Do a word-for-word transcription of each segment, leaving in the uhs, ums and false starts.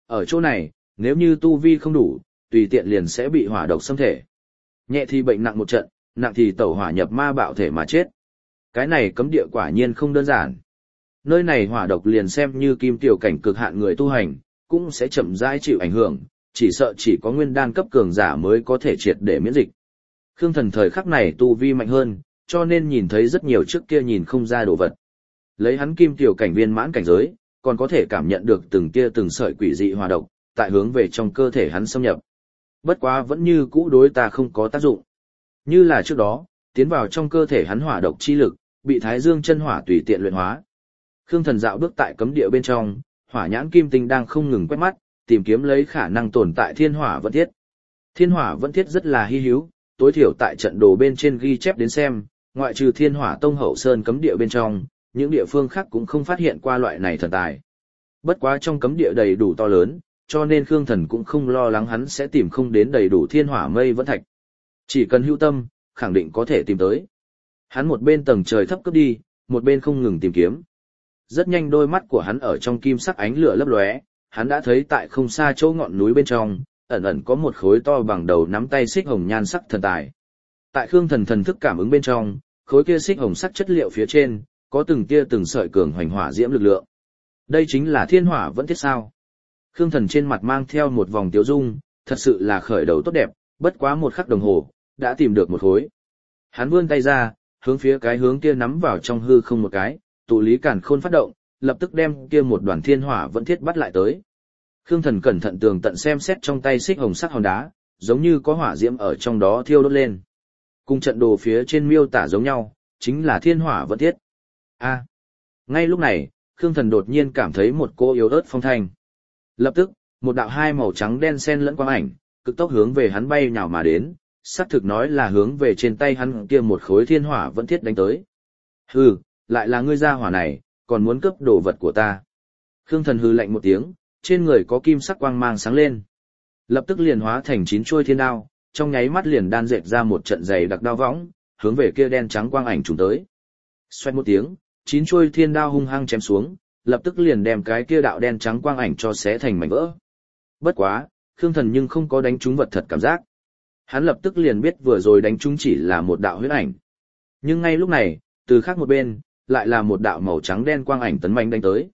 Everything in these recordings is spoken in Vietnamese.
ở chỗ này, nếu như tu vi không đủ, tùy tiện liền sẽ bị hỏa độc xâm thể. Nhẹ thì bệnh nặng một trận, nặng thì tẩu hỏa nhập ma bạo thể mà chết. Cái này cấm địa quả nhiên không đơn giản. Nơi này hỏa độc liền xem như kim tiểu cảnh cực hạn người tu hành, cũng sẽ chậm rãi chịu ảnh hưởng, chỉ sợ chỉ có nguyên đan cấp cường giả mới có thể triệt để miễn dịch. Khương Thần thời khắc này tu vi mạnh hơn, cho nên nhìn thấy rất nhiều trước kia nhìn không ra đồ vật. Lấy hắn kim tiểu cảnh viên mãn cảnh giới, còn có thể cảm nhận được từng kia từng sợi quỷ dị hỏa độc, tại hướng về trong cơ thể hắn xâm nhập. Bất quá vẫn như cũ đối ta không có tác dụng. Như là trước đó, tiến vào trong cơ thể hắn hỏa độc chi lực, bị Thái Dương chân hỏa tùy tiện luyện hóa. Khương Thần dạo bước tại cấm địa bên trong, hỏa nhãn kim tinh đang không ngừng quét mắt, tìm kiếm lấy khả năng tồn tại thiên hỏa vận thiết. Thiên hỏa vận thiết rất là hi hữu, tối thiểu tại trận đồ bên trên ghi chép đến xem, ngoại trừ thiên hỏa tông hậu sơn cấm địa bên trong, những địa phương khác cũng không phát hiện qua loại này thần tài. Bất quá trong cấm địa đầy đủ to lớn, cho nên Khương Thần cũng không lo lắng hắn sẽ tìm không đến đầy đủ thiên hỏa mây vẫn thạch. Chỉ cần hữu tâm, khẳng định có thể tìm tới. Hắn một bên tầng trời thấp cấp đi, một bên không ngừng tìm kiếm. Rất nhanh đôi mắt của hắn ở trong kim sắc ánh lửa lấp lóe, hắn đã thấy tại không xa chỗ ngọn núi bên trong, ẩn ẩn có một khối to bằng đầu nắm tay xích hồng nhan sắc thần tài. Tại Khương Thần thần thức cảm ứng bên trong, khối kia xích hồng sắc chất liệu phía trên, có từng tia từng sợi cường hoành hỏa diễm lực lượng. Đây chính là thiên hỏa vẫn thiết sao? Khương Thần trên mặt mang theo một vòng tiếu dung, thật sự là khởi đầu tốt đẹp, bất quá một khắc đồng hồ, đã tìm được một khối. Hắn vươn tay ra, hướng phía cái hướng kia nắm vào trong hư không một cái, tụ lý càn khôn phát động, lập tức đem kia một đoàn thiên hỏa vẫn thiết bắt lại tới. Khương Thần cẩn thận tường tận xem xét trong tay xích hồng sắc hòn đá, giống như có hỏa diễm ở trong đó thiêu đốt lên. Cùng trận đồ phía trên miêu tả giống nhau, chính là thiên hỏa vẫn thiết. A. Ngay lúc này, Khương Thần đột nhiên cảm thấy một cô yếu ớt phong thanh. Lập tức, một đạo hai màu trắng đen xen lẫn quang ảnh, cực tốc hướng về hắn bay nhào mà đến, xác thực nói là hướng về trên tay hắn kia một khối thiên hỏa vẫn thiết đánh tới. Hừ, lại là ngươi gia hỏa này, còn muốn cướp đồ vật của ta. Khương Thần hừ lạnh một tiếng, trên người có kim sắc quang mang sáng lên. Lập tức liền hóa thành chín chuôi thiên đao, trong nháy mắt liền đan dệt ra một trận dày đặc đao võng, hướng về kia đen trắng quang ảnh trùng tới. Xoẹt một tiếng, chín chuôi thiên đao hung hăng chém xuống, lập tức liền đem cái kia đạo đen trắng quang ảnh cho xé thành mảnh vỡ. Bất quá, Khương Thần nhưng không có đánh trúng vật thật cảm giác. Hắn lập tức liền biết vừa rồi đánh trúng chỉ là một đạo huyễn ảnh. Nhưng ngay lúc này, từ khác một bên, lại là một đạo màu trắng đen quang ảnh tấn mãnh đánh tới.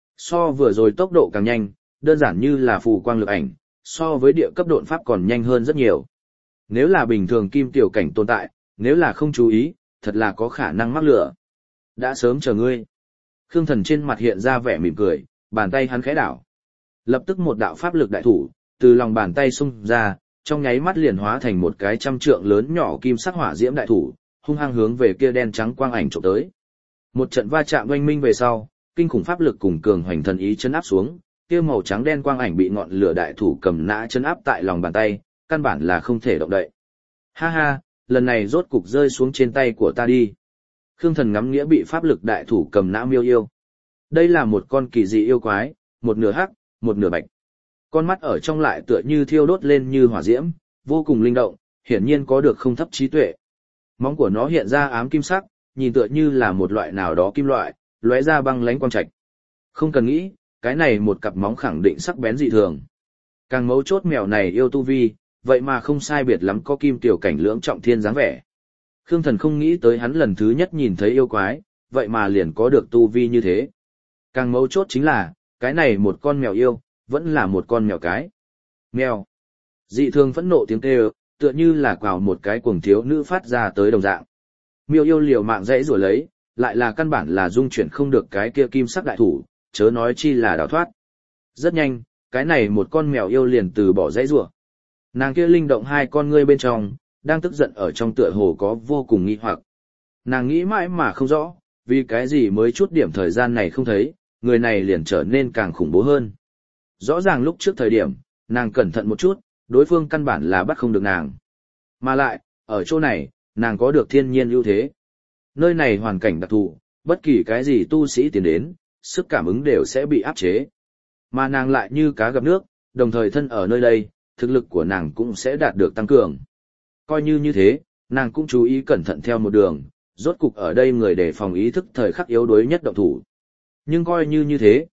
So vừa rồi tốc độ càng nhanh, đơn giản như là phù quang lực ảnh, so với địa cấp độn pháp còn nhanh hơn rất nhiều. Nếu là bình thường kim tiểu cảnh tồn tại, nếu là không chú ý, thật là có khả năng mắc lửa. Đã sớm chờ ngươi. Khương Thần trên mặt hiện ra vẻ mỉm cười, bàn tay hắn khẽ đảo. Lập tức một đạo pháp lực đại thủ, từ lòng bàn tay xung ra, trong nháy mắt liền hóa thành một cái trăm trượng lớn nhỏ kim sắc hỏa diễm đại thủ, hung hăng hướng về kia đen trắng quang ảnh chụp tới. Một trận va chạm oanh minh về sau, kinh khủng pháp lực cùng cường hoành thần ý chấn áp xuống, kia màu trắng đen quang ảnh bị ngọn lửa đại thủ cầm nã chấn áp tại lòng bàn tay, căn bản là không thể động đậy. Ha ha, lần này rốt cục rơi xuống trên tay của ta đi. Khương Thần ngắm nghĩa bị pháp lực đại thủ cầm nã miêu yêu. Đây là một con kỳ dị yêu quái, một nửa hắc, một nửa bạch. Con mắt ở trong lại tựa như thiêu đốt lên như hỏa diễm, vô cùng linh động, hiển nhiên có được không thấp trí tuệ. Móng của nó hiện ra ám kim sắc, nhìn tựa như là một loại nào đó kim loại, lóe ra băng lánh quang trạch. Không cần nghĩ, cái này một cặp móng khẳng định sắc bén dị thường. Càng mấu chốt mèo này yêu tu vi, vậy mà không sai biệt lắm có kim tiểu cảnh lưỡng trọng thiên dáng vẻ. Khương Thần không nghĩ tới hắn lần thứ nhất nhìn thấy yêu quái, vậy mà liền có được tu vi như thế. Càng mấu chốt chính là, cái này một con mèo yêu, vẫn là một con mèo cái. Mèo. Dị thường phẫn nộ tiếng kêu, tựa như là quào một cái cuồng thiếu nữ phát ra tới đồng dạng. Miêu yêu liều mạng dãy rủa lấy, lại là căn bản là dung chuyển không được cái kia kim sắc đại thủ, chớ nói chi là đào thoát. Rất nhanh, cái này một con mèo yêu liền từ bỏ dãy rủa. Nàng kia linh động hai con ngươi bên trong, đang tức giận ở trong tựa hồ có vô cùng nghi hoặc. Nàng nghĩ mãi mà không rõ, vì cái gì mới chút điểm thời gian này không thấy, người này liền trở nên càng khủng bố hơn. Rõ ràng lúc trước thời điểm, nàng cẩn thận một chút, đối phương căn bản là bắt không được nàng. Mà lại, ở chỗ này, nàng có được thiên nhiên ưu thế. Nơi này hoàn cảnh đặc thù, bất kỳ cái gì tu sĩ tiến đến, sức cảm ứng đều sẽ bị áp chế. Mà nàng lại như cá gặp nước, đồng thời thân ở nơi đây, thực lực của nàng cũng sẽ đạt được tăng cường. Coi như như thế, nàng cũng chú ý cẩn thận theo một đường, rốt cục ở đây người đề phòng ý thức thời khắc yếu đuối nhất động thủ. Nhưng coi như như thế,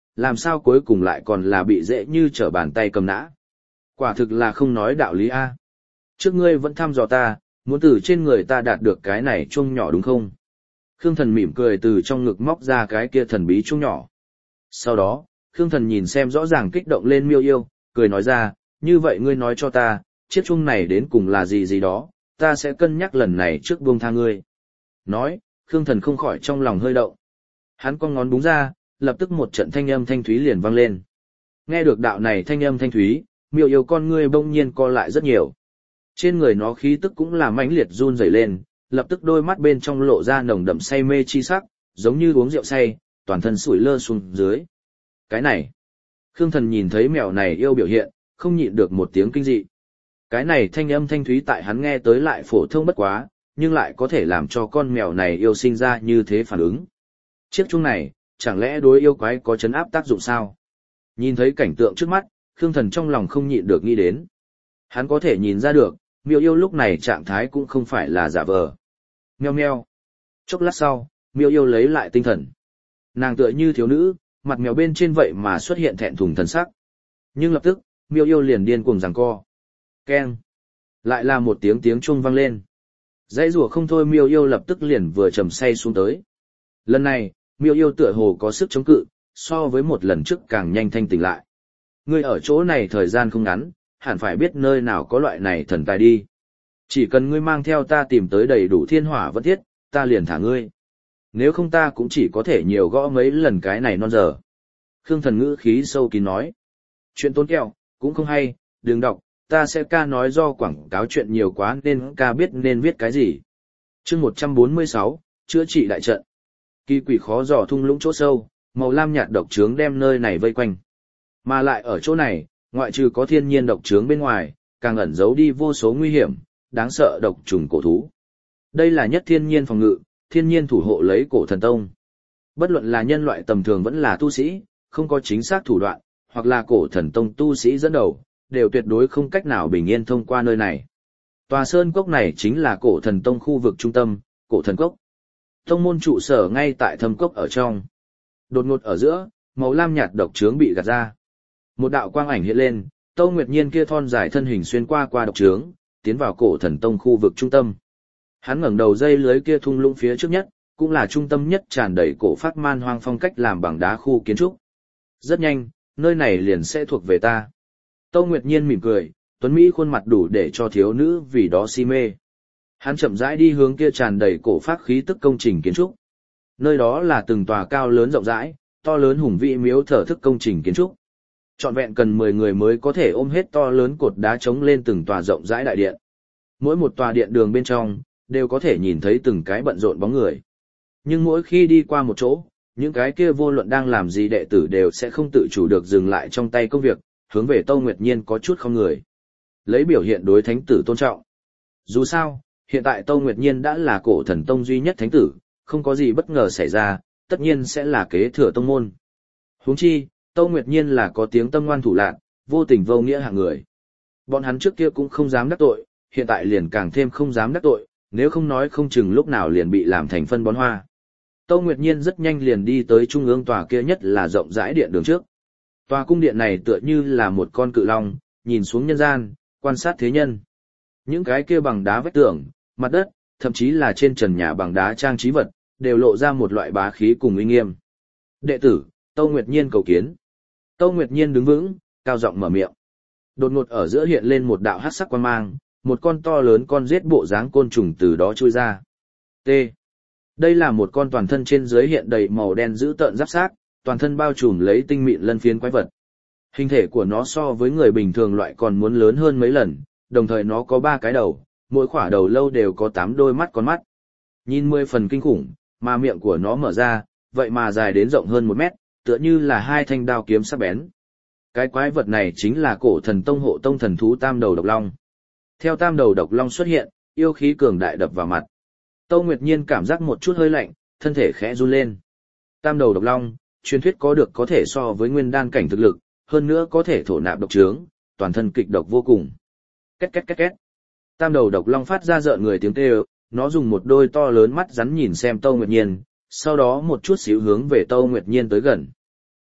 làm sao cuối cùng lại còn là bị dễ như trở bàn tay cầm nã. Quả thực là không nói đạo lý a. Trước ngươi vẫn thăm dò ta, muốn từ trên người ta đạt được cái này chuông nhỏ đúng không? Khương Thần mỉm cười từ trong ngực móc ra cái kia thần bí chuông nhỏ. Sau đó, Khương Thần nhìn xem rõ ràng kích động lên Miêu Yêu, cười nói ra, như vậy ngươi nói cho ta, chiếc chuông này đến cùng là gì gì đó, ta sẽ cân nhắc lần này trước buông tha ngươi. Nói, Khương Thần không khỏi trong lòng hơi động. Hắn con ngón búng ra, lập tức một trận thanh âm thanh thúy liền vang lên. Nghe được đạo này thanh âm thanh thúy, Miêu Yêu con ngươi bỗng nhiên co lại rất nhiều. Trên người nó khí tức cũng là mãnh liệt run rẩy lên, lập tức đôi mắt bên trong lộ ra nồng đậm say mê chi sắc, giống như uống rượu say, toàn thân sủi lơ xuống dưới. Cái này, Khương Thần nhìn thấy mèo này yêu biểu hiện, không nhịn được một tiếng kinh dị. Cái này thanh âm thanh thúy tại hắn nghe tới lại phổ thông bất quá, nhưng lại có thể làm cho con mèo này yêu sinh ra như thế phản ứng. Chiếc chuông này, chẳng lẽ đối yêu quái có chấn áp tác dụng sao? Nhìn thấy cảnh tượng trước mắt, Khương Thần trong lòng không nhịn được nghĩ đến. Hắn có thể nhìn ra được, Miêu Yêu lúc này trạng thái cũng không phải là giả vờ. Meo meo. Chốc lát sau, Miêu Yêu lấy lại tinh thần. Nàng tựa như thiếu nữ, mặt mèo bên trên vậy mà xuất hiện thẹn thùng thần sắc. Nhưng lập tức, Miêu Yêu liền điên cuồng giằng co. Keng. Lại là một tiếng tiếng chuông vang lên. Dãy rủa không thôi, Miêu Yêu lập tức liền vừa trầm say xuống tới. Lần này, Miêu Yêu tựa hồ có sức chống cự, so với một lần trước càng nhanh thanh tỉnh lại. Ngươi ở chỗ này thời gian không ngắn, hẳn phải biết nơi nào có loại này thần tài đi. Chỉ cần ngươi mang theo ta tìm tới đầy đủ thiên hỏa vẫn thiết, ta liền thả ngươi. Nếu không ta cũng chỉ có thể nhiều gõ mấy lần cái này non giờ. Khương Thần ngữ khí sâu kín nói. Chuyện tốn kẹo, cũng không hay, đừng đọc, ta sẽ ca nói do quảng cáo chuyện nhiều quá nên ca biết nên viết cái gì. Chương một trăm bốn mươi sáu, chữa trị đại trận. Kỳ quỷ khó dò thung lũng chỗ sâu, màu lam nhạt độc trướng đem nơi này vây quanh. Mà lại ở chỗ này, ngoại trừ có thiên nhiên độc trướng bên ngoài, càng ẩn giấu đi vô số nguy hiểm, đáng sợ độc trùng cổ thú. Đây là nhất thiên nhiên phòng ngự, thiên nhiên thủ hộ lấy cổ thần tông. Bất luận là nhân loại tầm thường vẫn là tu sĩ, không có chính xác thủ đoạn, hoặc là cổ thần tông tu sĩ dẫn đầu, đều tuyệt đối không cách nào bình yên thông qua nơi này. Tòa sơn cốc này chính là cổ thần tông khu vực trung tâm, cổ thần cốc. Tông môn trụ sở ngay tại thâm cốc ở trong. Đột ngột ở giữa, màu lam nhạt độc trướng bị gạt ra. Một đạo quang ảnh hiện lên, Tâu Nguyệt Nhiên kia thon dài thân hình xuyên qua qua độc trướng, tiến vào cổ thần tông khu vực trung tâm. Hắn ngẩng đầu dây lưới kia thung lũng phía trước nhất, cũng là trung tâm nhất tràn đầy cổ phát man hoang phong cách làm bằng đá khu kiến trúc. Rất nhanh, nơi này liền sẽ thuộc về ta. Tâu Nguyệt Nhiên mỉm cười, tuấn mỹ khuôn mặt đủ để cho thiếu nữ vì đó si mê. Hắn chậm rãi đi hướng kia tràn đầy cổ phát khí tức công trình kiến trúc. Nơi đó là từng tòa cao lớn rộng rãi, to lớn hùng vĩ miếu thờ thức công trình kiến trúc. Trọn vẹn cần mười người mới có thể ôm hết to lớn cột đá chống lên từng tòa rộng rãi đại điện. Mỗi một tòa điện đường bên trong, đều có thể nhìn thấy từng cái bận rộn bóng người. Nhưng mỗi khi đi qua một chỗ, những cái kia vô luận đang làm gì đệ tử đều sẽ không tự chủ được dừng lại trong tay công việc, hướng về Tâu Nguyệt Nhiên có chút không người. Lấy biểu hiện đối thánh tử tôn trọng. Dù sao, hiện tại Tâu Nguyệt Nhiên đã là cổ thần tông duy nhất thánh tử, không có gì bất ngờ xảy ra, tất nhiên sẽ là kế thừa tông môn. Huống chi, Tâu Nguyệt Nhiên là có tiếng tâm ngoan thủ lạn, vô tình vô nghĩa hạng người. Bọn hắn trước kia cũng không dám đắc tội, hiện tại liền càng thêm không dám đắc tội, nếu không nói không chừng lúc nào liền bị làm thành phân bón hoa. Tâu Nguyệt Nhiên rất nhanh liền đi tới trung ương tòa kia nhất là rộng rãi điện đường trước. Tòa cung điện này tựa như là một con cự long, nhìn xuống nhân gian, quan sát thế nhân. Những cái kia bằng đá vách tường, mặt đất, thậm chí là trên trần nhà bằng đá trang trí vật, đều lộ ra một loại bá khí cùng uy nghiêm. Đệ tử, Tâu Nguyệt Nhiên cầu kiến. Tâu Nguyệt Nhiên đứng vững, cao giọng mở miệng. Đột ngột ở giữa hiện lên một đạo hắc sắc quang mang, một con to lớn con giết bộ dáng côn trùng từ đó chui ra. T. Đây là một con toàn thân trên dưới hiện đầy màu đen dữ tợn giáp xác, toàn thân bao trùm lấy tinh mịn lân phiến quái vật. Hình thể của nó so với người bình thường loại còn muốn lớn hơn mấy lần, đồng thời nó có ba cái đầu, mỗi khỏa đầu lâu đều có tám đôi mắt con mắt. Nhìn mười phần kinh khủng, mà miệng của nó mở ra, vậy mà dài đến rộng hơn một mét, tựa như là hai thanh đao kiếm sắc bén. Cái quái vật này chính là cổ thần tông hộ tông thần thú tam đầu độc long. Theo tam đầu độc long xuất hiện, yêu khí cường đại đập vào mặt. Tâu Nguyệt Nhiên cảm giác một chút hơi lạnh, thân thể khẽ run lên. Tam đầu độc long, truyền thuyết có được có thể so với nguyên đan cảnh thực lực, hơn nữa có thể thổ nạp độc trướng, toàn thân kịch độc vô cùng. Két két két két. Tam đầu độc long phát ra rợn người tiếng kêu, nó dùng một đôi to lớn mắt rắn nhìn xem Tâu Nguyệt Nhiên, sau đó một chút xíu hướng về Tâu Nguyệt Nhiên tới gần.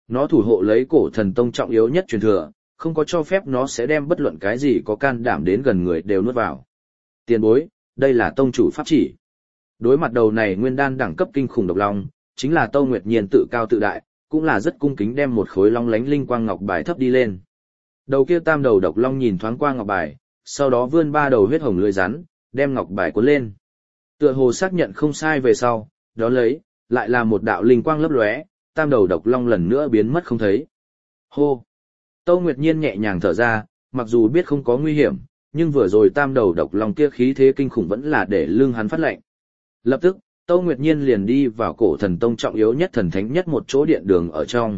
Nó thủ hộ lấy cổ thần tông trọng yếu nhất truyền thừa, không có cho phép nó sẽ đem bất luận cái gì có can đảm đến gần người đều nuốt vào. Tiền bối, đây là tông chủ pháp chỉ. Đối mặt đầu này nguyên đan đẳng cấp kinh khủng độc long, chính là Tâu Nguyệt Nhiên tự cao tự đại, cũng là rất cung kính đem một khối long lánh linh quang ngọc bài thấp đi lên. Đầu kia tam đầu độc long nhìn thoáng qua ngọc bài, sau đó vươn ba đầu huyết hồng lưỡi rắn, đem ngọc bài cuốn lên. Tựa hồ xác nhận không sai về sau, đó lấy, lại là một đạo linh quang lấp lóe, tam đầu độc long lần nữa biến mất không thấy. Hô! Tâu Nguyệt Nhiên nhẹ nhàng thở ra, mặc dù biết không có nguy hiểm, nhưng vừa rồi tam đầu độc long kia khí thế kinh khủng vẫn là để lưng hắn phát lạnh. Lập tức, Tâu Nguyệt Nhiên liền đi vào cổ thần tông trọng yếu nhất thần thánh nhất một chỗ điện đường ở trong.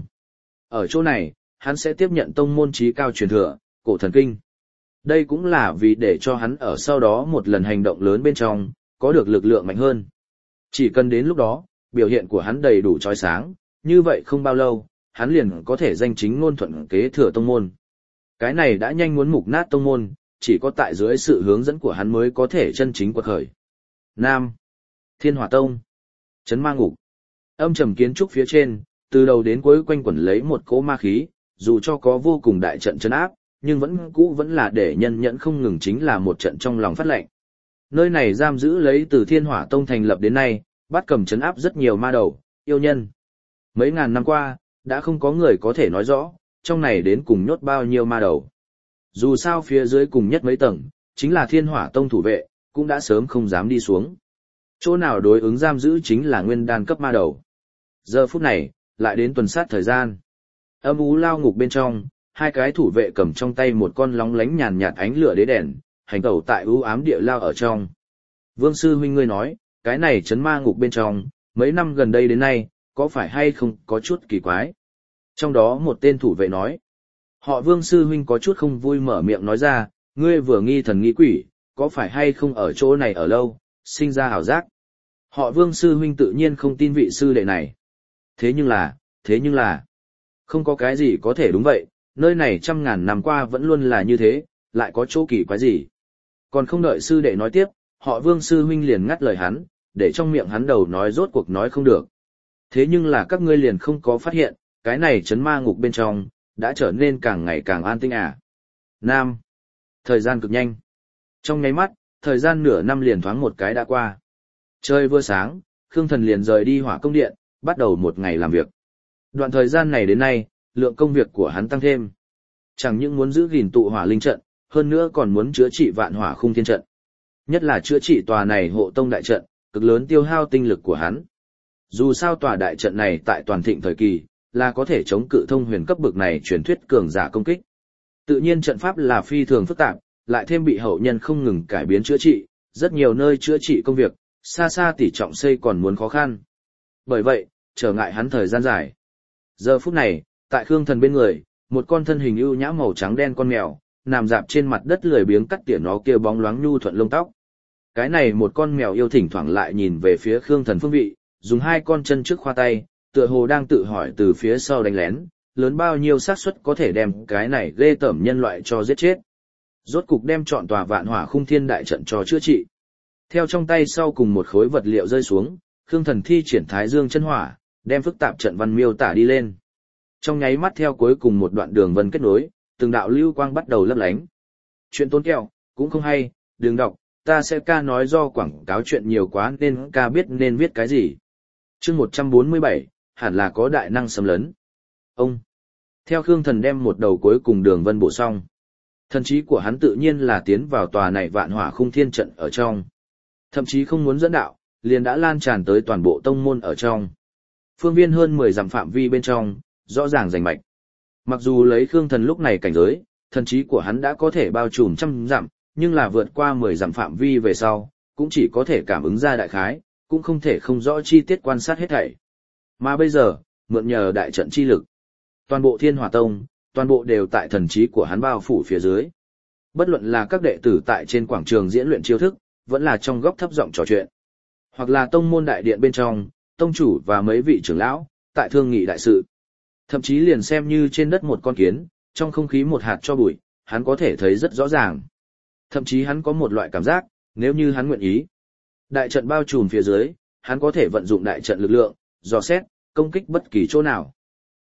Ở chỗ này, hắn sẽ tiếp nhận tông môn trí cao truyền thừa, cổ thần kinh. Đây cũng là vì để cho hắn ở sau đó một lần hành động lớn bên trong, có được lực lượng mạnh hơn. Chỉ cần đến lúc đó, biểu hiện của hắn đầy đủ chói sáng, như vậy không bao lâu, hắn liền có thể danh chính ngôn thuận kế thừa tông môn. Cái này đã nhanh muốn mục nát tông môn, chỉ có tại dưới sự hướng dẫn của hắn mới có thể chân chính quật khởi. Nam. Thiên Hỏa Tông. Trấn Ma Ngục. Âm trầm kiến trúc phía trên, từ đầu đến cuối quanh quẩn lấy một cỗ ma khí, dù cho có vô cùng đại trận trấn áp, nhưng vẫn cũ vẫn là để nhân nhẫn không ngừng chính là một trận trong lòng phát lệnh. Nơi này giam giữ lấy từ Thiên Hỏa Tông thành lập đến nay, bắt cầm trấn áp rất nhiều ma đầu, yêu nhân. Mấy ngàn năm qua, đã không có người có thể nói rõ, trong này đến cùng nhốt bao nhiêu ma đầu. Dù sao phía dưới cùng nhất mấy tầng, chính là Thiên Hỏa Tông thủ vệ, cũng đã sớm không dám đi xuống. Chỗ nào đối ứng giam giữ chính là nguyên đan cấp ma đầu. Giờ phút này, lại đến tuần sát thời gian. Âm u lao ngục bên trong, hai cái thủ vệ cầm trong tay một con lóng lánh nhàn nhạt ánh lửa đế đèn, hành tẩu tại u ám địa lao ở trong. Vương sư huynh ngươi nói, cái này trấn ma ngục bên trong, mấy năm gần đây đến nay, có phải hay không có chút kỳ quái? Trong đó một tên thủ vệ nói, họ Vương sư huynh có chút không vui mở miệng nói ra, ngươi vừa nghi thần nghi quỷ, có phải hay không ở chỗ này ở lâu, sinh ra ảo giác. Họ Vương sư huynh tự nhiên không tin vị sư đệ này. Thế nhưng là, thế nhưng là, không có cái gì có thể đúng vậy, nơi này trăm ngàn năm qua vẫn luôn là như thế, lại có chỗ kỳ quái gì. Còn không đợi sư đệ nói tiếp, họ Vương sư huynh liền ngắt lời hắn, để trong miệng hắn đầu nói rốt cuộc nói không được. Thế nhưng là các ngươi liền không có phát hiện, cái này trấn ma ngục bên trong, đã trở nên càng ngày càng an tĩnh à. Nam. Thời gian cực nhanh. Trong nháy mắt, thời gian nửa năm liền thoáng một cái đã qua. Trời vừa sáng, Khương Thần liền rời đi Hỏa Công Điện, bắt đầu một ngày làm việc. Đoạn thời gian này đến nay, lượng công việc của hắn tăng thêm. Chẳng những muốn giữ gìn tụ hỏa linh trận, hơn nữa còn muốn chữa trị vạn hỏa khung thiên trận. Nhất là chữa trị tòa này hộ tông đại trận, cực lớn tiêu hao tinh lực của hắn. Dù sao tòa đại trận này tại toàn thịnh thời kỳ, là có thể chống cự thông huyền cấp bậc này truyền thuyết cường giả công kích. Tự nhiên trận pháp là phi thường phức tạp, lại thêm bị hậu nhân không ngừng cải biến chữa trị, rất nhiều nơi chữa trị công việc, xa xa tỷ trọng xây còn muốn khó khăn. Bởi vậy, trở ngại hắn thời gian dài. Giờ phút này, tại Khương Thần bên người, một con thân hình ưu nhã màu trắng đen con mèo, nằm dạp trên mặt đất lười biếng cắt tỉa nó kia bóng loáng nhu thuận lông tóc. Cái này một con mèo yêu thỉnh thoảng lại nhìn về phía Khương Thần phương vị, dùng hai con chân trước khoa tay, tựa hồ đang tự hỏi từ phía sau đánh lén, lớn bao nhiêu xác suất có thể đem cái này ghê tởm nhân loại cho giết chết. Rốt cục đem trọn tòa vạn hỏa khung thiên đại trận cho chữa trị. Theo trong tay sau cùng một khối vật liệu rơi xuống, Khương Thần thi triển Thái Dương chân hỏa, đem phức tạp trận văn miêu tả đi lên. Trong nháy mắt theo cuối cùng một đoạn đường vân kết nối, từng đạo lưu quang bắt đầu lấp lánh. Chuyện tốn kẹo, cũng không hay, đừng đọc, ta sẽ ca nói do quảng cáo chuyện nhiều quá nên ca biết nên viết cái gì. Chương một trăm bốn mươi bảy, hẳn là có đại năng xâm lấn. Ông. Theo Khương Thần đem một đầu cuối cùng đường vân bổ xong. Thần trí của hắn tự nhiên là tiến vào tòa này vạn hỏa khung thiên trận ở trong. Thậm chí không muốn dẫn đạo, liền đã lan tràn tới toàn bộ tông môn ở trong. Phương viên hơn mười dặm phạm vi bên trong, rõ ràng rành mạch. Mặc dù lấy Khương Thần lúc này cảnh giới, thần trí của hắn đã có thể bao trùm trăm dặm, nhưng là vượt qua mười dặm phạm vi về sau, cũng chỉ có thể cảm ứng ra đại khái, cũng không thể không rõ chi tiết quan sát hết thảy. Mà bây giờ, mượn nhờ đại trận chi lực, toàn bộ Thiên Hỏa Tông, toàn bộ đều tại thần trí của hắn bao phủ phía dưới. Bất luận là các đệ tử tại trên quảng trường diễn luyện chiêu thức, vẫn là trong góc thấp giọng trò chuyện, hoặc là tông môn đại điện bên trong, tông chủ và mấy vị trưởng lão, tại thương nghị đại sự. Thậm chí liền xem như trên đất một con kiến, trong không khí một hạt cho bụi, hắn có thể thấy rất rõ ràng. Thậm chí hắn có một loại cảm giác, nếu như hắn nguyện ý. Đại trận bao trùm phía dưới, hắn có thể vận dụng đại trận lực lượng, dò xét, công kích bất kỳ chỗ nào.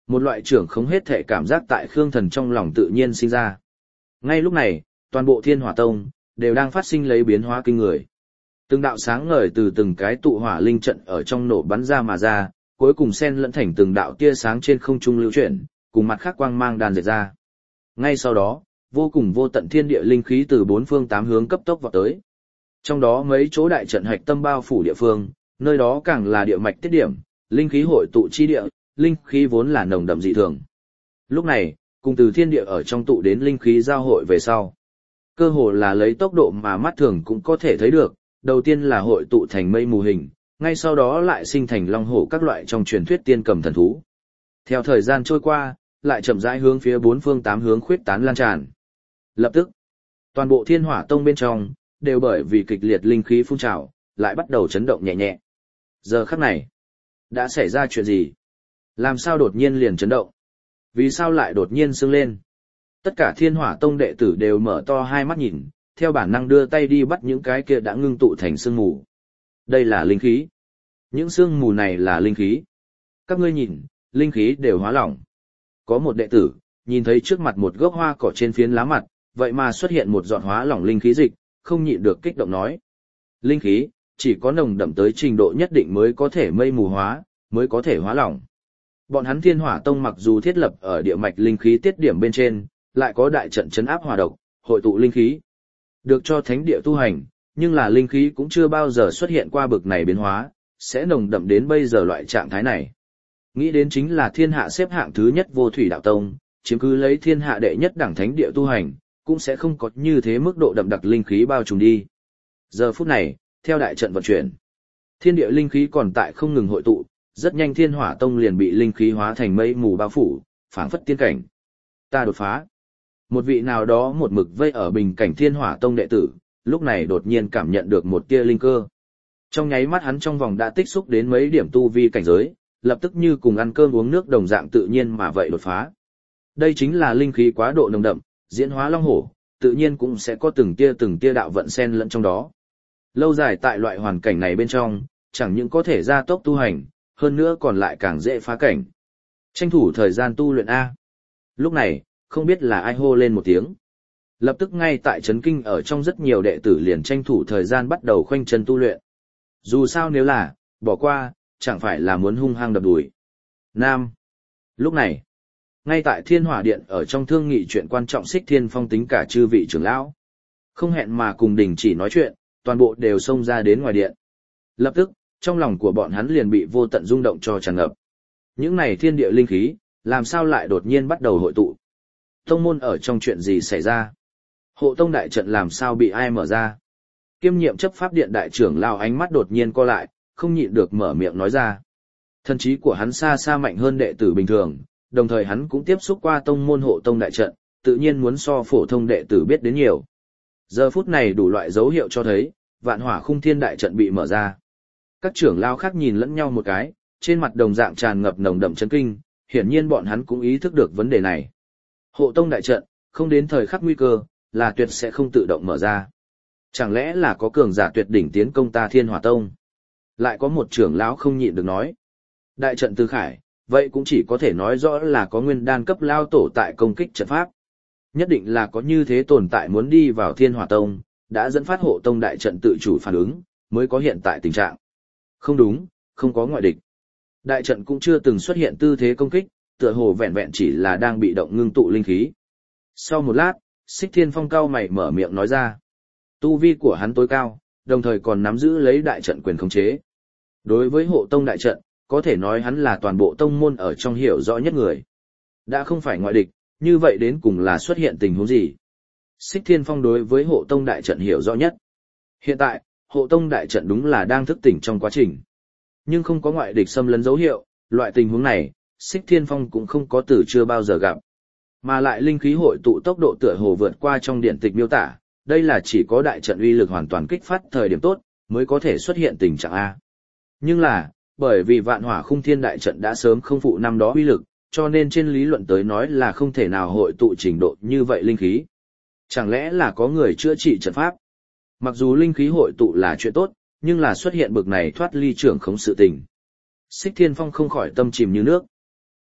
Một loại trưởng không hết thể cảm giác tại Khương Thần trong lòng tự nhiên sinh ra. Ngay lúc này, toàn bộ Thiên Hỏa Tông đều đang phát sinh lấy biến hóa kinh người. Từng đạo sáng ngời từ từng cái tụ hỏa linh trận ở trong nổ bắn ra mà ra, cuối cùng xen lẫn thành từng đạo tia sáng trên không trung lưu chuyển, cùng mặt khác quang mang đàn dệt ra. Ngay sau đó, vô cùng vô tận thiên địa linh khí từ bốn phương tám hướng cấp tốc vọt tới. Trong đó mấy chỗ đại trận hạch tâm bao phủ địa phương, nơi đó càng là địa mạch tiết điểm, linh khí hội tụ chi địa, linh khí vốn là nồng đậm dị thường. Lúc này, cùng từ thiên địa ở trong tụ đến linh khí giao hội về sau. Cơ hồ là lấy tốc độ mà mắt thường cũng có thể thấy được, đầu tiên là hội tụ thành mây mù hình, ngay sau đó lại sinh thành long hổ các loại trong truyền thuyết tiên cầm thần thú. Theo thời gian trôi qua, lại chậm rãi hướng phía bốn phương tám hướng khuyết tán lan tràn. Lập tức, toàn bộ Thiên Hỏa Tông bên trong, đều bởi vì kịch liệt linh khí phun trào, lại bắt đầu chấn động nhẹ nhẹ. Giờ khắc này, đã xảy ra chuyện gì? Làm sao đột nhiên liền chấn động? Vì sao lại đột nhiên sưng lên? Tất cả Thiên Hỏa Tông đệ tử đều mở to hai mắt nhìn, theo bản năng đưa tay đi bắt những cái kia đã ngưng tụ thành sương mù. Đây là linh khí. Những sương mù này là linh khí. Các ngươi nhìn, linh khí đều hóa lỏng. Có một đệ tử, nhìn thấy trước mặt một gốc hoa cỏ trên phiến lá mặt, vậy mà xuất hiện một giọt hóa lỏng linh khí dịch, không nhịn được kích động nói. Linh khí, chỉ có nồng đậm tới trình độ nhất định mới có thể mây mù hóa, mới có thể hóa lỏng. Bọn hắn Thiên Hỏa Tông mặc dù thiết lập ở địa mạch linh khí tiết điểm bên trên, lại có đại trận chấn áp hỏa độc, hội tụ linh khí. Được cho thánh địa tu hành, nhưng là linh khí cũng chưa bao giờ xuất hiện qua bực này biến hóa, sẽ nồng đậm đến bây giờ loại trạng thái này. Nghĩ đến chính là thiên hạ xếp hạng thứ nhất Vô Thủy Đạo Tông, chiếm cứ lấy thiên hạ đệ nhất đẳng thánh địa tu hành, cũng sẽ không có như thế mức độ đậm đặc linh khí bao trùm đi. Giờ phút này, theo đại trận vận chuyển, thiên địa linh khí còn tại không ngừng hội tụ, rất nhanh Thiên Hỏa Tông liền bị linh khí hóa thành mây mù bao phủ, phảng phất tiên cảnh. Ta đột phá. Một vị nào đó một mực vây ở bình cảnh Thiên Hỏa Tông đệ tử, lúc này đột nhiên cảm nhận được một tia linh cơ. Trong nháy mắt hắn trong vòng đã tích xúc đến mấy điểm tu vi cảnh giới, lập tức như cùng ăn cơm uống nước đồng dạng tự nhiên mà vậy đột phá. Đây chính là linh khí quá độ nồng đậm, diễn hóa long hổ, tự nhiên cũng sẽ có từng tia từng tia đạo vận xen lẫn trong đó. Lâu dài tại loại hoàn cảnh này bên trong, chẳng những có thể gia tốc tu hành, hơn nữa còn lại càng dễ phá cảnh. Tranh thủ thời gian tu luyện A. Lúc này, không biết là ai hô lên một tiếng. Lập tức ngay tại Trấn Kinh ở trong rất nhiều đệ tử liền tranh thủ thời gian bắt đầu khoanh chân tu luyện. Dù sao nếu là, bỏ qua, chẳng phải là muốn hung hăng đập đùi. Nam. Lúc này, ngay tại Thiên Hỏa Điện ở trong thương nghị chuyện quan trọng Xích Thiên Phong tính cả chư vị trưởng lão. Không hẹn mà cùng đình chỉ nói chuyện, toàn bộ đều xông ra đến ngoài điện. Lập tức, trong lòng của bọn hắn liền bị vô tận rung động cho tràn ngập. Những này thiên địa linh khí, làm sao lại đột nhiên bắt đầu hội tụ? Tông môn ở trong chuyện gì xảy ra? Hộ tông đại trận làm sao bị ai mở ra? Kiêm nhiệm chấp pháp điện đại trưởng lao ánh mắt đột nhiên co lại, không nhịn được mở miệng nói ra. Thân trí của hắn xa xa mạnh hơn đệ tử bình thường, đồng thời hắn cũng tiếp xúc qua tông môn hộ tông đại trận, tự nhiên muốn so phổ thông đệ tử biết đến nhiều. Giờ phút này đủ loại dấu hiệu cho thấy, vạn hỏa khung thiên đại trận bị mở ra. Các trưởng lao khác nhìn lẫn nhau một cái, trên mặt đồng dạng tràn ngập nồng đậm chấn kinh, hiển nhiên bọn hắn cũng ý thức được vấn đề này. Hộ tông đại trận, không đến thời khắc nguy cơ, là tuyệt sẽ không tự động mở ra. Chẳng lẽ là có cường giả tuyệt đỉnh tiến công ta Thiên Hỏa Tông? Lại có một trưởng lão không nhịn được nói. Đại trận Tư Khải, vậy cũng chỉ có thể nói rõ là có nguyên đan cấp lao tổ tại công kích trận pháp. Nhất định là có như thế tồn tại muốn đi vào Thiên Hỏa Tông, đã dẫn phát hộ tông đại trận tự chủ phản ứng, mới có hiện tại tình trạng. Không đúng, không có ngoại địch. Đại trận cũng chưa từng xuất hiện tư thế công kích, tựa hồ vẹn vẹn chỉ là đang bị động ngưng tụ linh khí. Sau một lát, Xích Thiên Phong cao mày mở miệng nói ra. Tu vi của hắn tối cao, đồng thời còn nắm giữ lấy đại trận quyền khống chế. Đối với hộ tông đại trận, có thể nói hắn là toàn bộ tông môn ở trong hiểu rõ nhất người. Đã không phải ngoại địch, như vậy đến cùng là xuất hiện tình huống gì? Xích Thiên Phong đối với hộ tông đại trận hiểu rõ nhất. Hiện tại, hộ tông đại trận đúng là đang thức tỉnh trong quá trình. Nhưng không có ngoại địch xâm lấn dấu hiệu, loại tình huống này, Xích Thiên Phong cũng không có từ chưa bao giờ gặp. Mà lại linh khí hội tụ tốc độ tựa hồ vượt qua trong điện tịch miêu tả, đây là chỉ có đại trận uy lực hoàn toàn kích phát thời điểm tốt, mới có thể xuất hiện tình trạng A. Nhưng là, bởi vì vạn hỏa khung thiên đại trận đã sớm không phụ năm đó uy lực, cho nên trên lý luận tới nói là không thể nào hội tụ trình độ như vậy linh khí. Chẳng lẽ là có người chữa trị trận pháp? Mặc dù linh khí hội tụ là chuyện tốt, nhưng là xuất hiện bực này thoát ly trưởng khống sự tình. Xích Thiên Phong không khỏi tâm chìm như nước.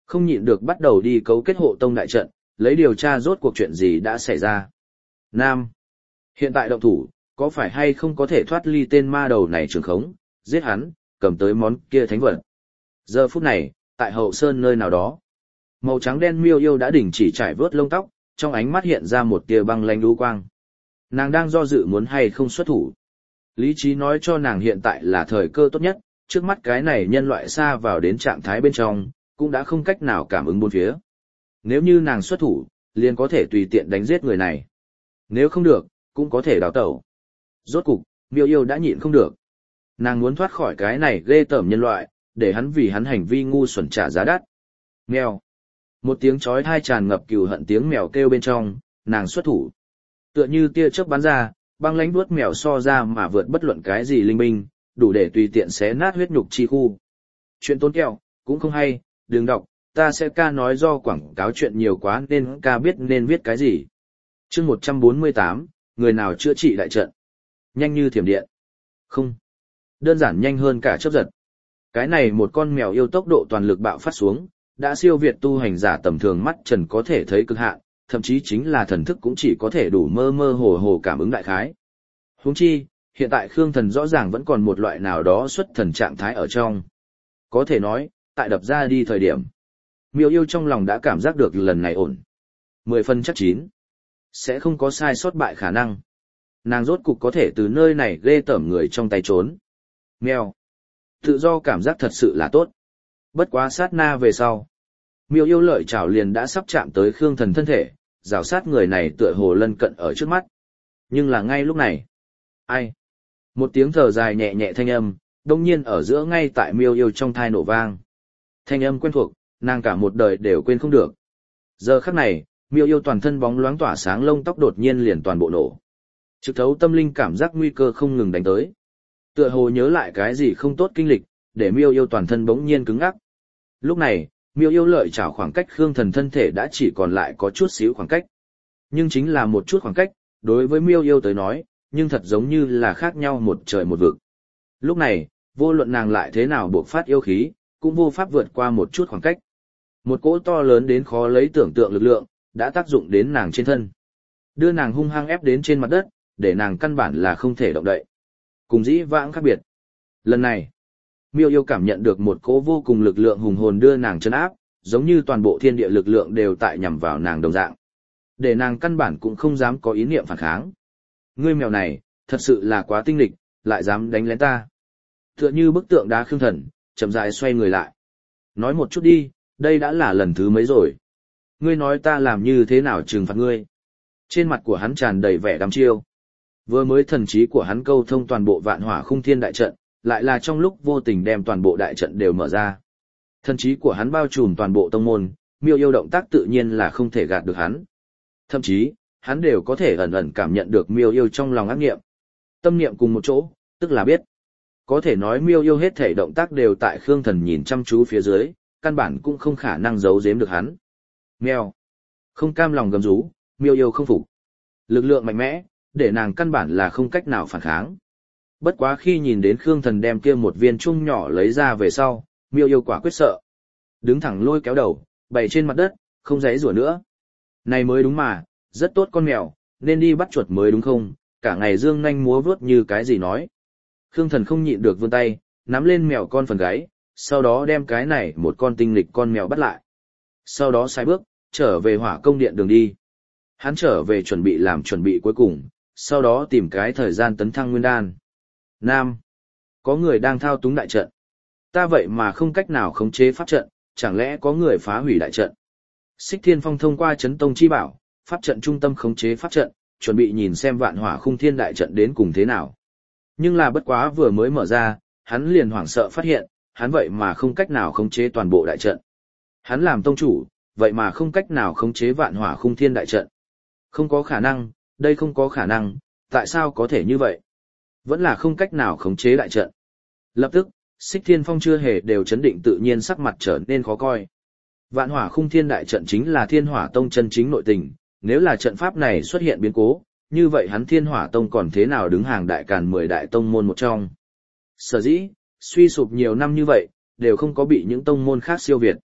Không nhịn được bắt đầu đi cấu kết hộ tông đại trận, lấy điều tra rốt cuộc chuyện gì đã xảy ra. Nam. Hiện tại động thủ, có phải hay không có thể thoát ly tên ma đầu này trường khống, giết hắn, cầm tới món kia thánh vật. Giờ phút này, tại hậu sơn nơi nào đó, màu trắng đen miêu yêu đã đình chỉ trải vớt lông tóc, trong ánh mắt hiện ra một tia băng lanh đu quang. Nàng đang do dự muốn hay không xuất thủ. Lý trí nói cho nàng hiện tại là thời cơ tốt nhất, trước mắt cái này nhân loại xa vào đến trạng thái bên trong, cũng đã không cách nào cảm ứng bốn phía. Nếu như nàng xuất thủ, liền có thể tùy tiện đánh giết người này. Nếu không được, cũng có thể đào tẩu. Rốt cục, miêu yêu đã nhịn không được. Nàng muốn thoát khỏi cái này ghê tởm nhân loại, để hắn vì hắn hành vi ngu xuẩn trả giá đắt. Mèo. Một tiếng chói tai tràn ngập cừu hận tiếng mèo kêu bên trong, nàng xuất thủ. Tựa như tia chớp bắn ra, băng lãnh đuốt mèo so ra mà vượt bất luận cái gì linh binh, đủ để tùy tiện xé nát huyết nhục chi khu. Chuyện tốn kẹo, cũng không hay, đừng đọc, ta sẽ ca nói do quảng cáo chuyện nhiều quá nên ca biết nên viết cái gì. Chương một trăm bốn mươi tám, người nào chữa trị đại trận. Nhanh như thiểm điện. Không. Đơn giản nhanh hơn cả chớp giật. Cái này một con mèo yêu tốc độ toàn lực bạo phát xuống, đã siêu việt tu hành giả tầm thường mắt trần có thể thấy cực hạn, thậm chí chính là thần thức cũng chỉ có thể đủ mơ mơ hồ hồ cảm ứng đại khái. Huống chi, hiện tại Khương Thần rõ ràng vẫn còn một loại nào đó xuất thần trạng thái ở trong. Có thể nói, tại đập ra đi thời điểm, miêu yêu trong lòng đã cảm giác được lần này ổn. Mười phân chắc chín. Sẽ không có sai sót bại khả năng. Nàng rốt cục có thể từ nơi này ghê tởm người trong tay trốn. Mèo. Tự do cảm giác thật sự là tốt. Bất quá sát na về sau. Miêu yêu lợi chảo liền đã sắp chạm tới Khương Thần thân thể, rào sát người này tựa hồ lân cận ở trước mắt. Nhưng là ngay lúc này. Ai? Một tiếng thở dài nhẹ nhẹ thanh âm, đông nhiên ở giữa ngay tại miêu yêu trong thai nổ vang. Thanh âm quen thuộc, nàng cả một đời đều quên không được. Giờ khắc này, miêu yêu toàn thân bóng loáng tỏa sáng lông tóc đột nhiên liền toàn bộ nổ. Trực thấu tâm linh cảm giác nguy cơ không ngừng đánh tới. Tựa hồ nhớ lại cái gì không tốt kinh lịch, để miêu yêu toàn thân bỗng nhiên cứng ngắc. Lúc này, miêu yêu lợi chảo khoảng cách Khương Thần thân thể đã chỉ còn lại có chút xíu khoảng cách. Nhưng chính là một chút khoảng cách, đối với miêu yêu tới nói, nhưng thật giống như là khác nhau một trời một vực. Lúc này, vô luận nàng lại thế nào buộc phát yêu khí, cũng vô pháp vượt qua một chút khoảng cách. Một cỗ to lớn đến khó lấy tưởng tượng lực lượng, đã tác dụng đến nàng trên thân. Đưa nàng hung hăng ép đến trên mặt đất, để nàng căn bản là không thể động đậy. Cùng dĩ vãng khác biệt. Lần này, miêu yêu cảm nhận được một cỗ vô cùng lực lượng hùng hồn đưa nàng chân áp, giống như toàn bộ thiên địa lực lượng đều tại nhằm vào nàng đồng dạng. Để nàng căn bản cũng không dám có ý niệm phản kháng. Ngươi mèo này, thật sự là quá tinh lịch, lại dám đánh lén ta. Tựa như bức tượng đá Khương Thần, chậm rãi xoay người lại. Nói một chút đi, đây đã là lần thứ mấy rồi. Ngươi nói ta làm như thế nào trừng phạt ngươi. Trên mặt của hắn tràn đầy vẻ đăm chiêu. Vừa mới thần trí của hắn câu thông toàn bộ vạn hỏa khung thiên đại trận, lại là trong lúc vô tình đem toàn bộ đại trận đều mở ra. Thần trí của hắn bao trùm toàn bộ tông môn, miêu yêu động tác tự nhiên là không thể gạt được hắn. Thậm chí, hắn đều có thể ẩn ẩn cảm nhận được miêu yêu trong lòng ác nghiệm. Tâm niệm cùng một chỗ, tức là biết. Có thể nói miêu yêu hết thể động tác đều tại Khương Thần nhìn chăm chú phía dưới, căn bản cũng không khả năng giấu giếm được hắn. Mèo. Không cam lòng gầm rú, miêu yêu không phục. Lực lượng mạnh mẽ, để nàng căn bản là không cách nào phản kháng. Bất quá khi nhìn đến Khương Thần đem kia một viên chung nhỏ lấy ra về sau, miêu yêu quả quyết sợ. Đứng thẳng lôi kéo đầu, bày trên mặt đất, không giãy giụa nữa. Này mới đúng mà, rất tốt con mèo, nên đi bắt chuột mới đúng không, cả ngày dương nanh múa vuốt như cái gì nói. Khương Thần không nhịn được vươn tay, nắm lên mèo con phần gáy, sau đó đem cái này một con tinh lịch con mèo bắt lại. Sau đó sai bước, trở về hỏa công điện đường đi. Hắn trở về chuẩn bị làm chuẩn bị cuối cùng, sau đó tìm cái thời gian tấn thăng nguyên đan. Nam. Có người đang thao túng đại trận. Ta vậy mà không cách nào khống chế pháp trận, chẳng lẽ có người phá hủy đại trận. Xích Thiên Phong thông qua chấn tông chi bảo, pháp trận trung tâm khống chế pháp trận, chuẩn bị nhìn xem vạn hỏa khung thiên đại trận đến cùng thế nào. Nhưng là bất quá vừa mới mở ra, hắn liền hoảng sợ phát hiện, hắn vậy mà không cách nào khống chế toàn bộ đại trận. Hắn làm tông chủ, vậy mà không cách nào khống chế vạn hỏa khung thiên đại trận. Không có khả năng, đây không có khả năng, tại sao có thể như vậy? Vẫn là không cách nào khống chế đại trận. Lập tức, Xích Thiên Phong chưa hề đều chấn định tự nhiên sắc mặt trở nên khó coi. Vạn hỏa khung thiên đại trận chính là Thiên Hỏa Tông chân chính nội tình, nếu là trận pháp này xuất hiện biến cố, như vậy hắn Thiên Hỏa Tông còn thế nào đứng hàng đại càn mười đại tông môn một trong. Sở dĩ, suy sụp nhiều năm như vậy, đều không có bị những tông môn khác siêu việt.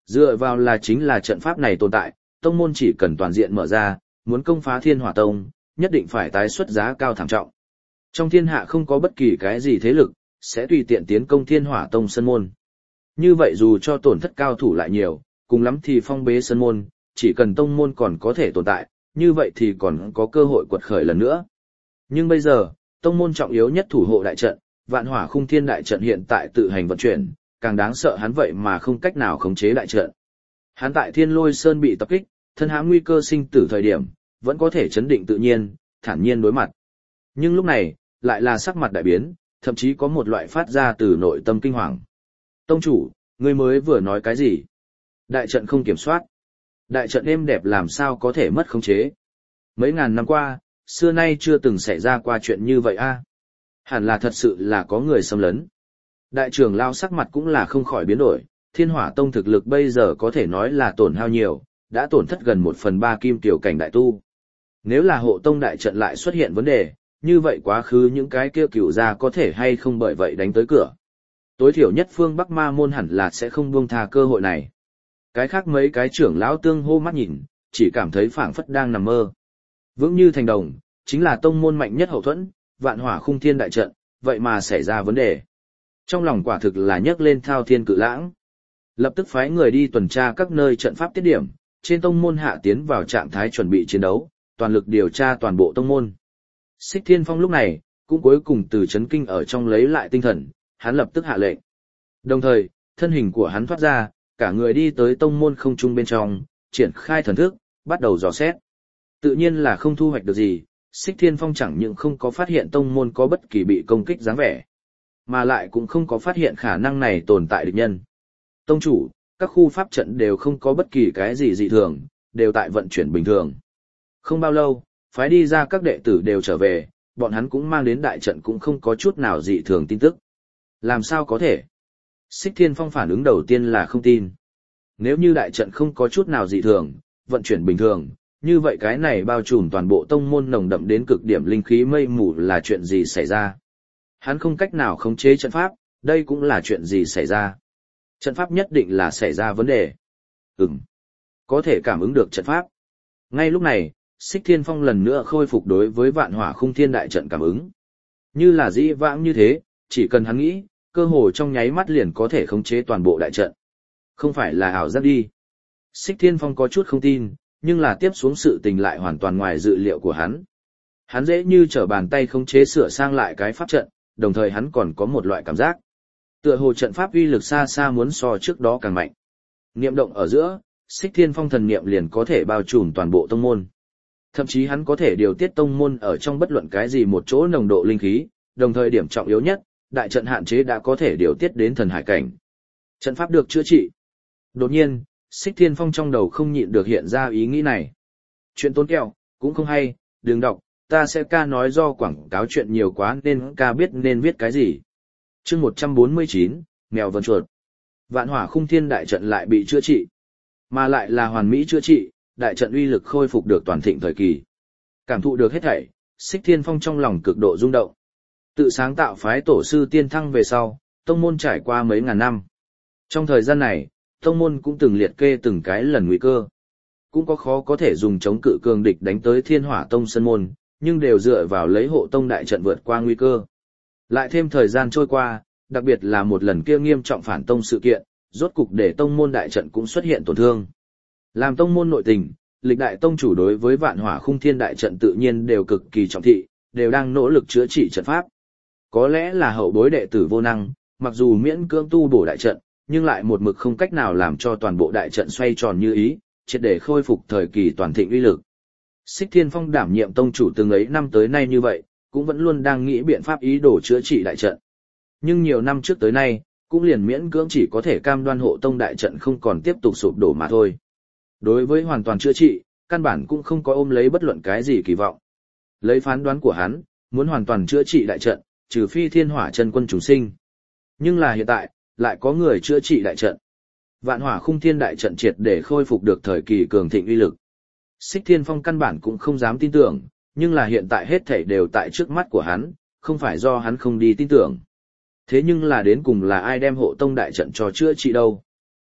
Dựa vào là chính là trận pháp này tồn tại, tông môn chỉ cần toàn diện mở ra, muốn công phá Thiên Hỏa Tông, nhất định phải tái xuất giá cao thảm trọng. Trong thiên hạ không có bất kỳ cái gì thế lực, sẽ tùy tiện tiến công Thiên Hỏa Tông sân môn. Như vậy dù cho tổn thất cao thủ lại nhiều, cùng lắm thì phong bế sân môn, chỉ cần tông môn còn có thể tồn tại, như vậy thì còn có cơ hội quật khởi lần nữa. Nhưng bây giờ, tông môn trọng yếu nhất thủ hộ đại trận, Vạn Hỏa Khung Thiên đại trận hiện tại tự hành vận chuyển, càng đáng sợ hắn vậy mà không cách nào khống chế đại trận. Hắn tại Thiên Lôi Sơn bị tập kích, thân hãm nguy cơ sinh tử thời điểm, vẫn có thể chấn định tự nhiên, thản nhiên đối mặt. Nhưng lúc này, lại là sắc mặt đại biến, thậm chí có một loại phát ra từ nội tâm kinh hoàng. Tông chủ, ngươi mới vừa nói cái gì? Đại trận không kiểm soát. Đại trận êm đẹp làm sao có thể mất khống chế? Mấy ngàn năm qua, xưa nay chưa từng xảy ra qua chuyện như vậy a. Hẳn là thật sự là có người xâm lấn. Đại trưởng lao sắc mặt cũng là không khỏi biến đổi, Thiên Hỏa Tông thực lực bây giờ có thể nói là tổn hao nhiều, đã tổn thất gần một phần ba kim tiểu cảnh đại tu. Nếu là hộ tông đại trận lại xuất hiện vấn đề, như vậy quá khứ những cái kia cửu gia có thể hay không bởi vậy đánh tới cửa. Tối thiểu nhất phương Bắc Ma môn hẳn là sẽ không buông tha cơ hội này. Cái khác mấy cái trưởng lão tương hô mắt nhìn, chỉ cảm thấy phảng phất đang nằm mơ. Vững như thành đồng, chính là tông môn mạnh nhất hậu thuẫn, Vạn Hỏa Khung Thiên đại trận, vậy mà xảy ra vấn đề. Trong lòng quả thực là nhấc lên thao thiên cự lãng. Lập tức phái người đi tuần tra các nơi trận pháp tiết điểm, trên tông môn hạ tiến vào trạng thái chuẩn bị chiến đấu, toàn lực điều tra toàn bộ tông môn. Xích Thiên Phong lúc này, cũng cuối cùng từ chấn kinh ở trong lấy lại tinh thần, hắn lập tức hạ lệnh. Đồng thời, thân hình của hắn thoát ra, cả người đi tới tông môn không trung bên trong, triển khai thần thức, bắt đầu dò xét. Tự nhiên là không thu hoạch được gì, Xích Thiên Phong chẳng những không có phát hiện tông môn có bất kỳ bị công kích dáng vẻ, mà lại cũng không có phát hiện khả năng này tồn tại địch nhân. Tông chủ, các khu pháp trận đều không có bất kỳ cái gì dị thường, đều tại vận chuyển bình thường. Không bao lâu, phái đi ra các đệ tử đều trở về, bọn hắn cũng mang đến đại trận cũng không có chút nào dị thường tin tức. Làm sao có thể? Xích Thiên Phong phản ứng đầu tiên là không tin. Nếu như đại trận không có chút nào dị thường, vận chuyển bình thường, như vậy cái này bao trùm toàn bộ tông môn nồng đậm đến cực điểm linh khí mây mù là chuyện gì xảy ra? Hắn không cách nào khống chế trận pháp, đây cũng là chuyện gì xảy ra? Trận pháp nhất định là xảy ra vấn đề. Ừm, có thể cảm ứng được trận pháp. Ngay lúc này, Xích Thiên Phong lần nữa khôi phục đối với Vạn Hỏa Khung Thiên đại trận cảm ứng. Như là dĩ vãng như thế, chỉ cần hắn nghĩ, cơ hồ trong nháy mắt liền có thể khống chế toàn bộ đại trận. Không phải là ảo giác đi. Xích Thiên Phong có chút không tin, nhưng là tiếp xuống sự tình lại hoàn toàn ngoài dự liệu của hắn. Hắn dễ như trở bàn tay khống chế sửa sang lại cái pháp trận, đồng thời hắn còn có một loại cảm giác. Tựa hồ trận pháp uy lực xa xa muốn so trước đó càng mạnh. Niệm động ở giữa, Xích Thiên Phong thần niệm liền có thể bao trùm toàn bộ tông môn. Thậm chí hắn có thể điều tiết tông môn ở trong bất luận cái gì một chỗ nồng độ linh khí, đồng thời điểm trọng yếu nhất, đại trận hạn chế đã có thể điều tiết đến thần hải cảnh. Trận pháp được chữa trị. Đột nhiên, Xích Thiên Phong trong đầu không nhịn được hiện ra ý nghĩ này. Chuyện tốn kẹo, cũng không hay, đừng đọc, ta sẽ ca nói do quảng cáo chuyện nhiều quá nên ca biết nên viết cái gì. Chương một trăm bốn mươi chín, Mèo vần chuột. Vạn Hỏa Khung Thiên đại trận lại bị chữa trị, mà lại là hoàn mỹ chữa trị, đại trận uy lực khôi phục được toàn thịnh thời kỳ. Cảm thụ được hết thảy, Xích Thiên Phong trong lòng cực độ rung động. Tự sáng tạo phái tổ sư tiên thăng về sau, tông môn trải qua mấy ngàn năm. Trong thời gian này, tông môn cũng từng liệt kê từng cái lần nguy cơ. Cũng có khó có thể dùng chống cự cường địch đánh tới Thiên Hỏa Tông sân môn, nhưng đều dựa vào lấy hộ tông đại trận vượt qua nguy cơ. Lại thêm thời gian trôi qua, đặc biệt là một lần kia nghiêm trọng phản tông sự kiện, rốt cục để tông môn đại trận cũng xuất hiện tổn thương. Làm tông môn nội tình, lịch đại tông chủ đối với Vạn Hỏa Khung Thiên đại trận tự nhiên đều cực kỳ trọng thị, đều đang nỗ lực chữa trị trận pháp. Có lẽ là hậu bối đệ tử vô năng, mặc dù miễn cưỡng tu bổ đại trận, nhưng lại một mực không cách nào làm cho toàn bộ đại trận xoay tròn như ý, triệt để khôi phục thời kỳ toàn thịnh uy lực. Xích Thiên Phong đảm nhiệm tông chủ từng ấy năm tới nay như vậy, cũng vẫn luôn đang nghĩ biện pháp ý đồ chữa trị đại trận. Nhưng nhiều năm trước tới nay, cũng liền miễn cưỡng chỉ có thể cam đoan hộ tông đại trận không còn tiếp tục sụp đổ mà thôi. Đối với hoàn toàn chữa trị, căn bản cũng không có ôm lấy bất luận cái gì kỳ vọng. Lấy phán đoán của hắn, muốn hoàn toàn chữa trị đại trận, trừ phi Thiên Hỏa chân quân chúng sinh. Nhưng là hiện tại, lại có người chữa trị đại trận. Vạn Hỏa Khung Thiên đại trận triệt để khôi phục được thời kỳ cường thịnh uy lực. Xích Thiên Phong căn bản cũng không dám tin tưởng, nhưng là hiện tại hết thảy đều tại trước mắt của hắn, không phải do hắn không đi tin tưởng. Thế nhưng là đến cùng là ai đem hộ tông đại trận cho chữa trị đâu?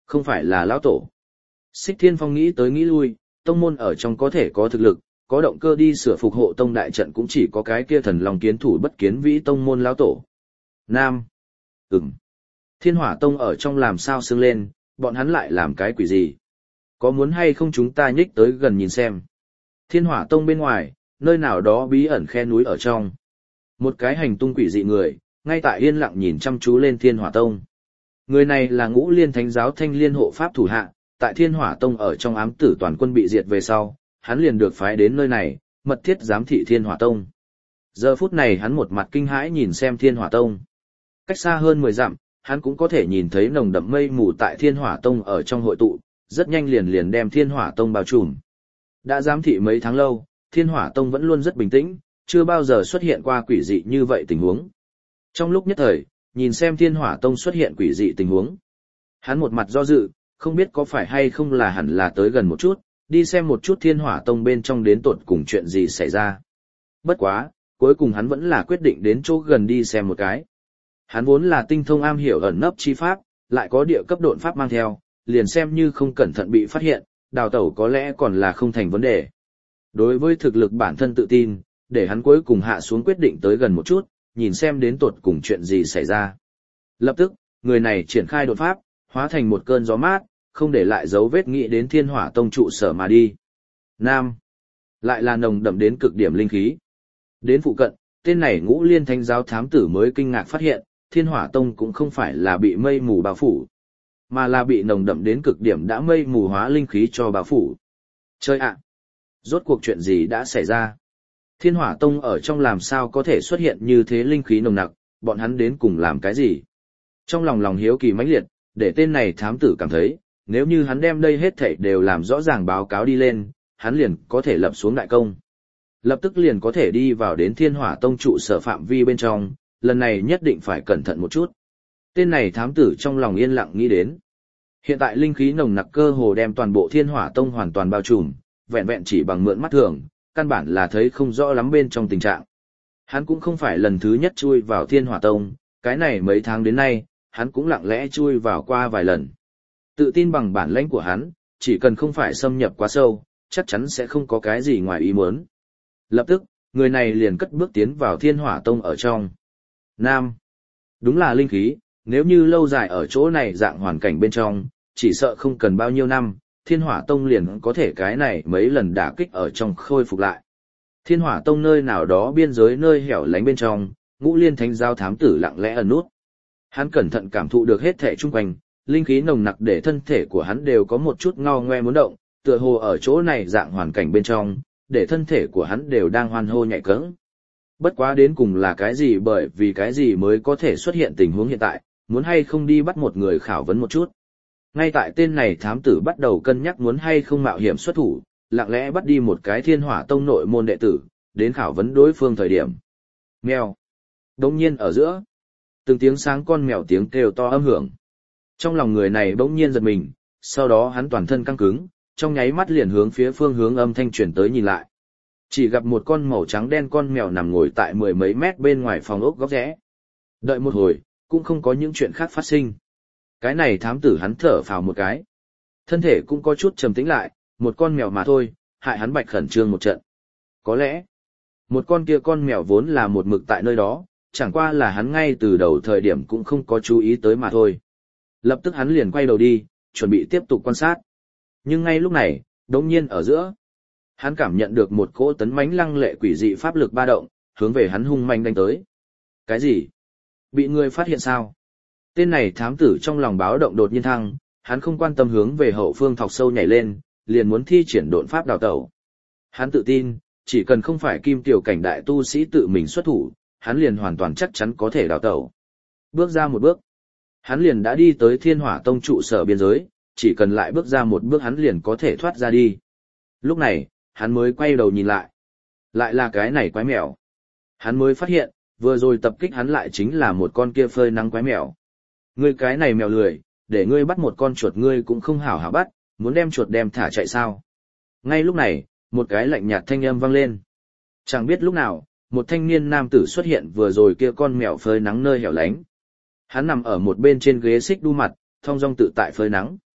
Không phải là lão tổ. Xích Thiên Phong nghĩ tới nghĩ lui, tông môn ở trong có thể có thực lực, có động cơ đi sửa phục hộ tông đại trận cũng chỉ có cái kia thần long kiến thủ bất kiến vĩ tông môn lão tổ. Nam. Ừm. Thiên Hỏa Tông ở trong làm sao sương lên, bọn hắn lại làm cái quỷ gì? Có muốn hay không chúng ta nhích tới gần nhìn xem? Thiên Hỏa Tông bên ngoài, nơi nào đó bí ẩn khe núi ở trong. Một cái hành tung quỷ dị người, ngay tại yên lặng nhìn chăm chú lên Thiên Hỏa Tông. Người này là Ngũ Liên Thánh giáo Thanh Liên hộ pháp thủ hạ, tại Thiên Hỏa Tông ở trong ám tử toàn quân bị diệt về sau, hắn liền được phái đến nơi này, mật thiết giám thị Thiên Hỏa Tông. Giờ phút này hắn một mặt kinh hãi nhìn xem Thiên Hỏa Tông. Cách xa hơn mười dặm, hắn cũng có thể nhìn thấy nồng đậm mây mù tại Thiên Hỏa Tông ở trong hội tụ, rất nhanh liền liền đem Thiên Hỏa Tông bao trùm. Đã giám thị mấy tháng lâu, Thiên Hỏa Tông vẫn luôn rất bình tĩnh, chưa bao giờ xuất hiện qua quỷ dị như vậy tình huống. Trong lúc nhất thời, nhìn xem Thiên Hỏa Tông xuất hiện quỷ dị tình huống, hắn một mặt do dự, không biết có phải hay không là hẳn là tới gần một chút, đi xem một chút Thiên Hỏa Tông bên trong đến tột cùng chuyện gì xảy ra. Bất quá, cuối cùng hắn vẫn là quyết định đến chỗ gần đi xem một cái. Hắn vốn là tinh thông am hiểu ẩn nấp chi pháp, lại có địa cấp độn pháp mang theo, liền xem như không cẩn thận bị phát hiện, đào tẩu có lẽ còn là không thành vấn đề. Đối với thực lực bản thân tự tin, để hắn cuối cùng hạ xuống quyết định tới gần một chút, nhìn xem đến tột cùng chuyện gì xảy ra. Lập tức, người này triển khai đột pháp, hóa thành một cơn gió mát, không để lại dấu vết nghĩ đến Thiên Hỏa Tông trụ sở mà đi. Nam. Lại là nồng đậm đến cực điểm linh khí. Đến phụ cận, tên này Ngũ Liên Thánh giáo thám tử mới kinh ngạc phát hiện, Thiên Hỏa Tông cũng không phải là bị mây mù bao phủ, mà là bị nồng đậm đến cực điểm đã mây mù hóa linh khí cho bao phủ. Chơi ạ! Rốt cuộc chuyện gì đã xảy ra? Thiên Hỏa Tông ở trong làm sao có thể xuất hiện như thế linh khí nồng nặc, bọn hắn đến cùng làm cái gì? Trong lòng lòng hiếu kỳ mãnh liệt, để tên này thám tử cảm thấy, nếu như hắn đem đây hết thảy đều làm rõ ràng báo cáo đi lên, hắn liền có thể lập xuống đại công. Lập tức liền có thể đi vào đến Thiên Hỏa Tông trụ sở phạm vi bên trong, lần này nhất định phải cẩn thận một chút. Tên này thám tử trong lòng yên lặng nghĩ đến. Hiện tại linh khí nồng nặc cơ hồ đem toàn bộ Thiên Hỏa Tông hoàn toàn bao trùm, vẹn vẹn chỉ bằng mượn mắt thường, căn bản là thấy không rõ lắm bên trong tình trạng. Hắn cũng không phải lần thứ nhất chui vào Thiên Hỏa Tông, cái này mấy tháng đến nay, hắn cũng lặng lẽ chui vào qua vài lần. Tự tin bằng bản lĩnh của hắn, chỉ cần không phải xâm nhập quá sâu, chắc chắn sẽ không có cái gì ngoài ý muốn. Lập tức, người này liền cất bước tiến vào Thiên Hỏa Tông ở trong. Nam. Đúng là linh khí, nếu như lâu dài ở chỗ này dạng hoàn cảnh bên trong, chỉ sợ không cần bao nhiêu năm, Thiên Hỏa Tông liền có thể cái này mấy lần đả kích ở trong khôi phục lại. Thiên Hỏa Tông nơi nào đó biên giới nơi hẻo lánh bên trong, Ngũ Liên Thánh giáo thám tử lặng lẽ ẩn nút. Hắn cẩn thận cảm thụ được hết thể chung quanh, linh khí nồng nặc để thân thể của hắn đều có một chút ngao ngoe muốn động, tựa hồ ở chỗ này dạng hoàn cảnh bên trong, để thân thể của hắn đều đang hoan hô nhạy cẫng. Bất quá đến cùng là cái gì bởi vì cái gì mới có thể xuất hiện tình huống hiện tại, muốn hay không đi bắt một người khảo vấn một chút. Ngay tại tên này thám tử bắt đầu cân nhắc muốn hay không mạo hiểm xuất thủ, lặng lẽ bắt đi một cái Thiên Hỏa Tông nội môn đệ tử, đến khảo vấn đối phương thời điểm. Mèo. Đông nhiên ở giữa, từng tiếng sáng con mèo tiếng kêu to âm hưởng. Trong lòng người này bỗng nhiên giật mình, sau đó hắn toàn thân căng cứng, trong nháy mắt liền hướng phía phương hướng âm thanh truyền tới nhìn lại. Chỉ gặp một con màu trắng đen con mèo nằm ngồi tại mười mấy mét bên ngoài phòng ốc góc rẽ. Đợi một hồi, cũng không có những chuyện khác phát sinh. Cái này thám tử hắn thở phào một cái. Thân thể cũng có chút trầm tĩnh lại, một con mèo mà thôi, hại hắn bạch khẩn trương một trận. Có lẽ, một con kia con mèo vốn là một mực tại nơi đó, chẳng qua là hắn ngay từ đầu thời điểm cũng không có chú ý tới mà thôi. Lập tức hắn liền quay đầu đi, chuẩn bị tiếp tục quan sát. Nhưng ngay lúc này, đột nhiên ở giữa, hắn cảm nhận được một cỗ tấn mãnh lăng lệ quỷ dị pháp lực ba động, hướng về hắn hung manh đánh tới. Cái gì? Bị người phát hiện sao? Tên này thám tử trong lòng báo động đột nhiên thăng, hắn không quan tâm hướng về hậu phương thọc sâu nhảy lên, liền muốn thi triển độn pháp đào tẩu. Hắn tự tin, chỉ cần không phải kim tiểu cảnh đại tu sĩ tự mình xuất thủ, hắn liền hoàn toàn chắc chắn có thể đào tẩu. Bước ra một bước, hắn liền đã đi tới Thiên Hỏa Tông trụ sở biên giới, chỉ cần lại bước ra một bước hắn liền có thể thoát ra đi. Lúc này, hắn mới quay đầu nhìn lại. Lại là cái này quái mèo. Hắn mới phát hiện, vừa rồi tập kích hắn lại chính là một con kia phơi nắng quái mèo. Ngươi cái này mèo lười, để ngươi bắt một con chuột ngươi cũng không hảo hảo bắt, muốn đem chuột đem thả chạy sao. Ngay lúc này, một cái lạnh nhạt thanh âm vang lên. Chẳng biết lúc nào, một thanh niên nam tử xuất hiện vừa rồi kia con mèo phơi nắng nơi hẻo lánh. Hắn nằm ở một bên trên ghế xích đu mặt, thong dong tự tại phơi nắng.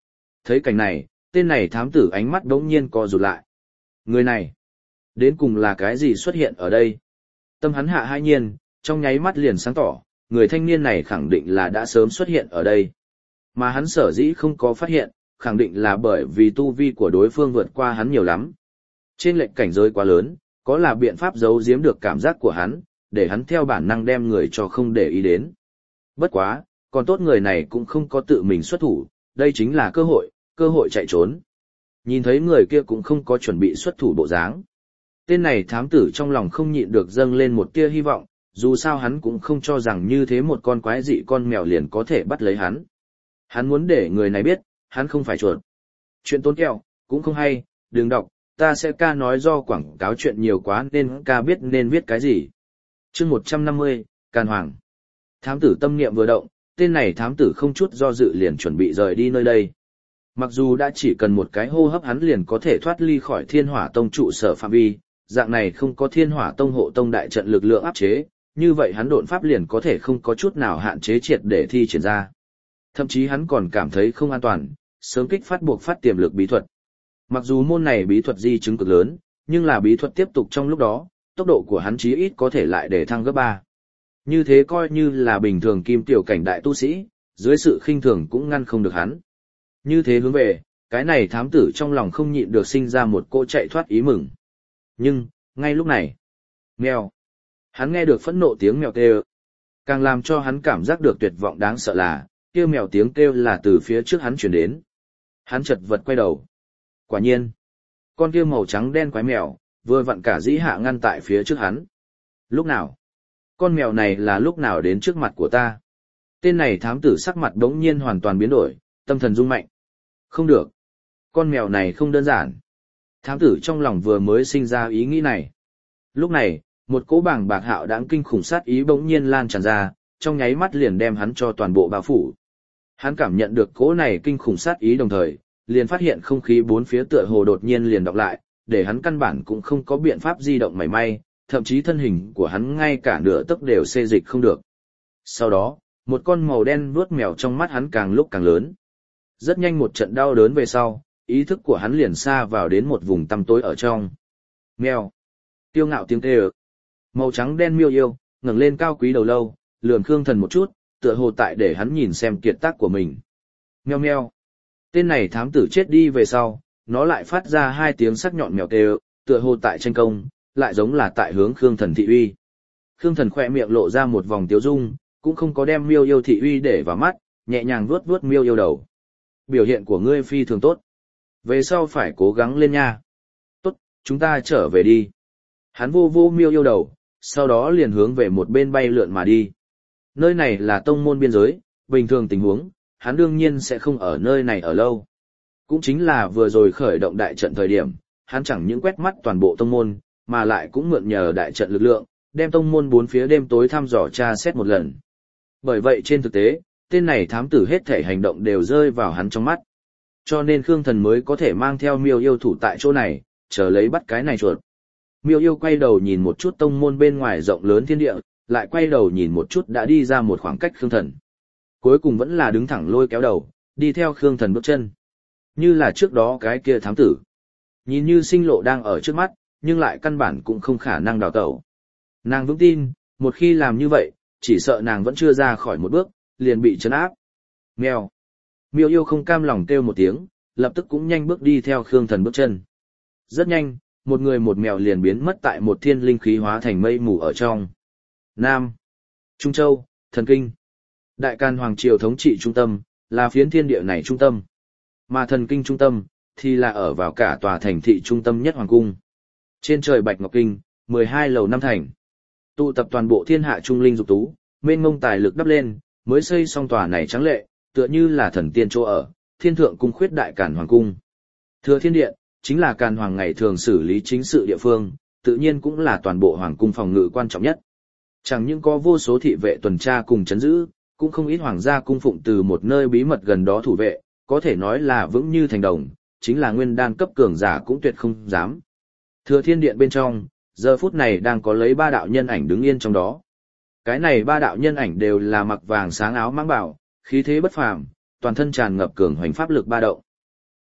Thấy cảnh này, tên này thám tử ánh mắt đống nhiên co rụt lại. Người này, đến cùng là cái gì xuất hiện ở đây? Tâm hắn hạ hai nhiên, trong nháy mắt liền sáng tỏ, người thanh niên này khẳng định là đã sớm xuất hiện ở đây. Mà hắn sở dĩ không có phát hiện, khẳng định là bởi vì tu vi của đối phương vượt qua hắn nhiều lắm. Trên lệnh cảnh giới quá lớn, có là biện pháp giấu giếm được cảm giác của hắn, để hắn theo bản năng đem người cho không để ý đến. Bất quá, còn tốt người này cũng không có tự mình xuất thủ, đây chính là cơ hội, cơ hội chạy trốn. Nhìn thấy người kia cũng không có chuẩn bị xuất thủ bộ dáng. Tên này thám tử trong lòng không nhịn được dâng lên một tia hy vọng, dù sao hắn cũng không cho rằng như thế một con quái dị con mèo liền có thể bắt lấy hắn. Hắn muốn để người này biết, hắn không phải chuột. Chuyện tốn kẹo, cũng không hay, đừng đọc, ta sẽ ca nói do quảng cáo chuyện nhiều quá nên ca biết nên viết cái gì. Chương một trăm năm mươi, Càn Hoàng. Thám tử tâm niệm vừa động, tên này thám tử không chút do dự liền chuẩn bị rời đi nơi đây. Mặc dù đã chỉ cần một cái hô hấp hắn liền có thể thoát ly khỏi Thiên Hỏa Tông trụ sở phạm vi, dạng này không có Thiên Hỏa Tông hộ tông đại trận lực lượng áp chế, như vậy hắn độn pháp liền có thể không có chút nào hạn chế triệt để thi triển ra. Thậm chí hắn còn cảm thấy không an toàn, sớm kích phát buộc phát tiềm lực bí thuật. Mặc dù môn này bí thuật di chứng cực lớn, nhưng là bí thuật tiếp tục trong lúc đó, tốc độ của hắn chí ít có thể lại để thăng gấp ba. Như thế coi như là bình thường kim tiểu cảnh đại tu sĩ, dưới sự khinh thường cũng ngăn không được hắn. Như thế hướng về, cái này thám tử trong lòng không nhịn được sinh ra một cô chạy thoát ý mừng. Nhưng, ngay lúc này, mèo. Hắn nghe được phẫn nộ tiếng mèo kêu. Càng làm cho hắn cảm giác được tuyệt vọng đáng sợ là, kêu mèo tiếng kêu là từ phía trước hắn chuyển đến. Hắn chật vật quay đầu. Quả nhiên, con kia màu trắng đen quái mèo, vừa vặn cả dĩ hạ ngăn tại phía trước hắn. Lúc nào? Con mèo này là lúc nào đến trước mặt của ta? Tên này thám tử sắc mặt đống nhiên hoàn toàn biến đổi, tâm thần rung mạnh. Không được. Con mèo này không đơn giản. Thám tử trong lòng vừa mới sinh ra ý nghĩ này. Lúc này, một cỗ bảng bạc hạo đáng kinh khủng sát ý bỗng nhiên lan tràn ra, trong nháy mắt liền đem hắn cho toàn bộ bao phủ. Hắn cảm nhận được cỗ này kinh khủng sát ý đồng thời, liền phát hiện không khí bốn phía tựa hồ đột nhiên liền đọc lại, để hắn căn bản cũng không có biện pháp di động mảy may, thậm chí thân hình của hắn ngay cả nửa tấc đều xê dịch không được. Sau đó, một con màu đen vuốt mèo trong mắt hắn càng lúc càng lớn. Rất nhanh một trận đau đớn về sau, ý thức của hắn liền xa vào đến một vùng tăm tối ở trong. Mèo. Tiêu ngạo tiếng kêu. Màu trắng đen miêu yêu, ngẩng lên cao quý đầu lâu, lườm Khương Thần một chút, tựa hồ tại để hắn nhìn xem kiệt tác của mình. Meo meo. Tên này thám tử chết đi về sau, nó lại phát ra hai tiếng sắc nhọn mèo kêu, tựa hồ tại tranh công, lại giống là tại hướng Khương Thần thị uy. Khương Thần khỏe miệng lộ ra một vòng tiếu dung, cũng không có đem miêu yêu thị uy để vào mắt, nhẹ nhàng vuốt vuốt miêu yêu đầu. Biểu hiện của ngươi phi thường tốt. Về sau phải cố gắng lên nha. Tốt, chúng ta trở về đi. Hắn vô vô miêu yêu đầu, sau đó liền hướng về một bên bay lượn mà đi. Nơi này là tông môn biên giới, bình thường tình huống, hắn đương nhiên sẽ không ở nơi này ở lâu. Cũng chính là vừa rồi khởi động đại trận thời điểm, hắn chẳng những quét mắt toàn bộ tông môn, mà lại cũng mượn nhờ đại trận lực lượng, đem tông môn bốn phía đêm tối thăm dò tra xét một lần. Bởi vậy trên thực tế, tên này thám tử hết thể hành động đều rơi vào hắn trong mắt. Cho nên Khương Thần mới có thể mang theo miêu yêu thủ tại chỗ này, chờ lấy bắt cái này chuột. Miêu yêu quay đầu nhìn một chút tông môn bên ngoài rộng lớn thiên địa, lại quay đầu nhìn một chút đã đi ra một khoảng cách Khương Thần. Cuối cùng vẫn là đứng thẳng lôi kéo đầu, đi theo Khương Thần bước chân. Như là trước đó cái kia thám tử. Nhìn như sinh lộ đang ở trước mắt, nhưng lại căn bản cũng không khả năng đào tẩu. Nàng vững tin, một khi làm như vậy, chỉ sợ nàng vẫn chưa ra khỏi một bước, liền bị trấn áp. Mèo. Miêu yêu không cam lòng kêu một tiếng, lập tức cũng nhanh bước đi theo Khương Thần bước chân. Rất nhanh, một người một mèo liền biến mất tại một thiên linh khí hóa thành mây mù ở trong. Nam. Trung Châu, Thần Kinh. Đại Càn Hoàng Triều thống trị trung tâm, là phiến thiên địa này trung tâm. Mà Thần Kinh trung tâm, thì là ở vào cả tòa thành thị trung tâm nhất Hoàng Cung. Trên trời Bạch Ngọc Kinh, mười hai lầu năm thành. Tụ tập toàn bộ thiên hạ trung linh dục tú, mênh mông tài lực đắp lên, mới xây xong tòa này trắng lệ, tựa như là thần tiên chỗ ở, thiên thượng cung khuyết đại Càn Hoàng Cung. Thừa Thiên Điện, chính là Càn Hoàng ngày thường xử lý chính sự địa phương, tự nhiên cũng là toàn bộ Hoàng Cung phòng ngự quan trọng nhất. Chẳng những có vô số thị vệ tuần tra cùng chấn giữ, cũng không ít hoàng gia cung phụng từ một nơi bí mật gần đó thủ vệ, có thể nói là vững như thành đồng, chính là nguyên đan cấp cường giả cũng tuyệt không dám. Thừa Thiên Điện bên trong, giờ phút này đang có lấy ba đạo nhân ảnh đứng yên trong đó. Cái này ba đạo nhân ảnh đều là mặc vàng sáng áo mang bảo, khí thế bất phàm, toàn thân tràn ngập cường hoành pháp lực ba động.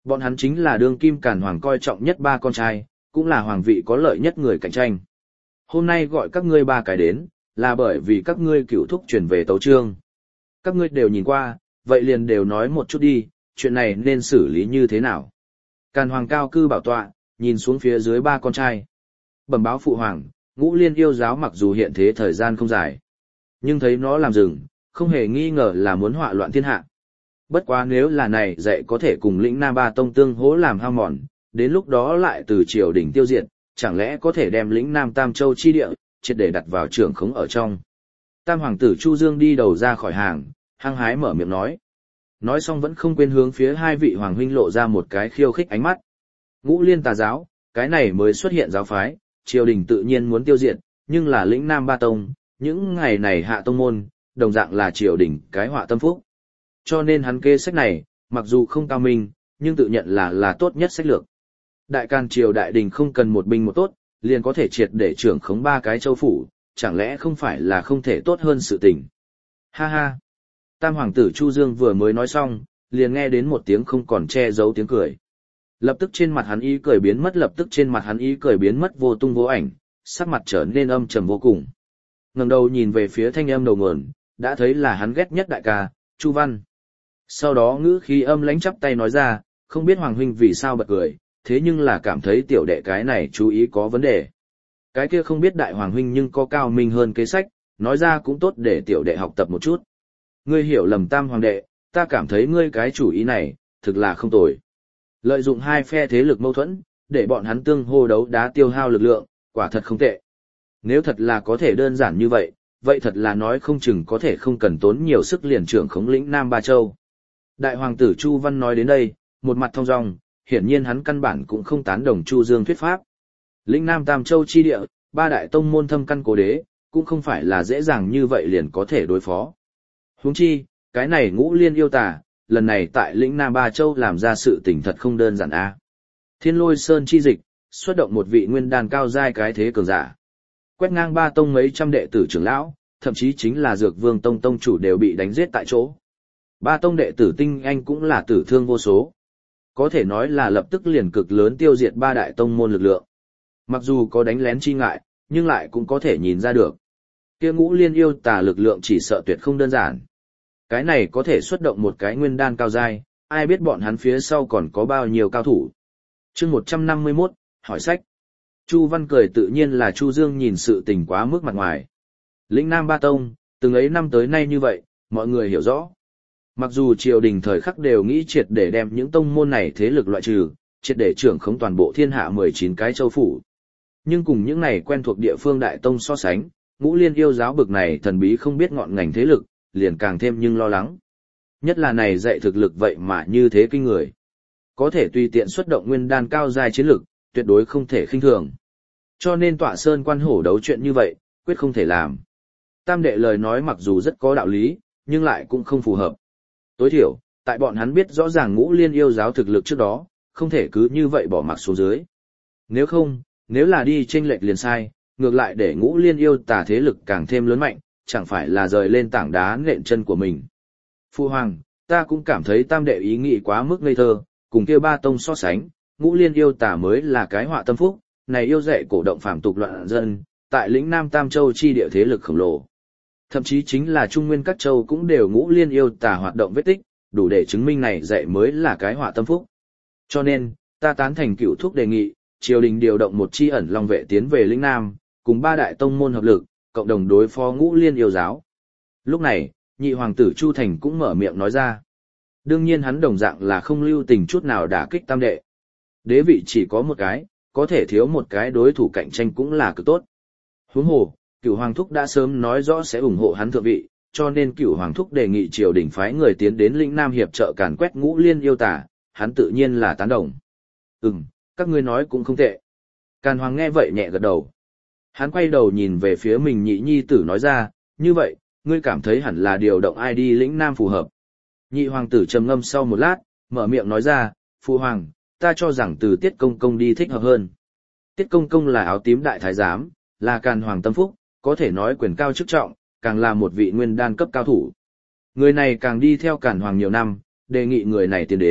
Bọn hắn chính là đương kim Càn Hoàng coi trọng nhất ba con trai, cũng là hoàng vị có lợi nhất người cạnh tranh. Hôm nay gọi các ngươi ba cái đến, là bởi vì các ngươi cựu thúc chuyển về tấu trương. Các ngươi đều nhìn qua, vậy liền đều nói một chút đi, chuyện này nên xử lý như thế nào. Càn Hoàng cao cư bảo tọa, nhìn xuống phía dưới ba con trai. Bẩm báo phụ hoàng, Ngũ Liên yêu giáo mặc dù hiện thế thời gian không dài, nhưng thấy nó làm rừng, không hề nghi ngờ là muốn họa loạn thiên hạ. Bất quá nếu là này dạy có thể cùng lĩnh Nam Ba Tông tương hỗ làm hao mòn, đến lúc đó lại từ triều đình tiêu diệt, chẳng lẽ có thể đem lĩnh Nam Tam Châu chi địa, triệt để đặt vào trưởng khống ở trong. Tam hoàng tử Chu Dương đi đầu ra khỏi hàng, hăng hái mở miệng nói. Nói xong vẫn không quên hướng phía hai vị hoàng huynh lộ ra một cái khiêu khích ánh mắt. Ngũ Liên tà giáo, cái này mới xuất hiện giáo phái, triều đình tự nhiên muốn tiêu diệt, nhưng là lĩnh Nam Ba Tông, những ngày này hạ tông môn, đồng dạng là triều đình cái họa tâm phúc. Cho nên hắn kế sách này, mặc dù không cao minh, nhưng tự nhận là là tốt nhất sách lược. Đại Càn triều đại đình không cần một binh một tốt, liền có thể triệt để trưởng khống ba cái châu phủ, chẳng lẽ không phải là không thể tốt hơn sự tình. Ha ha! Tam hoàng tử Chu Dương vừa mới nói xong, liền nghe đến một tiếng không còn che giấu tiếng cười. Lập tức trên mặt hắn ý cười biến mất lập tức trên mặt hắn ý cười biến mất vô tung vô ảnh, sắc mặt trở nên âm trầm vô cùng. Ngẩng đầu nhìn về phía thanh âm đầu nguồn, đã thấy là hắn ghét nhất đại ca, Chu Văn. Sau đó ngữ khí âm lãnh chắp tay nói ra, không biết hoàng huynh vì sao bật cười, thế nhưng là cảm thấy tiểu đệ cái này chú ý có vấn đề. Cái kia không biết đại hoàng huynh nhưng có cao minh hơn kế sách, nói ra cũng tốt để tiểu đệ học tập một chút. Ngươi hiểu lầm tam hoàng đệ, ta cảm thấy ngươi cái chủ ý này, thực là không tồi. Lợi dụng hai phe thế lực mâu thuẫn, để bọn hắn tương hô đấu đá tiêu hao lực lượng, quả thật không tệ. Nếu thật là có thể đơn giản như vậy, vậy thật là nói không chừng có thể không cần tốn nhiều sức liền trưởng khống lĩnh Nam Ba Châu. Đại hoàng tử Chu Văn nói đến đây, một mặt thong dong, hiển nhiên hắn căn bản cũng không tán đồng Chu Dương thuyết pháp. Lĩnh Nam Tam Châu chi địa, ba đại tông môn thâm căn cố đế, cũng không phải là dễ dàng như vậy liền có thể đối phó. Huống chi, cái này Ngũ Liên yêu tà, lần này tại lĩnh Nam Ba Châu làm ra sự tình thật không đơn giản a. Thiên Lôi Sơn chi dịch, xuất động một vị nguyên đan cao giai cái thế cường giả. Quét ngang ba tông mấy trăm đệ tử trưởng lão, thậm chí chính là Dược Vương tông tông chủ đều bị đánh giết tại chỗ. Ba tông đệ tử tinh anh cũng là tử thương vô số. Có thể nói là lập tức liền cực lớn tiêu diệt ba đại tông môn lực lượng. Mặc dù có đánh lén chi ngại, nhưng lại cũng có thể nhìn ra được. Kia Ngũ Liên yêu tà lực lượng chỉ sợ tuyệt không đơn giản. Cái này có thể xuất động một cái nguyên đan cao giai, ai biết bọn hắn phía sau còn có bao nhiêu cao thủ. Chương một trăm năm mươi mốt, hỏi sách. Chu Văn cười tự nhiên là Chu Dương nhìn sự tình quá mức mặt ngoài. Lĩnh Nam Ba Tông, từng ấy năm tới nay như vậy, mọi người hiểu rõ. Mặc dù triều đình thời khắc đều nghĩ triệt để đem những tông môn này thế lực loại trừ, triệt để trưởng khống toàn bộ thiên hạ mười chín cái châu phủ. Nhưng cùng những này quen thuộc địa phương đại tông so sánh, Ngũ Liên yêu giáo bực này thần bí không biết ngọn ngành thế lực, liền càng thêm nhưng lo lắng. Nhất là này dạy thực lực vậy mà như thế kinh người. Có thể tùy tiện xuất động nguyên đan cao giai chiến lực, tuyệt đối không thể khinh thường. Cho nên tọa sơn quan hổ đấu chuyện như vậy, quyết không thể làm. Tam đệ lời nói mặc dù rất có đạo lý, nhưng lại cũng không phù hợp. Tối thiểu, tại bọn hắn biết rõ ràng Ngũ Liên yêu giáo thực lực trước đó, không thể cứ như vậy bỏ mặc xuống dưới. Nếu không, nếu là đi chênh lệch liền sai, ngược lại để Ngũ Liên yêu tà thế lực càng thêm lớn mạnh, chẳng phải là rời lên tảng đá nện chân của mình. Phu hoàng, ta cũng cảm thấy tam đệ ý nghĩ quá mức ngây thơ, cùng kia ba tông so sánh, Ngũ Liên yêu tà mới là cái họa tâm phúc, này yêu dạy cổ động phàm tục loạn dân, tại lĩnh Nam Tam Châu chi địa thế lực khổng lồ. Thậm chí chính là Trung Nguyên các châu cũng đều Ngũ Liên yêu tà hoạt động vết tích, đủ để chứng minh này dạy mới là cái họa tâm phúc. Cho nên, ta tán thành cựu thúc đề nghị, triều đình điều động một chi ẩn long vệ tiến về lĩnh Nam, cùng ba đại tông môn hợp lực, cộng đồng đối phó Ngũ Liên yêu giáo. Lúc này, nhị hoàng tử Chu Thành cũng mở miệng nói ra. Đương nhiên hắn đồng dạng là không lưu tình chút nào đả kích tam đệ. Đế vị chỉ có một cái, có thể thiếu một cái đối thủ cạnh tranh cũng là cực tốt. Huống hồ, Cửu Hoàng thúc đã sớm nói rõ sẽ ủng hộ hắn thượng vị, cho nên Cửu Hoàng thúc đề nghị triều đình phái người tiến đến lĩnh Nam hiệp trợ càn quét Ngũ Liên yêu tà, hắn tự nhiên là tán đồng. Ừm, các ngươi nói cũng không tệ. Càn Hoàng nghe vậy nhẹ gật đầu. Hắn quay đầu nhìn về phía mình nhị nhi tử nói ra, như vậy, ngươi cảm thấy hẳn là điều động ai đi lĩnh Nam phù hợp. Nhị hoàng tử trầm ngâm sau một lát, mở miệng nói ra, Phụ hoàng, ta cho rằng từ Tiết Công Công đi thích hợp hơn. Tiết Công Công là áo tím đại thái giám, là Càn Hoàng tâm phúc, có thể nói quyền cao chức trọng, càng là một vị nguyên đan cấp cao thủ. Người này càng đi theo Càn Hoàng nhiều năm, đề nghị người này tiến đến,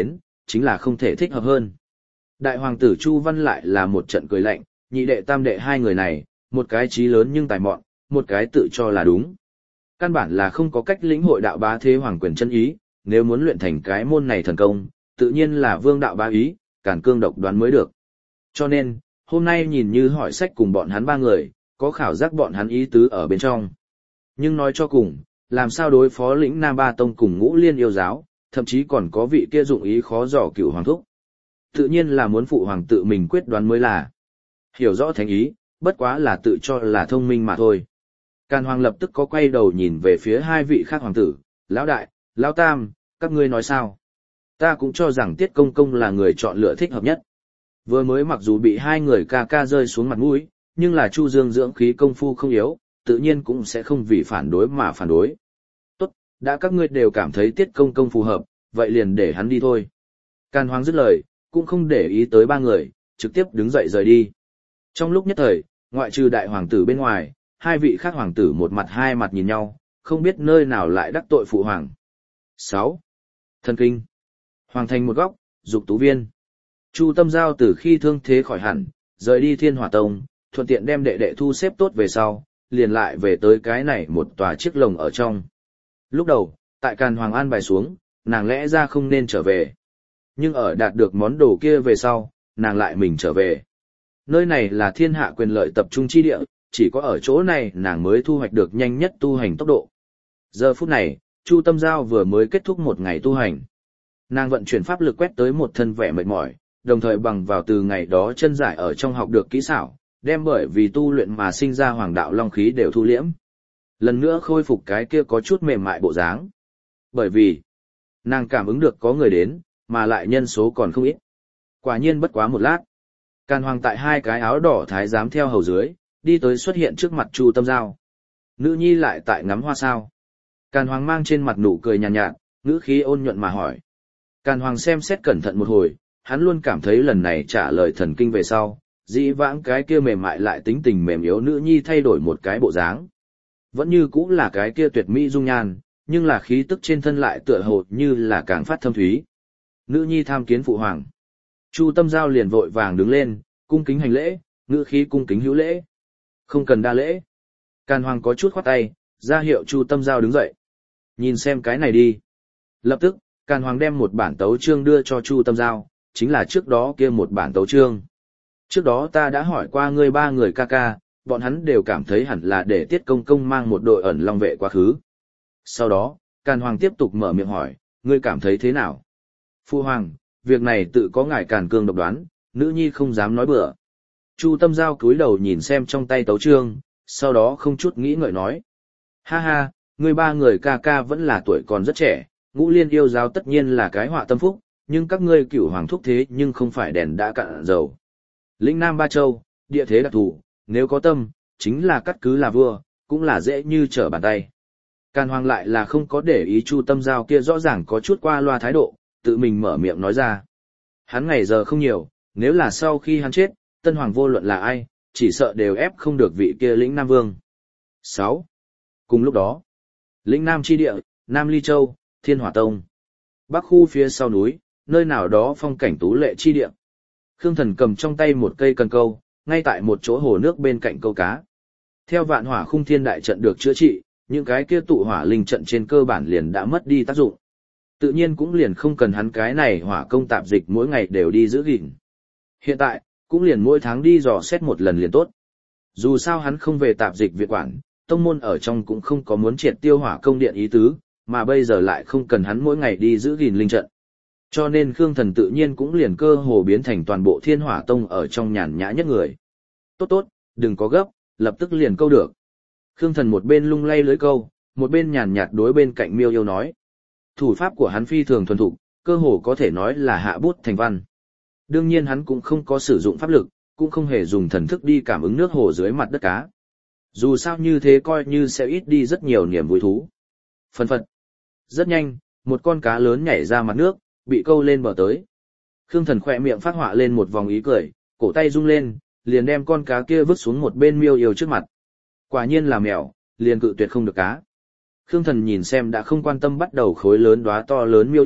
chính là không thể thích hợp hơn. Đại hoàng tử Chu Văn lại là một trận cười lạnh, nhị đệ tam đệ hai người này, một cái trí lớn nhưng tài mọn, một cái tự cho là đúng. Căn bản là không có cách lĩnh hội đạo bá thế hoàng quyền chân ý, nếu muốn luyện thành cái môn này thần công, tự nhiên là vương đạo bá ý, càn cương độc đoán mới được. Cho nên, hôm nay nhìn như hỏi sách cùng bọn hắn ba người, có khảo giác bọn hắn ý tứ ở bên trong. Nhưng nói cho cùng, làm sao đối phó lĩnh Nam Ba Tông cùng Ngũ Liên yêu giáo, thậm chí còn có vị kia dụng ý khó dò cửu hoàng thúc. Tự nhiên là muốn phụ hoàng tự mình quyết đoán mới là. Hiểu rõ thánh ý, bất quá là tự cho là thông minh mà thôi. Càn hoàng lập tức có quay đầu nhìn về phía hai vị khác hoàng tử, lão đại, lão tam, các ngươi nói sao? Ta cũng cho rằng Tiết Công Công là người chọn lựa thích hợp nhất. Vừa mới mặc dù bị hai người ca ca rơi xuống mặt mũi, nhưng là Chu Dương dưỡng khí công phu không yếu, tự nhiên cũng sẽ không vì phản đối mà phản đối. Tốt, đã các ngươi đều cảm thấy Tiết Công Công phù hợp, vậy liền để hắn đi thôi. Càn hoàng dứt lời, cũng không để ý tới ba người, trực tiếp đứng dậy rời đi. Trong lúc nhất thời, ngoại trừ đại hoàng tử bên ngoài, hai vị khác hoàng tử một mặt hai mặt nhìn nhau, không biết nơi nào lại đắc tội phụ hoàng. sáu. Thần kinh. Hoàng thành một góc, dục tú viên. Chu Tâm Giao từ khi thương thế khỏi hẳn, rời đi Thiên Hỏa Tông, thuận tiện đem đệ đệ thu xếp tốt về sau, liền lại về tới cái này một tòa chiếc lồng ở trong. Lúc đầu, tại Càn Hoàng an bài xuống, nàng lẽ ra không nên trở về. Nhưng ở đạt được món đồ kia về sau, nàng lại mình trở về. Nơi này là thiên hạ quyền lợi tập trung chi địa, chỉ có ở chỗ này nàng mới thu hoạch được nhanh nhất tu hành tốc độ. Giờ phút này, Chu Tâm Giao vừa mới kết thúc một ngày tu hành. Nàng vận chuyển pháp lực quét tới một thân vẻ mệt mỏi, đồng thời bằng vào từ ngày đó chân giải ở trong học được kỹ xảo, đem bởi vì tu luyện mà sinh ra hoàng đạo long khí đều thu liễm. Lần nữa khôi phục cái kia có chút mềm mại bộ dáng. Bởi vì, nàng cảm ứng được có người đến, mà lại nhân số còn không ít. Quả nhiên bất quá một lát. Càn hoàng tại hai cái áo đỏ thái giám theo hầu dưới, đi tới xuất hiện trước mặt Chu Tâm Giao. Nữ nhi lại tại ngắm hoa sao. Càn hoàng mang trên mặt nụ cười nhàn nhạt, nhạt, ngữ khí ôn nhuận mà hỏi. Càn hoàng xem xét cẩn thận một hồi, hắn luôn cảm thấy lần này trả lời thần kinh về sau, dĩ vãng cái kia mềm mại lại tính tình mềm yếu nữ nhi thay đổi một cái bộ dáng. Vẫn như cũng là cái kia tuyệt mỹ dung nhan, nhưng là khí tức trên thân lại tựa hồ như là càng phát thâm thúy. Nữ nhi tham kiến phụ hoàng. Chu Tâm Giao liền vội vàng đứng lên, cung kính hành lễ, ngữ khí cung kính hữu lễ. Không cần đa lễ. Càn hoàng có chút khoát tay, ra hiệu Chu Tâm Giao đứng dậy. Nhìn xem cái này đi. Lập tức, Càn hoàng đem một bản tấu chương đưa cho Chu Tâm Giao, chính là trước đó kia một bản tấu chương. Trước đó ta đã hỏi qua ngươi ba người ca ca, bọn hắn đều cảm thấy hẳn là để Tiết Công Công mang một đội ẩn long vệ quá khứ. Sau đó, Càn hoàng tiếp tục mở miệng hỏi, ngươi cảm thấy thế nào? Phu hoàng, việc này tự có ngài Càn Cương độc đoán, nữ nhi không dám nói bừa. Chu Tâm Giao cúi đầu nhìn xem trong tay tấu chương, sau đó không chút nghĩ ngợi nói. Ha ha, ngươi ba người ca ca vẫn là tuổi còn rất trẻ, Ngũ Liên yêu giáo tất nhiên là cái họa tâm phúc, nhưng các ngươi cửu hoàng thúc thế nhưng không phải đèn đã cạn dầu. Lĩnh Nam Ba Châu, địa thế đặc thù, nếu có tâm, chính là cắt cứ là vua, cũng là dễ như trở bàn tay. Càn hoàng lại là không có để ý Chu Tâm Giao kia rõ ràng có chút qua loa thái độ, tự mình mở miệng nói ra. Hắn ngày giờ không nhiều, nếu là sau khi hắn chết, tân hoàng vô luận là ai, chỉ sợ đều ép không được vị kia lĩnh Nam Vương. sáu. Cùng lúc đó, lĩnh Nam chi địa, Nam Ly Châu, Thiên Hỏa Tông. Bắc khu phía sau núi, nơi nào đó phong cảnh tú lệ chi địa. Khương Thần cầm trong tay một cây cần câu, ngay tại một chỗ hồ nước bên cạnh câu cá. Theo vạn hỏa khung thiên đại trận được chữa trị, những cái kia tụ hỏa linh trận trên cơ bản liền đã mất đi tác dụng. Tự nhiên cũng liền không cần hắn cái này hỏa công tạp dịch mỗi ngày đều đi giữ gìn. Hiện tại, cũng liền mỗi tháng đi dò xét một lần liền tốt. Dù sao hắn không về tạp dịch viện quản, tông môn ở trong cũng không có muốn triệt tiêu hỏa công điện ý tứ, mà bây giờ lại không cần hắn mỗi ngày đi giữ gìn linh trận. Cho nên Khương Thần tự nhiên cũng liền cơ hồ biến thành toàn bộ Thiên Hỏa Tông ở trong nhàn nhã nhất người. Tốt tốt, đừng có gấp, lập tức liền câu được. Khương Thần một bên lung lay lưới câu, một bên nhàn nhạt đối bên cạnh Miêu Yêu nói. Thủ pháp của hắn phi thường thuần thục, cơ hồ có thể nói là hạ bút thành văn. Đương nhiên hắn cũng không có sử dụng pháp lực, cũng không hề dùng thần thức đi cảm ứng nước hồ dưới mặt đất cá. Dù sao như thế coi như sẽ ít đi rất nhiều niềm vui thú. Phân phật. Rất nhanh, một con cá lớn nhảy ra mặt nước, bị câu lên bờ tới. Khương Thần khỏe miệng phát họa lên một vòng ý cười, cổ tay rung lên, liền đem con cá kia vứt xuống một bên Miêu Yêu trước mặt. Quả nhiên là mèo, liền cự tuyệt không được cá. Khương Thần nhìn xem đã không quan tâm bắt đầu khối lớn đóa to lớn Miêu Yêu,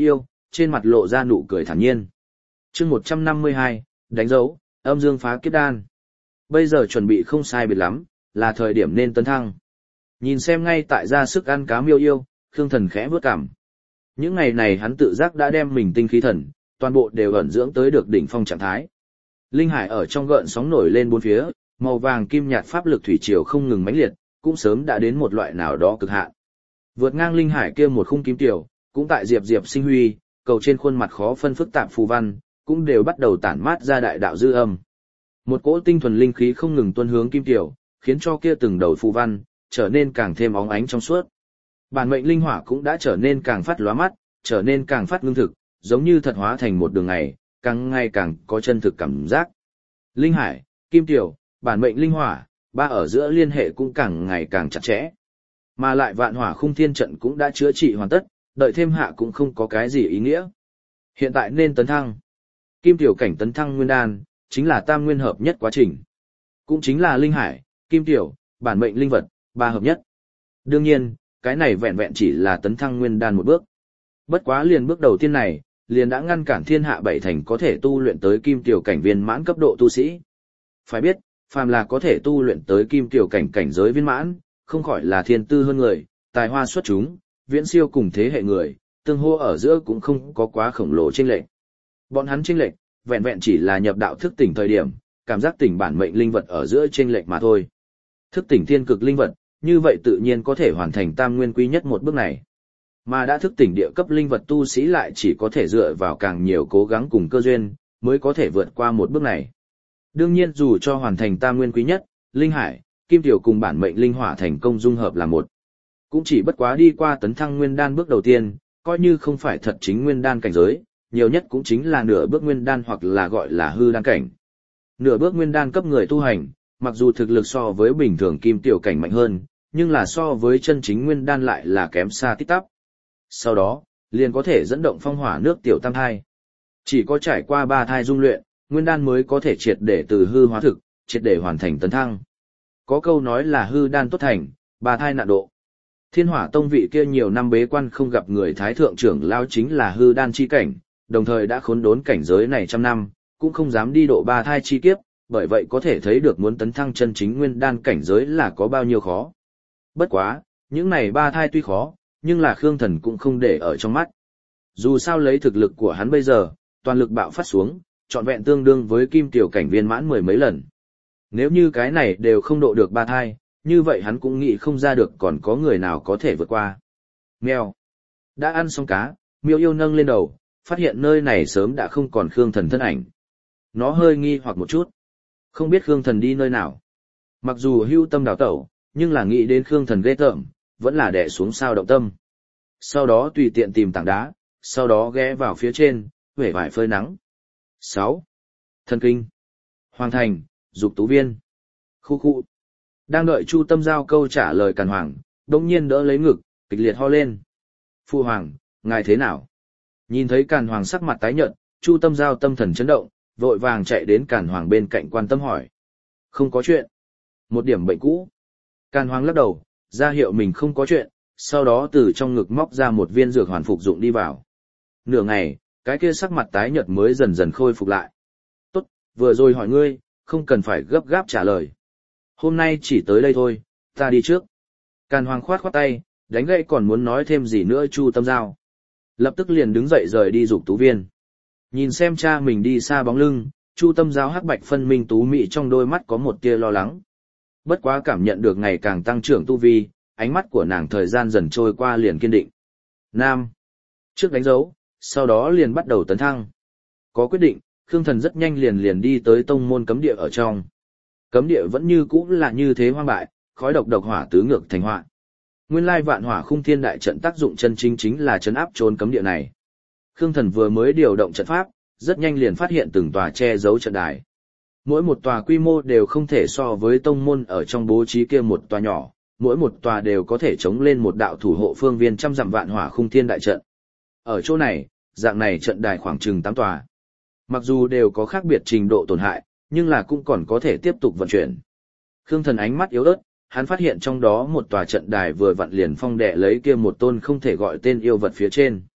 trên mặt lộ ra nụ cười thản nhiên. Chương một trăm năm mươi hai, đánh dấu, âm dương phá kiếp đan. Bây giờ chuẩn bị không sai biệt lắm, là thời điểm nên tấn thăng. Nhìn xem ngay tại ra sức ăn cá miêu yêu, Khương Thần khẽ bước cằm. Những ngày này hắn tự giác đã đem mình tinh khí thần, toàn bộ đều ẩn dưỡng tới được đỉnh phong trạng thái. Linh hải ở trong gợn sóng nổi lên bốn phía, màu vàng kim nhạt pháp lực thủy triều không ngừng mãnh liệt, cũng sớm đã đến một loại nào đó cực hạn. Vượt ngang linh hải kia một khung kim tiểu, cũng tại diệp diệp sinh huy, cầu trên khuôn mặt khó phân phức tạp phù văn, cũng đều bắt đầu tản mát ra đại đạo dư âm. Một cỗ tinh thuần linh khí không ngừng tuôn hướng kim tiểu, khiến cho kia từng đầu phù văn trở nên càng thêm óng ánh trong suốt. Bản mệnh linh hỏa cũng đã trở nên càng phát lóa mắt, trở nên càng phát ngưng thực, giống như thật hóa thành một đường ngày, càng ngày càng có chân thực cảm giác. Linh hải, kim tiểu, bản mệnh linh hỏa, ba ở giữa liên hệ cũng càng ngày càng chặt chẽ. Mà lại vạn hỏa khung thiên trận cũng đã chữa trị hoàn tất, đợi thêm hạ cũng không có cái gì ý nghĩa. Hiện tại nên tấn thăng. Kim tiểu cảnh tấn thăng nguyên đan, chính là tam nguyên hợp nhất quá trình. Cũng chính là linh hải, kim tiểu, bản mệnh linh vật, ba hợp nhất. Đương nhiên, cái này vẹn vẹn chỉ là tấn thăng nguyên đan một bước. Bất quá liền bước đầu tiên này, liền đã ngăn cản thiên hạ bảy thành có thể tu luyện tới kim tiểu cảnh viên mãn cấp độ tu sĩ. Phải biết, phàm là có thể tu luyện tới kim tiểu cảnh cảnh giới viên mãn, không khỏi là thiên tư hơn người, tài hoa xuất chúng, viễn siêu cùng thế hệ người, tương hô ở giữa cũng không có quá khổng lồ chênh lệch. Bọn hắn chênh lệch, vẹn vẹn chỉ là nhập đạo thức tỉnh thời điểm, cảm giác tỉnh bản mệnh linh vật ở giữa chênh lệch mà thôi. Thức tỉnh thiên cực linh vật, như vậy tự nhiên có thể hoàn thành tam nguyên quý nhất một bước này. Mà đã thức tỉnh địa cấp linh vật tu sĩ lại chỉ có thể dựa vào càng nhiều cố gắng cùng cơ duyên, mới có thể vượt qua một bước này. Đương nhiên dù cho hoàn thành tam nguyên quý nhất, linh hải, kim tiểu cùng bản mệnh linh hỏa thành công dung hợp là một. Cũng chỉ bất quá đi qua tấn thăng nguyên đan bước đầu tiên, coi như không phải thật chính nguyên đan cảnh giới, nhiều nhất cũng chính là nửa bước nguyên đan hoặc là gọi là hư đan cảnh. Nửa bước nguyên đan cấp người tu hành, mặc dù thực lực so với bình thường kim tiểu cảnh mạnh hơn, nhưng là so với chân chính nguyên đan lại là kém xa tít tắp. Sau đó, liền có thể dẫn động phong hỏa nước tiểu tam thai. Chỉ có trải qua ba thai dung luyện, nguyên đan mới có thể triệt để từ hư hóa thực, triệt để hoàn thành tấn thăng. Có câu nói là hư đan tốt thành, ba thai nạn độ. Thiên Hỏa Tông vị kia nhiều năm bế quan không gặp người thái thượng trưởng lao chính là hư đan chi cảnh, đồng thời đã khốn đốn cảnh giới này trăm năm, cũng không dám đi độ ba thai chi kiếp, bởi vậy có thể thấy được muốn tấn thăng chân chính nguyên đan cảnh giới là có bao nhiêu khó. Bất quá, những này ba thai tuy khó, nhưng là Khương Thần cũng không để ở trong mắt. Dù sao lấy thực lực của hắn bây giờ, toàn lực bạo phát xuống, trọn vẹn tương đương với kim tiểu cảnh viên mãn mười mấy lần. Nếu như cái này đều không độ được ba thai, như vậy hắn cũng nghĩ không ra được còn có người nào có thể vượt qua. Mèo. Đã ăn xong cá, miêu yêu nâng lên đầu, phát hiện nơi này sớm đã không còn Khương Thần thân ảnh. Nó hơi nghi hoặc một chút. Không biết Khương Thần đi nơi nào. Mặc dù hưu tâm đào tẩu, nhưng là nghĩ đến Khương Thần ghê tởm, vẫn là đè xuống sao động tâm. Sau đó tùy tiện tìm tảng đá, sau đó ghé vào phía trên, huệ vải phơi nắng. sáu. Thần kinh. Hoàng thành, dục tú viên. Khu khu. Đang đợi Chu Tâm Giao câu trả lời Càn Hoàng, đông nhiên đỡ lấy ngực, kịch liệt ho lên. Phu Hoàng, ngài thế nào? Nhìn thấy Càn Hoàng sắc mặt tái nhợt, Chu Tâm Giao tâm thần chấn động, vội vàng chạy đến Càn Hoàng bên cạnh quan tâm hỏi. Không có chuyện. Một điểm bệnh cũ. Càn Hoàng lắc đầu, ra hiệu mình không có chuyện, sau đó từ trong ngực móc ra một viên dược hoàn phục dụng đi vào. Nửa ngày, cái kia sắc mặt tái nhợt mới dần dần khôi phục lại. Tốt, vừa rồi hỏi ngươi, không cần phải gấp gáp trả lời. Hôm nay chỉ tới đây thôi, ta đi trước. Càn Hoàng khoát khoát tay, đánh gậy còn muốn nói thêm gì nữa Chu Tâm Giao. Lập tức liền đứng dậy rời đi dục tú viên. Nhìn xem cha mình đi xa bóng lưng, Chu Tâm Giao hắc bạch phân minh tú mị trong đôi mắt có một tia lo lắng. Bất quá cảm nhận được ngày càng tăng trưởng tu vi, ánh mắt của nàng thời gian dần trôi qua liền kiên định. Nam. Trước đánh dấu, sau đó liền bắt đầu tấn thăng. Có quyết định, Khương Thần rất nhanh liền liền đi tới tông môn cấm địa ở trong. Cấm địa vẫn như cũ là như thế hoang bại, khói độc độc hỏa tứ ngược thành họa. Nguyên lai vạn hỏa khung thiên đại trận tác dụng chân chính chính là trấn áp trốn cấm địa này. Khương Thần vừa mới điều động trận pháp, rất nhanh liền phát hiện từng tòa che giấu trận đài. Mỗi một tòa quy mô đều không thể so với tông môn ở trong bố trí kia một tòa nhỏ, mỗi một tòa đều có thể chống lên một đạo thủ hộ phương viên trăm dặm vạn hỏa khung thiên đại trận. Ở chỗ này, dạng này trận đài khoảng chừng tám tòa. Mặc dù đều có khác biệt trình độ tổn hại, nhưng là cũng còn có thể tiếp tục vận chuyển. Khương Thần ánh mắt yếu ớt, hắn phát hiện trong đó một tòa trận đài vừa vặn liền phong đè lấy kia một tôn không thể gọi tên yêu vật phía trên.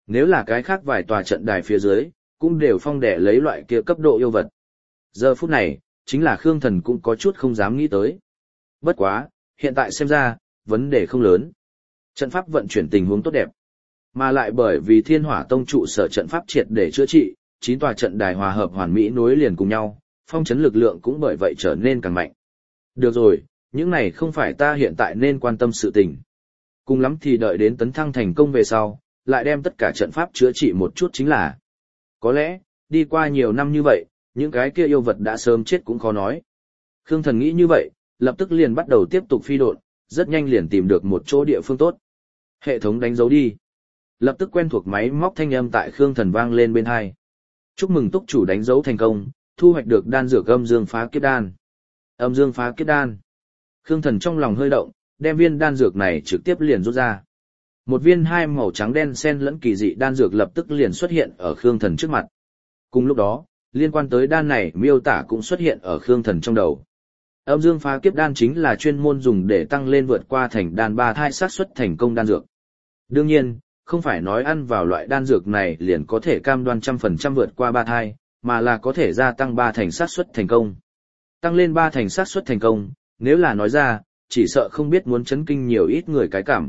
Nếu là cái khác vài tòa trận đài phía dưới, cũng đều phong đẻ lấy loại kia cấp độ yêu vật. Giờ phút này, chính là Khương Thần cũng có chút không dám nghĩ tới. Bất quá, hiện tại xem ra, vấn đề không lớn. Trận pháp vận chuyển tình huống tốt đẹp. Mà lại bởi vì Thiên Hỏa Tông trụ sở trận pháp triệt để chữa trị, chín tòa trận đài hòa hợp hoàn mỹ nối liền cùng nhau, phong trấn lực lượng cũng bởi vậy trở nên càng mạnh. Được rồi, những này không phải ta hiện tại nên quan tâm sự tình. Cùng lắm thì đợi đến tấn thăng thành công về sau, lại đem tất cả trận pháp chữa trị một chút chính là. Có lẽ, đi qua nhiều năm như vậy, những cái kia yêu vật đã sớm chết cũng khó nói. Khương Thần nghĩ như vậy, lập tức liền bắt đầu tiếp tục phi độn, rất nhanh liền tìm được một chỗ địa phương tốt. Hệ thống đánh dấu đi. Lập tức quen thuộc máy móc thanh âm tại Khương Thần vang lên bên hai. Chúc mừng túc chủ đánh dấu thành công, thu hoạch được đan dược âm dương phá kiếp đan. Âm dương phá kiếp đan. Khương Thần trong lòng hơi động, đem viên đan dược này trực tiếp liền rút ra. Một viên hai màu trắng đen xen lẫn kỳ dị đan dược lập tức liền xuất hiện ở Khương Thần trước mặt. Cùng lúc đó, liên quan tới đan này miêu tả cũng xuất hiện ở Khương Thần trong đầu. Âm dương phá kiếp đan chính là chuyên môn dùng để tăng lên vượt qua thành đan ba thai xác suất thành công đan dược. Đương nhiên, không phải nói ăn vào loại đan dược này liền có thể cam đoan trăm phần trăm vượt qua ba thai, mà là có thể gia tăng ba thành xác suất thành công. Tăng lên ba thành xác suất thành công, nếu là nói ra, chỉ sợ không biết muốn chấn kinh nhiều ít người cái cảm.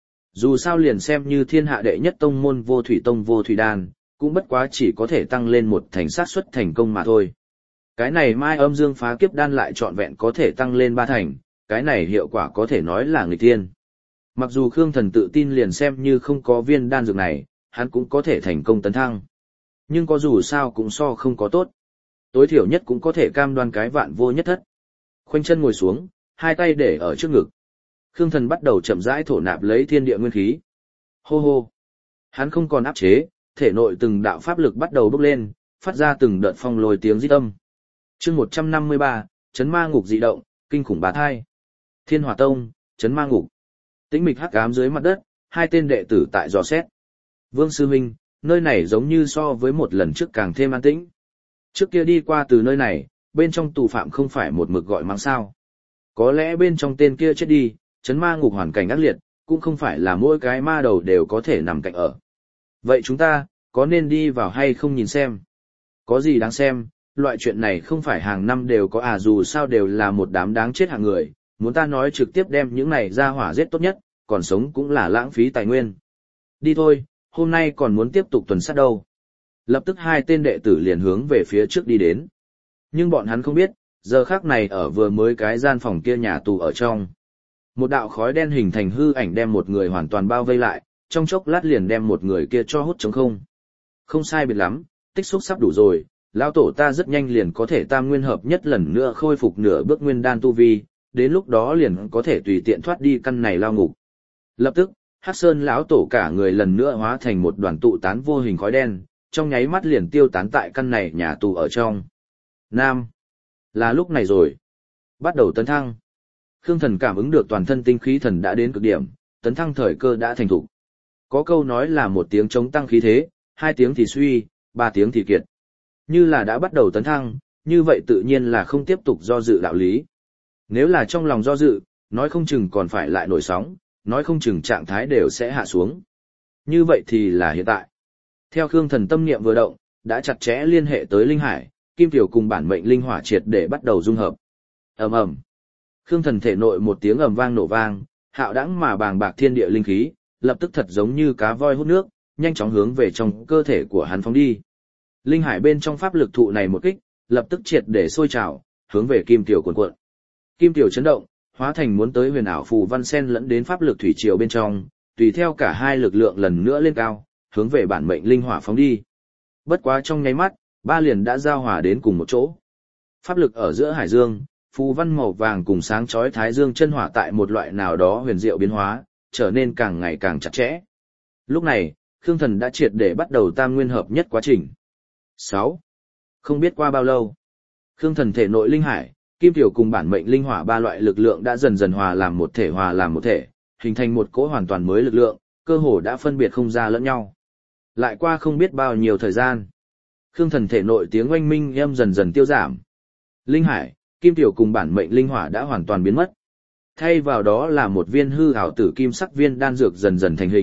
Dù sao liền xem như thiên hạ đệ nhất tông môn vô thủy tông vô thủy đan, cũng bất quá chỉ có thể tăng lên một thành xác suất thành công mà thôi. Cái này mai âm dương phá kiếp đan lại trọn vẹn có thể tăng lên ba thành, cái này hiệu quả có thể nói là nghịch thiên. Mặc dù Khương Thần tự tin liền xem như không có viên đan dược này, hắn cũng có thể thành công tấn thăng. Nhưng có dù sao cũng so không có tốt. Tối thiểu nhất cũng có thể cam đoan cái vạn vô nhất thất. Khoanh chân ngồi xuống, hai tay để ở trước ngực. Khương Thần bắt đầu chậm rãi thổ nạp lấy thiên địa nguyên khí. Hô hô. Hắn không còn áp chế, thể nội từng đạo pháp lực bắt đầu bốc lên, phát ra từng đợt phong lôi tiếng rít âm. Chương một trăm năm mươi ba, Chấn Ma Ngục dị động, kinh khủng bá thai. Thiên Hỏa Tông, Chấn Ma Ngục. Tĩnh mịch hắc ám dưới mặt đất, hai tên đệ tử tại dò xét. Vương sư huynh, nơi này giống như so với một lần trước càng thêm an tĩnh. Trước kia đi qua từ nơi này, bên trong tù phạm không phải một mực gọi mắng sao. Có lẽ bên trong tên kia chết đi, Chấn Ma Ngục hoàn cảnh ác liệt, cũng không phải là mỗi cái ma đầu đều có thể nằm cạnh ở. Vậy chúng ta, có nên đi vào hay không nhìn xem? Có gì đáng xem, loại chuyện này không phải hàng năm đều có à, dù sao đều là một đám đáng chết hạng người, muốn ta nói trực tiếp đem những này ra hỏa giết tốt nhất, còn sống cũng là lãng phí tài nguyên. Đi thôi, hôm nay còn muốn tiếp tục tuần sát đâu. Lập tức hai tên đệ tử liền hướng về phía trước đi đến. Nhưng bọn hắn không biết, giờ khắc này ở vừa mới cái gian phòng kia nhà tù ở trong. Một đạo khói đen hình thành hư ảnh đem một người hoàn toàn bao vây lại, trong chốc lát liền đem một người kia cho hút trống không. Không sai biệt lắm, tích xúc sắp đủ rồi, lão tổ ta rất nhanh liền có thể tam nguyên hợp nhất lần nữa khôi phục nửa bước nguyên đan tu vi, đến lúc đó liền có thể tùy tiện thoát đi căn này lao ngục. Lập tức, Hắc Sơn lão tổ cả người lần nữa hóa thành một đoàn tụ tán vô hình khói đen, trong nháy mắt liền tiêu tán tại căn này nhà tù ở trong. Nam, là lúc này rồi. Bắt đầu tấn thăng. Khương Thần cảm ứng được toàn thân tinh khí thần đã đến cực điểm, tấn thăng thời cơ đã thành thục. Có câu nói là một tiếng chống tăng khí thế, hai tiếng thì suy, ba tiếng thì kiệt. Như là đã bắt đầu tấn thăng, như vậy tự nhiên là không tiếp tục do dự đạo lý. Nếu là trong lòng do dự, nói không chừng còn phải lại nổi sóng, nói không chừng trạng thái đều sẽ hạ xuống. Như vậy thì là hiện tại. Theo Khương Thần tâm niệm vừa động, đã chặt chẽ liên hệ tới linh hải, kim tiểu cùng bản mệnh linh hỏa triệt để bắt đầu dung hợp. Ầm ầm. Khương Thần thể nội một tiếng ầm vang nổ vang, hạo đãng mà bàng bạc thiên địa linh khí, lập tức thật giống như cá voi hút nước, nhanh chóng hướng về trong cơ thể của hắn phóng đi. Linh hải bên trong pháp lực thụ này một kích, lập tức triệt để sôi trào, hướng về kim tiểu cuộn cuộn. Kim tiểu chấn động, hóa thành muốn tới huyền ảo phù văn sen lẫn đến pháp lực thủy triều bên trong, tùy theo cả hai lực lượng lần nữa lên cao, hướng về bản mệnh linh hỏa phóng đi. Bất quá trong nháy mắt, ba liền đã giao hòa đến cùng một chỗ. Pháp lực ở giữa hải dương, phù văn màu vàng cùng sáng chói thái dương chân hỏa tại một loại nào đó huyền diệu biến hóa, trở nên càng ngày càng chặt chẽ. Lúc này, Khương Thần đã triệt để bắt đầu tam nguyên hợp nhất quá trình. sáu. Không biết qua bao lâu, Khương Thần thể nội linh hải, kim tiểu cùng bản mệnh linh hỏa ba loại lực lượng đã dần dần hòa làm một thể hòa làm một thể, hình thành một cỗ hoàn toàn mới lực lượng, cơ hồ đã phân biệt không ra lẫn nhau. Lại qua không biết bao nhiêu thời gian, Khương Thần thể nội tiếng oanh minh âm dần dần tiêu giảm. Linh hải, kim tiểu cùng bản mệnh linh hỏa đã hoàn toàn biến mất. Thay vào đó là một viên hư ảo tử kim sắc viên đan dược dần dần thành hình,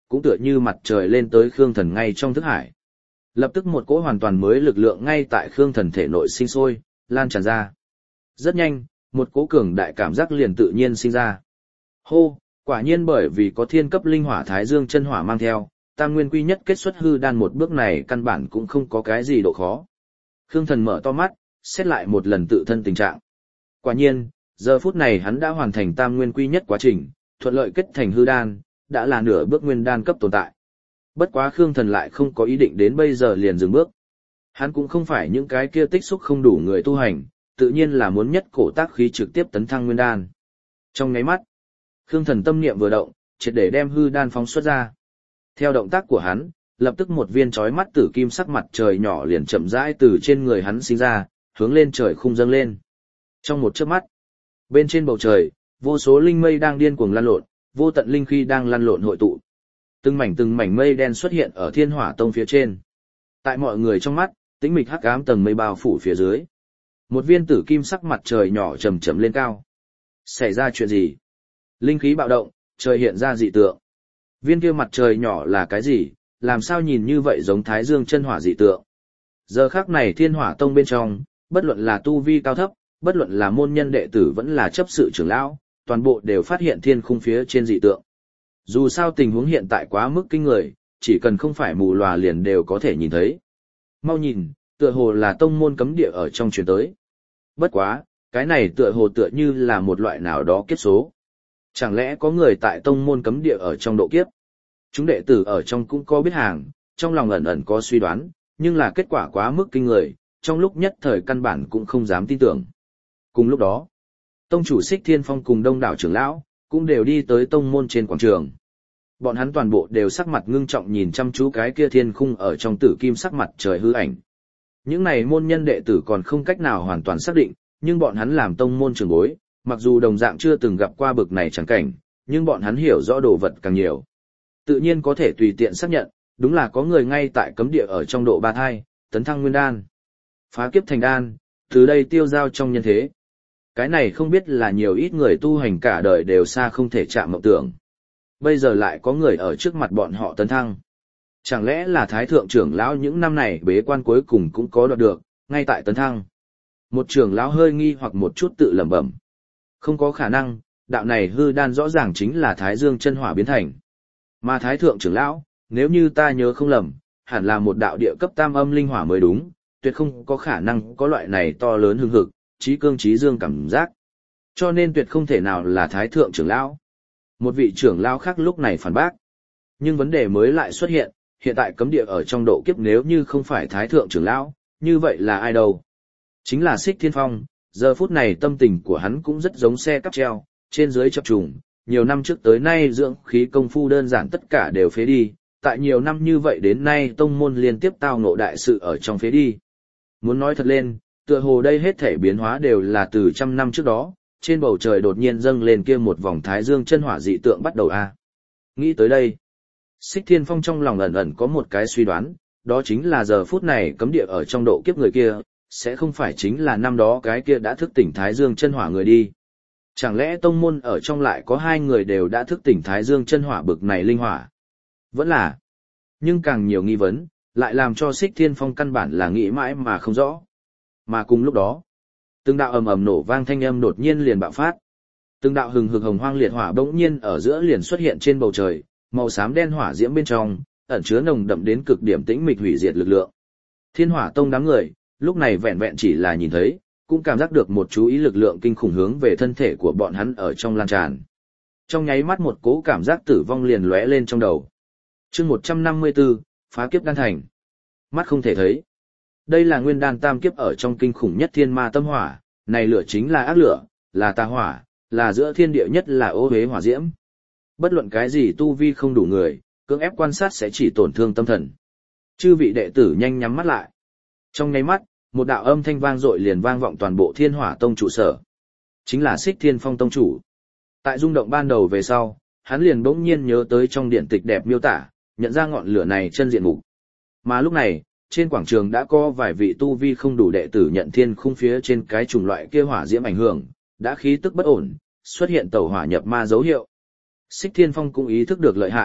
cũng tựa như mặt trời lên tới Khương Thần ngay trong thức hải. Lập tức một cỗ hoàn toàn mới lực lượng ngay tại Khương Thần thể nội sinh sôi, lan tràn ra. Rất nhanh, một cỗ cường đại cảm giác liền tự nhiên sinh ra. Hô, quả nhiên bởi vì có thiên cấp linh hỏa Thái Dương chân hỏa mang theo, tam nguyên quy nhất kết xuất hư đan một bước này căn bản cũng không có cái gì độ khó. Khương Thần mở to mắt, xét lại một lần tự thân tình trạng. Quả nhiên, giờ phút này hắn đã hoàn thành tam nguyên quy nhất quá trình, thuận lợi kết thành hư đan, đã là nửa bước nguyên đan cấp tồn tại. Bất quá Khương Thần lại không có ý định đến bây giờ liền dừng bước. Hắn cũng không phải những cái kia tích xúc không đủ người tu hành, tự nhiên là muốn nhất cổ tác khí trực tiếp tấn thăng nguyên đan. Trong nháy mắt, Khương Thần tâm niệm vừa động, triệt để đem hư đan phóng xuất ra. Theo động tác của hắn, lập tức một viên chói mắt tử kim sắc mặt trời nhỏ liền chậm rãi từ trên người hắn sinh ra, hướng lên trời khung dâng lên. Trong một chớp mắt, bên trên bầu trời, vô số linh mây đang điên cuồng lăn lộn, vô tận linh khí đang lăn lộn hội tụ. Từng mảnh từng mảnh mây đen xuất hiện ở Thiên Hỏa Tông phía trên. Tại mọi người trong mắt, tĩnh mịch hắc ám tầng mây bao phủ phía dưới. Một viên tử kim sắc mặt trời nhỏ chầm chậm lên cao. Xảy ra chuyện gì? Linh khí bạo động, trời hiện ra dị tượng. Viên kia mặt trời nhỏ là cái gì? Làm sao nhìn như vậy giống Thái Dương chân hỏa dị tượng? Giờ khắc này Thiên Hỏa Tông bên trong, bất luận là tu vi cao thấp, bất luận là môn nhân đệ tử vẫn là chấp sự trưởng lão, toàn bộ đều phát hiện thiên khung phía trên dị tượng. Dù sao tình huống hiện tại quá mức kinh người, chỉ cần không phải mù lòa liền đều có thể nhìn thấy. Mau nhìn, tựa hồ là tông môn cấm địa ở trong truyền tới. Bất quá, cái này tựa hồ tựa như là một loại nào đó kiếp số. Chẳng lẽ có người tại tông môn cấm địa ở trong độ kiếp? Chúng đệ tử ở trong cũng có biết hàng, trong lòng ẩn ẩn có suy đoán, nhưng là kết quả quá mức kinh người, trong lúc nhất thời căn bản cũng không dám tin tưởng. Cùng lúc đó, tông chủ Xích Thiên Phong cùng đông đảo trưởng lão, cũng đều đi tới tông môn trên quảng trường. Bọn hắn toàn bộ đều sắc mặt ngưng trọng nhìn chăm chú cái kia thiên khung ở trong tử kim sắc mặt trời hư ảnh. Những này môn nhân đệ tử còn không cách nào hoàn toàn xác định, nhưng bọn hắn làm tông môn trưởng bối, mặc dù đồng dạng chưa từng gặp qua bực này chẳng cảnh, nhưng bọn hắn hiểu rõ đồ vật càng nhiều. Tự nhiên có thể tùy tiện xác nhận, đúng là có người ngay tại cấm địa ở trong độ ba thai, tấn thăng nguyên đan. Phá kiếp thành đan, từ đây tiêu giao trong nhân thế. Cái này không biết là nhiều ít người tu hành cả đời đều xa không thể chạm mộng tưởng. Bây giờ lại có người ở trước mặt bọn họ tấn thăng. Chẳng lẽ là Thái Thượng trưởng lão những năm này bế quan cuối cùng cũng có đoạt được, ngay tại tấn thăng. Một trưởng lão hơi nghi hoặc một chút tự lẩm bẩm. Không có khả năng, đạo này hư đan rõ ràng chính là Thái Dương chân hỏa biến thành. Mà Thái Thượng trưởng lão, nếu như ta nhớ không lầm, hẳn là một đạo địa cấp tam âm linh hỏa mới đúng, tuyệt không có khả năng có loại này to lớn hưng hực, trí cương trí dương cảm giác. Cho nên tuyệt không thể nào là Thái Thượng trưởng lão. Một vị trưởng lão khác lúc này phản bác. Nhưng vấn đề mới lại xuất hiện, hiện tại cấm địa ở trong độ kiếp nếu như không phải Thái Thượng trưởng lão, như vậy là ai đâu? Chính là Xích Thiên Phong, giờ phút này tâm tình của hắn cũng rất giống xe cắp treo, trên dưới chập trùng, nhiều năm trước tới nay dưỡng khí công phu đơn giản tất cả đều phế đi, tại nhiều năm như vậy đến nay tông môn liên tiếp tao ngộ đại sự ở trong phế đi. Muốn nói thật lên, tựa hồ đây hết thể biến hóa đều là từ trăm năm trước đó, trên bầu trời đột nhiên dâng lên kia một vòng Thái Dương chân hỏa dị tượng bắt đầu a. Nghĩ tới đây, Xích Thiên Phong trong lòng ẩn ẩn có một cái suy đoán, đó chính là giờ phút này cấm địa ở trong độ kiếp người kia, sẽ không phải chính là năm đó cái kia đã thức tỉnh Thái Dương chân hỏa người đi. Chẳng lẽ tông môn ở trong lại có hai người đều đã thức tỉnh Thái Dương chân hỏa bực này linh hỏa? Vẫn là. Nhưng càng nhiều nghi vấn, lại làm cho Xích Thiên Phong căn bản là nghĩ mãi mà không rõ. Mà cùng lúc đó, từng đạo ầm ầm nổ vang thanh âm đột nhiên liền bạo phát. Từng đạo hừng hực hồng hoang liệt hỏa bỗng nhiên ở giữa liền xuất hiện trên bầu trời, màu xám đen hỏa diễm bên trong, ẩn chứa nồng đậm đến cực điểm tĩnh mịch hủy diệt lực lượng. Thiên Hỏa Tông đám người, lúc này vẹn vẹn chỉ là nhìn thấy, cũng cảm giác được một chú ý lực lượng kinh khủng hướng về thân thể của bọn hắn ở trong lan tràn. Trong nháy mắt một cố cảm giác tử vong liền lóe lên trong đầu. Chương một trăm năm mươi tư, phá kiếp đan thành. Mắt không thể thấy. Đây là nguyên đan tam kiếp ở trong kinh khủng nhất thiên ma tâm hỏa, này lửa chính là ác lửa, là tà hỏa, là giữa thiên địa nhất là ô hế hỏa diễm. Bất luận cái gì tu vi không đủ người, cưỡng ép quan sát sẽ chỉ tổn thương tâm thần. Chư vị đệ tử nhanh nhắm mắt lại. Trong nháy mắt, một đạo âm thanh vang dội liền vang vọng toàn bộ Thiên Hỏa Tông trụ sở. Chính là Xích Thiên Phong tông chủ. Tại rung động ban đầu về sau, hắn liền bỗng nhiên nhớ tới trong điển tịch đẹp miêu tả, nhận ra ngọn lửa này chân diện mục. Mà lúc này, trên quảng trường đã có vài vị tu vi không đủ đệ tử nhận thiên khung phía trên cái chủng loại kia hỏa diễm ảnh hưởng, đã khí tức bất ổn, xuất hiện tẩu hỏa nhập ma dấu hiệu. Xích Thiên Phong cũng ý thức được lợi hại,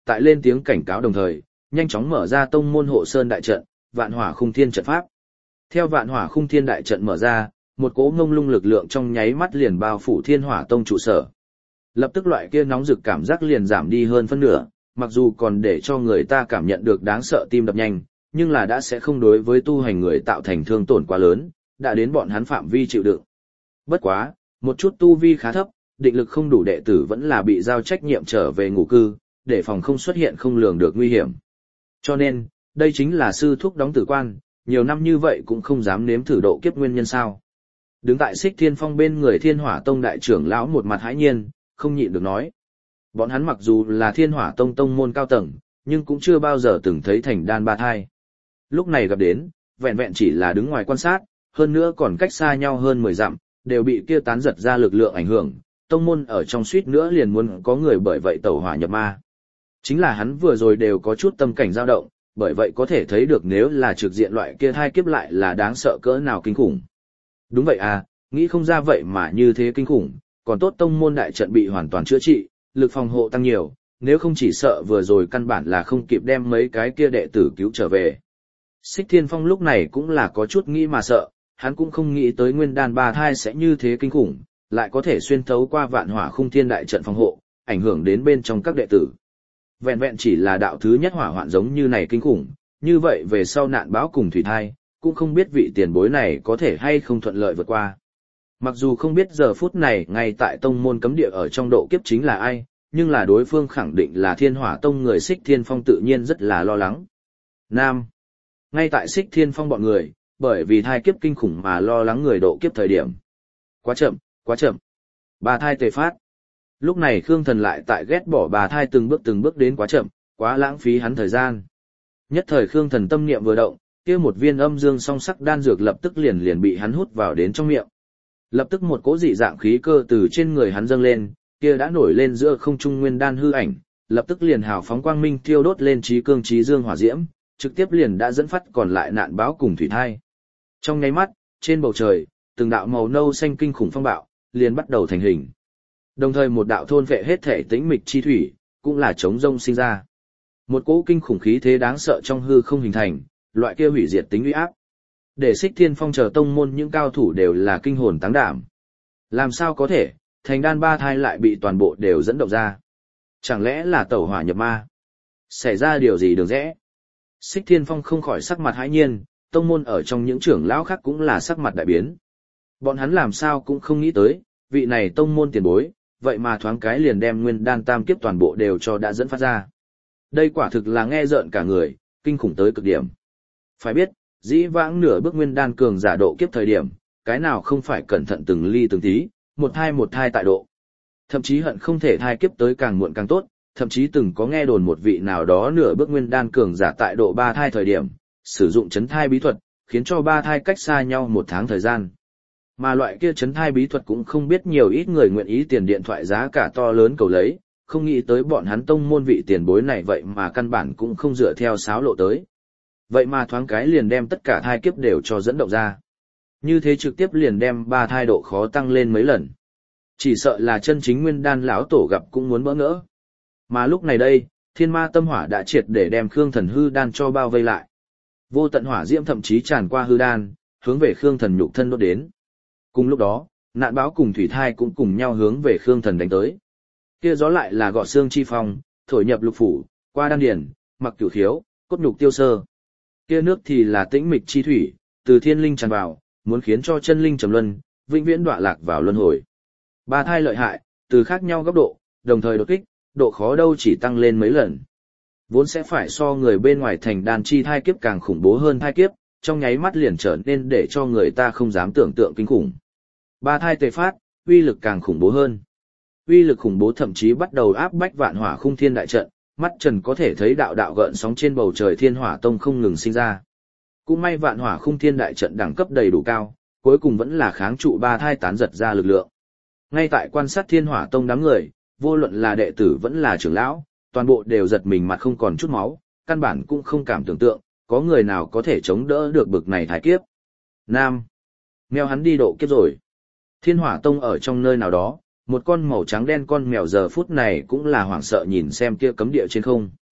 tại lên tiếng cảnh cáo đồng thời, nhanh chóng mở ra tông môn hộ sơn đại trận, vạn hỏa khung thiên trận pháp. Theo vạn hỏa khung thiên đại trận mở ra, một cỗ ngông lung lực lượng trong nháy mắt liền bao phủ thiên hỏa tông trụ sở. Lập tức loại kia nóng rực cảm giác liền giảm đi hơn phân nửa, mặc dù còn để cho người ta cảm nhận được đáng sợ tim đập nhanh, nhưng là đã sẽ không đối với tu hành người tạo thành thương tổn quá lớn, đã đến bọn hắn phạm vi chịu đựng. Bất quá, một chút tu vi khá thấp, định lực không đủ đệ tử vẫn là bị giao trách nhiệm trở về ngủ cư, để phòng không xuất hiện không lường được nguy hiểm. Cho nên, đây chính là sư thúc đóng tử quan, nhiều năm như vậy cũng không dám nếm thử độ kiếp nguyên nhân sao. Đứng tại Xích Thiên Phong bên người Thiên Hỏa Tông đại trưởng lão một mặt hãi nhiên, không nhịn được nói. Bọn hắn mặc dù là Thiên Hỏa Tông tông môn cao tầng, nhưng cũng chưa bao giờ từng thấy thành đan ba thai. Lúc này gặp đến, vẹn vẹn chỉ là đứng ngoài quan sát, hơn nữa còn cách xa nhau hơn mười dặm, đều bị kia tán giật ra lực lượng ảnh hưởng, tông môn ở trong suýt nữa liền muốn có người bởi vậy tẩu hỏa nhập ma. Chính là hắn vừa rồi đều có chút tâm cảnh dao động, bởi vậy có thể thấy được nếu là trực diện loại kia thai kiếp lại là đáng sợ cỡ nào kinh khủng. Đúng vậy à, nghĩ không ra vậy mà như thế kinh khủng, còn tốt tông môn đại trận bị hoàn toàn chữa trị, lực phòng hộ tăng nhiều, nếu không chỉ sợ vừa rồi căn bản là không kịp đem mấy cái kia đệ tử cứu trở về. Xích Thiên Phong lúc này cũng là có chút nghĩ mà sợ, hắn cũng không nghĩ tới nguyên đan ba thai sẽ như thế kinh khủng, lại có thể xuyên thấu qua vạn hỏa khung thiên đại trận phòng hộ, ảnh hưởng đến bên trong các đệ tử. Vẹn vẹn chỉ là đạo thứ nhất hỏa hoạn giống như này kinh khủng, như vậy về sau nạn báo cùng thủy thai, cũng không biết vị tiền bối này có thể hay không thuận lợi vượt qua. Mặc dù không biết giờ phút này ngay tại tông môn cấm địa ở trong độ kiếp chính là ai, nhưng là đối phương khẳng định là Thiên Hỏa Tông người Xích Thiên Phong tự nhiên rất là lo lắng. Nam. Ngay tại Xích Thiên Phong bọn người, bởi vì thai kiếp kinh khủng mà lo lắng người độ kiếp thời điểm. Quá chậm, quá chậm. Bà thai tề phát. Lúc này Khương Thần lại tại ghét bỏ bà thai từng bước từng bước đến quá chậm, quá lãng phí hắn thời gian. Nhất thời Khương Thần tâm niệm vừa động, kia một viên âm dương song sắc đan dược lập tức liền liền bị hắn hút vào đến trong miệng. Lập tức một cỗ dị dạng khí cơ từ trên người hắn dâng lên, kia đã nổi lên giữa không trung nguyên đan hư ảnh, lập tức liền hào phóng quang minh thiêu đốt lên trí cương trí dương hỏa diễm, trực tiếp liền đã dẫn phát còn lại nạn báo cùng thủy thai. Trong nháy mắt, trên bầu trời, từng đạo màu nâu xanh kinh khủng phong bạo liền bắt đầu thành hình. Đồng thời một đạo thôn vệ hết thể tĩnh mịch chi thủy, cũng là chống rông sinh ra. Một cỗ kinh khủng khí thế đáng sợ trong hư không hình thành, loại kia hủy diệt tính uy áp. Để Xích Thiên Phong chờ tông môn những cao thủ đều là kinh hồn táng đảm. Làm sao có thể, thành đan ba thai lại bị toàn bộ đều dẫn động ra. Chẳng lẽ là tẩu hỏa nhập ma? Xảy ra điều gì được rẽ? Xích Thiên Phong không khỏi sắc mặt hãi nhiên, tông môn ở trong những trưởng lão khác cũng là sắc mặt đại biến. Bọn hắn làm sao cũng không nghĩ tới, vị này tông môn tiền bối, vậy mà thoáng cái liền đem nguyên đan tam kiếp toàn bộ đều cho đã dẫn phát ra. Đây quả thực là nghe rợn cả người, kinh khủng tới cực điểm. Phải biết, dĩ vãng nửa bước nguyên đan cường giả độ kiếp thời điểm, cái nào không phải cẩn thận từng ly từng tí, một thai một thai tại độ. Thậm chí hận không thể thai kiếp tới càng muộn càng tốt, thậm chí từng có nghe đồn một vị nào đó nửa bước nguyên đan cường giả tại độ ba thai thời điểm, sử dụng chấn thai bí thuật, khiến cho ba thai cách xa nhau một tháng thời gian. Mà loại kia chấn thai bí thuật cũng không biết nhiều ít người nguyện ý tiền điện thoại giá cả to lớn cầu lấy, không nghĩ tới bọn hắn tông môn vị tiền bối này vậy mà căn bản cũng không dựa theo sáo lộ tới. Vậy mà thoáng cái liền đem tất cả thai kiếp đều cho dẫn động ra. Như thế trực tiếp liền đem ba thai độ khó tăng lên mấy lần. Chỉ sợ là chân chính nguyên đan lão tổ gặp cũng muốn bỡ ngỡ. Mà lúc này đây, thiên ma tâm hỏa đã triệt để đem Khương Thần hư đan cho bao vây lại. Vô tận hỏa diễm thậm chí tràn qua hư đan, hướng về Khương Thần nhục thân đốt đến. Cùng lúc đó, nạn báo cùng thủy thai cũng cùng nhau hướng về Khương Thần đánh tới. Kia gió lại là gọ xương chi phong, thổi nhập lục phủ, qua đan điển, mặc cửu khiếu, cốt nhục tiêu sơ. Kia nước thì là tĩnh mịch chi thủy, từ thiên linh tràn vào, muốn khiến cho chân linh trầm luân, vĩnh viễn đọa lạc vào luân hồi. Ba thai lợi hại, từ khác nhau góc độ, đồng thời đột kích, độ khó đâu chỉ tăng lên mấy lần. Vốn sẽ phải so người bên ngoài thành đan chi thai kiếp càng khủng bố hơn thai kiếp, trong nháy mắt liền trở nên để cho người ta không dám tưởng tượng kinh khủng. Ba thai tề phát, uy lực càng khủng bố hơn. Uy lực khủng bố thậm chí bắt đầu áp bách vạn hỏa khung thiên đại trận, mắt trần có thể thấy đạo đạo gợn sóng trên bầu trời thiên hỏa tông không ngừng sinh ra. Cũng may vạn hỏa khung thiên đại trận đẳng cấp đầy đủ cao, cuối cùng vẫn là kháng trụ ba thai tán giật ra lực lượng. Ngay tại quan sát thiên hỏa tông đám người, vô luận là đệ tử vẫn là trưởng lão, toàn bộ đều giật mình mặt không còn chút máu, căn bản cũng không cảm tưởng tượng, có người nào có thể chống đỡ được bực này thái kiếp. Nam. Mèo hắn đi độ kiếp rồi. Thiên hỏa tông ở trong nơi nào đó, một con màu trắng đen con mèo giờ phút này cũng là hoảng sợ nhìn xem kia cấm địa trên không.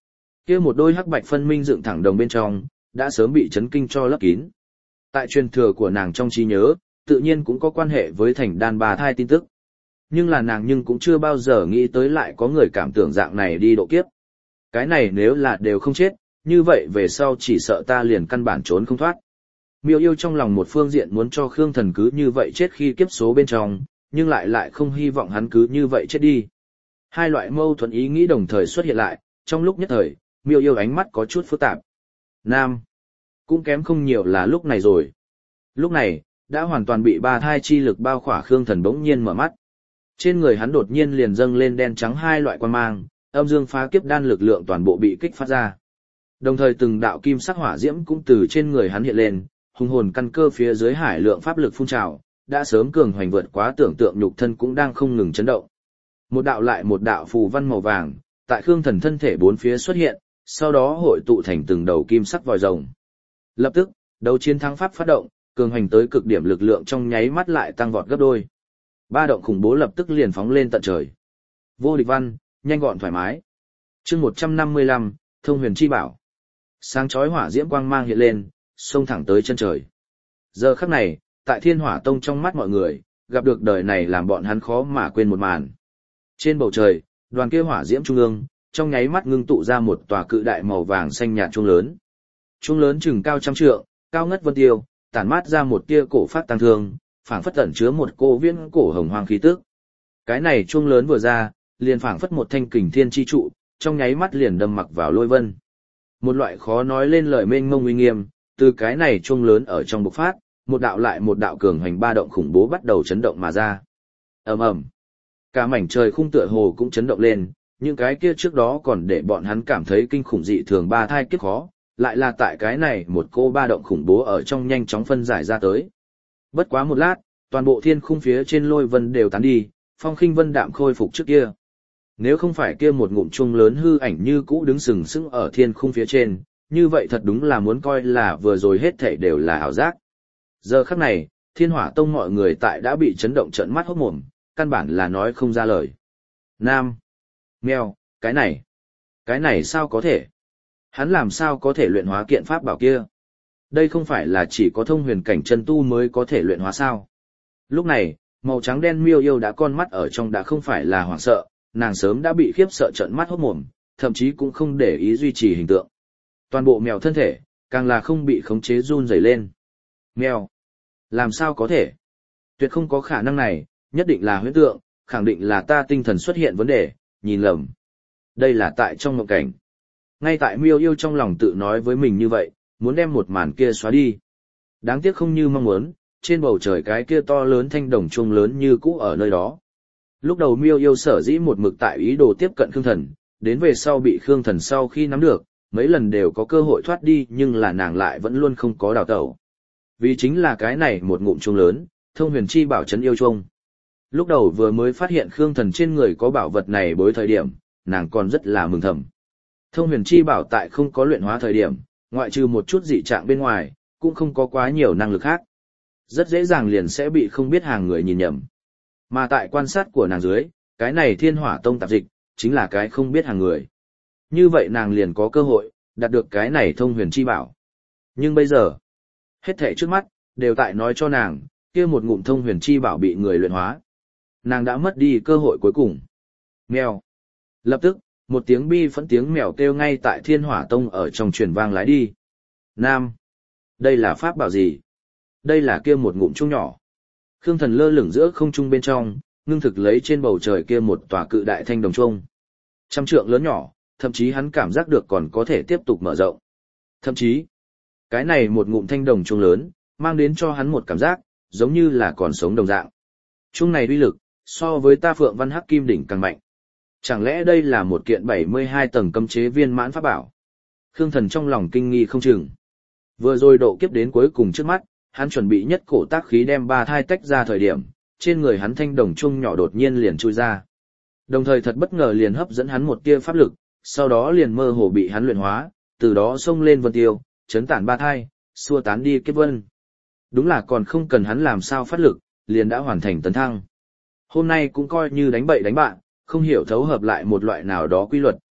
Kia một đôi hắc bạch phân minh dựng thẳng đồng bên trong, đã sớm bị chấn kinh cho lấp kín. Tại truyền thừa của nàng trong trí nhớ, tự nhiên cũng có quan hệ với thành đan bà thai tin tức. Nhưng là nàng nhưng cũng chưa bao giờ nghĩ tới lại có người cảm tưởng dạng này đi độ kiếp. Cái này nếu là đều không chết, như vậy về sau chỉ sợ ta liền căn bản trốn không thoát. Miêu yêu trong lòng một phương diện muốn cho Khương Thần cứ như vậy chết khi kiếp số bên trong, nhưng lại lại không hy vọng hắn cứ như vậy chết đi. Hai loại mâu thuẫn ý nghĩ đồng thời xuất hiện lại, trong lúc nhất thời, miêu yêu ánh mắt có chút phức tạp. Nam, cũng kém không nhiều là lúc này rồi. Lúc này, đã hoàn toàn bị ba thai chi lực bao khỏa Khương Thần bỗng nhiên mở mắt. Trên người hắn đột nhiên liền dâng lên đen trắng hai loại quan mang, âm dương phá kiếp đan lực lượng toàn bộ bị kích phát ra. Đồng thời từng đạo kim sắc hỏa diễm cũng từ trên người hắn hiện lên, hùng hồn căn cơ phía dưới hải lượng pháp lực phun trào, đã sớm cường hoành vượt quá tưởng tượng nhục thân cũng đang không ngừng chấn động. Một đạo lại một đạo phù văn màu vàng, tại Khương Thần thân thể bốn phía xuất hiện, sau đó hội tụ thành từng đầu kim sắc vòi rồng. Lập tức, đấu chiến thắng pháp phát động, cường hoành tới cực điểm lực lượng trong nháy mắt lại tăng vọt gấp đôi. Ba động khủng bố lập tức liền phóng lên tận trời. Vô địch văn, nhanh gọn thoải mái. Chương một trăm năm mươi lăm, Thông Huyền Chi Bảo. Sáng chói hỏa diễm quang mang hiện lên, xông thẳng tới chân trời. Giờ khắc này, tại Thiên Hỏa Tông trong mắt mọi người, gặp được đời này làm bọn hắn khó mà quên một màn. Trên bầu trời, đoàn kia hỏa diễm trung ương, trong nháy mắt ngưng tụ ra một tòa cự đại màu vàng xanh nhạt chuông lớn. Chuông lớn chừng cao trăm trượng, cao ngất vân tiêu, tản mát ra một tia cổ phát tăng thương, phảng phất ẩn chứa một cô viễn cổ hồng hoang khí tức. Cái này chuông lớn vừa ra, liền phảng phất một thanh kình thiên chi trụ, trong nháy mắt liền đâm mặc vào lôi vân. Một loại khó nói lên lời mênh mông uy nghiêm, từ cái này chuông lớn ở trong bộc phát, một đạo lại một đạo cường hành ba động khủng bố bắt đầu chấn động mà ra. Ầm ầm. Cả mảnh trời khung tựa hồ cũng chấn động lên, những cái kia trước đó còn để bọn hắn cảm thấy kinh khủng dị thường ba thai kiếp khó, lại là tại cái này một cô ba động khủng bố ở trong nhanh chóng phân giải ra tới. Bất quá một lát, toàn bộ thiên khung phía trên lôi vân đều tán đi, phong khinh vân đạm khôi phục trước kia. Nếu không phải kia một ngụm chuông lớn hư ảnh như cũ đứng sừng sững ở thiên khung phía trên, như vậy thật đúng là muốn coi là vừa rồi hết thảy đều là ảo giác. Giờ khắc này, Thiên Hỏa Tông mọi người tại đã bị chấn động trợn mắt hốt mồm, căn bản là nói không ra lời. Nam, mèo, cái này, cái này sao có thể? Hắn làm sao có thể luyện hóa kiện pháp bảo kia? Đây không phải là chỉ có thông huyền cảnh chân tu mới có thể luyện hóa sao? Lúc này, màu trắng đen miêu yêu đã con mắt ở trong đã không phải là hoảng sợ, nàng sớm đã bị khiếp sợ trợn mắt hốt mồm, thậm chí cũng không để ý duy trì hình tượng. Toàn bộ mèo thân thể, càng là không bị khống chế run rẩy lên. Mèo, làm sao có thể? Tuyệt không có khả năng này, nhất định là huyễn tượng, khẳng định là ta tinh thần xuất hiện vấn đề, nhìn lầm. Đây là tại trong mộng cảnh. Ngay tại miêu yêu trong lòng tự nói với mình như vậy, muốn đem một màn kia xóa đi. Đáng tiếc không như mong muốn, trên bầu trời cái kia to lớn thanh đồng chuông lớn như cũ ở nơi đó. Lúc đầu miêu yêu sở dĩ một mực tại ý đồ tiếp cận Khương Thần, đến về sau bị Khương Thần sau khi nắm được, mấy lần đều có cơ hội thoát đi nhưng là nàng lại vẫn luôn không có đào tẩu. Vì chính là cái này một ngụm chuông lớn, Thông Huyền Chi Bảo trấn yêu chuông. Lúc đầu vừa mới phát hiện Khương Thần trên người có bảo vật này bối thời điểm, nàng còn rất là mừng thầm. Thông Huyền Chi Bảo tại không có luyện hóa thời điểm, ngoại trừ một chút dị trạng bên ngoài, cũng không có quá nhiều năng lực khác. Rất dễ dàng liền sẽ bị không biết hàng người nhìn nhầm. Mà tại quan sát của nàng dưới, cái này Thiên Hỏa Tông tạp dịch, chính là cái không biết hàng người. Như vậy nàng liền có cơ hội, đạt được cái này Thông Huyền Chi Bảo. Nhưng bây giờ, hết thảy trước mắt, đều tại nói cho nàng, kia một ngụm Thông Huyền Chi Bảo bị người luyện hóa. Nàng đã mất đi cơ hội cuối cùng. Mèo. Lập tức, một tiếng bi phẫn tiếng mèo kêu ngay tại Thiên Hỏa Tông ở trong truyền vang lái đi. Nam. Đây là pháp bảo gì? Đây là kia một ngụm chuông nhỏ. Khương Thần lơ lửng giữa không trung bên trong, ngưng thực lấy trên bầu trời kia một tòa cự đại thanh đồng chuông. Trăm trượng lớn nhỏ, thậm chí hắn cảm giác được còn có thể tiếp tục mở rộng. Thậm chí, cái này một ngụm thanh đồng chuông lớn, mang đến cho hắn một cảm giác, giống như là còn sống đồng dạng. Chuông này uy lực, so với ta Phượng Văn Hắc Kim Đỉnh càng mạnh. Chẳng lẽ đây là một kiện bảy mươi hai tầng cấm chế viên mãn pháp bảo? Khương Thần trong lòng kinh nghi không chừng. Vừa rồi độ kiếp đến cuối cùng trước mắt, hắn chuẩn bị nhất cổ tác khí đem ba thai tách ra thời điểm, trên người hắn thanh đồng chuông nhỏ đột nhiên liền chui ra. Đồng thời thật bất ngờ liền hấp dẫn hắn một tia pháp lực, sau đó liền mơ hồ bị hắn luyện hóa, từ đó xông lên vân tiêu, chấn tản ba thai, xua tán đi kiếp vân. Đúng là còn không cần hắn làm sao phát lực, liền đã hoàn thành tấn thăng. Hôm nay cũng coi như đánh bậy đánh bạn, không hiểu thấu hợp lại một loại nào đó quy luật,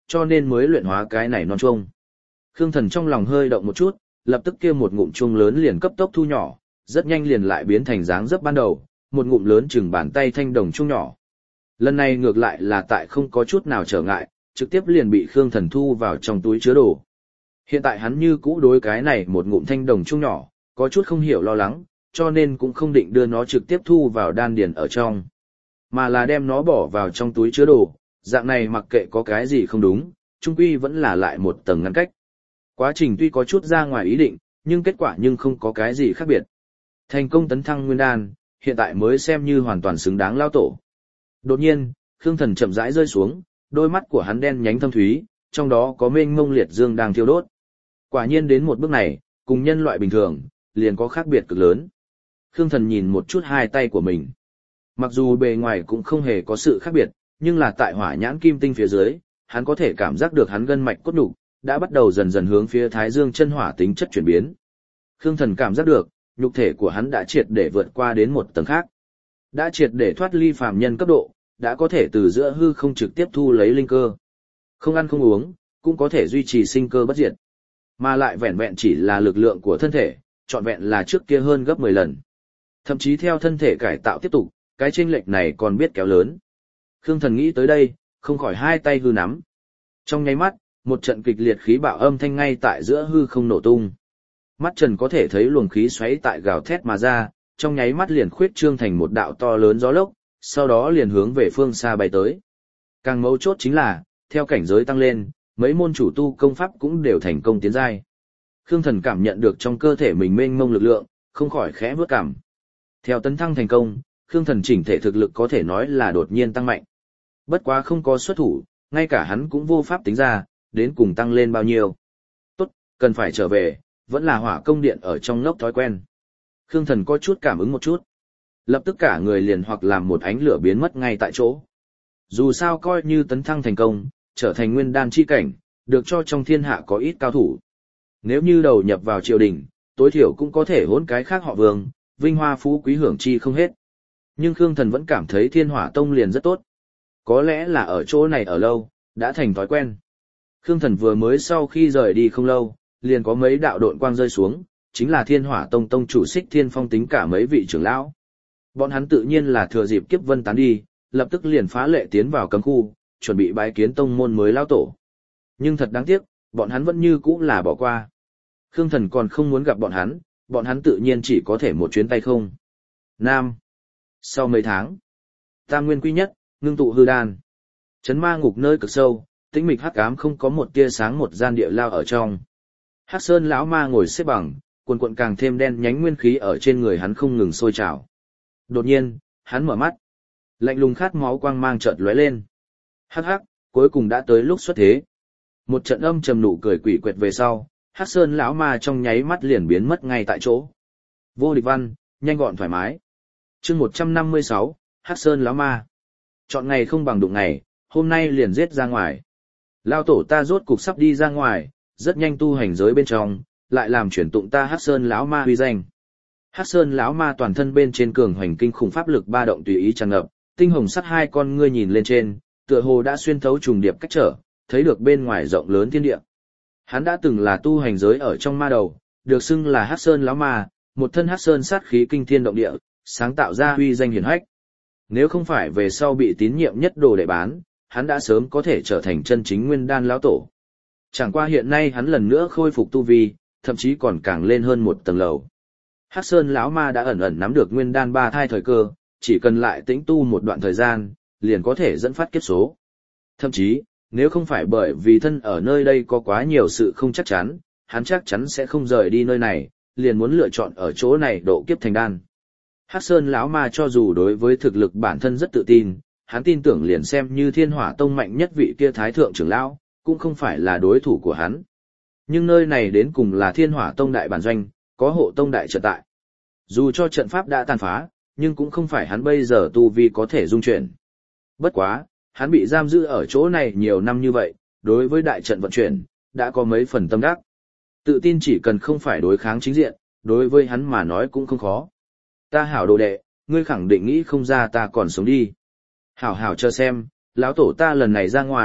cho nên mới luyện hóa cái này non chuông. Khương Thần trong lòng hơi động một chút, lập tức kia một ngụm chuông lớn liền cấp tốc thu nhỏ, rất nhanh liền lại biến thành dáng dấp ban đầu, một ngụm lớn chừng bàn tay thanh đồng chuông nhỏ. Lần này ngược lại là tại không có chút nào trở ngại, trực tiếp liền bị Khương Thần thu vào trong túi chứa đồ. Hiện tại hắn như cũ đối cái này một ngụm thanh đồng chuông nhỏ, có chút không hiểu lo lắng, cho nên cũng không định đưa nó trực tiếp thu vào đan điền ở trong, mà là đem nó bỏ vào trong túi chứa đồ, dạng này mặc kệ có cái gì không đúng, chung quy vẫn là lại một tầng ngăn cách. Quá trình tuy có chút ra ngoài ý định, nhưng kết quả nhưng không có cái gì khác biệt. Thành công tấn thăng nguyên đan, hiện tại mới xem như hoàn toàn xứng đáng lao tổ. Đột nhiên, Khương Thần chậm rãi rơi xuống, đôi mắt của hắn đen nhánh thâm thúy, trong đó có mênh mông liệt dương đang thiêu đốt. Quả nhiên đến một bước này, cùng nhân loại bình thường, liền có khác biệt cực lớn. Khương Thần nhìn một chút hai tay của mình. Mặc dù bề ngoài cũng không hề có sự khác biệt, nhưng là tại hỏa nhãn kim tinh phía dưới, hắn có thể cảm giác được hắn gân mạch cốt nhục đã bắt đầu dần dần hướng phía thái dương chân hỏa tính chất chuyển biến. Khương Thần cảm giác được, nhục thể của hắn đã triệt để vượt qua đến một tầng khác. Đã triệt để thoát ly phàm nhân cấp độ, đã có thể từ giữa hư không trực tiếp thu lấy linh cơ. Không ăn không uống, cũng có thể duy trì sinh cơ bất diệt. Mà lại vẹn vẹn chỉ là lực lượng của thân thể, trọn vẹn là trước kia hơn gấp mười lần. Thậm chí theo thân thể cải tạo tiếp tục, cái chênh lệch này còn biết kéo lớn. Khương Thần nghĩ tới đây, không khỏi hai tay hư nắm. Trong nháy mắt, một trận kịch liệt khí bạo âm thanh ngay tại giữa hư không nổ tung. Mắt Trần có thể thấy luồng khí xoáy tại gào thét mà ra, trong nháy mắt liền khuyết trương thành một đạo to lớn gió lốc, sau đó liền hướng về phương xa bay tới. Càng mấu chốt chính là, theo cảnh giới tăng lên, mấy môn chủ tu công pháp cũng đều thành công tiến giai. Khương Thần cảm nhận được trong cơ thể mình mênh mông lực lượng, không khỏi khẽ bước cảm. Theo tấn thăng thành công, Khương Thần chỉnh thể thực lực có thể nói là đột nhiên tăng mạnh. Bất quá không có xuất thủ, ngay cả hắn cũng vô pháp tính ra, đến cùng tăng lên bao nhiêu. Tốt, cần phải trở về, vẫn là hỏa công điện ở trong ngốc thói quen. Khương Thần có chút cảm ứng một chút. Lập tức cả người liền hoặc làm một ánh lửa biến mất ngay tại chỗ. Dù sao coi như tấn thăng thành công, trở thành nguyên đan chi cảnh, được cho trong thiên hạ có ít cao thủ. Nếu như đầu nhập vào triều đình, tối thiểu cũng có thể hỗn cái khác họ Vương, vinh hoa phú quý hưởng chi không hết. Nhưng Khương Thần vẫn cảm thấy Thiên Hỏa Tông liền rất tốt. Có lẽ là ở chỗ này ở lâu, đã thành thói quen. Khương Thần vừa mới sau khi rời đi không lâu, liền có mấy đạo độn quang rơi xuống, chính là Thiên Hỏa Tông tông chủ Xích Thiên Phong tính cả mấy vị trưởng lão. Bọn hắn tự nhiên là thừa dịp kiếp vân tán đi, lập tức liền phá lệ tiến vào cấm khu, chuẩn bị bái kiến tông môn mới lão tổ. Nhưng thật đáng tiếc, bọn hắn vẫn như cũ là bỏ qua. Khương Thần còn không muốn gặp bọn hắn, bọn hắn tự nhiên chỉ có thể một chuyến tay không. Nam. Sau mấy tháng, Tam Nguyên Quy Nhất, ngưng tụ hư đan. Chấn ma ngục nơi cực sâu, tĩnh mịch hắc ám không có một tia sáng một gian địa lao ở trong. Hắc Sơn lão ma ngồi xếp bằng, cuồn cuộn càng thêm đen nhánh nguyên khí ở trên người hắn không ngừng sôi trào. Đột nhiên, hắn mở mắt. Lạnh lùng khát máu quang mang chợt lóe lên. Hắc hắc, cuối cùng đã tới lúc xuất thế. Một trận âm trầm nụ cười quỷ quệt về sau, Hắc Sơn lão ma trong nháy mắt liền biến mất ngay tại chỗ. Vô địch văn, nhanh gọn thoải mái. Chương một trăm năm mươi sáu, Hắc Sơn lão ma. Chọn ngày không bằng đụng ngày, hôm nay liền giết ra ngoài. Lao tổ ta rốt cục sắp đi ra ngoài, rất nhanh tu hành giới bên trong, lại làm chuyển tụng ta Hắc Sơn lão ma huy danh. Hắc Sơn lão ma toàn thân bên trên cường hoành kinh khủng pháp lực ba động tùy ý tràn ngập, tinh hồng sắt hai con ngươi nhìn lên trên, tựa hồ đã xuyên thấu trùng điệp cách trở, thấy được bên ngoài rộng lớn thiên địa. Hắn đã từng là tu hành giới ở trong ma đầu, được xưng là Hắc Sơn lão ma, một thân Hắc Sơn sát khí kinh thiên động địa, sáng tạo ra uy danh hiển hách. Nếu không phải về sau bị tín nhiệm nhất đồ đệ bán, hắn đã sớm có thể trở thành chân chính nguyên đan lão tổ. Chẳng qua hiện nay hắn lần nữa khôi phục tu vi, thậm chí còn càng lên hơn một tầng lầu. Hắc Sơn lão ma đã ẩn ẩn nắm được nguyên đan ba thai thời cơ, chỉ cần lại tĩnh tu một đoạn thời gian, liền có thể dẫn phát kiếp số. Thậm chí, nếu không phải bởi vì thân ở nơi đây có quá nhiều sự không chắc chắn, hắn chắc chắn sẽ không rời đi nơi này, liền muốn lựa chọn ở chỗ này độ kiếp thành đan. Hắc Sơn lão ma cho dù đối với thực lực bản thân rất tự tin, hắn tin tưởng liền xem như Thiên Hỏa Tông mạnh nhất vị kia thái thượng trưởng lão, cũng không phải là đối thủ của hắn. Nhưng nơi này đến cùng là Thiên Hỏa Tông đại bản doanh, có hộ tông đại trận tại. Dù cho trận pháp đã tàn phá, nhưng cũng không phải hắn bây giờ tu vi có thể dung chuyển. Bất quá, hắn bị giam giữ ở chỗ này nhiều năm như vậy, đối với đại trận vận chuyển, đã có mấy phần tâm đắc. Tự tin chỉ cần không phải đối kháng chính diện, đối với hắn mà nói cũng không khó. Ta hảo đồ đệ, ngươi khẳng định nghĩ không ra ta còn sống đi. Hảo hảo chờ xem, lão tổ ta lần này ra ngoài,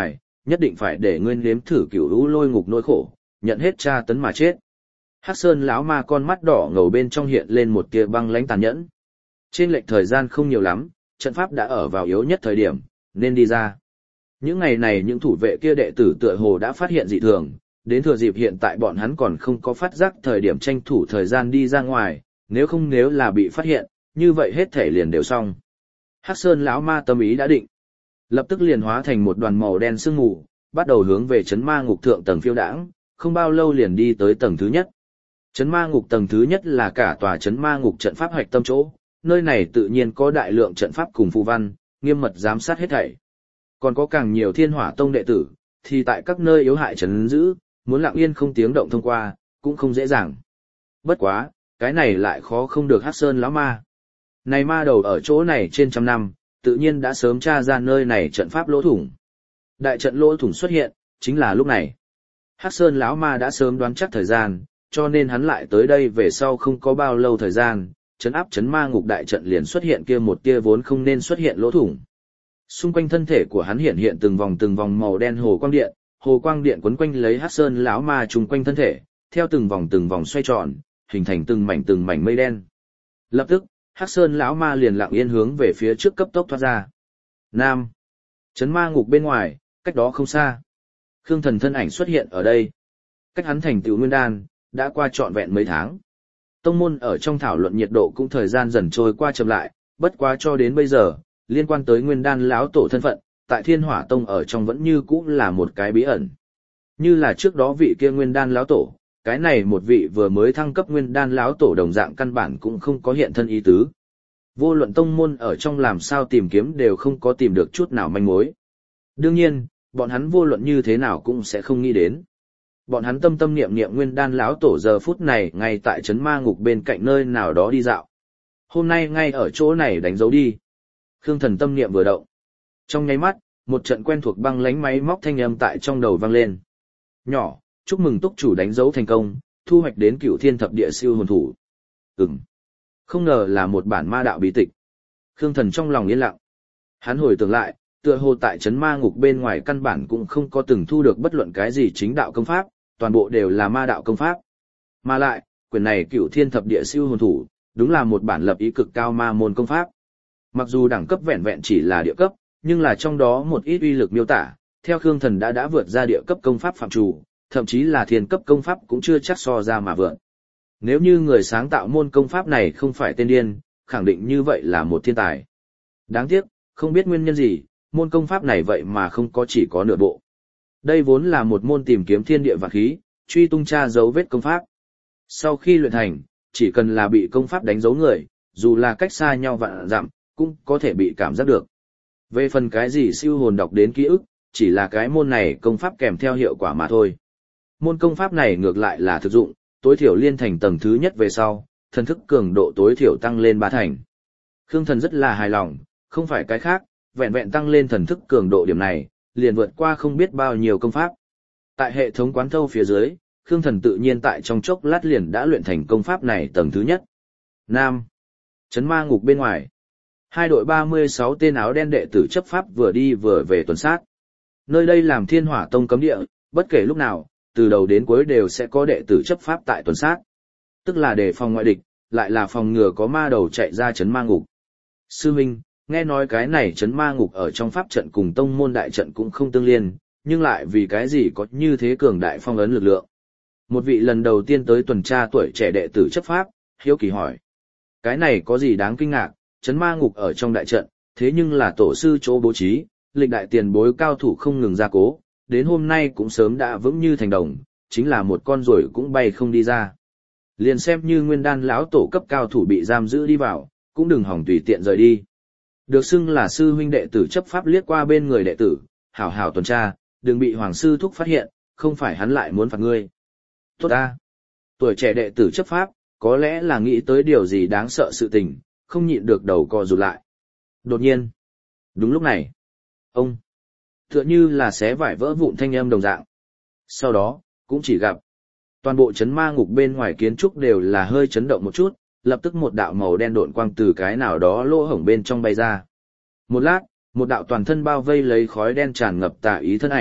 nhất định phải để ngươi nếm thử cửu lũ lôi ngục nỗi khổ, nhận hết tra tấn mà chết. Hắc Sơn lão ma con mắt đỏ ngầu bên trong hiện lên một tia băng lãnh tàn nhẫn. Trên lệch thời gian không nhiều lắm, trận pháp đã ở vào yếu nhất thời điểm, nên đi ra. Những ngày này những thủ vệ kia đệ tử tựa hồ đã phát hiện dị thường, đến thừa dịp hiện tại bọn hắn còn không có phát giác thời điểm tranh thủ thời gian đi ra ngoài, nếu không nếu là bị phát hiện, như vậy hết thể liền đều xong. Hắc Sơn lão ma tâm ý đã định, lập tức liền hóa thành một đoàn màu đen sương mù, bắt đầu hướng về chấn ma ngục thượng tầng phiêu đãng, không bao lâu liền đi tới tầng thứ nhất. Chấn ma ngục tầng thứ nhất là cả tòa chấn ma ngục trận pháp hoạch tâm chỗ, nơi này tự nhiên có đại lượng trận pháp cùng phù văn, nghiêm mật giám sát hết thảy. Còn có càng nhiều Thiên Hỏa Tông đệ tử, thì tại các nơi yếu hại trấn giữ, muốn lặng yên không tiếng động thông qua, cũng không dễ dàng. Bất quá, cái này lại khó không được Hắc Sơn lão ma. Này ma đầu ở chỗ này trên trăm năm, tự nhiên đã sớm tra ra nơi này trận pháp lỗ thủng. Đại trận lỗ thủng xuất hiện, chính là lúc này. Hắc Sơn lão ma đã sớm đoán chắc thời gian, cho nên hắn lại tới đây về sau không có bao lâu thời gian, trấn áp trấn ma ngục đại trận liền xuất hiện kia một tia vốn không nên xuất hiện lỗ thủng. Xung quanh thân thể của hắn hiện hiện từng vòng từng vòng màu đen hồ quang điện, hồ quang điện quấn quanh lấy Hắc Sơn lão ma trùng quanh thân thể, theo từng vòng từng vòng xoay tròn, hình thành từng mảnh từng mảnh mây đen. Lập tức, Hắc Sơn lão ma liền lặng yên hướng về phía trước cấp tốc thoát ra. Nam, trấn ma ngục bên ngoài, cách đó không xa. Khương Thần thân ảnh xuất hiện ở đây. Cách hắn thành tựu nguyên đan, đã qua trọn vẹn mấy tháng. Tông môn ở trong thảo luận nhiệt độ cũng thời gian dần trôi qua chậm lại, bất quá cho đến bây giờ, liên quan tới nguyên đan lão tổ thân phận, tại Thiên Hỏa Tông ở trong vẫn như cũ là một cái bí ẩn. Như là trước đó vị kia nguyên đan lão tổ, cái này một vị vừa mới thăng cấp nguyên đan lão tổ đồng dạng căn bản cũng không có hiện thân ý tứ. Vô luận tông môn ở trong làm sao tìm kiếm đều không có tìm được chút nào manh mối. Đương nhiên, bọn hắn vô luận như thế nào cũng sẽ không nghĩ đến. Bọn hắn tâm tâm niệm niệm nguyên đan lão tổ giờ phút này ngay tại trấn ma ngục bên cạnh nơi nào đó đi dạo. Hôm nay ngay ở chỗ này đánh dấu đi. Khương Thần tâm niệm vừa động. Trong nháy mắt, một trận quen thuộc băng lánh máy móc thanh âm tại trong đầu vang lên. Nhỏ, chúc mừng túc chủ đánh dấu thành công, thu hoạch đến Cửu Thiên Thập Địa siêu hồn thủ. Ừm. Không ngờ là một bản ma đạo bí tịch. Khương Thần trong lòng yên lặng. Hắn hồi tưởng lại, tựa hồ tại trấn ma ngục bên ngoài căn bản cũng không có từng thu được bất luận cái gì chính đạo công pháp, toàn bộ đều là ma đạo công pháp. Mà lại, quyển này Cửu Thiên Thập Địa siêu hồn thủ, đúng là một bản lập ý cực cao ma môn công pháp. Mặc dù đẳng cấp vẹn vẹn chỉ là địa cấp, nhưng là trong đó một ít uy lực miêu tả, theo Khương Thần đã đã vượt ra địa cấp công pháp phạm chủ, thậm chí là thiên cấp công pháp cũng chưa chắc so ra mà vượt. Nếu như người sáng tạo môn công pháp này không phải tên điên, khẳng định như vậy là một thiên tài. Đáng tiếc, không biết nguyên nhân gì, môn công pháp này vậy mà không có chỉ có nửa bộ. Đây vốn là một môn tìm kiếm thiên địa vạn khí, truy tung tra dấu vết công pháp. Sau khi luyện thành, chỉ cần là bị công pháp đánh dấu người, dù là cách xa nhau vạn dặm, cũng có thể bị cảm giác được. Về phần cái gì siêu hồn đọc đến ký ức, chỉ là cái môn này công pháp kèm theo hiệu quả mà thôi. Môn công pháp này ngược lại là thực dụng, tối thiểu liên thành tầng thứ nhất về sau, thần thức cường độ tối thiểu tăng lên ba thành. Khương Thần rất là hài lòng, không phải cái khác, vẹn vẹn tăng lên thần thức cường độ điểm này, liền vượt qua không biết bao nhiêu công pháp. Tại hệ thống quán thâu phía dưới, Khương Thần tự nhiên tại trong chốc lát liền đã luyện thành công pháp này tầng thứ nhất. Nam, trấn ma ngục bên ngoài. Hai đội ba mươi sáu tên áo đen đệ tử chấp pháp vừa đi vừa về tuần sát. Nơi đây làm Thiên Hỏa Tông cấm địa, bất kể lúc nào, từ đầu đến cuối đều sẽ có đệ tử chấp pháp tại tuần sát. Tức là để phòng ngoại địch, lại là phòng ngừa có ma đầu chạy ra trấn ma ngục. Sư huynh, nghe nói cái này trấn ma ngục ở trong pháp trận cùng tông môn đại trận cũng không tương liên, nhưng lại vì cái gì có như thế cường đại phong ấn lực lượng. Một vị lần đầu tiên tới tuần tra tuổi trẻ đệ tử chấp pháp, hiếu kỳ hỏi. Cái này có gì đáng kinh ngạc, trấn ma ngục ở trong đại trận, thế nhưng là tổ sư chỗ bố trí, lịch đại tiền bối cao thủ không ngừng gia cố, đến hôm nay cũng sớm đã vững như thành đồng, chính là một con ruồi cũng bay không đi ra. Liền xem như nguyên đan lão tổ cấp cao thủ bị giam giữ đi vào, cũng đừng hỏng tùy tiện rời đi. Được xưng là sư huynh đệ tử chấp pháp liếc qua bên người đệ tử, hảo hảo tuần tra, đừng bị hoàng sư thúc phát hiện, không phải hắn lại muốn phạt ngươi. Tốt ta. Tuổi trẻ đệ tử chấp pháp, có lẽ là nghĩ tới điều gì đáng sợ sự tình, không nhịn được đầu co rụt lại. Đột nhiên, đúng lúc này, ông, tựa như là xé vải vỡ vụn thanh âm đồng dạng. Sau đó, cũng chỉ gặp, toàn bộ chấn ma ngục bên ngoài kiến trúc đều là hơi chấn động một chút, lập tức một đạo màu đen độn quang từ cái nào đó lỗ hổng bên trong bay ra. Một lát, một đạo toàn thân bao vây lấy khói đen tràn ngập tà ý thân ảnh,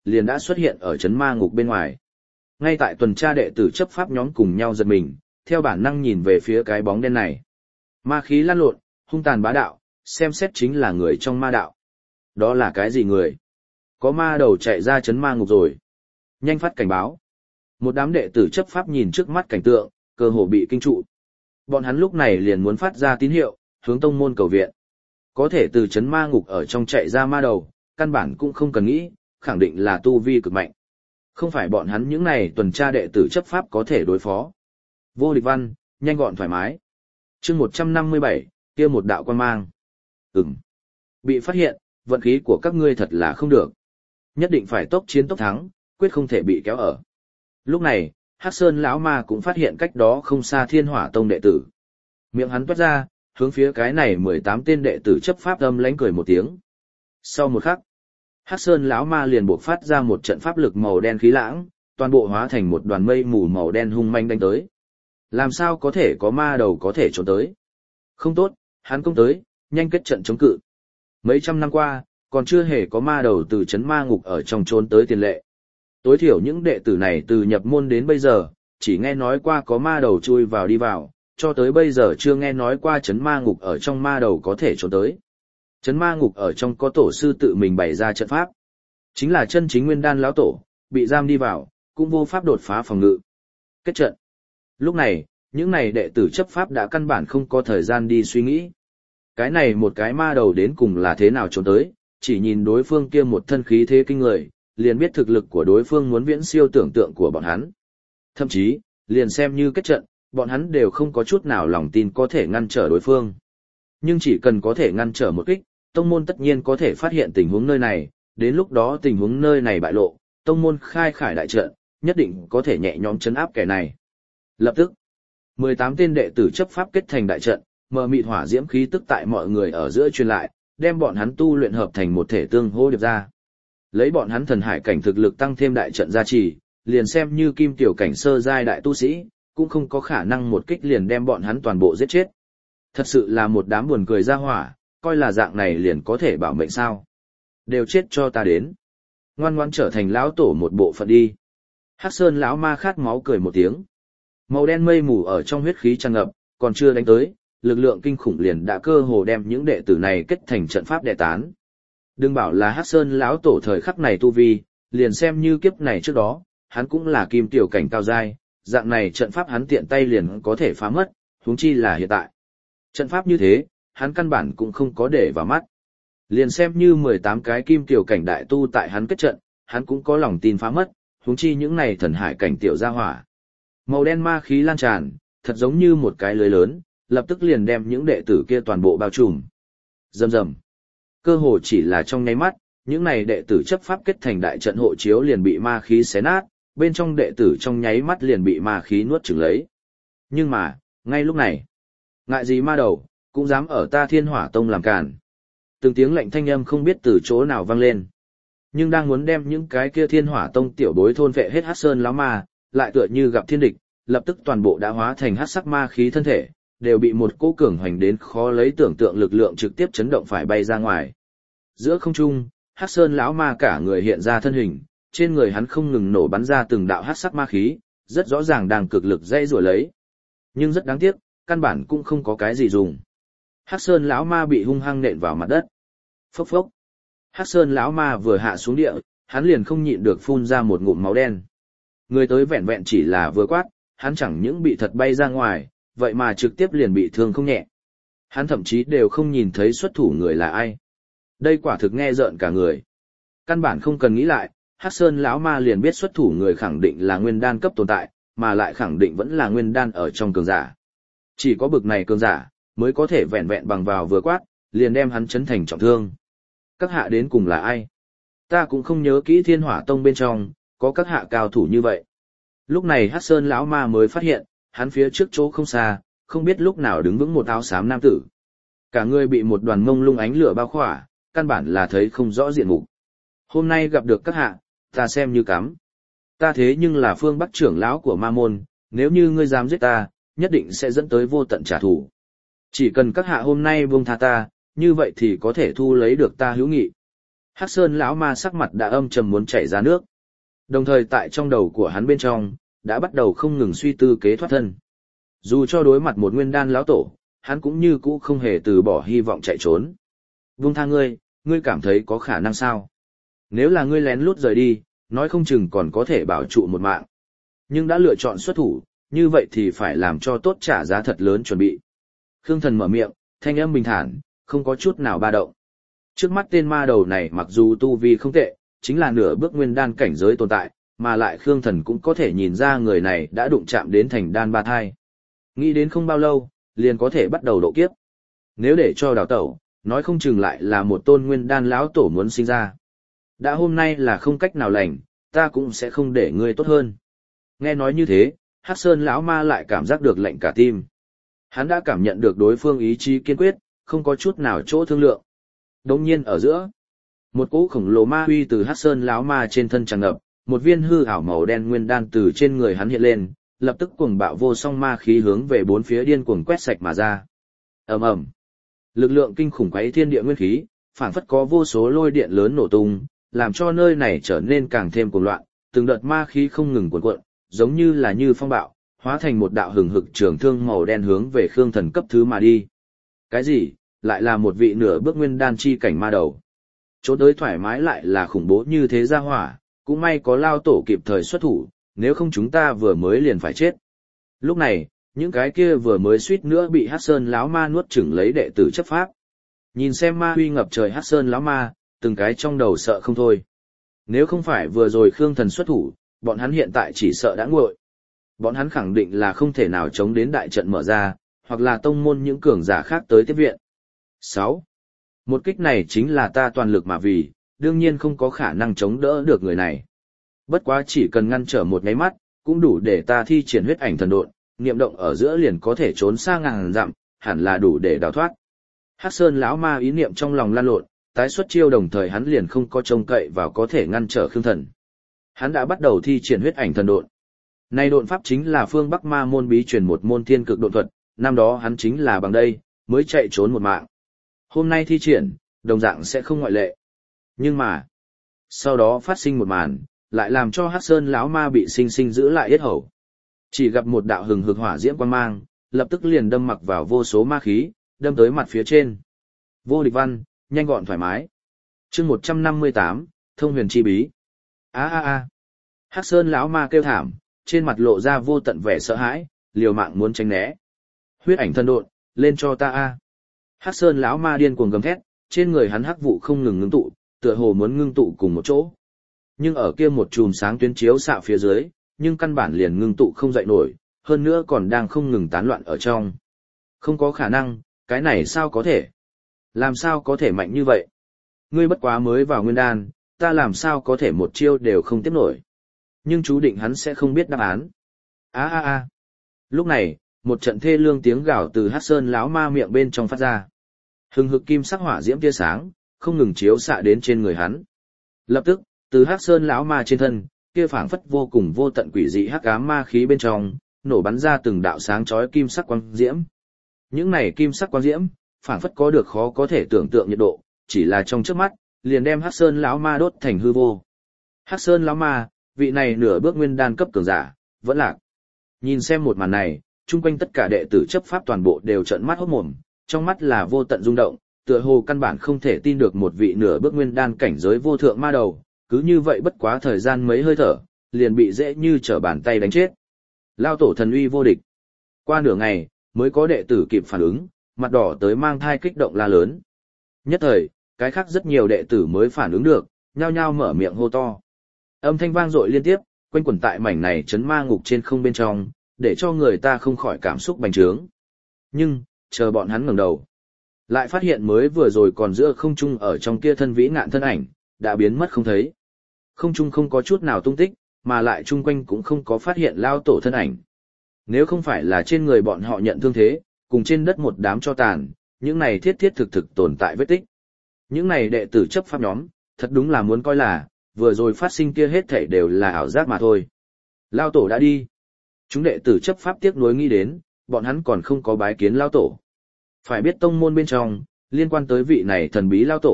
liền đã xuất hiện ở chấn ma ngục bên ngoài. Ngay tại tuần tra đệ tử chấp pháp nhóm cùng nhau giật mình, theo bản năng nhìn về phía cái bóng đen này. Ma khí lan lộn, hung tàn bá đạo, xem xét chính là người trong ma đạo. Đó là cái gì người? Có ma đầu chạy ra chấn ma ngục rồi. Nhanh phát cảnh báo. Một đám đệ tử chấp pháp nhìn trước mắt cảnh tượng, cơ hồ bị kinh trụ. Bọn hắn lúc này liền muốn phát ra tín hiệu, hướng tông môn cầu viện. Có thể từ chấn ma ngục ở trong chạy ra ma đầu, căn bản cũng không cần nghĩ, khẳng định là tu vi cực mạnh. Không phải bọn hắn những này tuần tra đệ tử chấp pháp có thể đối phó. Vô địch văn, nhanh gọn thoải mái. chương một trăm năm mươi bảy, kia một đạo quan mang. Ừm. Bị phát hiện, vận khí của các ngươi thật là không được. Nhất định phải tốc chiến tốc thắng, quyết không thể bị kéo ở. Lúc này, Hắc Sơn lão ma cũng phát hiện cách đó không xa Thiên Hỏa Tông đệ tử. Miệng hắn toát ra, hướng phía cái này mười tám tên đệ tử chấp pháp âm lánh cười một tiếng. Sau một khắc, Hắc Sơn lão ma liền buộc phát ra một trận pháp lực màu đen khí lãng, toàn bộ hóa thành một đoàn mây mù màu đen hung manh đánh tới. Làm sao có thể có ma đầu có thể trốn tới? Không tốt, hắn công tới, nhanh kết trận chống cự. Mấy trăm năm qua, còn chưa hề có ma đầu từ chấn ma ngục ở trong trốn tới tiền lệ. Tối thiểu những đệ tử này từ nhập môn đến bây giờ, chỉ nghe nói qua có ma đầu chui vào đi vào, cho tới bây giờ chưa nghe nói qua chấn ma ngục ở trong ma đầu có thể trốn tới. Chấn ma ngục ở trong có tổ sư tự mình bày ra trận pháp. Chính là chân chính nguyên đan lão tổ, bị giam đi vào, cũng vô pháp đột phá phòng ngự. Kết trận. Lúc này, những này đệ tử chấp pháp đã căn bản không có thời gian đi suy nghĩ. Cái này một cái ma đầu đến cùng là thế nào trốn tới, chỉ nhìn đối phương kia một thân khí thế kinh người, liền biết thực lực của đối phương muốn viễn siêu tưởng tượng của bọn hắn. Thậm chí, liền xem như kết trận, bọn hắn đều không có chút nào lòng tin có thể ngăn trở đối phương. Nhưng chỉ cần có thể ngăn trở một kích, tông môn tất nhiên có thể phát hiện tình huống nơi này, đến lúc đó tình huống nơi này bại lộ, tông môn khai khải đại trận, nhất định có thể nhẹ nhõm trấn áp kẻ này. Lập tức, mười tám tên đệ tử chấp pháp kết thành đại trận, mờ mịt hỏa diễm khí tức tại mọi người ở giữa truyền lại, đem bọn hắn tu luyện hợp thành một thể tương hô điệp ra. Lấy bọn hắn thần hải cảnh thực lực tăng thêm đại trận gia trì, liền xem như kim tiểu cảnh sơ giai đại tu sĩ, cũng không có khả năng một kích liền đem bọn hắn toàn bộ giết chết. Thật sự là một đám buồn cười ra hỏa, coi là dạng này liền có thể bảo mệnh sao. Đều chết cho ta đến. Ngoan ngoan trở thành lão tổ một bộ phận đi. Hắc Sơn lão ma khát máu cười một tiếng. Màu đen mây mù ở trong huyết khí tràn ngập, còn chưa đánh tới, lực lượng kinh khủng liền đã cơ hồ đem những đệ tử này kết thành trận pháp đệ tán. Đừng bảo là Hắc Sơn lão tổ thời khắc này tu vi, liền xem như kiếp này trước đó, hắn cũng là kim tiểu cảnh cao giai, dạng này trận pháp hắn tiện tay liền có thể phá mất, huống chi là hiện tại. Trận pháp như thế, hắn căn bản cũng không có để vào mắt. Liền xem như mười tám cái kim tiểu cảnh đại tu tại hắn kết trận, hắn cũng có lòng tin phá mất, huống chi những này thần hải cảnh tiểu gia hỏa. Màu đen ma khí lan tràn, thật giống như một cái lưới lớn, lập tức liền đem những đệ tử kia toàn bộ bao trùm. Rầm rầm. Cơ hồ chỉ là trong nháy mắt, những này đệ tử chấp pháp kết thành đại trận hộ chiếu liền bị ma khí xé nát, bên trong đệ tử trong nháy mắt liền bị ma khí nuốt chửng lấy. Nhưng mà, ngay lúc này, ngại gì ma đầu, cũng dám ở ta Thiên Hỏa Tông làm càn. Từng tiếng lạnh thanh âm không biết từ chỗ nào vang lên. Nhưng đang muốn đem những cái kia Thiên Hỏa Tông tiểu bối thôn vệ hết Hắc Sơn lão ma, lại tựa như gặp thiên địch, lập tức toàn bộ đã hóa thành hắc sắc ma khí thân thể, đều bị một cỗ cường hoành đến khó lấy tưởng tượng lực lượng trực tiếp chấn động phải bay ra ngoài. Giữa không trung, Hắc Sơn lão ma cả người hiện ra thân hình, trên người hắn không ngừng nổ bắn ra từng đạo hắc sắc ma khí, rất rõ ràng đang cực lực dây rủa lấy. Nhưng rất đáng tiếc, căn bản cũng không có cái gì dùng. Hắc Sơn lão ma bị hung hăng nện vào mặt đất. Phốc phốc. Hắc Sơn lão ma vừa hạ xuống địa, hắn liền không nhịn được phun ra một ngụm máu đen. Người tới vẹn vẹn chỉ là vừa quát, hắn chẳng những bị thật bay ra ngoài, vậy mà trực tiếp liền bị thương không nhẹ. Hắn thậm chí đều không nhìn thấy xuất thủ người là ai. Đây quả thực nghe rợn cả người. Căn bản không cần nghĩ lại, Hắc Sơn lão ma liền biết xuất thủ người khẳng định là nguyên đan cấp tồn tại, mà lại khẳng định vẫn là nguyên đan ở trong cường giả. Chỉ có bực này cường giả, mới có thể vẹn vẹn bằng vào vừa quát, liền đem hắn chấn thành trọng thương. Các hạ đến cùng là ai? Ta cũng không nhớ kỹ Thiên Hỏa Tông bên trong, có các hạ cao thủ như vậy. Lúc này Hắc Sơn lão ma mới phát hiện, hắn phía trước chỗ không xa, không biết lúc nào đứng vững một áo xám nam tử. Cả người bị một đoàn mông lung ánh lửa bao khỏa, căn bản là thấy không rõ diện mục. Hôm nay gặp được các hạ, ta xem như cắm. Ta thế nhưng là phương Bắc trưởng lão của ma môn, nếu như ngươi dám giết ta, nhất định sẽ dẫn tới vô tận trả thù. Chỉ cần các hạ hôm nay buông tha ta, như vậy thì có thể thu lấy được ta hữu nghị. Hắc Sơn lão ma sắc mặt đã âm trầm muốn chảy ra nước. Đồng thời tại trong đầu của hắn bên trong, đã bắt đầu không ngừng suy tư kế thoát thân. Dù cho đối mặt một nguyên đan lão tổ, hắn cũng như cũ không hề từ bỏ hy vọng chạy trốn. Vung tha ngươi, ngươi cảm thấy có khả năng sao? Nếu là ngươi lén lút rời đi, nói không chừng còn có thể bảo trụ một mạng. Nhưng đã lựa chọn xuất thủ, như vậy thì phải làm cho tốt trả giá thật lớn chuẩn bị. Khương Thần mở miệng, thanh âm bình thản, không có chút nào ba động. Trước mắt tên ma đầu này mặc dù tu vi không tệ, chính là nửa bước nguyên đan cảnh giới tồn tại, mà lại Khương Thần cũng có thể nhìn ra người này đã đụng chạm đến thành đan ba thai. Nghĩ đến không bao lâu, liền có thể bắt đầu độ kiếp. Nếu để cho đào tẩu, nói không chừng lại là một tôn nguyên đan lão tổ muốn sinh ra. Đã hôm nay là không cách nào lành, ta cũng sẽ không để ngươi tốt hơn. Nghe nói như thế, Hắc Sơn lão ma lại cảm giác được lạnh cả tim. Hắn đã cảm nhận được đối phương ý chí kiên quyết, không có chút nào chỗ thương lượng. Đống nhiên ở giữa, một cỗ khổng lồ ma huy từ Hắc Sơn lão ma trên thân tràn ngập, một viên hư ảo màu đen nguyên đan từ trên người hắn hiện lên, lập tức cuồng bạo vô song ma khí hướng về bốn phía điên cuồng quét sạch mà ra. Ầm ầm. Lực lượng kinh khủng quấy thiên địa nguyên khí, phảng phất có vô số lôi điện lớn nổ tung, làm cho nơi này trở nên càng thêm cuồng loạn, từng đợt ma khí không ngừng cuộn cuộn, giống như là như phong bạo, hóa thành một đạo hừng hực trường thương màu đen hướng về Khương Thần cấp thứ mà đi. Cái gì? Lại là một vị nửa bước nguyên đan chi cảnh ma đầu. Chỗ tới thoải mái lại là khủng bố như thế ra hỏa, cũng may có lao tổ kịp thời xuất thủ, nếu không chúng ta vừa mới liền phải chết. Lúc này, những cái kia vừa mới suýt nữa bị Hắc Sơn lão ma nuốt chửng lấy đệ tử chấp pháp. Nhìn xem ma huy ngập trời Hắc Sơn lão ma, từng cái trong đầu sợ không thôi. Nếu không phải vừa rồi Khương Thần xuất thủ, bọn hắn hiện tại chỉ sợ đã nguội. Bọn hắn khẳng định là không thể nào chống đến đại trận mở ra, hoặc là tông môn những cường giả khác tới tiếp viện. sáu. Một kích này chính là ta toàn lực mà vì, đương nhiên không có khả năng chống đỡ được người này. Bất quá chỉ cần ngăn trở một nháy mắt, cũng đủ để ta thi triển huyết ảnh thần độn, niệm động ở giữa liền có thể trốn xa ngàn dặm, hẳn là đủ để đào thoát. Hắc Sơn lão ma ý niệm trong lòng lan lộn, tái xuất chiêu đồng thời hắn liền không có trông cậy vào có thể ngăn trở Khương Thần. Hắn đã bắt đầu thi triển huyết ảnh thần độn. Này độn pháp chính là phương Bắc Ma môn bí truyền một môn thiên cực độn thuật, năm đó hắn chính là bằng đây mới chạy trốn một mạng. Hôm nay thi triển, đồng dạng sẽ không ngoại lệ. Nhưng mà, sau đó phát sinh một màn, lại làm cho Hắc Sơn lão ma bị sinh sinh giữ lại yết hầu. Chỉ gặp một đạo hừng hực hỏa diễm quang mang, lập tức liền đâm mặc vào vô số ma khí, đâm tới mặt phía trên. Vô địch văn, nhanh gọn thoải mái. Chương một trăm năm mươi tám, Thông Huyền chi bí. A a a. Hắc Sơn lão ma kêu thảm, trên mặt lộ ra vô tận vẻ sợ hãi, liều mạng muốn tránh né. Huyết ảnh thân độn, lên cho ta a. Hắc Sơn lão ma điên cuồng gầm thét, trên người hắn hắc vụ không ngừng ngưng tụ, tựa hồ muốn ngưng tụ cùng một chỗ. Nhưng ở kia một chùm sáng tuyến chiếu xạ phía dưới, nhưng căn bản liền ngưng tụ không dậy nổi, hơn nữa còn đang không ngừng tán loạn ở trong. Không có khả năng, cái này sao có thể? Làm sao có thể mạnh như vậy? Ngươi bất quá mới vào nguyên đan, ta làm sao có thể một chiêu đều không tiếp nổi. Nhưng chú định hắn sẽ không biết đáp án. A a a. Lúc này, một trận thê lương tiếng gào từ Hắc Sơn lão ma miệng bên trong phát ra. Hừng hực kim sắc hỏa diễm tia sáng, không ngừng chiếu xạ đến trên người hắn. Lập tức, từ Hắc Sơn lão ma trên thân, kia phảng phất vô cùng vô tận quỷ dị hắc ám ma khí bên trong, nổ bắn ra từng đạo sáng chói kim sắc quang diễm. Những này kim sắc quang diễm, phảng phất có được khó có thể tưởng tượng nhiệt độ, chỉ là trong chớp mắt, liền đem Hắc Sơn lão ma đốt thành hư vô. Hắc Sơn lão ma, vị này nửa bước nguyên đan cấp cường giả, vẫn lạc. Nhìn xem một màn này, chung quanh tất cả đệ tử chấp pháp toàn bộ đều trợn mắt hốt mồm, trong mắt là vô tận rung động, tựa hồ căn bản không thể tin được một vị nửa bước nguyên đan cảnh giới vô thượng ma đầu, cứ như vậy bất quá thời gian mấy hơi thở, liền bị dễ như trở bàn tay đánh chết. Lao tổ thần uy vô địch. Qua nửa ngày, mới có đệ tử kịp phản ứng, mặt đỏ tới mang thai kích động la lớn. Nhất thời, cái khác rất nhiều đệ tử mới phản ứng được, nhao nhao mở miệng hô to. Âm thanh vang dội liên tiếp, quanh quẩn tại mảnh này chấn ma ngục trên không bên trong, để cho người ta không khỏi cảm xúc bành trướng. Nhưng, chờ bọn hắn ngẩng đầu, lại phát hiện mới vừa rồi còn giữa không trung ở trong kia thân vĩ ngạn thân ảnh, đã biến mất không thấy. Không trung không có chút nào tung tích, mà lại chung quanh cũng không có phát hiện lao tổ thân ảnh. Nếu không phải là trên người bọn họ nhận thương thế, cùng trên đất một đám tro tàn, những này thiết thiết thực thực tồn tại vết tích. Những này đệ tử chấp pháp nhóm, thật đúng là muốn coi là, vừa rồi phát sinh kia hết thảy đều là ảo giác mà thôi. Lao tổ đã đi. Chúng đệ tử chấp pháp tiếc nuối nghĩ đến, bọn hắn còn không có bái kiến lao tổ. Phải biết tông môn bên trong, liên quan tới vị này thần bí lao tổ,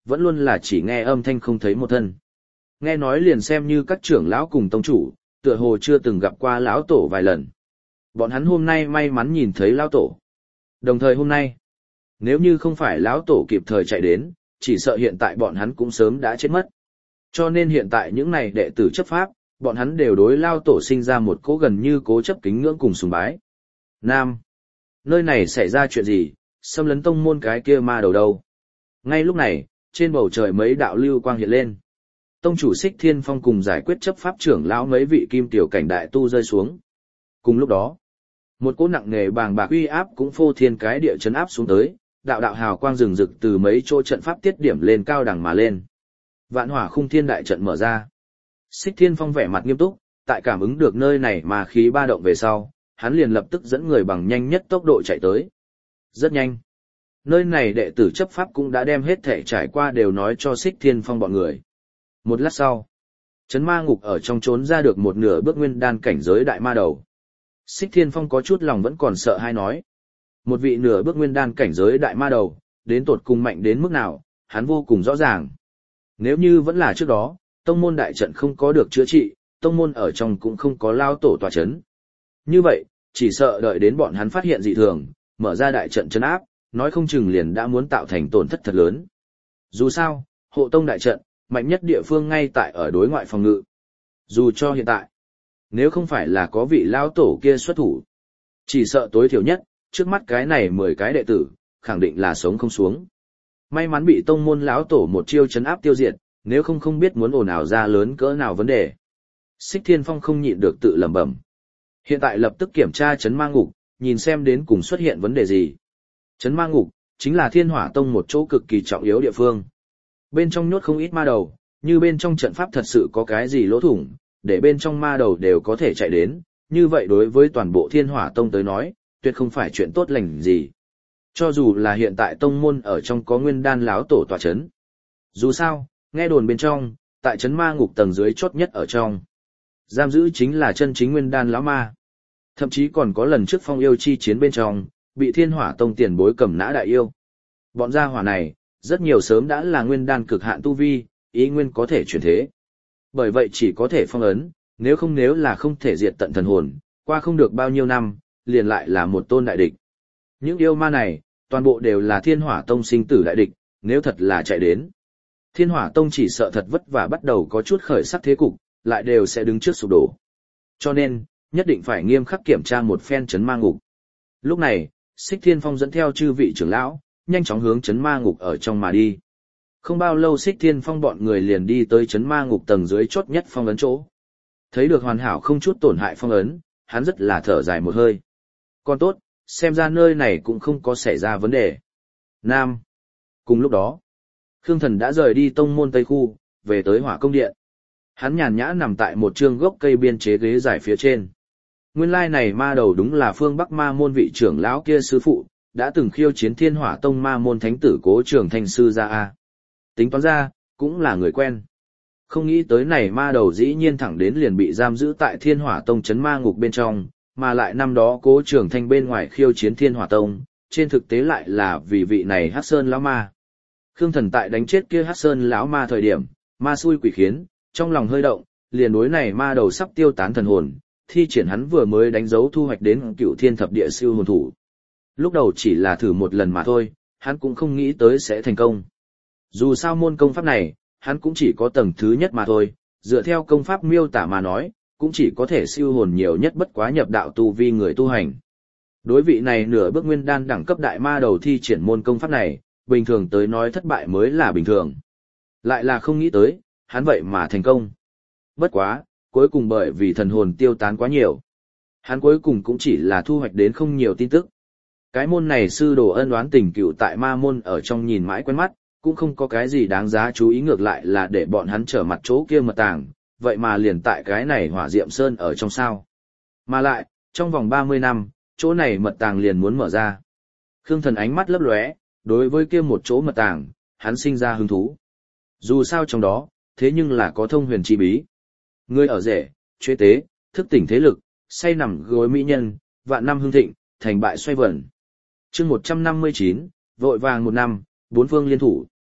vẫn luôn là chỉ nghe âm thanh không thấy một thân. Nghe nói liền xem như các trưởng lão cùng tông chủ, tựa hồ chưa từng gặp qua lão tổ vài lần. Bọn hắn hôm nay may mắn nhìn thấy lão tổ. Đồng thời hôm nay, nếu như không phải lão tổ kịp thời chạy đến, chỉ sợ hiện tại bọn hắn cũng sớm đã chết mất. Cho nên hiện tại những này đệ tử chấp pháp, bọn hắn đều đối lão tổ sinh ra một cố gần như cố chấp kính ngưỡng cùng sùng bái. Nam, nơi này xảy ra chuyện gì, xâm lấn tông môn cái kia ma đầu đâu. Ngay lúc này, trên bầu trời mấy đạo lưu quang hiện lên. Tông chủ Xích Thiên Phong cùng giải quyết chấp pháp trưởng lão mấy vị kim tiểu cảnh đại tu rơi xuống. Cùng lúc đó, một cỗ nặng nề bàng bạc uy áp cũng phô thiên cái địa chấn áp xuống tới, đạo đạo hào quang rừng rực từ mấy chỗ trận pháp tiết điểm lên cao đằng mà lên. Vạn Hỏa Khung Thiên đại trận mở ra. Xích Thiên Phong vẻ mặt nghiêm túc, tại cảm ứng được nơi này mà khí ba động về sau, hắn liền lập tức dẫn người bằng nhanh nhất tốc độ chạy tới. Rất nhanh. Nơi này đệ tử chấp pháp cũng đã đem hết thể trải qua đều nói cho Xích Thiên Phong bọn người. Một lát sau, Chấn Ma Ngục ở trong trốn ra được một nửa bước nguyên đan cảnh giới đại ma đầu. Xích Thiên Phong có chút lòng vẫn còn sợ hay nói. Một vị nửa bước nguyên đan cảnh giới đại ma đầu, đến tột cùng mạnh đến mức nào, hắn vô cùng rõ ràng. Nếu như vẫn là trước đó, tông môn đại trận không có được chữa trị, tông môn ở trong cũng không có lao tổ tòa chấn. Như vậy, chỉ sợ đợi đến bọn hắn phát hiện dị thường, mở ra đại trận chấn áp, nói không chừng liền đã muốn tạo thành tổn thất thật lớn. Dù sao, hộ tông đại trận, mạnh nhất địa phương ngay tại ở đối ngoại phòng ngự. Dù cho hiện tại, nếu không phải là có vị lao tổ kia xuất thủ, chỉ sợ tối thiểu nhất, trước mắt cái này mười cái đệ tử, khẳng định là sống không xuống. May mắn bị tông môn lão tổ một chiêu chấn áp tiêu diệt, nếu không không biết muốn ồn ào ra lớn cỡ nào vấn đề. Xích Thiên Phong không nhịn được tự lẩm bẩm. Hiện tại lập tức kiểm tra Chấn Ma Ngục, nhìn xem đến cùng xuất hiện vấn đề gì. Chấn Ma Ngục chính là Thiên Hỏa Tông một chỗ cực kỳ trọng yếu địa phương. Bên trong nhốt không ít ma đầu, như bên trong trận pháp thật sự có cái gì lỗ thủng, để bên trong ma đầu đều có thể chạy đến, như vậy đối với toàn bộ Thiên Hỏa Tông tới nói, tuyệt không phải chuyện tốt lành gì. Cho dù là hiện tại tông môn ở trong có nguyên đan láo tổ tòa chấn. Dù sao, nghe đồn bên trong, tại Chấn Ma Ngục tầng dưới chốt nhất ở trong, giam giữ chính là chân chính nguyên đan lão ma. Thậm chí còn có lần trước phong yêu chi chiến bên trong, bị Thiên Hỏa Tông tiền bối cầm nã đại yêu. Bọn gia hỏa này, rất nhiều sớm đã là nguyên đan cực hạn tu vi, ý nguyên có thể chuyển thế. Bởi vậy chỉ có thể phong ấn, nếu không nếu là không thể diệt tận thần hồn, qua không được bao nhiêu năm, liền lại là một tôn đại địch. Những yêu ma này, toàn bộ đều là Thiên Hỏa Tông sinh tử đại địch, nếu thật là chạy đến. Thiên Hỏa Tông chỉ sợ thật vất vả bắt đầu có chút khởi sắc thế cục, lại đều sẽ đứng trước sụp đổ. Cho nên, nhất định phải nghiêm khắc kiểm tra một phen Chấn Ma Ngục. Lúc này, Xích Thiên Phong dẫn theo chư vị trưởng lão, nhanh chóng hướng Chấn Ma Ngục ở trong mà đi. Không bao lâu Xích Thiên Phong bọn người liền đi tới Chấn Ma Ngục tầng dưới chốt nhất phong ấn chỗ. Thấy được hoàn hảo không chút tổn hại phong ấn, hắn rất là thở dài một hơi. Còn tốt, xem ra nơi này cũng không có xảy ra vấn đề. Nam. Cùng lúc đó, Khương Thần đã rời đi tông môn Tây Khu, về tới Hỏa Công Điện. Hắn nhàn nhã nằm tại một trương gốc cây biên chế ghế dài phía trên. Nguyên lai này ma đầu đúng là phương Bắc ma môn vị trưởng lão kia sư phụ, đã từng khiêu chiến Thiên Hỏa Tông ma môn thánh tử Cố Trường Thanh sư gia a. Tính toán ra, cũng là người quen. Không nghĩ tới này ma đầu dĩ nhiên thẳng đến liền bị giam giữ tại Thiên Hỏa Tông Chấn Ma Ngục bên trong, mà lại năm đó Cố Trường Thanh bên ngoài khiêu chiến Thiên Hỏa Tông, trên thực tế lại là vì vị này Hắc Sơn lão ma. Khương Thần tại đánh chết kia Hắc Sơn lão ma thời điểm, ma xui quỷ khiến, trong lòng hơi động, liền đối này ma đầu sắp tiêu tán thần hồn, thi triển hắn vừa mới đánh dấu thu hoạch đến Cửu Thiên Thập Địa siêu hồn thủ. Lúc đầu chỉ là thử một lần mà thôi, hắn cũng không nghĩ tới sẽ thành công. Dù sao môn công pháp này, hắn cũng chỉ có tầng thứ nhất mà thôi, dựa theo công pháp miêu tả mà nói, cũng chỉ có thể siêu hồn nhiều nhất bất quá nhập đạo tu vi người tu hành. Đối vị này nửa bước nguyên đan đẳng cấp đại ma đầu thi triển môn công pháp này, bình thường tới nói thất bại mới là bình thường. Lại là không nghĩ tới, hắn vậy mà thành công. Bất quá, cuối cùng bởi vì thần hồn tiêu tán quá nhiều. Hắn cuối cùng cũng chỉ là thu hoạch đến không nhiều tin tức. Cái môn này sư đồ ân oán tình cựu tại ma môn ở trong nhìn mãi quen mắt, cũng không có cái gì đáng giá chú ý, ngược lại là để bọn hắn trở mặt chỗ kia mật tàng, vậy mà liền tại cái này Hỏa Diệm Sơn ở trong sao. Mà lại, trong vòng ba mươi năm, chỗ này mật tàng liền muốn mở ra. Khương Thần ánh mắt lấp lóe, đối với kia một chỗ mật tàng, hắn sinh ra hứng thú. Dù sao trong đó, thế nhưng là có thông huyền chi bí. Người ở rể, chế tế, thức tỉnh thế lực, say nằm gối mỹ nhân, vạn năm hưng thịnh, thành bại xoay vẩn. Chương một trăm năm mươi chín, vội vàng một năm, bốn phương liên thủ.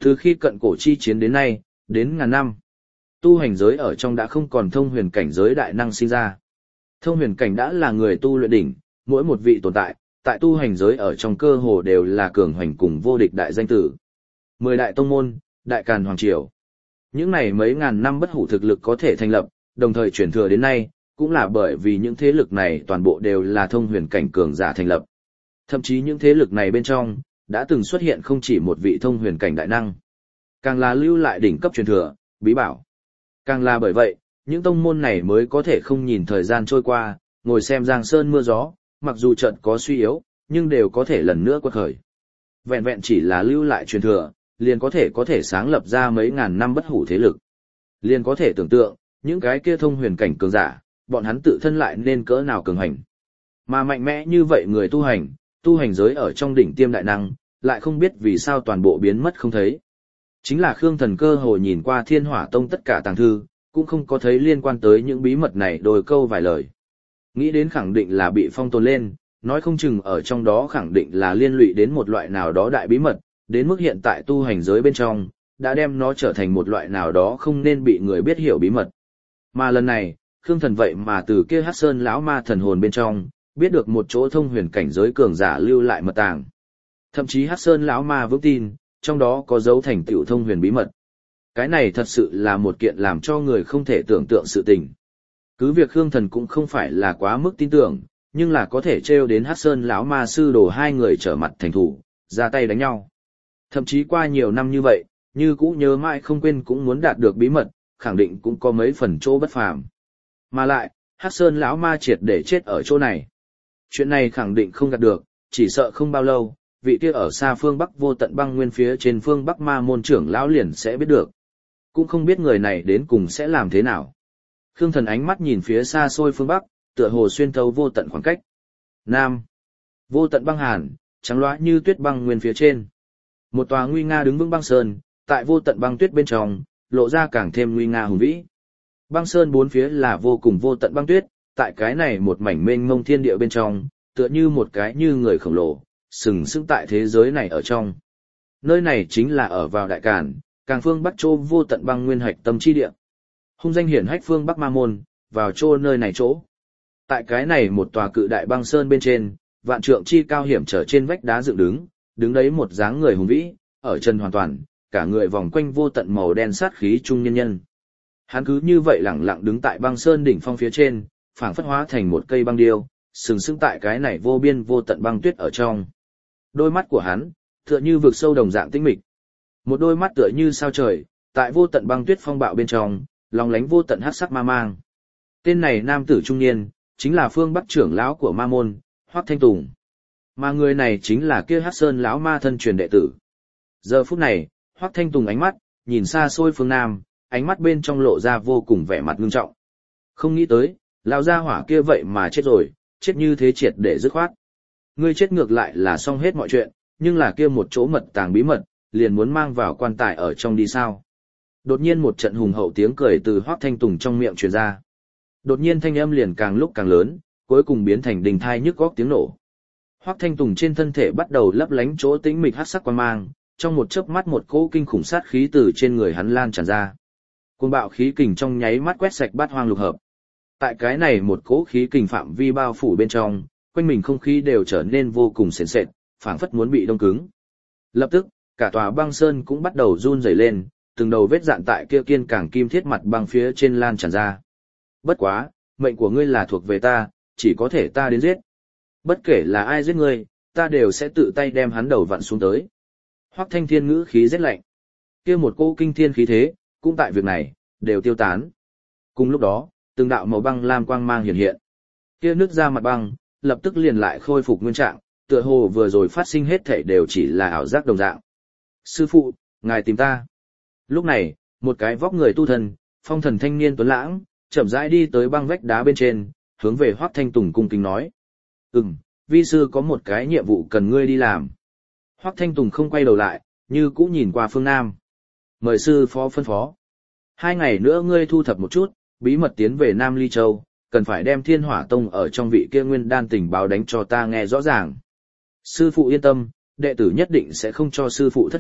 Từ khi cận cổ chi chiến đến nay, đến ngàn năm, tu hành giới ở trong đã không còn thông huyền cảnh giới đại năng sinh ra. Thông huyền cảnh đã là người tu luyện đỉnh, mỗi một vị tồn tại, tại tu hành giới ở trong cơ hồ đều là cường hoành cùng vô địch đại danh tử. Mười đại tông môn, đại càn hoàng triều. Những này mấy ngàn năm bất hủ thực lực có thể thành lập, đồng thời chuyển thừa đến nay, cũng là bởi vì những thế lực này toàn bộ đều là thông huyền cảnh cường giả thành lập. Thậm chí những thế lực này bên trong, đã từng xuất hiện không chỉ một vị thông huyền cảnh đại năng. Càng là lưu lại đỉnh cấp truyền thừa, bí bảo. Càng là bởi vậy, những tông môn này mới có thể không nhìn thời gian trôi qua, ngồi xem giang sơn mưa gió, mặc dù trận có suy yếu, nhưng đều có thể lần nữa quật khởi. Vẹn vẹn chỉ là lưu lại truyền thừa, liền có thể có thể sáng lập ra mấy ngàn năm bất hủ thế lực. Liền có thể tưởng tượng, những cái kia thông huyền cảnh cường giả, bọn hắn tự thân lại nên cỡ nào cường hành. Mà mạnh mẽ như vậy người tu hành, tu hành giới ở trong đỉnh tiêm đại năng, lại không biết vì sao toàn bộ biến mất không thấy. Chính là Khương Thần cơ hồ nhìn qua Thiên Hỏa Tông tất cả tàng thư, cũng không có thấy liên quan tới những bí mật này đôi câu vài lời. Nghĩ đến khẳng định là bị phong tồn lên, nói không chừng ở trong đó khẳng định là liên lụy đến một loại nào đó đại bí mật, đến mức hiện tại tu hành giới bên trong, đã đem nó trở thành một loại nào đó không nên bị người biết hiểu bí mật. Mà lần này, Khương Thần vậy mà từ kia Hắc Sơn lão ma thần hồn bên trong, biết được một chỗ thông huyền cảnh giới cường giả lưu lại mật tàng. Thậm chí Hắc Sơn lão ma vững tin, trong đó có dấu thành tựu thông huyền bí mật. Cái này thật sự là một kiện làm cho người không thể tưởng tượng sự tình. Cứ việc Khương Thần cũng không phải là quá mức tin tưởng, nhưng là có thể trêu đến Hắc Sơn lão ma sư đồ hai người trở mặt thành thủ, ra tay đánh nhau. Thậm chí qua nhiều năm như vậy, như cũ nhớ mãi không quên cũng muốn đạt được bí mật, khẳng định cũng có mấy phần chỗ bất phàm. Mà lại, Hắc Sơn lão ma triệt để chết ở chỗ này. Chuyện này khẳng định không gạt được, chỉ sợ không bao lâu, vị kia ở xa phương Bắc vô tận băng nguyên phía trên phương Bắc ma môn trưởng lão liền sẽ biết được. Cũng không biết người này đến cùng sẽ làm thế nào. Khương Thần ánh mắt nhìn phía xa xôi phương Bắc, tựa hồ xuyên thấu vô tận khoảng cách. Nam. Vô tận băng hàn, trắng loá như tuyết băng nguyên phía trên. Một tòa nguy nga đứng vững băng sơn, tại vô tận băng tuyết bên trong, lộ ra càng thêm nguy nga hùng vĩ. Băng sơn bốn phía là vô cùng vô tận băng tuyết, tại cái này một mảnh mênh mông thiên địa bên trong, tựa như một cái như người khổng lồ, sừng sững tại thế giới này ở trong. Nơi này chính là ở vào Đại Càn, Càng phương Bắc Châu vô tận băng nguyên hạch tâm chi địa. Hung danh hiển hách phương Bắc Ma Môn, vào chỗ nơi này chỗ. Tại cái này một tòa cự đại băng sơn bên trên, vạn trượng chi cao hiểm trở trên vách đá dựng đứng, đứng đấy một dáng người hùng vĩ, ở chân hoàn toàn, cả người vòng quanh vô tận màu đen sát khí trung nhân nhân. Hắn cứ như vậy lẳng lặng đứng tại băng sơn đỉnh phong phía trên, phảng phất hóa thành một cây băng điêu, sừng sững tại cái này vô biên vô tận băng tuyết ở trong. Đôi mắt của hắn, tựa như vực sâu đồng dạng tĩnh mịch. Một đôi mắt tựa như sao trời, tại vô tận băng tuyết phong bạo bên trong, lòng lánh vô tận hắc sắc ma mang. Tên này nam tử trung niên, chính là phương Bắc trưởng lão của Ma Môn, Hoắc Thanh Tùng. Mà người này chính là kia Hắc Sơn lão ma thân truyền đệ tử. Giờ phút này, Hoắc Thanh Tùng ánh mắt, nhìn xa xôi phương Nam, ánh mắt bên trong lộ ra vô cùng vẻ mặt ngưng trọng. Không nghĩ tới, lão gia hỏa kia vậy mà chết rồi, chết như thế triệt để dứt khoát. Ngươi chết ngược lại là xong hết mọi chuyện, nhưng là kia một chỗ mật tàng bí mật, liền muốn mang vào quan tài ở trong đi sao. Đột nhiên một trận hùng hậu tiếng cười từ Hoắc Thanh Tùng trong miệng truyền ra. Đột nhiên thanh âm liền càng lúc càng lớn, cuối cùng biến thành đình thai nhức góc tiếng nổ. Hoắc Thanh Tùng trên thân thể bắt đầu lấp lánh chỗ tĩnh mịch hắc sắc quang mang, trong một chớp mắt một cỗ kinh khủng sát khí từ trên người hắn lan tràn ra. Cuồng bạo khí kình trong nháy mắt quét sạch bát hoang lục hợp. Tại cái này một cỗ khí kình phạm vi bao phủ bên trong, quanh mình không khí đều trở nên vô cùng sền sệt, phảng phất muốn bị đông cứng. Lập tức, cả tòa băng sơn cũng bắt đầu run rẩy lên, từng đầu vết dạn tại kia kiên càng kim thiết mặt băng phía trên lan tràn ra. Bất quá, mệnh của ngươi là thuộc về ta, chỉ có thể ta đến giết. Bất kể là ai giết ngươi, ta đều sẽ tự tay đem hắn đầu vặn xuống tới. Hoắc Thanh Thiên ngữ khí rất lạnh. Kia một cô kinh thiên khí thế, cũng tại việc này, đều tiêu tán. Cùng lúc đó, từng đạo màu băng lam quang mang hiện hiện. Kia nứt ra mặt băng, lập tức liền lại khôi phục nguyên trạng, tựa hồ vừa rồi phát sinh hết thảy đều chỉ là ảo giác đồng dạng. Sư phụ, ngài tìm ta. Lúc này, một cái vóc người tu thần, phong thần thanh niên tuấn lãng, chậm rãi đi tới băng vách đá bên trên, hướng về Hoắc Thanh Tùng cung kính nói. Ừm, vi sư có một cái nhiệm vụ cần ngươi đi làm. Hoắc Thanh Tùng không quay đầu lại, như cũ nhìn qua phương Nam. Mời sư phó phân phó. Hai ngày nữa ngươi thu thập một chút, bí mật tiến về Nam Ly Châu, cần phải đem Thiên Hỏa Tông ở trong vị kia nguyên đan tình báo đánh cho ta nghe rõ ràng. Sư phụ yên tâm, đệ tử nhất định sẽ không cho sư phụ thất vọng,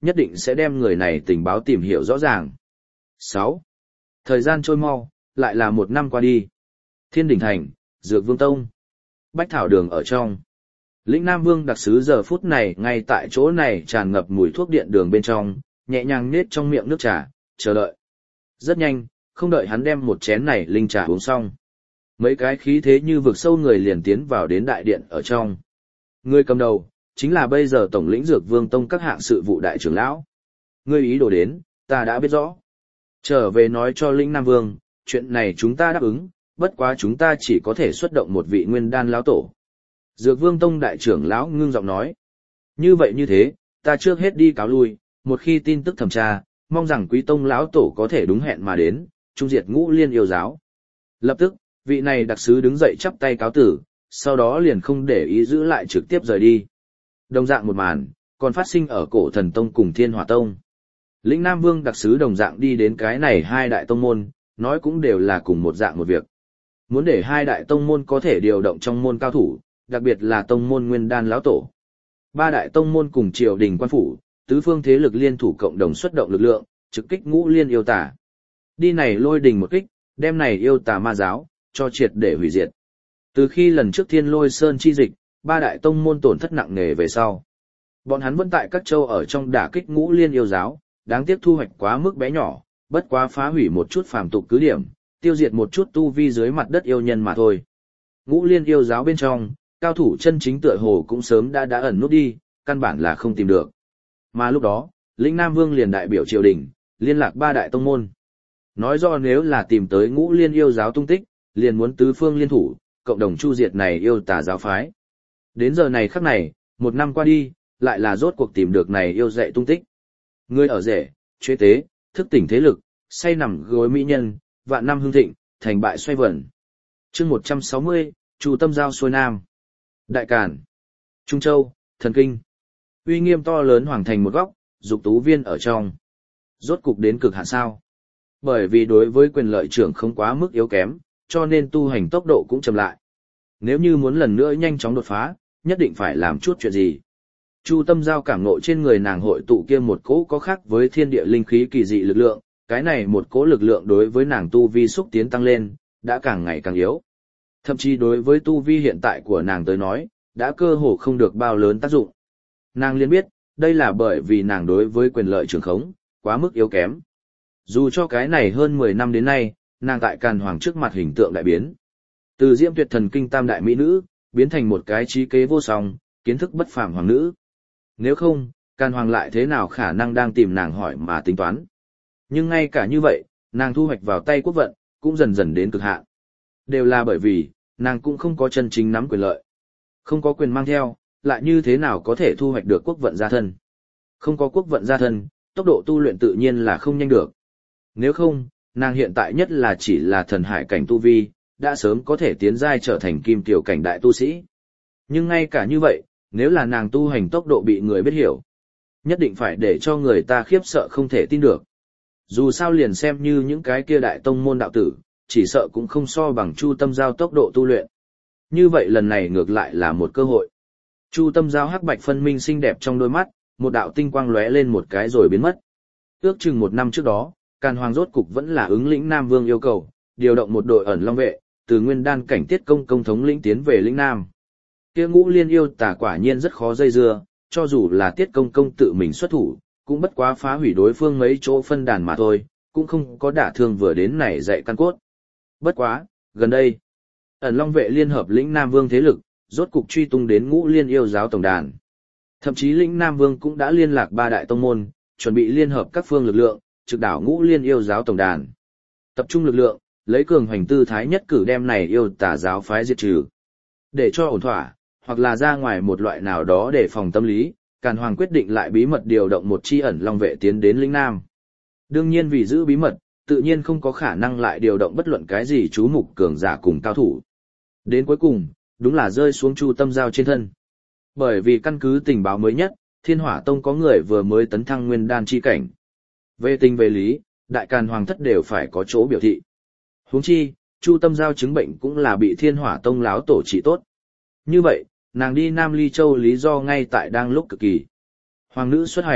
nhất định sẽ đem người này tình báo tìm hiểu rõ ràng. sáu. Thời gian trôi mau, lại là một năm qua đi. Thiên Đỉnh Thành, Dược Vương Tông, Bách Thảo Đường ở trong. Lĩnh Nam Vương đặc sứ giờ phút này ngay tại chỗ này tràn ngập mùi thuốc điện đường bên trong, nhẹ nhàng nết trong miệng nước trà, chờ đợi. Rất nhanh, không đợi hắn đem một chén này linh trà uống xong. Mấy cái khí thế như vực sâu người liền tiến vào đến đại điện ở trong. Người cầm đầu, chính là bây giờ Tổng lĩnh Dược Vương Tông các hạng sự vụ đại trưởng lão. Ngươi ý đồ đến, ta đã biết rõ. Trở về nói cho Lĩnh Nam Vương, chuyện này chúng ta đáp ứng, bất quá chúng ta chỉ có thể xuất động một vị nguyên đan lão tổ. Dược Vương Tông đại trưởng lão ngưng giọng nói. Như vậy như thế, ta trước hết đi cáo lui, một khi tin tức thẩm tra, mong rằng Quý Tông lão tổ có thể đúng hẹn mà đến, trung diệt Ngũ Liên yêu giáo. Lập tức, vị này đặc sứ đứng dậy chắp tay cáo tử, sau đó liền không để ý giữ lại trực tiếp rời đi. Đồng dạng một màn, còn phát sinh ở Cổ Thần Tông cùng Thiên Hỏa Tông. Lĩnh Nam Vương đặc sứ đồng dạng đi đến cái này hai đại tông môn, nói cũng đều là cùng một dạng một việc. Muốn để hai đại tông môn có thể điều động trong môn cao thủ, đặc biệt là tông môn Nguyên Đan lão tổ. Ba đại tông môn cùng triều đình quan phủ, tứ phương thế lực liên thủ cộng đồng xuất động lực lượng, trực kích Ngũ Liên yêu tà. Đi này lôi đình một kích, đem này yêu tà ma giáo, cho triệt để hủy diệt. Từ khi lần trước Thiên Lôi Sơn chi dịch, ba đại tông môn tổn thất nặng nề về sau. Bọn hắn vẫn tại các châu ở trong đả kích Ngũ Liên yêu giáo, đáng tiếc thu hoạch quá mức bé nhỏ, bất quá phá hủy một chút phàm tục cứ điểm, tiêu diệt một chút tu vi dưới mặt đất yêu nhân mà thôi. Ngũ Liên yêu giáo bên trong, cao thủ chân chính tựa hồ cũng sớm đã đã ẩn nút đi, căn bản là không tìm được. Mà lúc đó, Lĩnh Nam Vương liền đại biểu triều đình, liên lạc ba đại tông môn. Nói rõ nếu là tìm tới Ngũ Liên yêu giáo tung tích, liền muốn tứ phương liên thủ, cộng đồng chu diệt này yêu tà giáo phái. Đến giờ này khắc này, một năm qua đi, lại là rốt cuộc tìm được này yêu dạy tung tích. Người ở rể, chế tế, thức tỉnh thế lực, say nằm gối mỹ nhân, vạn năm hương thịnh, thành bại xoay vẩn. Chương một trăm sáu mươi, Chu Tâm Giao xuôi nam. Đại Càn, Trung Châu, Thần Kinh. Uy nghiêm to lớn hoàng thành một góc, dục tú viên ở trong. Rốt cục đến cực hạn sao? Bởi vì đối với quyền lợi trưởng không quá mức yếu kém, cho nên tu hành tốc độ cũng chậm lại. Nếu như muốn lần nữa nhanh chóng đột phá, nhất định phải làm chút chuyện gì. Chu Tâm Giao cảm ngộ trên người nàng hội tụ kia một cỗ có khác với thiên địa linh khí kỳ dị lực lượng, cái này một cỗ lực lượng đối với nàng tu vi xúc tiến tăng lên, đã càng ngày càng yếu. Thậm chí đối với tu vi hiện tại của nàng tới nói, đã cơ hồ không được bao lớn tác dụng. Nàng liền biết, đây là bởi vì nàng đối với quyền lợi trường khống, quá mức yếu kém. Dù cho cái này hơn mười năm đến nay, nàng tại Càn Hoàng trước mặt hình tượng đại biến. Từ diễm tuyệt thần kinh tam đại mỹ nữ, biến thành một cái trí kế vô song, kiến thức bất phàm hoàng nữ. Nếu không, Càn Hoàng lại thế nào khả năng đang tìm nàng hỏi mà tính toán. Nhưng ngay cả như vậy, nàng thu hoạch vào tay quốc vận, cũng dần dần đến cực hạn. Đều là bởi vì, nàng cũng không có chân chính nắm quyền lợi. Không có quyền mang theo, lại như thế nào có thể thu hoạch được quốc vận gia thân. Không có quốc vận gia thân, tốc độ tu luyện tự nhiên là không nhanh được. Nếu không, nàng hiện tại nhất là chỉ là thần hải cảnh tu vi, đã sớm có thể tiến giai trở thành kim tiểu cảnh đại tu sĩ. Nhưng ngay cả như vậy, nếu là nàng tu hành tốc độ bị người biết hiểu, nhất định phải để cho người ta khiếp sợ không thể tin được. Dù sao liền xem như những cái kia đại tông môn đạo tử, chỉ sợ cũng không so bằng Chu Tâm Giao tốc độ tu luyện. Như vậy lần này ngược lại là một cơ hội. Chu Tâm Giao hắc bạch phân minh xinh đẹp trong đôi mắt, một đạo tinh quang lóe lên một cái rồi biến mất. Ước chừng một năm trước đó, Càn Hoàng rốt cục vẫn là ứng lĩnh Nam Vương yêu cầu, điều động một đội ẩn long vệ, từ nguyên đan cảnh Tiết Công công thống lĩnh tiến về lĩnh Nam. Kia Ngũ Liên yêu tà quả nhiên rất khó dây dưa, cho dù là Tiết Công công tự mình xuất thủ, cũng bất quá phá hủy đối phương mấy chỗ phân đàn mà thôi, cũng không có đả thương vừa đến này dạy căn cốt. Bất quá, gần đây, ẩn long vệ liên hợp lĩnh Nam Vương thế lực, rốt cục truy tung đến Ngũ Liên yêu giáo tổng đàn. Thậm chí lĩnh Nam Vương cũng đã liên lạc ba đại tông môn, chuẩn bị liên hợp các phương lực lượng, trực đảo Ngũ Liên yêu giáo tổng đàn. Tập trung lực lượng, lấy cường hoành tư thái nhất cử đem này yêu tà giáo phái diệt trừ. Để cho ổn thỏa, hoặc là ra ngoài một loại nào đó để phòng tâm lý, Càn Hoàng quyết định lại bí mật điều động một chi ẩn long vệ tiến đến lĩnh Nam. Đương nhiên vì giữ bí mật, tự nhiên không có khả năng lại điều động bất luận cái gì chú mục cường giả cùng cao thủ. Đến cuối cùng, đúng là rơi xuống Chu Tâm Giao trên thân. Bởi vì căn cứ tình báo mới nhất, Thiên Hỏa Tông có người vừa mới tấn thăng nguyên đan chi cảnh. Về tình về lý, đại Càn Hoàng thất đều phải có chỗ biểu thị. Huống chi, Chu Tâm Giao chứng bệnh cũng là bị Thiên Hỏa Tông láo tổ trị tốt. Như vậy, nàng đi Nam Ly Châu lý do ngay tại đang lúc cực kỳ. Hoàng nữ xuất hành,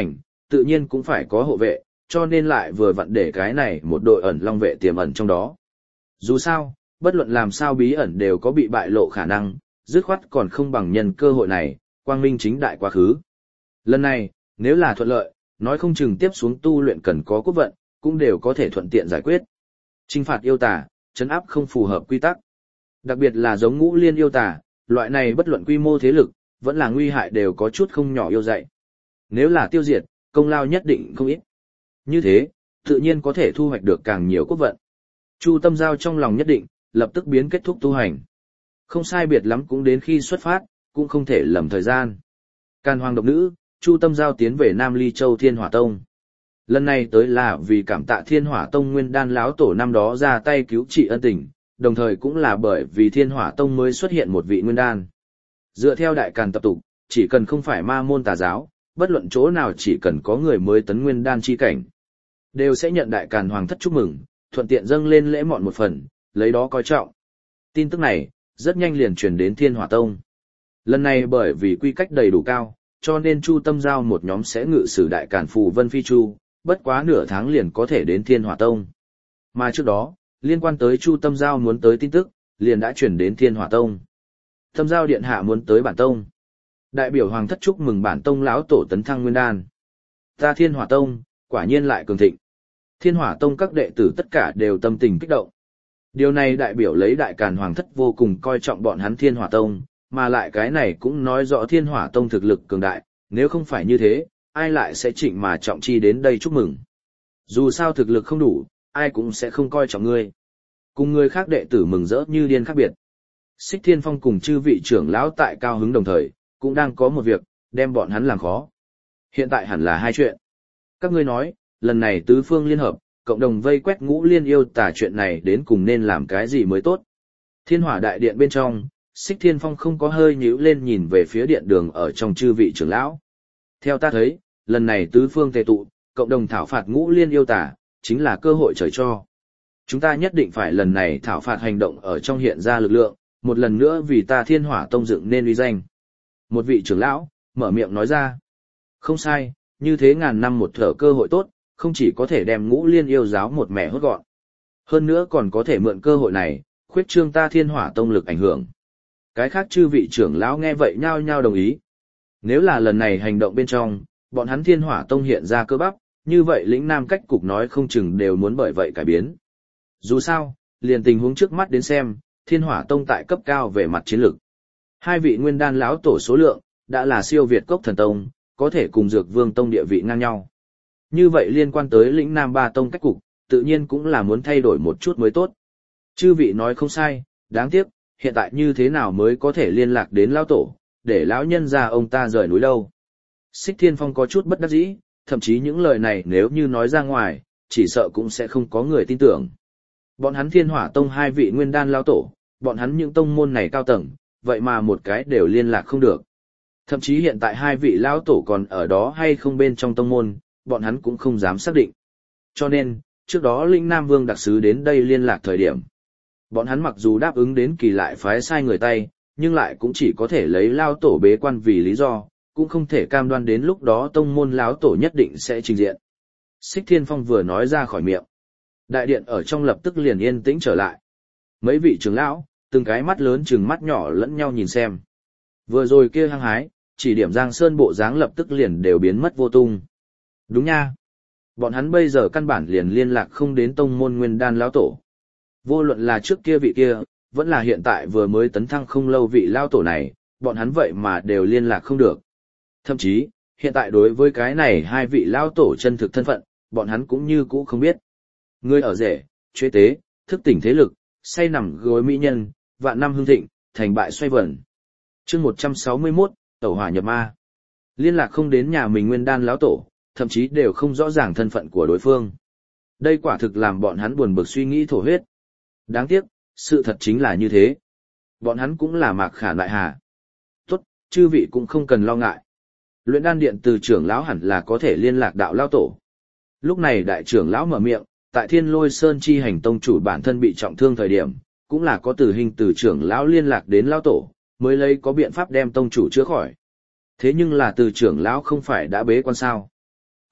tự nhiên cũng phải có hộ vệ, cho nên lại vừa vặn để cái này một đội ẩn long vệ tiềm ẩn trong đó. Dù sao, bất luận làm sao bí ẩn đều có bị bại lộ khả năng, dứt khoát còn không bằng nhân cơ hội này, quang minh chính đại quá khứ. Lần này, nếu là thuận lợi, nói không chừng tiếp xuống tu luyện cần có quốc vận, cũng đều có thể thuận tiện giải quyết. Chinh phạt yêu tà, trấn áp không phù hợp quy tắc. Đặc biệt là giống ngũ liên yêu tà, loại này bất luận quy mô thế lực, vẫn là nguy hại đều có chút không nhỏ yêu dạy. Nếu là tiêu diệt, công lao nhất định không ít. Như thế, tự nhiên có thể thu hoạch được càng nhiều quốc vận. Chu Tâm Giao trong lòng nhất định, lập tức biến kết thúc tu hành. Không sai biệt lắm cũng đến khi xuất phát, cũng không thể lầm thời gian. Can Hoàng độc nữ, Chu Tâm Giao tiến về Nam Ly Châu Thiên Hỏa Tông. Lần này tới là vì cảm tạ Thiên Hỏa Tông Nguyên Đan lão tổ năm đó ra tay cứu trị ân tình, đồng thời cũng là bởi vì Thiên Hỏa Tông mới xuất hiện một vị Nguyên Đan. Dựa theo đại càn tập tục, chỉ cần không phải ma môn tà giáo, bất luận chỗ nào chỉ cần có người mới tấn Nguyên Đan chi cảnh, đều sẽ nhận đại càn hoàng thất chúc mừng, thuận tiện dâng lên lễ mọn một phần, lấy đó coi trọng. Tin tức này, rất nhanh liền truyền đến Thiên Hỏa Tông. Lần này bởi vì quy cách đầy đủ cao, cho nên Chu Tâm Giao một nhóm sẽ ngự sử đại càn phù Vân Phi Chu, bất quá nửa tháng liền có thể đến Thiên Hỏa Tông. Mà trước đó, liên quan tới Chu Tâm Giao muốn tới tin tức, liền đã chuyển đến Thiên Hỏa Tông. Tâm Giao điện hạ muốn tới bản tông. Đại biểu hoàng thất chúc mừng bản tông lão tổ tấn thăng nguyên đan. Ta Thiên Hỏa Tông, quả nhiên lại cường thịnh. Thiên Hỏa Tông các đệ tử tất cả đều tâm tình kích động. Điều này đại biểu lấy đại càn hoàng thất vô cùng coi trọng bọn hắn Thiên Hỏa Tông, mà lại cái này cũng nói rõ Thiên Hỏa Tông thực lực cường đại, nếu không phải như thế, ai lại sẽ trịnh mà trọng chi đến đây chúc mừng. Dù sao thực lực không đủ, ai cũng sẽ không coi trọng ngươi. Cùng người khác đệ tử mừng rỡ như điên khác biệt. Xích Thiên Phong cùng chư vị trưởng lão tại cao hứng đồng thời, cũng đang có một việc, đem bọn hắn làm khó. Hiện tại hẳn là hai chuyện. Các ngươi nói, lần này tứ phương liên hợp, cộng đồng vây quét ngũ liên yêu tà chuyện này đến cùng nên làm cái gì mới tốt. Thiên Hỏa đại điện bên trong, Xích Thiên Phong không có hơi nhíu lên nhìn về phía điện đường ở trong chư vị trưởng lão. Theo ta thấy, lần này tứ phương tề tụ, cộng đồng thảo phạt ngũ liên yêu tà, chính là cơ hội trời cho. Chúng ta nhất định phải lần này thảo phạt hành động ở trong hiện ra lực lượng, một lần nữa vì ta Thiên Hỏa Tông dựng nên uy danh. Một vị trưởng lão, mở miệng nói ra. Không sai, như thế ngàn năm một thở cơ hội tốt, không chỉ có thể đem ngũ liên yêu giáo một mẻ hốt gọn. Hơn nữa còn có thể mượn cơ hội này, khuyết trương ta Thiên Hỏa Tông lực ảnh hưởng. Cái khác chư vị trưởng lão nghe vậy nhao nhao đồng ý. Nếu là lần này hành động bên trong, bọn hắn Thiên Hỏa Tông hiện ra cơ bắp, như vậy lĩnh nam cách cục nói không chừng đều muốn bởi vậy cải biến. Dù sao, liền tình huống trước mắt đến xem, Thiên Hỏa Tông tại cấp cao về mặt chiến lược. Hai vị nguyên đan lão tổ số lượng, đã là siêu việt cốc thần tông, có thể cùng dược vương tông địa vị ngang nhau. Như vậy liên quan tới lĩnh nam ba tông cách cục, tự nhiên cũng là muốn thay đổi một chút mới tốt. Chư vị nói không sai, đáng tiếc, hiện tại như thế nào mới có thể liên lạc đến lão tổ, để lão nhân ra ông ta rời núi đâu. Xích Thiên Phong có chút bất đắc dĩ, thậm chí những lời này nếu như nói ra ngoài, chỉ sợ cũng sẽ không có người tin tưởng. Bọn hắn Thiên Hỏa Tông hai vị nguyên đan lão tổ, bọn hắn những tông môn này cao tầng, vậy mà một cái đều liên lạc không được. Thậm chí hiện tại hai vị lão tổ còn ở đó hay không bên trong tông môn, bọn hắn cũng không dám xác định. Cho nên, trước đó Linh Nam Vương đặc sứ đến đây liên lạc thời điểm. Bọn hắn mặc dù đáp ứng đến kỳ lại phái sai người tay, nhưng lại cũng chỉ có thể lấy lao tổ bế quan vì lý do, cũng không thể cam đoan đến lúc đó tông môn lão tổ nhất định sẽ trình diện. Xích Thiên Phong vừa nói ra khỏi miệng. Đại điện ở trong lập tức liền yên tĩnh trở lại. Mấy vị trưởng lão, từng cái mắt lớn chừng mắt nhỏ lẫn nhau nhìn xem. Vừa rồi kia hăng hái, chỉ điểm Giang Sơn bộ dáng lập tức liền đều biến mất vô tung. Đúng nha. Bọn hắn bây giờ căn bản liền liên lạc không đến tông môn nguyên đan lão tổ. Vô luận là trước kia vị kia, vẫn là hiện tại vừa mới tấn thăng không lâu vị lão tổ này, bọn hắn vậy mà đều liên lạc không được. Thậm chí, hiện tại đối với cái này hai vị lão tổ chân thực thân phận, bọn hắn cũng như cũ không biết. Người ở rể, chế tế, thức tỉnh thế lực, say nằm gối mỹ nhân, vạn năm hương thịnh, thành bại xoay vẩn. Chương một trăm sáu mươi mốt, tẩu hỏa nhập ma. Liên lạc không đến nhà mình nguyên đan lão tổ, thậm chí đều không rõ ràng thân phận của đối phương. Đây quả thực làm bọn hắn buồn bực suy nghĩ thổ huyết. Đáng tiếc, sự thật chính là như thế. Bọn hắn cũng là mạc khả đại hà. Tốt, chư vị cũng không cần lo ngại. Luyện đan điện từ trưởng lão hẳn là có thể liên lạc đạo lão tổ. Lúc này đại trưởng lão mở miệng, tại Thiên Lôi Sơn chi hành tông chủ bản thân bị trọng thương thời điểm, cũng là có tử hình từ trưởng lão liên lạc đến lão tổ, mới lấy có biện pháp đem tông chủ chữa khỏi. Thế nhưng là từ trưởng lão không phải đã bế quan sao?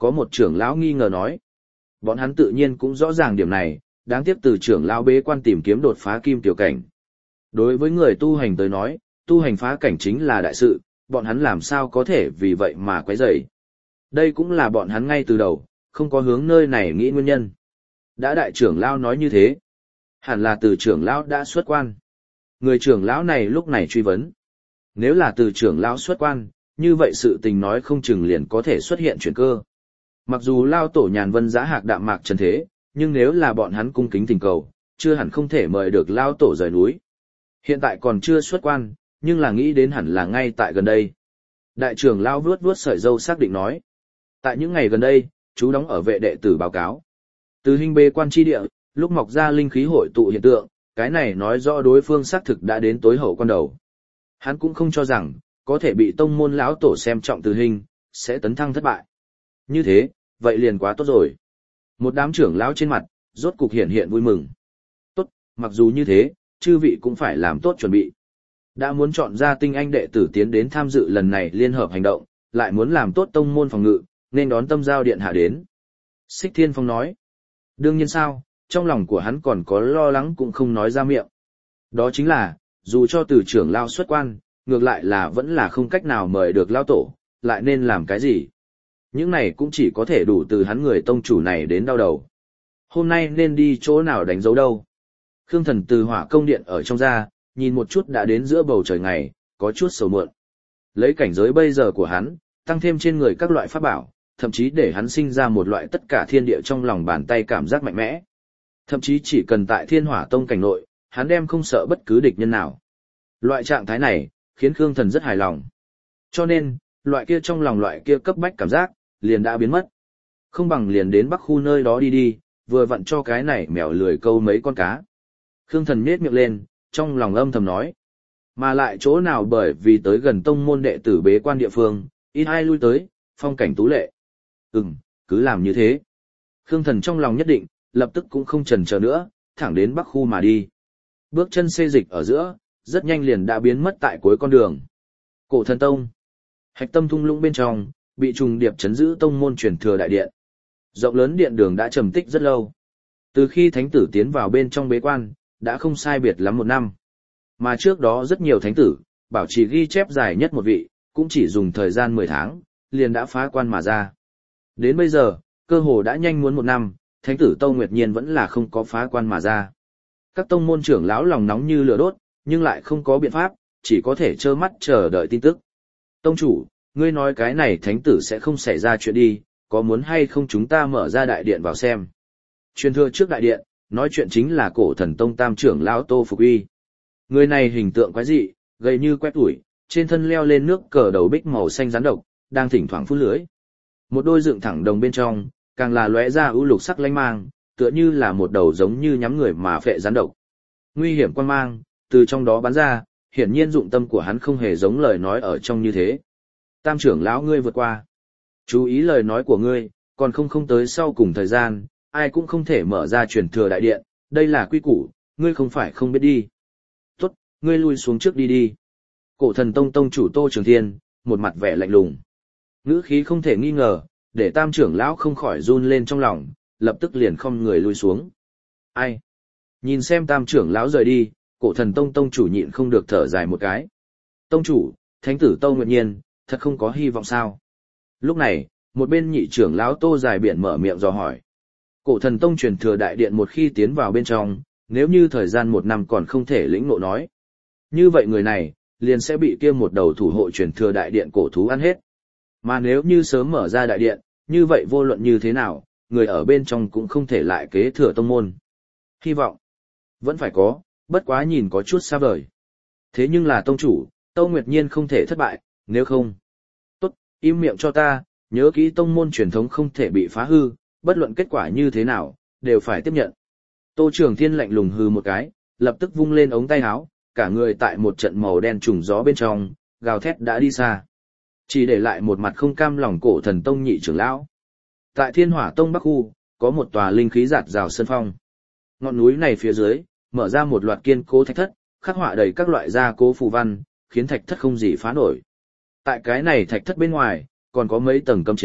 có một trưởng lão nghi ngờ nói. Bọn hắn tự nhiên cũng rõ ràng điểm này, đáng tiếc từ trưởng lão bế quan tìm kiếm đột phá kim tiểu cảnh. Đối với người tu hành tới nói, tu hành phá cảnh chính là đại sự, bọn hắn làm sao có thể vì vậy mà quấy rầy. Đây cũng là bọn hắn ngay từ đầu, không có hướng nơi này nghĩ nguyên nhân. Đã đại trưởng lão nói như thế, hẳn là từ trưởng lão đã xuất quan. Người trưởng lão này lúc này truy vấn. Nếu là từ trưởng lão xuất quan, như vậy sự tình nói không chừng liền có thể xuất hiện chuyển cơ. Mặc dù lao tổ nhàn vân giá hạc đạm mạc trần thế, nhưng nếu là bọn hắn cung kính thỉnh cầu, chưa hẳn không thể mời được lao tổ rời núi. Hiện tại còn chưa xuất quan, nhưng là nghĩ đến hẳn là ngay tại gần đây. Đại trưởng lão vuốt vuốt sợi râu xác định nói. Tại những ngày gần đây, chú đóng ở vệ đệ tử báo cáo. Từ hình bê quan tri địa, lúc mọc ra linh khí hội tụ hiện tượng, cái này nói rõ đối phương xác thực đã đến tối hậu quan đầu. Hắn cũng không cho rằng, có thể bị tông môn lão tổ xem trọng từ hình, sẽ tấn thăng thất bại. Như thế, vậy liền quá tốt rồi. Một đám trưởng lão trên mặt, rốt cục hiện hiện vui mừng. Tốt, mặc dù như thế, chư vị cũng phải làm tốt chuẩn bị. Đã muốn chọn ra tinh anh đệ tử tiến đến tham dự lần này liên hợp hành động, lại muốn làm tốt tông môn phòng ngự, nên đón tâm giao điện hạ đến. Xích Thiên Phong nói. Đương nhiên sao, trong lòng của hắn còn có lo lắng cũng không nói ra miệng. Đó chính là, dù cho từ trưởng lao xuất quan, ngược lại là vẫn là không cách nào mời được lao tổ, lại nên làm cái gì. Những này cũng chỉ có thể đủ từ hắn người tông chủ này đến đau đầu. Hôm nay nên đi chỗ nào đánh dấu đâu. Khương Thần từ hỏa công điện ở trong ra, nhìn một chút đã đến giữa bầu trời ngày, có chút sầu muộn. Lấy cảnh giới bây giờ của hắn, tăng thêm trên người các loại pháp bảo, thậm chí để hắn sinh ra một loại tất cả thiên địa trong lòng bàn tay cảm giác mạnh mẽ. Thậm chí chỉ cần tại Thiên Hỏa Tông cảnh nội, hắn đem không sợ bất cứ địch nhân nào. Loại trạng thái này, khiến Khương Thần rất hài lòng. Cho nên, loại kia trong lòng loại kia cấp bách cảm giác, liền đã biến mất. Không bằng liền đến Bắc khu nơi đó đi đi, vừa vặn cho cái này mèo lười câu mấy con cá. Khương Thần nhếch miệng lên, trong lòng âm thầm nói. Mà lại chỗ nào bởi vì tới gần tông môn đệ tử bế quan địa phương, ít ai lui tới, phong cảnh tú lệ. Ừm, cứ làm như thế. Khương Thần trong lòng nhất định, lập tức cũng không chần chờ nữa, thẳng đến Bắc khu mà đi. Bước chân xê dịch ở giữa, rất nhanh liền đã biến mất tại cuối con đường. Cổ Thần Tông. Hạch tâm thung lũng bên trong, bị trùng điệp chấn giữ tông môn truyền thừa đại điện. Rộng lớn điện đường đã trầm tích rất lâu. Từ khi thánh tử tiến vào bên trong bế quan, đã không sai biệt lắm một năm. Mà trước đó rất nhiều thánh tử, bảo trì ghi chép dài nhất một vị, cũng chỉ dùng thời gian mười tháng, liền đã phá quan mà ra. Đến bây giờ, cơ hồ đã nhanh muốn một năm, thánh tử Tâu Nguyệt Nhiên vẫn là không có phá quan mà ra. Các tông môn trưởng lão lòng nóng như lửa đốt, nhưng lại không có biện pháp, chỉ có thể trơ mắt chờ đợi tin tức. Tông chủ, ngươi nói cái này thánh tử sẽ không xảy ra chuyện đi, có muốn hay không chúng ta mở ra đại điện vào xem. Truyền thừa trước đại điện, nói chuyện chính là Cổ Thần Tông tam trưởng lão Tô Phục Uy. Người này hình tượng quái dị, gầy như quét tủi, trên thân leo lên nước cờ đầu bích màu xanh rắn độc, đang thỉnh thoảng phun lưới. Một đôi dựng thẳng đồng bên trong, càng là lóe ra ưu lục sắc lanh mang, tựa như là một đầu giống như nhắm người mà phệ rắn độc. Nguy hiểm quan mang, từ trong đó bắn ra, hiển nhiên dụng tâm của hắn không hề giống lời nói ở trong như thế. Tam trưởng lão ngươi vượt qua. Chú ý lời nói của ngươi, còn không không tới sau cùng thời gian, ai cũng không thể mở ra truyền thừa đại điện, đây là quy củ, ngươi không phải không biết đi. Tốt, ngươi lui xuống trước đi đi. Cổ Thần Tông tông chủ Tô Trường Thiên, một mặt vẻ lạnh lùng. Ngữ khí không thể nghi ngờ, để tam trưởng lão không khỏi run lên trong lòng, lập tức liền không người lui xuống. Ai? Nhìn xem tam trưởng lão rời đi, Cổ Thần Tông tông chủ nhịn không được thở dài một cái. Tông chủ, thánh tử Tâu Nguyệt Nhiên, thật không có hy vọng sao? Lúc này, một bên nhị trưởng lão Tô Dài Biển mở miệng dò hỏi. Cổ Thần Tông truyền thừa đại điện một khi tiến vào bên trong, nếu như thời gian một năm còn không thể lĩnh ngộ nói. Như vậy người này, liền sẽ bị kia một đầu thủ hộ truyền thừa đại điện cổ thú ăn hết. Mà nếu như sớm mở ra đại điện, như vậy vô luận như thế nào, người ở bên trong cũng không thể lại kế thừa tông môn. Hy vọng, vẫn phải có, bất quá nhìn có chút xa vời. Thế nhưng là tông chủ, Tâu Nguyệt Nhiên không thể thất bại, nếu không. Tốt, im miệng cho ta, nhớ kỹ tông môn truyền thống không thể bị phá hư, bất luận kết quả như thế nào, đều phải tiếp nhận. Tô Trường Thiên lạnh lùng hư một cái, lập tức vung lên ống tay áo, cả người tại một trận màu đen trùng gió bên trong, gào thét đã đi xa. Chỉ để lại một mặt không cam lòng Cổ Thần Tông nhị trưởng lão. Tại Thiên Hỏa Tông Bắc khu, có một tòa linh khí giạt rào sơn phong. Ngọn núi này phía dưới, mở ra một loạt kiên cố thạch thất, khắc họa đầy các loại gia cố phù văn, khiến thạch thất không gì phá nổi. Tại cái này thạch thất bên ngoài, còn có mấy tầng cấm chế,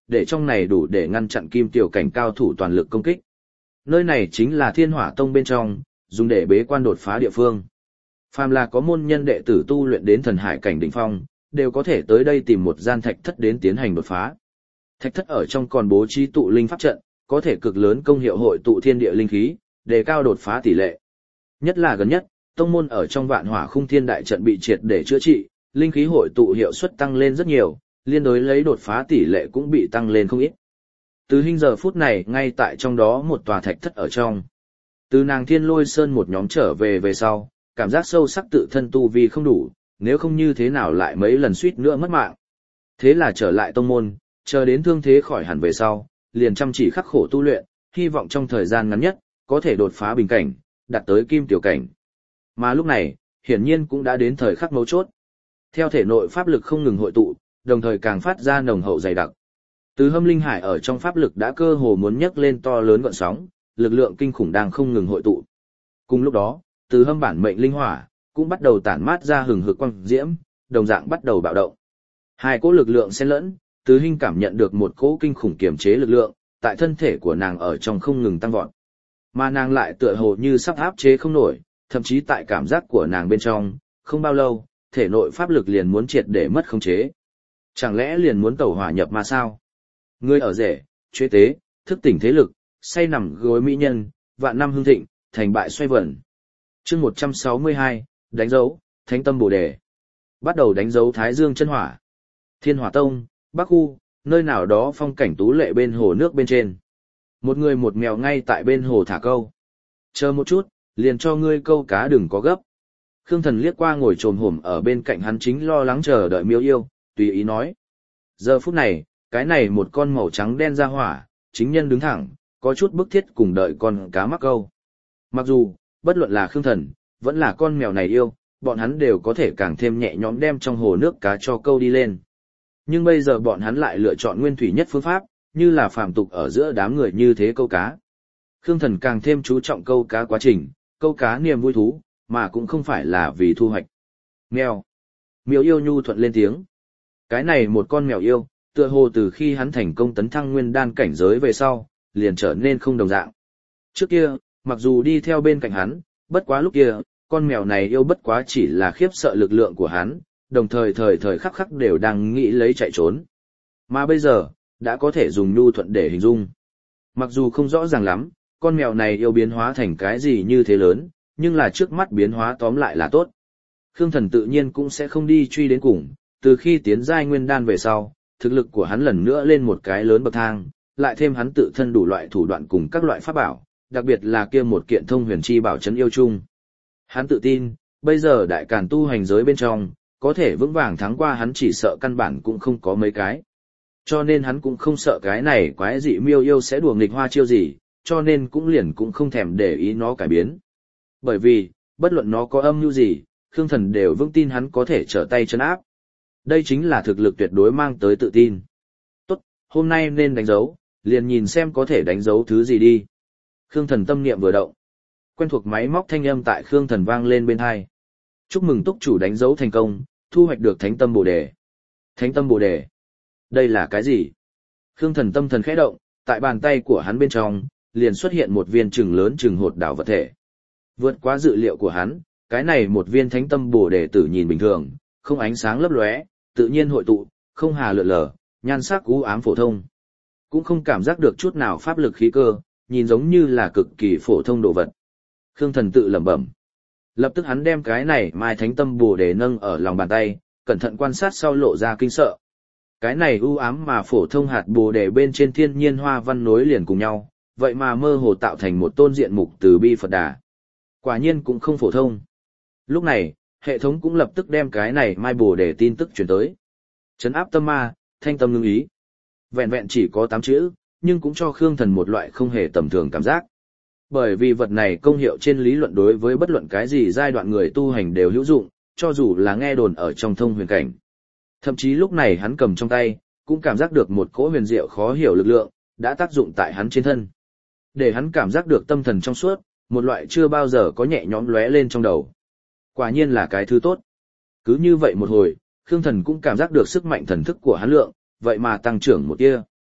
để trong này đủ để ngăn chặn kim tiểu cảnh cao thủ toàn lực công kích. Nơi này chính là Thiên Hỏa Tông bên trong, dùng để bế quan đột phá địa phương. Phàm là có môn nhân đệ tử tu luyện đến thần hải cảnh đỉnh phong, đều có thể tới đây tìm một gian thạch thất đến tiến hành đột phá. Thạch thất ở trong còn bố trí tụ linh pháp trận, có thể cực lớn công hiệu hội tụ thiên địa linh khí, đề cao đột phá tỷ lệ. Nhất là gần nhất, tông môn ở trong Vạn Hỏa Khung Thiên đại trận bị triệt để chữa trị, linh khí hội tụ hiệu suất tăng lên rất nhiều, liên đối lấy đột phá tỷ lệ cũng bị tăng lên không ít. Từ hình giờ phút này ngay tại trong đó một tòa thạch thất ở trong. Từ nàng Thiên Lôi Sơn một nhóm trở về về sau, cảm giác sâu sắc tự thân tu vi không đủ, nếu không như thế nào lại mấy lần suýt nữa mất mạng. Thế là trở lại tông môn, chờ đến thương thế khỏi hẳn về sau, liền chăm chỉ khắc khổ tu luyện, hy vọng trong thời gian ngắn nhất, có thể đột phá bình cảnh, đạt tới kim tiểu cảnh. Mà lúc này, hiển nhiên cũng đã đến thời khắc mấu chốt. Theo thể nội pháp lực không ngừng hội tụ, đồng thời càng phát ra nồng hậu dày đặc. Từ Hâm Linh Hải ở trong pháp lực đã cơ hồ muốn nhấc lên to lớn gợn sóng, lực lượng kinh khủng đang không ngừng hội tụ. Cùng lúc đó, Từ Hâm bản mệnh linh hỏa cũng bắt đầu tản mát ra hừng hực quang diễm, đồng dạng bắt đầu bạo động. Hai cỗ lực lượng xen lẫn, Từ Hinh cảm nhận được một cỗ kinh khủng kiềm chế lực lượng, tại thân thể của nàng ở trong không ngừng tăng vọt. Mà nàng lại tựa hồ như sắp áp chế không nổi, thậm chí tại cảm giác của nàng bên trong, không bao lâu, thể nội pháp lực liền muốn triệt để mất khống chế. Chẳng lẽ liền muốn tẩu hỏa nhập ma sao? Người ở rể, chế tế, thức tỉnh thế lực, say nằm gối mỹ nhân, vạn năm hương thịnh, thành bại xoay vẩn. Chương một trăm sáu mươi hai, đánh dấu, Thánh Tâm Bồ Đề. Bắt đầu đánh dấu Thái Dương chân hỏa. Thiên Hỏa Tông, Bắc Khu, nơi nào đó phong cảnh tú lệ bên hồ nước bên trên. Một người một mèo ngay tại bên hồ thả câu. Chờ một chút, liền cho ngươi câu cá đừng có gấp. Khương Thần liếc qua ngồi trồm hổm ở bên cạnh hắn chính lo lắng chờ đợi Miêu Yêu, tùy ý nói. Giờ phút này, cái này một con màu trắng đen ra hỏa, chính nhân đứng thẳng, có chút bức thiết cùng đợi con cá mắc câu. Mặc dù, bất luận là Khương Thần, vẫn là con mèo này yêu, bọn hắn đều có thể càng thêm nhẹ nhõm đem trong hồ nước cá cho câu đi lên. Nhưng bây giờ bọn hắn lại lựa chọn nguyên thủy nhất phương pháp, như là phàm tục ở giữa đám người như thế câu cá. Khương Thần càng thêm chú trọng câu cá quá trình, câu cá niềm vui thú, mà cũng không phải là vì thu hoạch. Mèo. Miêu Yêu nhu thuận lên tiếng. Cái này một con mèo yêu, tựa hồ từ khi hắn thành công tấn thăng nguyên đan cảnh giới về sau, liền trở nên không đồng dạng. Trước kia, mặc dù đi theo bên cạnh hắn, bất quá lúc kia, con mèo này yêu bất quá chỉ là khiếp sợ lực lượng của hắn, đồng thời thời thời khắc khắc đều đang nghĩ lấy chạy trốn. Mà bây giờ, đã có thể dùng nhu thuận để hình dung. Mặc dù không rõ ràng lắm, con mèo này yêu biến hóa thành cái gì như thế lớn, nhưng là trước mắt biến hóa tóm lại là tốt. Khương Thần tự nhiên cũng sẽ không đi truy đến cùng, từ khi tiến giai nguyên đan về sau, thực lực của hắn lần nữa lên một cái lớn bậc thang, lại thêm hắn tự thân đủ loại thủ đoạn cùng các loại pháp bảo, đặc biệt là kia một kiện thông huyền chi bảo trấn yêu chung. Hắn tự tin, bây giờ đại càn tu hành giới bên trong, có thể vững vàng thắng qua hắn chỉ sợ căn bản cũng không có mấy cái. Cho nên hắn cũng không sợ cái này quái dị miêu yêu sẽ đùa nghịch hoa chiêu gì, cho nên cũng liền cũng không thèm để ý nó cải biến. Bởi vì, bất luận nó có âm mưu gì, Khương Thần đều vững tin hắn có thể trở tay chân áp. Đây chính là thực lực tuyệt đối mang tới tự tin. Tốt, hôm nay nên đánh dấu, liền nhìn xem có thể đánh dấu thứ gì đi. Khương Thần tâm niệm vừa động. Quen thuộc máy móc thanh âm tại Khương Thần vang lên bên tai. Chúc mừng túc chủ đánh dấu thành công, thu hoạch được Thánh Tâm Bồ Đề. Thánh Tâm Bồ Đề. Đây là cái gì? Khương Thần tâm thần khẽ động, tại bàn tay của hắn bên trong, liền xuất hiện một viên chừng lớn chừng hột đảo vật thể. Vượt quá dự liệu của hắn, cái này một viên Thánh Tâm Bồ Đề tử nhìn bình thường, không ánh sáng lấp lóe, tự nhiên hội tụ, không hà lượn lờ, nhan sắc u ám phổ thông. Cũng không cảm giác được chút nào pháp lực khí cơ, nhìn giống như là cực kỳ phổ thông đồ vật. Khương Thần tự lẩm bẩm. Lập tức hắn đem cái này Mai Thánh Tâm Bồ Đề nâng ở lòng bàn tay, cẩn thận quan sát sau lộ ra kinh sợ. Cái này u ám mà phổ thông hạt Bồ Đề bên trên thiên nhiên hoa văn nối liền cùng nhau, vậy mà mơ hồ tạo thành một tôn diện mục từ bi Phật Đà. Quả nhiên cũng không phổ thông. Lúc này, hệ thống cũng lập tức đem cái này Mai Bồ Đề tin tức truyền tới. Trấn áp tâm ma, thanh tâm ngưng ý. Vẹn vẹn chỉ có tám chữ, nhưng cũng cho Khương Thần một loại không hề tầm thường cảm giác. Bởi vì vật này công hiệu trên lý luận đối với bất luận cái gì giai đoạn người tu hành đều hữu dụng, cho dù là nghe đồn ở trong thông huyền cảnh. Thậm chí lúc này hắn cầm trong tay, cũng cảm giác được một cỗ huyền diệu khó hiểu lực lượng, đã tác dụng tại hắn trên thân. Để hắn cảm giác được tâm thần trong suốt, một loại chưa bao giờ có nhẹ nhõm lóe lên trong đầu. Quả nhiên là cái thứ tốt. Cứ như vậy một hồi, Khương Thần cũng cảm giác được sức mạnh thần thức của hắn lượng, vậy mà tăng trưởng một tia.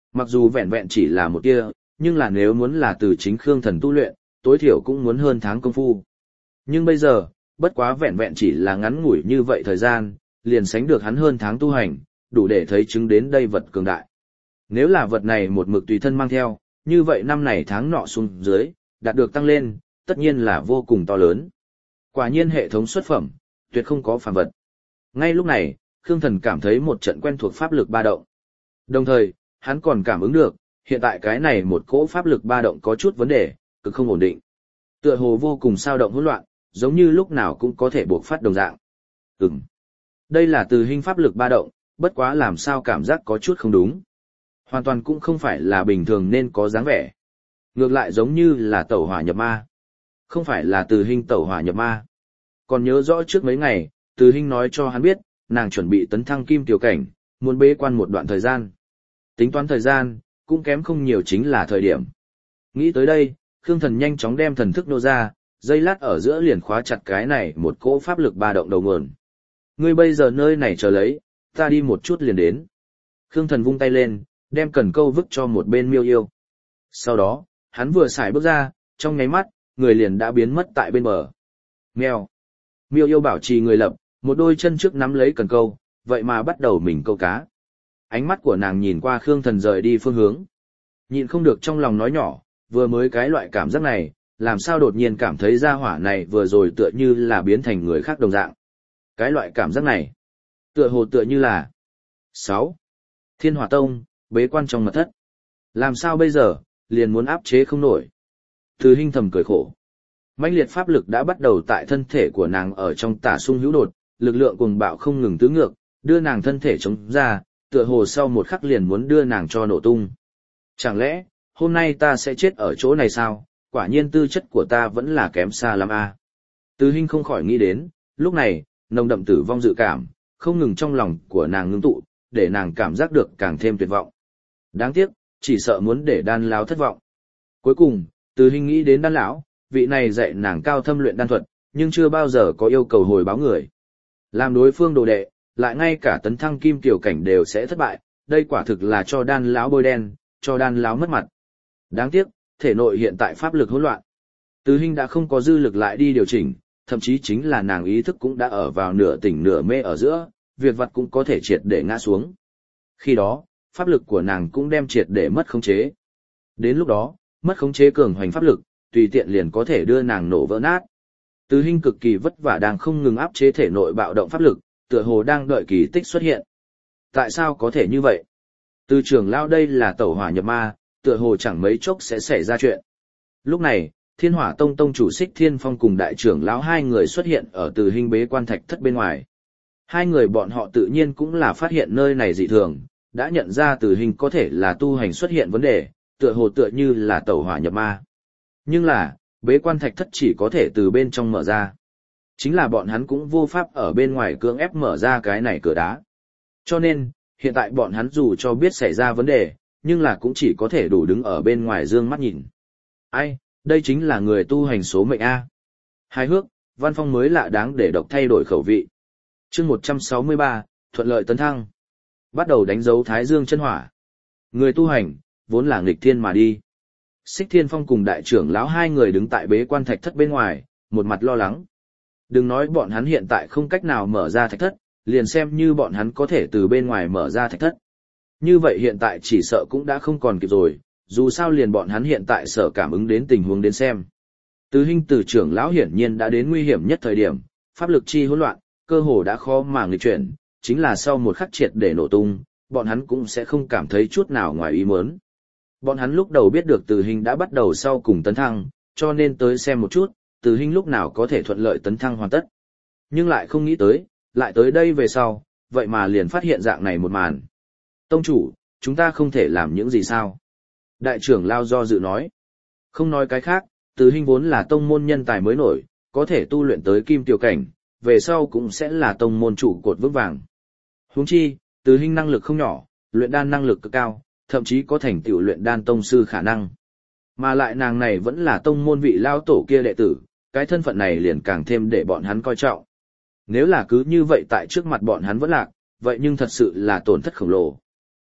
Mặc dù vẹn vẹn chỉ là một tia, nhưng là nếu muốn là từ chính Khương Thần tu luyện, tối thiểu cũng muốn hơn tháng công phu. Nhưng bây giờ, bất quá vẹn vẹn chỉ là ngắn ngủi như vậy thời gian, liền sánh được hắn hơn tháng tu hành, đủ để thấy chứng đến đây vật cường đại. Nếu là vật này một mực tùy thân mang theo, như vậy năm này tháng nọ xuống dưới, đạt được tăng lên, tất nhiên là vô cùng to lớn. Quả nhiên hệ thống xuất phẩm, tuyệt không có phàm vật. Ngay lúc này, Khương Thần cảm thấy một trận quen thuộc pháp lực ba động. Đồng thời, hắn còn cảm ứng được, hiện tại cái này một cỗ pháp lực ba động có chút vấn đề, cực không ổn định. Tựa hồ vô cùng sao động hỗn loạn, giống như lúc nào cũng có thể buộc phát đồng dạng. Ừm. Đây là từ hình pháp lực ba động, bất quá làm sao cảm giác có chút không đúng. Hoàn toàn cũng không phải là bình thường nên có dáng vẻ. Ngược lại giống như là tẩu hỏa nhập ma. Không phải là từ hình tẩu hỏa nhập ma. Còn nhớ rõ trước mấy ngày, từ hình nói cho hắn biết, nàng chuẩn bị tấn thăng kim tiểu cảnh, muốn bế quan một đoạn thời gian. Tính toán thời gian, cũng kém không nhiều chính là thời điểm. Nghĩ tới đây, Khương Thần nhanh chóng đem thần thức nô ra, dây lát ở giữa liền khóa chặt cái này một cỗ pháp lực ba động đầu nguồn. Ngươi bây giờ nơi này chờ lấy, ta đi một chút liền đến. Khương Thần vung tay lên, đem cần câu vứt cho một bên Miêu Yêu. Sau đó, hắn vừa xài bước ra, trong nháy mắt, người liền đã biến mất tại bên bờ. Mèo. Miêu Yêu bảo trì người lập, một đôi chân trước nắm lấy cần câu, vậy mà bắt đầu mình câu cá. Ánh mắt của nàng nhìn qua Khương Thần rời đi phương hướng. Nhịn không được trong lòng nói nhỏ, vừa mới cái loại cảm giác này, làm sao đột nhiên cảm thấy gia hỏa này vừa rồi tựa như là biến thành người khác đồng dạng. Cái loại cảm giác này, tựa hồ tựa như là sáu. Thiên Hỏa Tông, bế quan trong mật thất. Làm sao bây giờ, liền muốn áp chế không nổi. Từ Hinh thầm cười khổ. Mãnh liệt pháp lực đã bắt đầu tại thân thể của nàng ở trong tả sung hữu đột, lực lượng cuồng bạo không ngừng tứ ngược, đưa nàng thân thể chống ra, tựa hồ sau một khắc liền muốn đưa nàng cho nổ tung. Chẳng lẽ, hôm nay ta sẽ chết ở chỗ này sao? Quả nhiên tư chất của ta vẫn là kém xa lắm a. À. Từ Hinh không khỏi nghĩ đến, lúc này, nồng đậm tử vong dự cảm, không ngừng trong lòng của nàng ngưng tụ, để nàng cảm giác được càng thêm tuyệt vọng. Đáng tiếc, chỉ sợ muốn để đan lão thất vọng. Cuối cùng, Từ Hinh nghĩ đến đan lão, vị này dạy nàng cao thâm luyện đan thuật, nhưng chưa bao giờ có yêu cầu hồi báo người. Làm đối phương đồ đệ, lại ngay cả tấn thăng kim tiểu cảnh đều sẽ thất bại, đây quả thực là cho đan lão bôi đen, cho đan lão mất mặt. Đáng tiếc, thể nội hiện tại pháp lực hỗn loạn. Từ Hinh đã không có dư lực lại đi điều chỉnh, thậm chí chính là nàng ý thức cũng đã ở vào nửa tỉnh nửa mê ở giữa, việc vặt cũng có thể triệt để ngã xuống. Khi đó, pháp lực của nàng cũng đem triệt để mất khống chế. Đến lúc đó, mất khống chế cường hoành pháp lực, tùy tiện liền có thể đưa nàng nổ vỡ nát. Từ Hinh cực kỳ vất vả đang không ngừng áp chế thể nội bạo động pháp lực, tựa hồ đang đợi kỳ tích xuất hiện. Tại sao có thể như vậy? Từ trưởng lão đây là tẩu hỏa nhập ma, tựa hồ chẳng mấy chốc sẽ xảy ra chuyện. Lúc này, Thiên Hỏa Tông tông chủ Xích Thiên Phong cùng đại trưởng lão hai người xuất hiện ở Từ Hinh bế quan thạch thất bên ngoài. Hai người bọn họ tự nhiên cũng là phát hiện nơi này dị thường, đã nhận ra Từ Hinh có thể là tu hành xuất hiện vấn đề, tựa hồ tựa như là tẩu hỏa nhập ma. Nhưng là, bế quan thạch thất chỉ có thể từ bên trong mở ra. Chính là bọn hắn cũng vô pháp ở bên ngoài cưỡng ép mở ra cái này cửa đá. Cho nên, hiện tại bọn hắn dù cho biết xảy ra vấn đề, nhưng là cũng chỉ có thể đủ đứng ở bên ngoài dương mắt nhìn. Ai, đây chính là người tu hành số mệnh A. Hài hước, văn phong mới lạ đáng để độc thay đổi khẩu vị. Chương một trăm sáu mươi ba, thuận lợi tấn thăng. Bắt đầu đánh dấu Thái Dương chân hỏa. Người tu hành, vốn là nghịch thiên mà đi. Xích Thiên Phong cùng đại trưởng lão hai người đứng tại bế quan thạch thất bên ngoài, một mặt lo lắng. Đừng nói bọn hắn hiện tại không cách nào mở ra thạch thất, liền xem như bọn hắn có thể từ bên ngoài mở ra thạch thất. Như vậy hiện tại chỉ sợ cũng đã không còn kịp rồi, dù sao liền bọn hắn hiện tại sợ cảm ứng đến tình huống đến xem. Từ Hinh từ trưởng lão hiển nhiên đã đến nguy hiểm nhất thời điểm, pháp lực chi hỗn loạn, cơ hồ đã khó mà nghịch chuyển, chính là sau một khắc triệt để nổ tung, bọn hắn cũng sẽ không cảm thấy chút nào ngoài ý muốn. Bọn hắn lúc đầu biết được Từ Hinh đã bắt đầu sau cùng tấn thăng, cho nên tới xem một chút, Từ Hinh lúc nào có thể thuận lợi tấn thăng hoàn tất. Nhưng lại không nghĩ tới, lại tới đây về sau, vậy mà liền phát hiện dạng này một màn. Tông chủ, chúng ta không thể làm những gì sao? Đại trưởng lao do dự nói. Không nói cái khác, Từ Hinh vốn là tông môn nhân tài mới nổi, có thể tu luyện tới kim tiểu cảnh, về sau cũng sẽ là tông môn trụ cột vững vàng. Huống chi, Từ Hinh năng lực không nhỏ, luyện đan năng lực cực cao, thậm chí có thành tựu luyện đan tông sư khả năng. Mà lại nàng này vẫn là tông môn vị lao tổ kia đệ tử, cái thân phận này liền càng thêm để bọn hắn coi trọng. Nếu là cứ như vậy tại trước mặt bọn hắn vẫn lạc, vậy nhưng thật sự là tổn thất khổng lồ.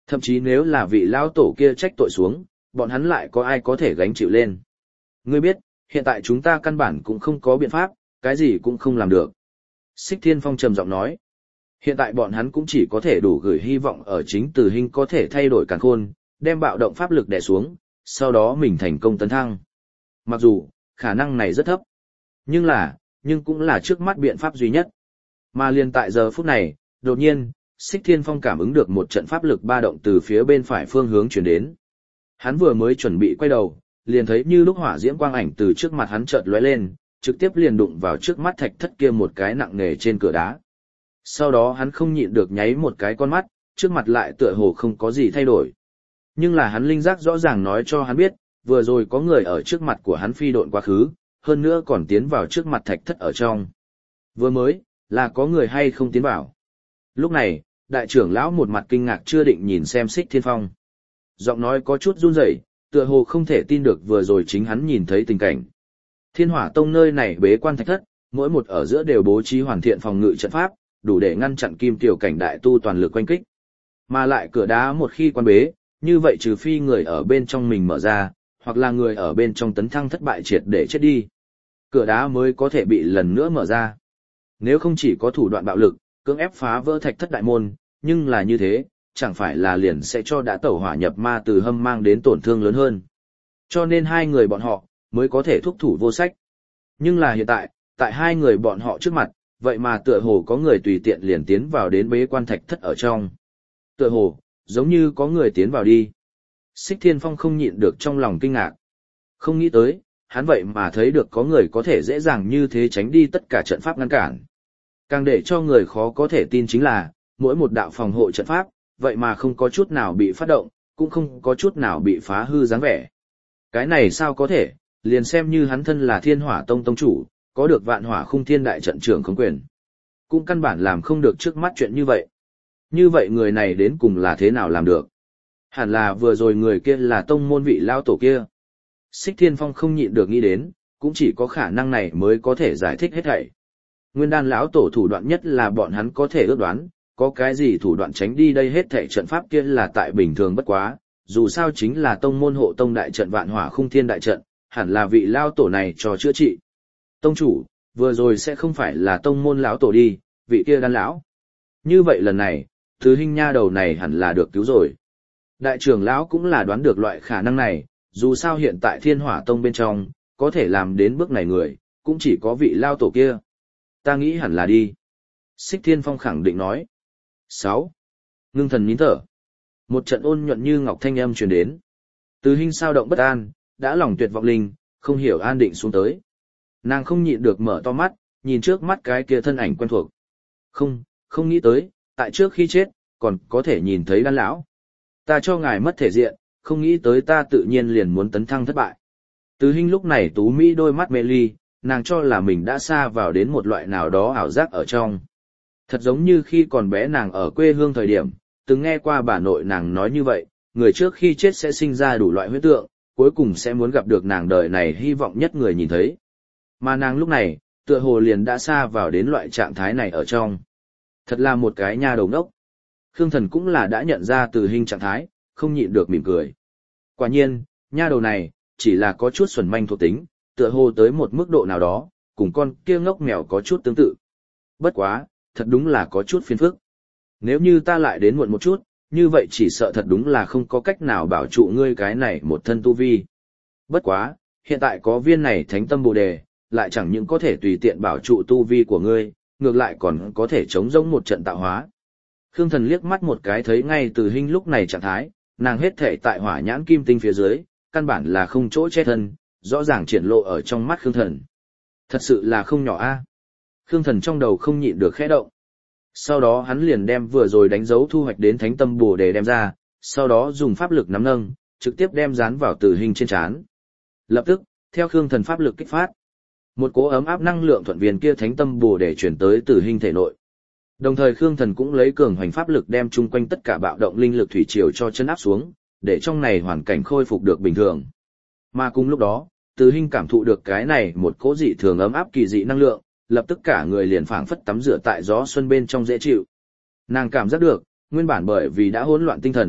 Thậm chí nếu là vị lao tổ kia trách tội xuống, bọn hắn lại có ai có thể gánh chịu lên. Ngươi biết, hiện tại chúng ta căn bản cũng không có biện pháp, cái gì cũng không làm được. Xích Thiên Phong trầm giọng nói. Hiện tại bọn hắn cũng chỉ có thể đủ gửi hy vọng ở chính Từ Hinh có thể thay đổi càn khôn, đem bạo động pháp lực đè xuống, sau đó mình thành công tấn thăng. Mặc dù, khả năng này rất thấp. Nhưng là, nhưng cũng là trước mắt biện pháp duy nhất. Mà liền tại giờ phút này, đột nhiên, Xích Thiên Phong cảm ứng được một trận pháp lực ba động từ phía bên phải phương hướng chuyển đến. Hắn vừa mới chuẩn bị quay đầu, liền thấy như lúc hỏa diễm quang ảnh từ trước mặt hắn chợt lóe lên, trực tiếp liền đụng vào trước mắt thạch thất kia một cái nặng nề trên cửa đá. Sau đó hắn không nhịn được nháy một cái con mắt, trước mặt lại tựa hồ không có gì thay đổi. Nhưng là hắn linh giác rõ ràng nói cho hắn biết, vừa rồi có người ở trước mặt của hắn phi độn quá khứ, hơn nữa còn tiến vào trước mặt thạch thất ở trong. Vừa mới, là có người hay không tiến vào. Lúc này, đại trưởng lão một mặt kinh ngạc chưa định nhìn xem Xích Thiên Phong. Giọng nói có chút run rẩy, tựa hồ không thể tin được vừa rồi chính hắn nhìn thấy tình cảnh. Thiên Hỏa Tông nơi này bế quan thạch thất, mỗi một ở giữa đều bố trí hoàn thiện phòng ngự trận pháp, đủ để ngăn chặn kim tiểu cảnh đại tu toàn lực quanh kích. Mà lại cửa đá một khi quan bế, như vậy trừ phi người ở bên trong mình mở ra, hoặc là người ở bên trong tấn thăng thất bại triệt để chết đi, cửa đá mới có thể bị lần nữa mở ra. Nếu không chỉ có thủ đoạn bạo lực, cưỡng ép phá vỡ thạch thất đại môn, nhưng là như thế, chẳng phải là liền sẽ cho đã tẩu hỏa nhập ma từ hâm mang đến tổn thương lớn hơn. Cho nên hai người bọn họ, mới có thể thúc thủ vô sách. Nhưng là hiện tại, tại hai người bọn họ trước mặt, vậy mà tựa hồ có người tùy tiện liền tiến vào đến bế quan thạch thất ở trong. Tựa hồ, giống như có người tiến vào đi. Xích Thiên Phong không nhịn được trong lòng kinh ngạc. Không nghĩ tới, hắn vậy mà thấy được có người có thể dễ dàng như thế tránh đi tất cả trận pháp ngăn cản. Càng để cho người khó có thể tin chính là, mỗi một đạo phòng hộ trận pháp, vậy mà không có chút nào bị phát động, cũng không có chút nào bị phá hư dáng vẻ. Cái này sao có thể, liền xem như hắn thân là Thiên Hỏa Tông tông chủ, có được Vạn Hỏa Khung Thiên đại trận trưởng khống quyền, cũng căn bản làm không được trước mắt chuyện như vậy. Như vậy người này đến cùng là thế nào làm được? Hẳn là vừa rồi người kia là tông môn vị lao tổ kia. Xích Thiên Phong không nhịn được nghĩ đến, cũng chỉ có khả năng này mới có thể giải thích hết thảy. Nguyên đan lão tổ thủ đoạn nhất là bọn hắn có thể ước đoán, có cái gì thủ đoạn tránh đi đây hết thảy trận pháp kia là tại bình thường bất quá, dù sao chính là tông môn hộ tông đại trận Vạn Hỏa Khung Thiên đại trận, hẳn là vị lao tổ này cho chữa trị. Tông chủ, vừa rồi sẽ không phải là tông môn lão tổ đi, vị kia đan lão. Như vậy lần này, Từ Hinh nha đầu này hẳn là được cứu rồi. Đại trưởng lão cũng là đoán được loại khả năng này, dù sao hiện tại Thiên Hỏa Tông bên trong, có thể làm đến bước này người, cũng chỉ có vị lao tổ kia. Ta nghĩ hẳn là đi. Xích Thiên Phong khẳng định nói. sáu. Ngưng thần nín thở. Một trận ôn nhuận như ngọc thanh âm truyền đến. Từ Hinh sao động bất an, đã lòng tuyệt vọng linh, không hiểu an định xuống tới. Nàng không nhịn được mở to mắt, nhìn trước mắt cái kia thân ảnh quen thuộc. Không, không nghĩ tới, tại trước khi chết, còn có thể nhìn thấy đan lão. Ta cho ngài mất thể diện, không nghĩ tới ta tự nhiên liền muốn tấn thăng thất bại. Từ Hinh lúc này tú mỹ đôi mắt mê ly, nàng cho là mình đã xa vào đến một loại nào đó ảo giác ở trong. Thật giống như khi còn bé nàng ở quê hương thời điểm, từng nghe qua bà nội nàng nói như vậy, người trước khi chết sẽ sinh ra đủ loại huyết tượng, cuối cùng sẽ muốn gặp được nàng đời này hy vọng nhất người nhìn thấy. Mà nàng lúc này, tựa hồ liền đã xa vào đến loại trạng thái này ở trong. Thật là một cái nha đầu đốc. Khương Thần cũng là đã nhận ra Từ Hinh trạng thái, không nhịn được mỉm cười. Quả nhiên, nha đầu này, chỉ là có chút xuẩn manh thuộc tính, tựa hồ tới một mức độ nào đó, cùng con kia ngốc mèo có chút tương tự. Bất quá, thật đúng là có chút phiền phức. Nếu như ta lại đến muộn một chút, như vậy chỉ sợ thật đúng là không có cách nào bảo trụ ngươi cái này một thân tu vi. Bất quá, hiện tại có viên này thánh tâm bồ đề, lại chẳng những có thể tùy tiện bảo trụ tu vi của ngươi, ngược lại còn có thể chống rỗng một trận tạo hóa. Khương Thần liếc mắt một cái thấy ngay Từ Hinh lúc này trạng thái, nàng hết thể tại hỏa nhãn kim tinh phía dưới, căn bản là không chỗ che thân, rõ ràng triển lộ ở trong mắt Khương Thần. Thật sự là không nhỏ a. Khương Thần trong đầu không nhịn được khẽ động. Sau đó hắn liền đem vừa rồi đánh dấu thu hoạch đến thánh tâm bồ đề đem ra, sau đó dùng pháp lực nắm nâng, trực tiếp đem dán vào Từ Hinh trên trán. Lập tức, theo Khương Thần pháp lực kích phát, một cỗ ấm áp năng lượng thuận viên kia thánh tâm bồ đề chuyển tới Từ Hinh thể nội. Đồng thời Khương Thần cũng lấy cường hoành pháp lực đem chung quanh tất cả bạo động linh lực thủy triều cho chân áp xuống, để trong này hoàn cảnh khôi phục được bình thường. Mà cùng lúc đó, Từ Hinh cảm thụ được cái này một cỗ dị thường ấm áp kỳ dị năng lượng, lập tức cả người liền phảng phất tắm rửa tại gió xuân bên trong dễ chịu. Nàng cảm giác được, nguyên bản bởi vì đã hỗn loạn tinh thần,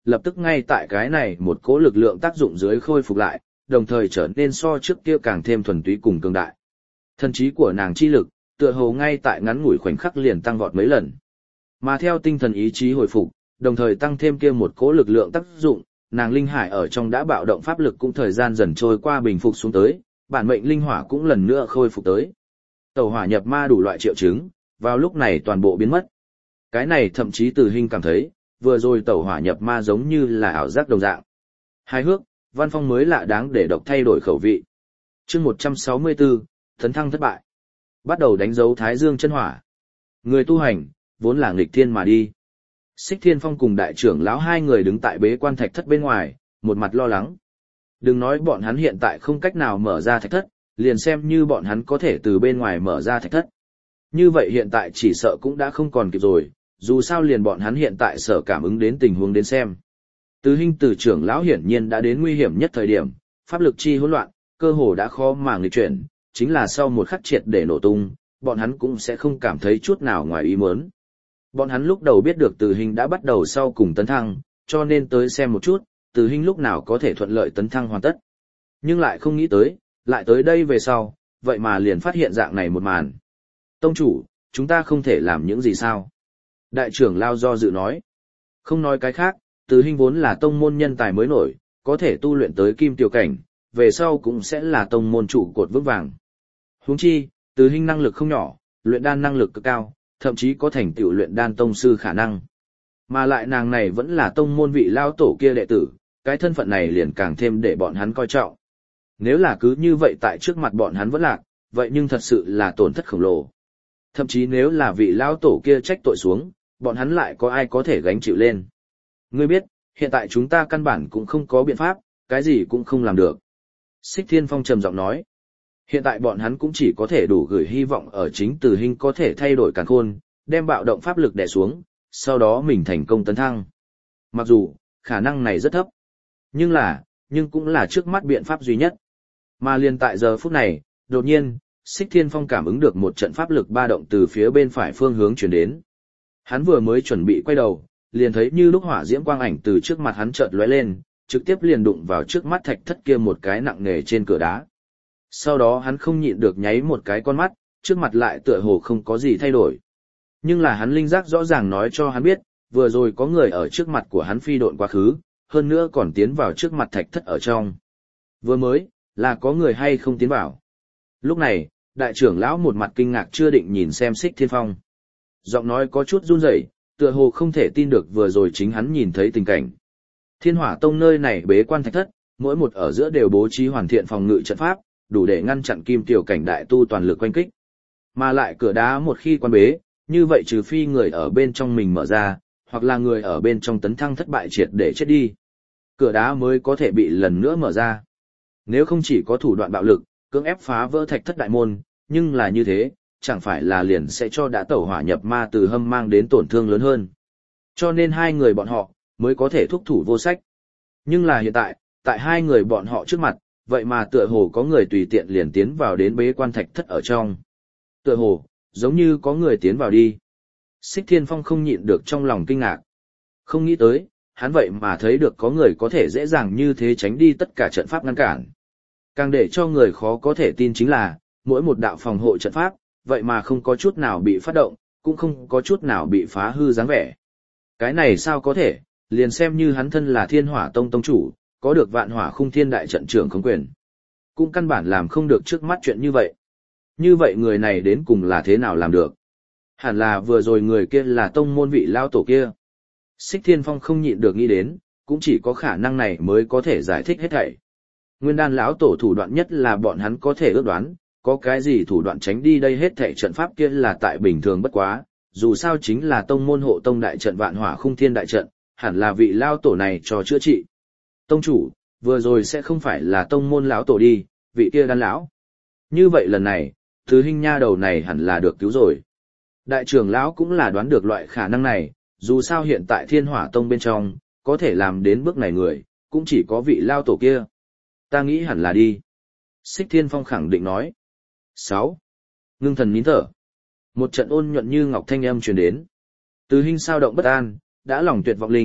lập tức ngay tại cái này một cỗ lực lượng tác dụng dưới khôi phục lại, đồng thời trở nên so trước kia càng thêm thuần túy cùng cường đại. Thần trí của nàng chi lực, tựa hồ ngay tại ngắn ngủi khoảnh khắc liền tăng vọt mấy lần. Mà theo tinh thần ý chí hồi phục, đồng thời tăng thêm kia một cỗ lực lượng tác dụng, nàng linh hải ở trong đã bạo động pháp lực cũng thời gian dần trôi qua bình phục xuống tới, bản mệnh linh hỏa cũng lần nữa khôi phục tới. Tẩu hỏa nhập ma đủ loại triệu chứng, vào lúc này toàn bộ biến mất. Cái này thậm chí Từ Hinh cảm thấy, vừa rồi tẩu hỏa nhập ma giống như là ảo giác đồng dạng. Hài hước, văn phong mới lạ đáng để độc thay đổi khẩu vị. Chương một trăm sáu mươi tư, Tấn thăng thất bại. Bắt đầu đánh dấu Thái Dương chân hỏa. Người tu hành, vốn là nghịch thiên mà đi. Xích Thiên Phong cùng đại trưởng lão hai người đứng tại bế quan thạch thất bên ngoài, một mặt lo lắng. Đừng nói bọn hắn hiện tại không cách nào mở ra thạch thất, liền xem như bọn hắn có thể từ bên ngoài mở ra thạch thất. Như vậy hiện tại chỉ sợ cũng đã không còn kịp rồi, dù sao liền bọn hắn hiện tại sở cảm ứng đến tình huống đến xem. Từ Hinh từ trưởng lão hiển nhiên đã đến nguy hiểm nhất thời điểm, pháp lực chi hỗn loạn, cơ hồ đã khó mà nghịch chuyển, chính là sau một khắc triệt để nổ tung, bọn hắn cũng sẽ không cảm thấy chút nào ngoài ý muốn. Bọn hắn lúc đầu biết được Từ Hinh đã bắt đầu sau cùng tấn thăng, cho nên tới xem một chút, Từ Hinh lúc nào có thể thuận lợi tấn thăng hoàn tất. Nhưng lại không nghĩ tới, lại tới đây về sau, vậy mà liền phát hiện dạng này một màn. Tông chủ, chúng ta không thể làm những gì sao? Đại trưởng lao do dự nói. Không nói cái khác, Từ Hinh vốn là tông môn nhân tài mới nổi, có thể tu luyện tới kim tiểu cảnh, về sau cũng sẽ là tông môn trụ cột vững vàng. Huống chi, Từ Hinh năng lực không nhỏ, luyện đan năng lực cực cao, thậm chí có thành tựu luyện đan tông sư khả năng. Mà lại nàng này vẫn là tông môn vị lao tổ kia đệ tử, cái thân phận này liền càng thêm để bọn hắn coi trọng. Nếu là cứ như vậy tại trước mặt bọn hắn vẫn lạc, vậy nhưng thật sự là tổn thất khổng lồ. Thậm chí nếu là vị lao tổ kia trách tội xuống, bọn hắn lại có ai có thể gánh chịu lên. Ngươi biết, hiện tại chúng ta căn bản cũng không có biện pháp, cái gì cũng không làm được. Xích Thiên Phong trầm giọng nói. Hiện tại bọn hắn cũng chỉ có thể đủ gửi hy vọng ở chính Từ Hinh có thể thay đổi càn khôn, đem bạo động pháp lực đè xuống, sau đó mình thành công tấn thăng. Mặc dù, khả năng này rất thấp. Nhưng là, nhưng cũng là trước mắt biện pháp duy nhất. Mà liền tại giờ phút này, đột nhiên, Xích Thiên Phong cảm ứng được một trận pháp lực ba động từ phía bên phải phương hướng chuyển đến. Hắn vừa mới chuẩn bị quay đầu, liền thấy như lúc hỏa diễm quang ảnh từ trước mặt hắn chợt lóe lên, trực tiếp liền đụng vào trước mắt thạch thất kia một cái nặng nề trên cửa đá. Sau đó hắn không nhịn được nháy một cái con mắt, trước mặt lại tựa hồ không có gì thay đổi. Nhưng là hắn linh giác rõ ràng nói cho hắn biết, vừa rồi có người ở trước mặt của hắn phi độn quá khứ, hơn nữa còn tiến vào trước mặt thạch thất ở trong. Vừa mới, là có người hay không tiến vào. Lúc này, đại trưởng lão một mặt kinh ngạc chưa định nhìn xem Xích Thiên Phong. Giọng nói có chút run rẩy, tựa hồ không thể tin được vừa rồi chính hắn nhìn thấy tình cảnh. Thiên Hỏa Tông nơi này bế quan thạch thất, mỗi một ở giữa đều bố trí hoàn thiện phòng ngự trận pháp, đủ để ngăn chặn kim tiểu cảnh đại tu toàn lực quanh kích. Mà lại cửa đá một khi quan bế, như vậy trừ phi người ở bên trong mình mở ra, hoặc là người ở bên trong tấn thăng thất bại triệt để chết đi, cửa đá mới có thể bị lần nữa mở ra. Nếu không chỉ có thủ đoạn bạo lực, cưỡng ép phá vỡ thạch thất đại môn, nhưng là như thế, chẳng phải là liền sẽ cho đã tẩu hỏa nhập ma từ hâm mang đến tổn thương lớn hơn. Cho nên hai người bọn họ, mới có thể thúc thủ vô sách. Nhưng là hiện tại, tại hai người bọn họ trước mặt, vậy mà tựa hồ có người tùy tiện liền tiến vào đến bế quan thạch thất ở trong. Tựa hồ, giống như có người tiến vào đi. Xích Thiên Phong không nhịn được trong lòng kinh ngạc. Không nghĩ tới, hắn vậy mà thấy được có người có thể dễ dàng như thế tránh đi tất cả trận pháp ngăn cản. Càng để cho người khó có thể tin chính là, mỗi một đạo phòng hộ trận pháp, vậy mà không có chút nào bị phát động, cũng không có chút nào bị phá hư dáng vẻ. Cái này sao có thể, liền xem như hắn thân là Thiên Hỏa Tông tông chủ, có được Vạn Hỏa Khung Thiên đại trận trưởng khống quyền, cũng căn bản làm không được trước mắt chuyện như vậy. Như vậy người này đến cùng là thế nào làm được? Hẳn là vừa rồi người kia là tông môn vị lao tổ kia. Xích Thiên Phong không nhịn được nghĩ đến, cũng chỉ có khả năng này mới có thể giải thích hết thảy. Nguyên đan lão tổ thủ đoạn nhất là bọn hắn có thể ước đoán, có cái gì thủ đoạn tránh đi đây hết thảy trận pháp kia là tại bình thường bất quá, dù sao chính là tông môn hộ tông đại trận Vạn Hỏa Khung Thiên đại trận, hẳn là vị lao tổ này cho chữa trị. Tông chủ, vừa rồi sẽ không phải là tông môn lão tổ đi, vị kia đan lão. Như vậy lần này, Từ Hinh nha đầu này hẳn là được cứu rồi. Đại trưởng lão cũng là đoán được loại khả năng này, dù sao hiện tại Thiên Hỏa Tông bên trong, có thể làm đến bước này người, cũng chỉ có vị lao tổ kia. Ta nghĩ hẳn là đi. Xích Thiên Phong khẳng định nói. sáu. Ngưng thần nín thở. Một trận ôn nhuận như ngọc thanh âm truyền đến. Từ Hinh sao động bất an, đã lòng tuyệt vọng linh,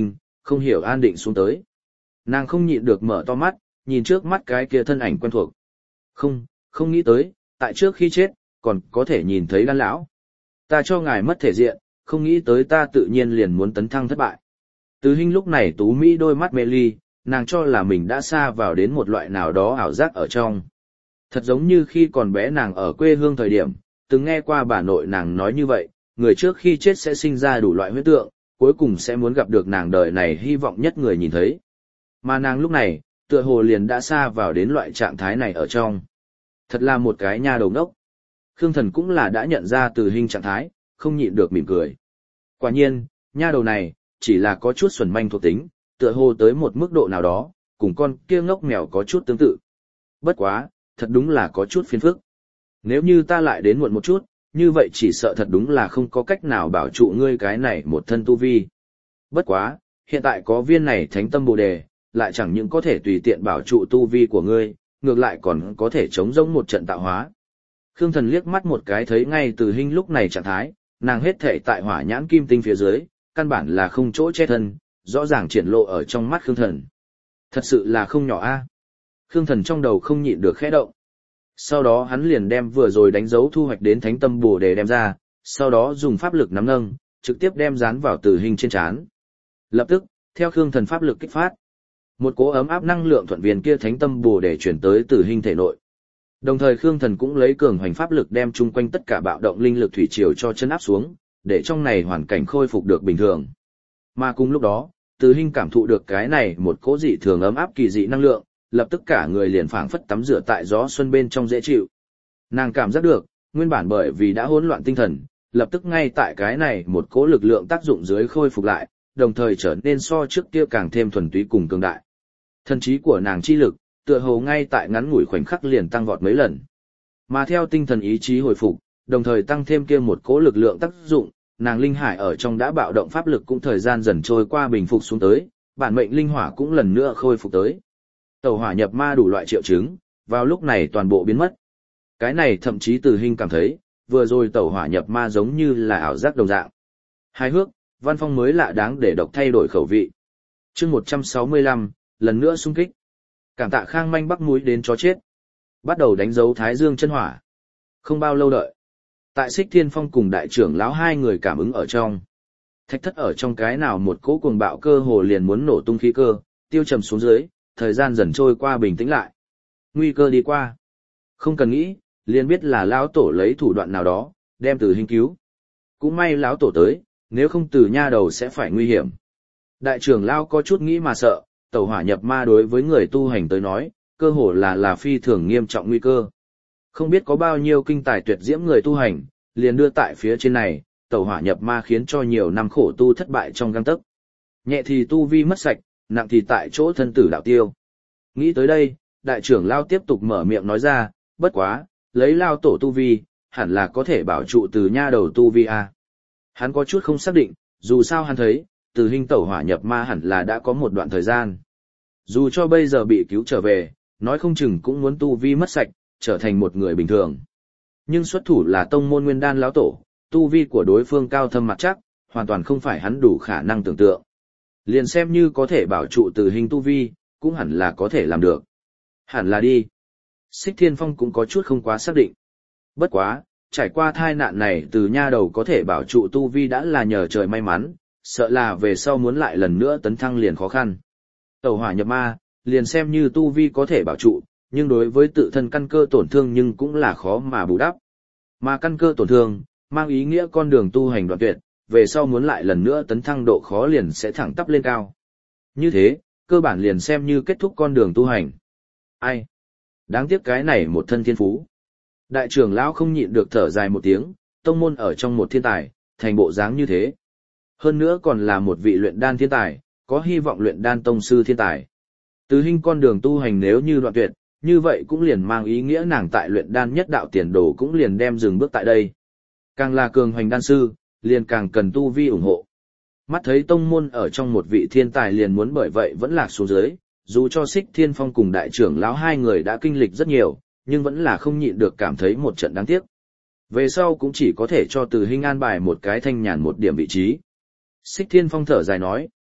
không hiểu an định xuống tới. Nàng không nhịn được mở to mắt, nhìn trước mắt cái kia thân ảnh quen thuộc. Không, không nghĩ tới, tại trước khi chết, còn có thể nhìn thấy đan lão. Ta cho ngài mất thể diện, không nghĩ tới ta tự nhiên liền muốn tấn thăng thất bại. Từ Hinh lúc này tú mỹ đôi mắt mê ly, nàng cho là mình đã xa vào đến một loại nào đó ảo giác ở trong. Thật giống như khi còn bé nàng ở quê hương thời điểm, từng nghe qua bà nội nàng nói như vậy, người trước khi chết sẽ sinh ra đủ loại huyết tượng, cuối cùng sẽ muốn gặp được nàng đời này hy vọng nhất người nhìn thấy. Mà nàng lúc này, tựa hồ liền đã xa vào đến loại trạng thái này ở trong. Thật là một cái nha đầu ngốc. Khương Thần cũng là đã nhận ra Từ Hinh trạng thái, không nhịn được mỉm cười. Quả nhiên, nha đầu này, chỉ là có chút xuẩn manh thuộc tính, tựa hồ tới một mức độ nào đó, cùng con kia ngốc mèo có chút tương tự. Bất quá, thật đúng là có chút phiền phức. Nếu như ta lại đến muộn một chút, như vậy chỉ sợ thật đúng là không có cách nào bảo trụ ngươi cái này một thân tu vi. Bất quá, hiện tại có viên này thánh tâm bồ đề, lại chẳng những có thể tùy tiện bảo trụ tu vi của ngươi, ngược lại còn có thể chống rỗng một trận tạo hóa. Khương Thần liếc mắt một cái thấy ngay Từ Hinh lúc này trạng thái, nàng hết thể tại hỏa nhãn kim tinh phía dưới, căn bản là không chỗ che thân, rõ ràng triển lộ ở trong mắt Khương Thần. Thật sự là không nhỏ a. Khương Thần trong đầu không nhịn được khẽ động. Sau đó hắn liền đem vừa rồi đánh dấu thu hoạch đến thánh tâm bồ đề đem ra, sau đó dùng pháp lực nắm nâng, trực tiếp đem dán vào Từ Hinh trên trán. Lập tức, theo Khương Thần pháp lực kích phát, một cỗ ấm áp năng lượng thuận viên kia thánh tâm bồ đề chuyển tới Từ Hinh thể nội. Đồng thời Khương Thần cũng lấy cường hoành pháp lực đem chung quanh tất cả bạo động linh lực thủy triều cho chân áp xuống, để trong này hoàn cảnh khôi phục được bình thường. Mà cùng lúc đó, Từ Hinh cảm thụ được cái này một cỗ dị thường ấm áp kỳ dị năng lượng, lập tức cả người liền phảng phất tắm rửa tại gió xuân bên trong dễ chịu. Nàng cảm giác được, nguyên bản bởi vì đã hỗn loạn tinh thần, lập tức ngay tại cái này một cỗ lực lượng tác dụng dưới khôi phục lại, đồng thời trở nên so trước kia càng thêm thuần túy cùng cường đại. Thần trí của nàng chi lực, tựa hồ ngay tại ngắn ngủi khoảnh khắc liền tăng vọt mấy lần. Mà theo tinh thần ý chí hồi phục, đồng thời tăng thêm kia một cỗ lực lượng tác dụng, nàng linh hải ở trong đã bạo động pháp lực cũng thời gian dần trôi qua bình phục xuống tới, bản mệnh linh hỏa cũng lần nữa khôi phục tới. Tẩu hỏa nhập ma đủ loại triệu chứng, vào lúc này toàn bộ biến mất. Cái này thậm chí Từ Hinh cảm thấy, vừa rồi tẩu hỏa nhập ma giống như là ảo giác đồng dạng. Hài hước, văn phong mới lạ đáng để độc thay đổi khẩu vị. Chương một trăm sáu mươi lăm, lần nữa xung kích. Cảm tạ Khang Manh bắc mũi đến chó chết. Bắt đầu đánh dấu Thái Dương chân hỏa. Không bao lâu đợi. Tại Xích Thiên Phong cùng đại trưởng lão hai người cảm ứng ở trong. Thạch thất ở trong cái nào một cỗ cuồng bạo cơ hồ liền muốn nổ tung khí cơ, tiêu trầm xuống dưới, thời gian dần trôi qua bình tĩnh lại. Nguy cơ đi qua. Không cần nghĩ, liền biết là lão tổ lấy thủ đoạn nào đó, đem Từ Hinh cứu. Cũng may lão tổ tới, nếu không Từ nha đầu sẽ phải nguy hiểm. Đại trưởng lão có chút nghĩ mà sợ, tẩu hỏa nhập ma đối với người tu hành tới nói, cơ hồ là là phi thường nghiêm trọng nguy cơ. Không biết có bao nhiêu kinh tài tuyệt diễm người tu hành, liền đưa tại phía trên này, tẩu hỏa nhập ma khiến cho nhiều năm khổ tu thất bại trong gang tấc. Nhẹ thì tu vi mất sạch, nặng thì tại chỗ thân tử đạo tiêu. Nghĩ tới đây, đại trưởng lao tiếp tục mở miệng nói ra, bất quá, lấy lao tổ tu vi, hẳn là có thể bảo trụ Từ nha đầu tu vi a. Hắn có chút không xác định, dù sao hắn thấy, Từ Hinh tẩu hỏa nhập ma hẳn là đã có một đoạn thời gian. Dù cho bây giờ bị cứu trở về, nói không chừng cũng muốn tu vi mất sạch, trở thành một người bình thường. Nhưng xuất thủ là tông môn nguyên đan lão tổ, tu vi của đối phương cao thâm mặt chắc, hoàn toàn không phải hắn đủ khả năng tưởng tượng. Liền xem như có thể bảo trụ Từ Hinh tu vi, cũng hẳn là có thể làm được. Hẳn là đi. Xích Thiên Phong cũng có chút không quá xác định. Bất quá, trải qua tai nạn này Từ nha đầu có thể bảo trụ tu vi đã là nhờ trời may mắn, sợ là về sau muốn lại lần nữa tấn thăng liền khó khăn. Tẩu hỏa nhập ma, liền xem như tu vi có thể bảo trụ, nhưng đối với tự thân căn cơ tổn thương nhưng cũng là khó mà bù đắp. Mà căn cơ tổn thương, mang ý nghĩa con đường tu hành đoạn tuyệt, về sau muốn lại lần nữa tấn thăng độ khó liền sẽ thẳng tắp lên cao. Như thế, cơ bản liền xem như kết thúc con đường tu hành. Ai? Đáng tiếc cái này một thân thiên phú. Đại trưởng lão không nhịn được thở dài một tiếng, tông môn ở trong một thiên tài, thành bộ dáng như thế. Hơn nữa còn là một vị luyện đan thiên tài, có hy vọng luyện đan tông sư thiên tài. Từ Hinh con đường tu hành nếu như đoạn tuyệt, như vậy cũng liền mang ý nghĩa nàng tại luyện đan nhất đạo tiền đồ cũng liền đem dừng bước tại đây. Càng là cường hoành đan sư, liền càng cần tu vi ủng hộ. Mắt thấy tông môn ở trong một vị thiên tài liền muốn bởi vậy vẫn lạc xuống dưới, dù cho Xích Thiên Phong cùng đại trưởng lão hai người đã kinh lịch rất nhiều, nhưng vẫn là không nhịn được cảm thấy một trận đáng tiếc. Về sau cũng chỉ có thể cho Từ Hinh an bài một cái thanh nhàn một điểm vị trí. Xích Thiên Phong thở dài nói,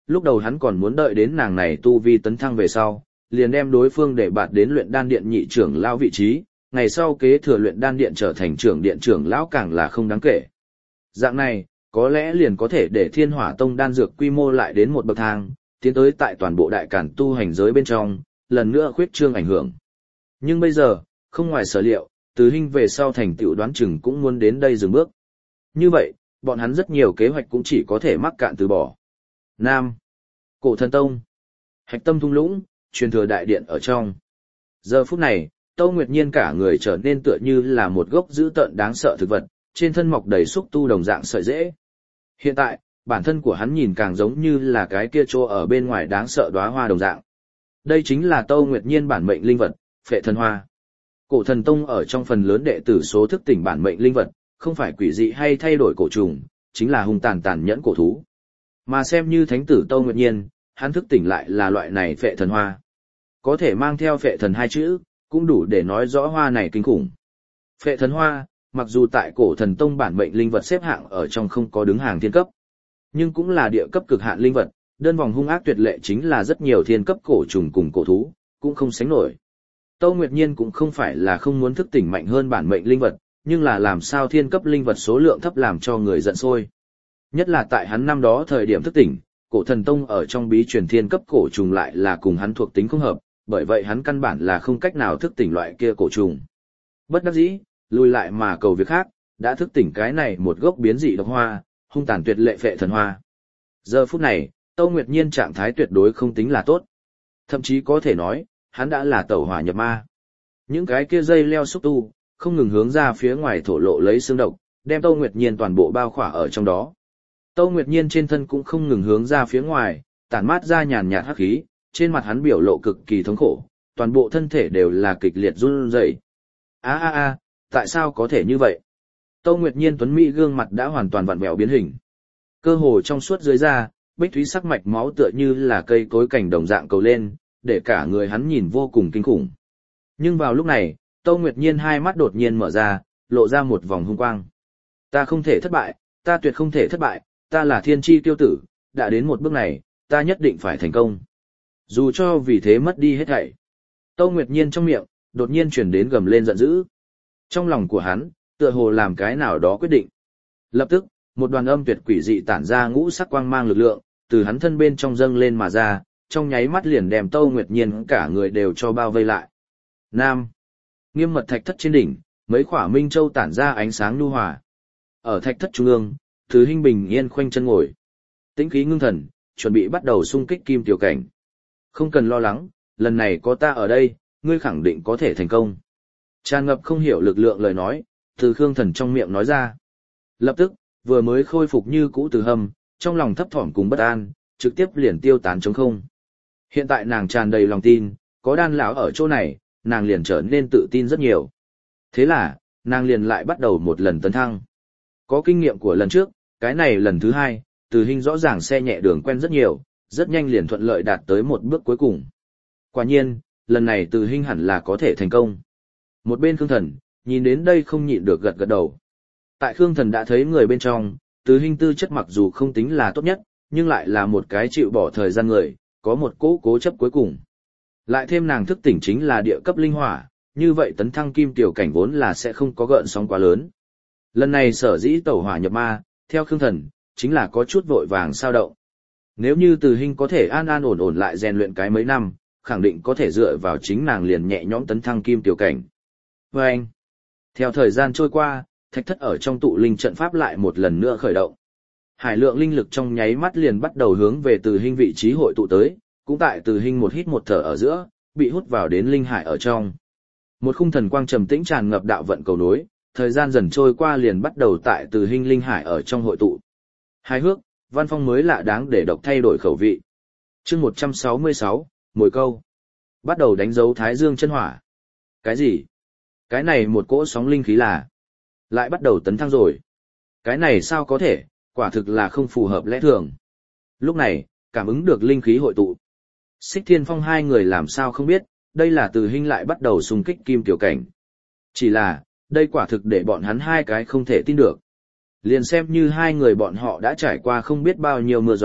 lúc đầu hắn còn muốn đợi đến nàng này tu vi tấn thăng về sau, liền đem đối phương để bạt đến luyện đan điện nhị trưởng lão vị trí, ngày sau kế thừa luyện đan điện trở thành trưởng điện trưởng lão càng là không đáng kể. Dạng này, có lẽ liền có thể để Thiên Hỏa Tông đan dược quy mô lại đến một bậc thang, tiến tới tại toàn bộ đại cản tu hành giới bên trong, lần nữa khuyết trương ảnh hưởng. Nhưng bây giờ, không ngoài sở liệu, Từ Hinh về sau thành tựu đoán chừng cũng muốn đến đây dừng bước. Như vậy, bọn hắn rất nhiều kế hoạch cũng chỉ có thể mắc cạn từ bỏ. Nam, Cổ Thần Tông, Hạch Tâm thung lũng, truyền thừa đại điện ở trong. Giờ phút này, Tâu Nguyệt Nhiên cả người trở nên tựa như là một gốc dữ tợn đáng sợ thực vật, trên thân mọc đầy xúc tu đồng dạng sợi rễ. Hiện tại, bản thân của hắn nhìn càng giống như là cái kia trô ở bên ngoài đáng sợ đóa hoa đồng dạng. Đây chính là Tâu Nguyệt Nhiên bản mệnh linh vật, Phệ Thần Hoa. Cổ Thần Tông ở trong phần lớn đệ tử số thức tỉnh bản mệnh linh vật, không phải quỷ dị hay thay đổi cổ trùng, chính là hung tàn tàn nhẫn cổ thú. Mà xem như thánh tử Tâu Nguyệt Nhiên, hắn thức tỉnh lại là loại này Phệ Thần Hoa. Có thể mang theo Phệ Thần hai chữ, cũng đủ để nói rõ hoa này kinh khủng. Phệ Thần Hoa, mặc dù tại Cổ Thần Tông bản mệnh linh vật xếp hạng ở trong không có đứng hàng thiên cấp, nhưng cũng là địa cấp cực hạn linh vật, đơn vòng hung ác tuyệt lệ chính là rất nhiều thiên cấp cổ trùng cùng cổ thú, cũng không sánh nổi. Tâu Nguyệt Nhiên cũng không phải là không muốn thức tỉnh mạnh hơn bản mệnh linh vật, nhưng là làm sao thiên cấp linh vật số lượng thấp làm cho người giận sôi. Nhất là tại hắn năm đó thời điểm thức tỉnh, Cổ Thần Tông ở trong bí truyền thiên cấp cổ trùng lại là cùng hắn thuộc tính không hợp, bởi vậy hắn căn bản là không cách nào thức tỉnh loại kia cổ trùng. Bất đắc dĩ, lùi lại mà cầu việc khác, đã thức tỉnh cái này một gốc biến dị độc hoa, hung tàn tuyệt lệ Phệ Thần Hoa. Giờ phút này, Tâu Nguyệt Nhiên trạng thái tuyệt đối không tính là tốt. Thậm chí có thể nói, hắn đã là tẩu hỏa nhập ma. Những cái kia dây leo xúc tu, không ngừng hướng ra phía ngoài thổ lộ lấy xương độc, đem Tâu Nguyệt Nhiên toàn bộ bao khỏa ở trong đó. Tâu Nguyệt Nhiên trên thân cũng không ngừng hướng ra phía ngoài, tản mát ra nhàn nhạt hắc khí, trên mặt hắn biểu lộ cực kỳ thống khổ, toàn bộ thân thể đều là kịch liệt run rẩy. A a a, tại sao có thể như vậy? Tâu Nguyệt Nhiên tuấn mỹ gương mặt đã hoàn toàn vặn vẹo biến hình. Cơ hồ trong suốt dưới da, bích thúy sắc mạch máu tựa như là cây cối cảnh đồng dạng cầu lên, để cả người hắn nhìn vô cùng kinh khủng. Nhưng vào lúc này, Tâu Nguyệt Nhiên hai mắt đột nhiên mở ra, lộ ra một vòng hung quang. Ta không thể thất bại, ta tuyệt không thể thất bại, ta là thiên chi tiêu tử, đã đến một bước này, ta nhất định phải thành công. Dù cho vì thế mất đi hết thảy. Tâu Nguyệt Nhiên trong miệng, đột nhiên chuyển đến gầm lên giận dữ. Trong lòng của hắn, tựa hồ làm cái nào đó quyết định. Lập tức, một đoàn âm tuyệt quỷ dị tản ra ngũ sắc quang mang lực lượng, từ hắn thân bên trong dâng lên mà ra, trong nháy mắt liền đem Tâu Nguyệt Nhiên cả người đều cho bao vây lại. Nam. Nghiêm mật thạch thất trên đỉnh, mấy khỏa minh châu tản ra ánh sáng nhu hòa. Ở thạch thất trung ương, Từ Hinh bình yên khoanh chân ngồi. Tĩnh khí ngưng thần, chuẩn bị bắt đầu xung kích kim tiểu cảnh. Không cần lo lắng, lần này có ta ở đây, ngươi khẳng định có thể thành công. Tràn ngập không hiểu lực lượng lời nói, từ Khương Thần trong miệng nói ra. Lập tức, vừa mới khôi phục như cũ Từ Hâm, trong lòng thấp thỏm cùng bất an, trực tiếp liền tiêu tán trống không. Hiện tại nàng tràn đầy lòng tin, có đan lão ở chỗ này, nàng liền trở nên tự tin rất nhiều. Thế là, nàng liền lại bắt đầu một lần tấn thăng. Có kinh nghiệm của lần trước, cái này lần thứ hai, Từ Hinh rõ ràng xe nhẹ đường quen rất nhiều, rất nhanh liền thuận lợi đạt tới một bước cuối cùng. Quả nhiên, lần này Từ Hinh hẳn là có thể thành công. Một bên Khương Thần, nhìn đến đây không nhịn được gật gật đầu. Tại Khương Thần đã thấy người bên trong, Từ Hinh tư chất mặc dù không tính là tốt nhất, nhưng lại là một cái chịu bỏ thời gian người, có một cố cố chấp cuối cùng. Lại thêm nàng thức tỉnh chính là địa cấp linh hỏa, như vậy tấn thăng kim tiểu cảnh vốn là sẽ không có gợn sóng quá lớn. Lần này sở dĩ tẩu hỏa nhập ma, theo Khương Thần, chính là có chút vội vàng sao động. Nếu như Từ Hinh có thể an an ổn ổn lại rèn luyện cái mấy năm, khẳng định có thể dựa vào chính nàng liền nhẹ nhõm tấn thăng kim tiểu cảnh. Và anh, theo thời gian trôi qua, thạch thất ở trong tụ linh trận pháp lại một lần nữa khởi động. Hải lượng linh lực trong nháy mắt liền bắt đầu hướng về Từ Hinh vị trí hội tụ tới, cũng tại Từ Hinh một hít một thở ở giữa, bị hút vào đến linh hải ở trong. Một khung thần quang trầm tĩnh tràn ngập đạo vận cầu nối, thời gian dần trôi qua liền bắt đầu tại Từ Hinh linh hải ở trong hội tụ. Hài hước, văn phong mới lạ đáng để độc thay đổi khẩu vị. Chương một trăm sáu mươi sáu, mồi câu. Bắt đầu đánh dấu Thái Dương chân hỏa. Cái gì? Cái này một cỗ sóng linh khí là lại bắt đầu tấn thăng rồi. Cái này sao có thể, quả thực là không phù hợp lẽ thường. Lúc này, cảm ứng được linh khí hội tụ. Xích Thiên Phong hai người làm sao không biết, đây là Từ Hinh lại bắt đầu xung kích kim tiểu cảnh. Chỉ là, đây quả thực để bọn hắn hai cái không thể tin được. Liền xem như hai người bọn họ đã trải qua không biết bao nhiêu mưa gió,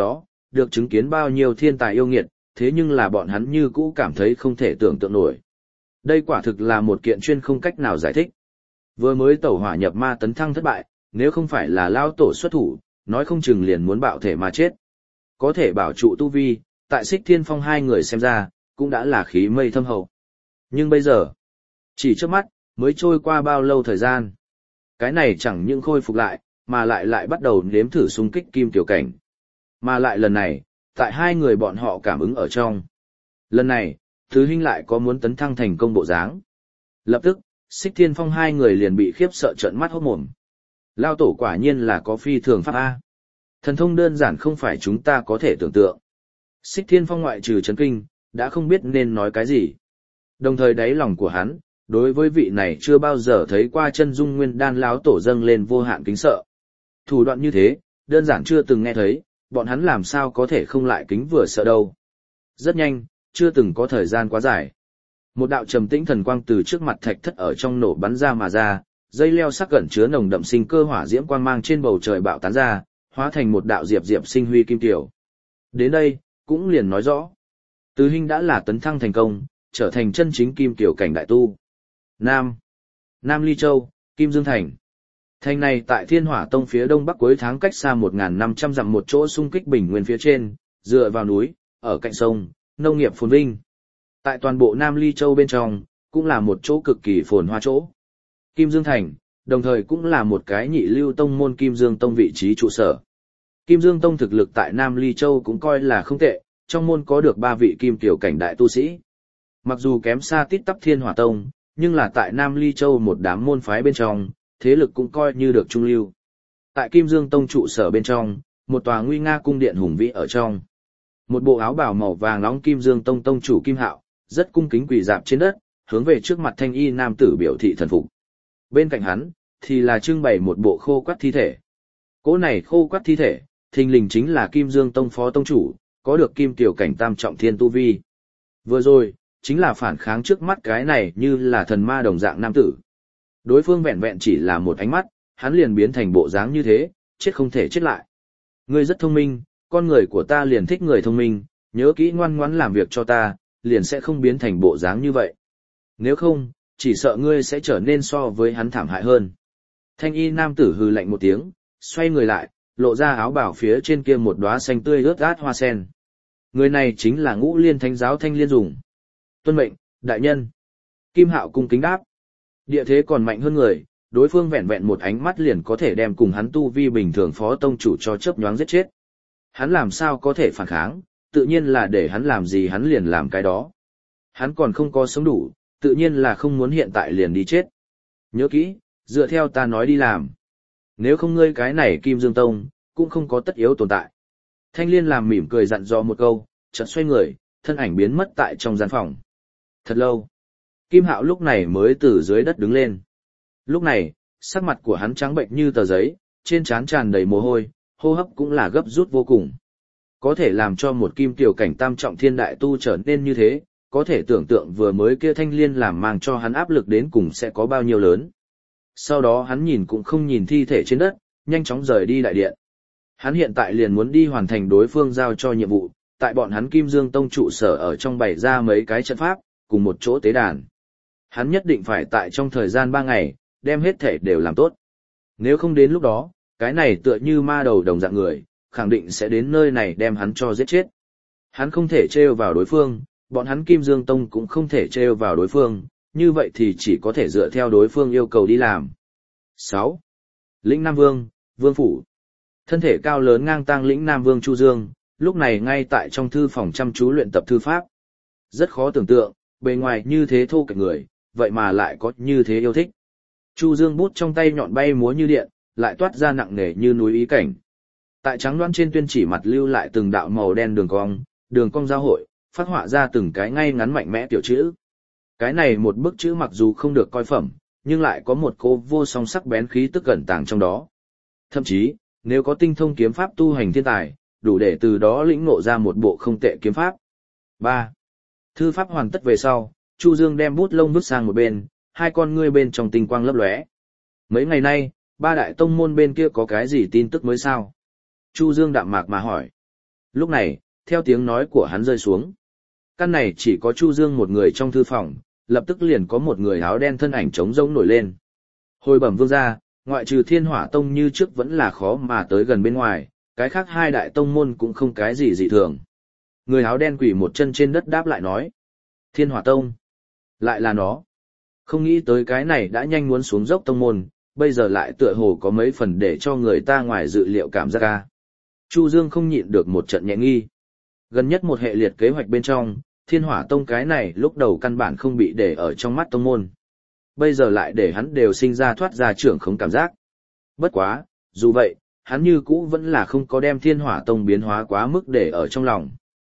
được chứng kiến bao nhiêu thiên tài yêu nghiệt, thế nhưng là bọn hắn như cũ cảm thấy không thể tưởng tượng nổi. Đây quả thực là một kiện chuyên không cách nào giải thích. Vừa mới tẩu hỏa nhập ma tấn thăng thất bại, nếu không phải là lao tổ xuất thủ, nói không chừng liền muốn bạo thể mà chết. Có thể bảo trụ tu vi, tại Xích Thiên Phong hai người xem ra, cũng đã là khí mây thâm hậu. Nhưng bây giờ, chỉ trước mắt, mới trôi qua bao lâu thời gian. Cái này chẳng những khôi phục lại, mà lại lại bắt đầu nếm thử xung kích kim tiểu cảnh. Mà lại lần này, tại hai người bọn họ cảm ứng ở trong. Lần này, Thứ Hinh lại có muốn tấn thăng thành công bộ dáng. Lập tức, Xích Thiên Phong hai người liền bị khiếp sợ trợn mắt hốt mồm. Lao tổ quả nhiên là có phi thường pháp A. Thần thông đơn giản không phải chúng ta có thể tưởng tượng. Xích Thiên Phong ngoại trừ chấn kinh, đã không biết nên nói cái gì. Đồng thời đáy lòng của hắn, đối với vị này chưa bao giờ thấy qua chân dung nguyên đan láo tổ dâng lên vô hạn kính sợ. Thủ đoạn như thế, đơn giản chưa từng nghe thấy, bọn hắn làm sao có thể không lại kính vừa sợ đâu. Rất nhanh, chưa từng có thời gian quá dài. Một đạo trầm tĩnh thần quang từ trước mặt thạch thất ở trong nổ bắn ra mà ra, dây leo sắc gần chứa nồng đậm sinh cơ hỏa diễm quang mang trên bầu trời bạo tán ra, hóa thành một đạo diệp diệp sinh huy kim tiểu. Đến đây, cũng liền nói rõ. Từ Hinh đã là tấn thăng thành công, trở thành chân chính kim tiểu cảnh đại tu. Nam. Nam Ly Châu, Kim Dương Thành. Thành này tại Thiên Hỏa Tông phía đông bắc cuối tháng cách xa một nghìn năm trăm dặm một chỗ xung kích bình nguyên phía trên, dựa vào núi, ở cạnh sông, nông nghiệp phồn vinh. Tại toàn bộ Nam Ly Châu bên trong, cũng là một chỗ cực kỳ phồn hoa chỗ. Kim Dương Thành, đồng thời cũng là một cái nhị lưu tông môn Kim Dương Tông vị trí trụ sở. Kim Dương Tông thực lực tại Nam Ly Châu cũng coi là không tệ, trong môn có được ba vị kim tiểu cảnh đại tu sĩ. Mặc dù kém xa tít tắp Thiên Hỏa Tông, nhưng là tại Nam Ly Châu một đám môn phái bên trong, thế lực cũng coi như được trung lưu. Tại Kim Dương Tông trụ sở bên trong, một tòa nguy nga cung điện hùng vĩ ở trong. Một bộ áo bào màu vàng nóng Kim Dương Tông tông chủ Kim Hạo, rất cung kính quỳ dạp trên đất, hướng về trước mặt thanh y nam tử biểu thị thần phục. Bên cạnh hắn, thì là trưng bày một bộ khô quắt thi thể. Cỗ này khô quắt thi thể, thình lình chính là Kim Dương Tông phó tông chủ, có được kim tiểu cảnh tam trọng thiên tu vi. Vừa rồi, chính là phản kháng trước mắt cái này như là thần ma đồng dạng nam tử. Đối phương vẹn vẹn chỉ là một ánh mắt, hắn liền biến thành bộ dáng như thế, chết không thể chết lại. Ngươi rất thông minh, con người của ta liền thích người thông minh, nhớ kỹ ngoan ngoãn làm việc cho ta, liền sẽ không biến thành bộ dáng như vậy. Nếu không, chỉ sợ ngươi sẽ trở nên so với hắn thảm hại hơn. Thanh y nam tử hừ lạnh một tiếng, xoay người lại, lộ ra áo bảo phía trên kia một đóa xanh tươi ướt át hoa sen. Người này chính là Ngũ Liên Thánh giáo Thanh Liên dùng. Tuân mệnh, đại nhân. Kim Hạo cung kính đáp. Địa thế còn mạnh hơn người, đối phương vẹn vẹn một ánh mắt liền có thể đem cùng hắn tu vi bình thường phó tông chủ cho chớp nhoáng giết chết. Hắn làm sao có thể phản kháng, tự nhiên là để hắn làm gì hắn liền làm cái đó. Hắn còn không có sống đủ, tự nhiên là không muốn hiện tại liền đi chết. Nhớ kỹ, dựa theo ta nói đi làm. Nếu không ngươi cái này Kim Dương Tông, cũng không có tất yếu tồn tại. Thanh Liên làm mỉm cười dặn dò một câu, chợt xoay người, thân ảnh biến mất tại trong gian phòng. Thật lâu, Kim Hạo lúc này mới từ dưới đất đứng lên. Lúc này, sắc mặt của hắn trắng bệnh như tờ giấy, trên trán tràn đầy mồ hôi, hô hấp cũng là gấp rút vô cùng. Có thể làm cho một kim tiểu cảnh tam trọng thiên đại tu trở nên như thế, có thể tưởng tượng vừa mới kia Thanh Liên làm mang cho hắn áp lực đến cùng sẽ có bao nhiêu lớn. Sau đó hắn nhìn cũng không nhìn thi thể trên đất, nhanh chóng rời đi đại điện. Hắn hiện tại liền muốn đi hoàn thành đối phương giao cho nhiệm vụ, tại bọn hắn Kim Dương Tông trụ sở ở trong bày ra mấy cái trận pháp, cùng một chỗ tế đàn. Hắn nhất định phải tại trong thời gian ba ngày, đem hết thể đều làm tốt. Nếu không đến lúc đó, cái này tựa như ma đầu đồng dạng người, khẳng định sẽ đến nơi này đem hắn cho giết chết. Hắn không thể trêu vào đối phương, bọn hắn Kim Dương Tông cũng không thể trêu vào đối phương, như vậy thì chỉ có thể dựa theo đối phương yêu cầu đi làm. sáu. Lĩnh Nam Vương, Vương Phủ. Thân thể cao lớn ngang tang Lĩnh Nam Vương Chu Dương, lúc này ngay tại trong thư phòng chăm chú luyện tập thư pháp. Rất khó tưởng tượng, bề ngoài như thế thô kệch người, vậy mà lại có như thế yêu thích. Chu Dương bút trong tay nhọn bay múa như điện, lại toát ra nặng nề như núi ý cảnh. Tại trắng đoán trên tuyên chỉ mặt lưu lại từng đạo màu đen đường cong, đường cong giao hội, phát họa ra từng cái ngay ngắn mạnh mẽ tiểu chữ. Cái này một bức chữ mặc dù không được coi phẩm, nhưng lại có một cô vô song sắc bén khí tức ẩn tàng trong đó. Thậm chí, nếu có tinh thông kiếm pháp tu hành thiên tài, đủ để từ đó lĩnh ngộ ra một bộ không tệ kiếm pháp. ba. Thư pháp hoàn tất về sau, Chu Dương đem bút lông vứt sang một bên, hai con ngươi bên trong tinh quang lấp lóe. Mấy ngày nay, ba đại tông môn bên kia có cái gì tin tức mới sao? Chu Dương đạm mạc mà hỏi. Lúc này, theo tiếng nói của hắn rơi xuống. Căn này chỉ có Chu Dương một người trong thư phòng, lập tức liền có một người áo đen thân ảnh trống rỗng nổi lên. Hồi bẩm vương gia, ngoại trừ Thiên Hỏa Tông như trước vẫn là khó mà tới gần bên ngoài, cái khác hai đại tông môn cũng không cái gì dị thường. Người áo đen quỳ một chân trên đất đáp lại nói. Thiên Hỏa Tông. Lại là nó. Không nghĩ tới cái này đã nhanh muốn xuống dốc tông môn, bây giờ lại tựa hồ có mấy phần để cho người ta ngoài dự liệu cảm giác ca. Chu Dương không nhịn được một trận nhẹ nghi. Gần nhất một hệ liệt kế hoạch bên trong, Thiên Hỏa Tông cái này lúc đầu căn bản không bị để ở trong mắt tông môn. Bây giờ lại để hắn đều sinh ra thoát ra trưởng không cảm giác. Bất quá, dù vậy, hắn như cũ vẫn là không có đem Thiên Hỏa Tông biến hóa quá mức để ở trong lòng.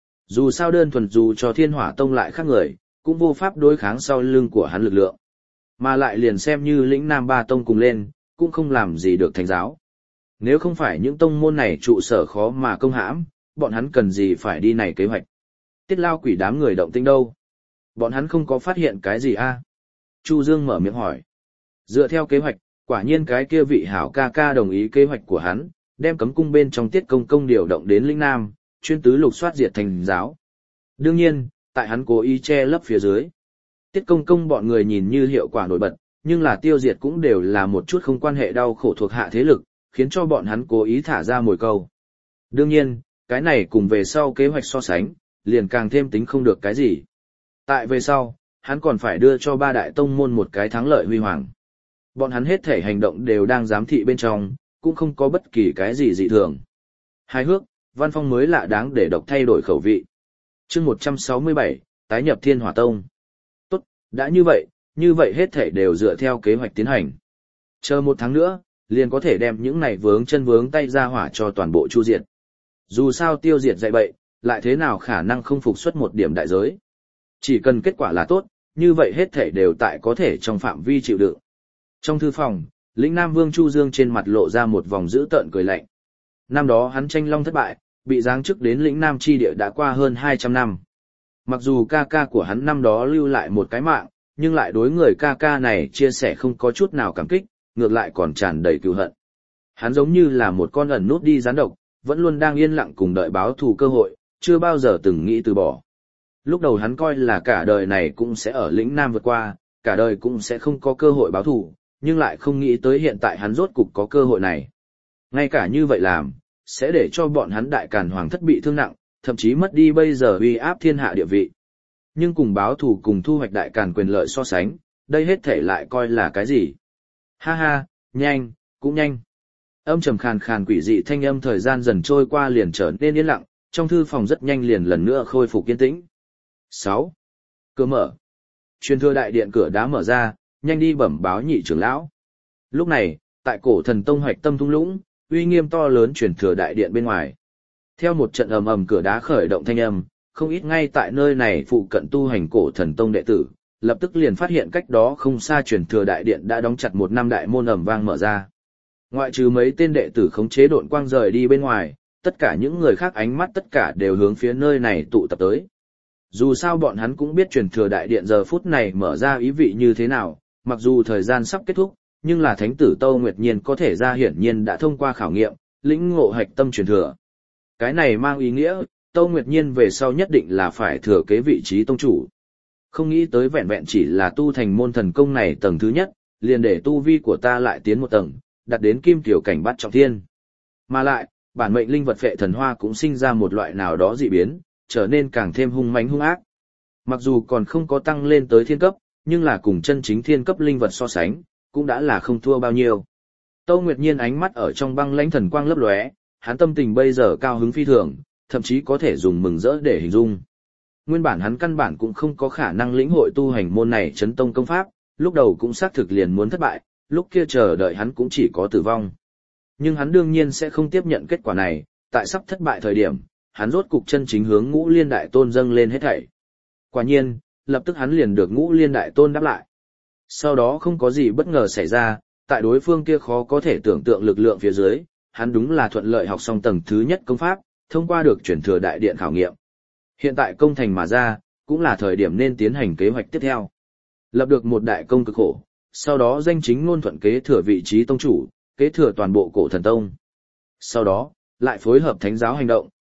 Dù sao đơn thuần dù cho Thiên Hỏa Tông lại khác người, cũng vô pháp đối kháng sau lưng của hắn lực lượng. Mà lại liền xem như lĩnh Nam Ba Tông cùng lên, cũng không làm gì được thánh giáo. Nếu không phải những tông môn này trụ sở khó mà công hãm, bọn hắn cần gì phải đi này kế hoạch. Tiết Lao Quỷ đám người động tĩnh đâu? Bọn hắn không có phát hiện cái gì a? À? Chu Dương mở miệng hỏi. Dựa theo kế hoạch, quả nhiên cái kia vị hảo ca ca đồng ý kế hoạch của hắn, đem cấm cung bên trong Tiết Công Công điều động đến lĩnh Nam, chuyên tứ lục soát diệt thành giáo. Đương nhiên, tại hắn cố ý che lấp phía dưới. Tiết Công Công bọn người nhìn như hiệu quả nổi bật, nhưng là tiêu diệt cũng đều là một chút không quan hệ đau khổ thuộc hạ thế lực, khiến cho bọn hắn cố ý thả ra mồi câu. Đương nhiên, cái này cùng về sau kế hoạch so sánh, liền càng thêm tính không được cái gì. Tại về sau, hắn còn phải đưa cho ba đại tông môn một cái thắng lợi huy hoàng. Bọn hắn hết thể hành động đều đang giám thị bên trong, cũng không có bất kỳ cái gì dị thường. Hài hước, văn phong mới lạ đáng để độc thay đổi khẩu vị. Chương một trăm sáu mươi bảy, tái nhập Thiên Hỏa Tông. Tốt, đã như vậy, như vậy hết thể đều dựa theo kế hoạch tiến hành. Chờ một tháng nữa, liền có thể đem những này vướng chân vướng tay ra hỏa cho toàn bộ chu diệt. Dù sao tiêu diệt dạy bậy, lại thế nào khả năng không phục xuất một điểm đại giới. Chỉ cần kết quả là tốt, như vậy hết thể đều tại có thể trong phạm vi chịu đựng. Trong thư phòng, lĩnh Nam Vương Chu Dương trên mặt lộ ra một vòng dữ tợn cười lạnh. Năm đó hắn tranh long thất bại, bị giáng chức đến lĩnh Nam chi địa đã qua hơn hai trăm năm. Mặc dù ca ca của hắn năm đó lưu lại một cái mạng, nhưng lại đối người ca ca này chia sẻ không có chút nào cảm kích, ngược lại còn tràn đầy cừu hận. Hắn giống như là một con ẩn nút đi gián độc, vẫn luôn đang yên lặng cùng đợi báo thù cơ hội, chưa bao giờ từng nghĩ từ bỏ. Lúc đầu hắn coi là cả đời này cũng sẽ ở lĩnh Nam vượt qua, cả đời cũng sẽ không có cơ hội báo thù, nhưng lại không nghĩ tới hiện tại hắn rốt cục có cơ hội này. Ngay cả như vậy làm, sẽ để cho bọn hắn đại càn hoàng thất bị thương nặng, thậm chí mất đi bây giờ uy áp thiên hạ địa vị. Nhưng cùng báo thù cùng thu hoạch đại càn quyền lợi so sánh, đây hết thể lại coi là cái gì? Ha ha, nhanh, cũng nhanh. Âm trầm khàn khàn quỷ dị thanh âm thời gian dần trôi qua liền trở nên yên lặng, trong thư phòng rất nhanh liền lần nữa khôi phục yên tĩnh. sáu. Cửa mở. Truyền thừa đại điện cửa đá mở ra, nhanh đi bẩm báo nhị trưởng lão. Lúc này, tại cổ thần tông hoạch tâm thung lũng, uy nghiêm to lớn truyền thừa đại điện bên ngoài. Theo một trận ầm ầm cửa đá khởi động thanh âm, không ít ngay tại nơi này phụ cận tu hành cổ thần tông đệ tử, lập tức liền phát hiện cách đó không xa truyền thừa đại điện đã đóng chặt một năm đại môn ầm vang mở ra. Ngoại trừ mấy tên đệ tử khống chế độn quang rời đi bên ngoài, tất cả những người khác ánh mắt tất cả đều hướng phía nơi này tụ tập tới. Dù sao bọn hắn cũng biết truyền thừa đại điện giờ phút này mở ra ý vị như thế nào, mặc dù thời gian sắp kết thúc, nhưng là thánh tử Tâu Nguyệt Nhiên có thể ra hiển nhiên đã thông qua khảo nghiệm, lĩnh ngộ hạch tâm truyền thừa. Cái này mang ý nghĩa, Tâu Nguyệt Nhiên về sau nhất định là phải thừa kế vị trí tông chủ. Không nghĩ tới vẹn vẹn chỉ là tu thành môn thần công này tầng thứ nhất, liền để tu vi của ta lại tiến một tầng, đạt đến kim tiểu cảnh bát trọng thiên. Mà lại, bản mệnh linh vật phệ thần hoa cũng sinh ra một loại nào đó dị biến, trở nên càng thêm hung mãnh hung ác. Mặc dù còn không có tăng lên tới thiên cấp, nhưng là cùng chân chính thiên cấp linh vật so sánh, cũng đã là không thua bao nhiêu. Tâu Nguyệt Nhiên ánh mắt ở trong băng lãnh thần quang lấp lóe, hắn tâm tình bây giờ cao hứng phi thường, thậm chí có thể dùng mừng rỡ để hình dung. Nguyên bản hắn căn bản cũng không có khả năng lĩnh hội tu hành môn này chấn tông công pháp, lúc đầu cũng xác thực liền muốn thất bại, lúc kia chờ đợi hắn cũng chỉ có tử vong. Nhưng hắn đương nhiên sẽ không tiếp nhận kết quả này, tại sắp thất bại thời điểm, hắn rốt cục chân chính hướng Ngũ Liên Đại Tôn dâng lên hết thảy. Quả nhiên, lập tức hắn liền được Ngũ Liên Đại Tôn đáp lại. Sau đó không có gì bất ngờ xảy ra, tại đối phương kia khó có thể tưởng tượng lực lượng phía dưới, hắn đúng là thuận lợi học xong tầng thứ nhất công pháp, thông qua được chuyển thừa đại điện khảo nghiệm. Hiện tại công thành mà ra, cũng là thời điểm nên tiến hành kế hoạch tiếp theo. Lập được một đại công cực khổ, sau đó danh chính ngôn thuận kế thừa vị trí tông chủ, kế thừa toàn bộ cổ thần tông. Sau đó, lại phối hợp thánh giáo hành động,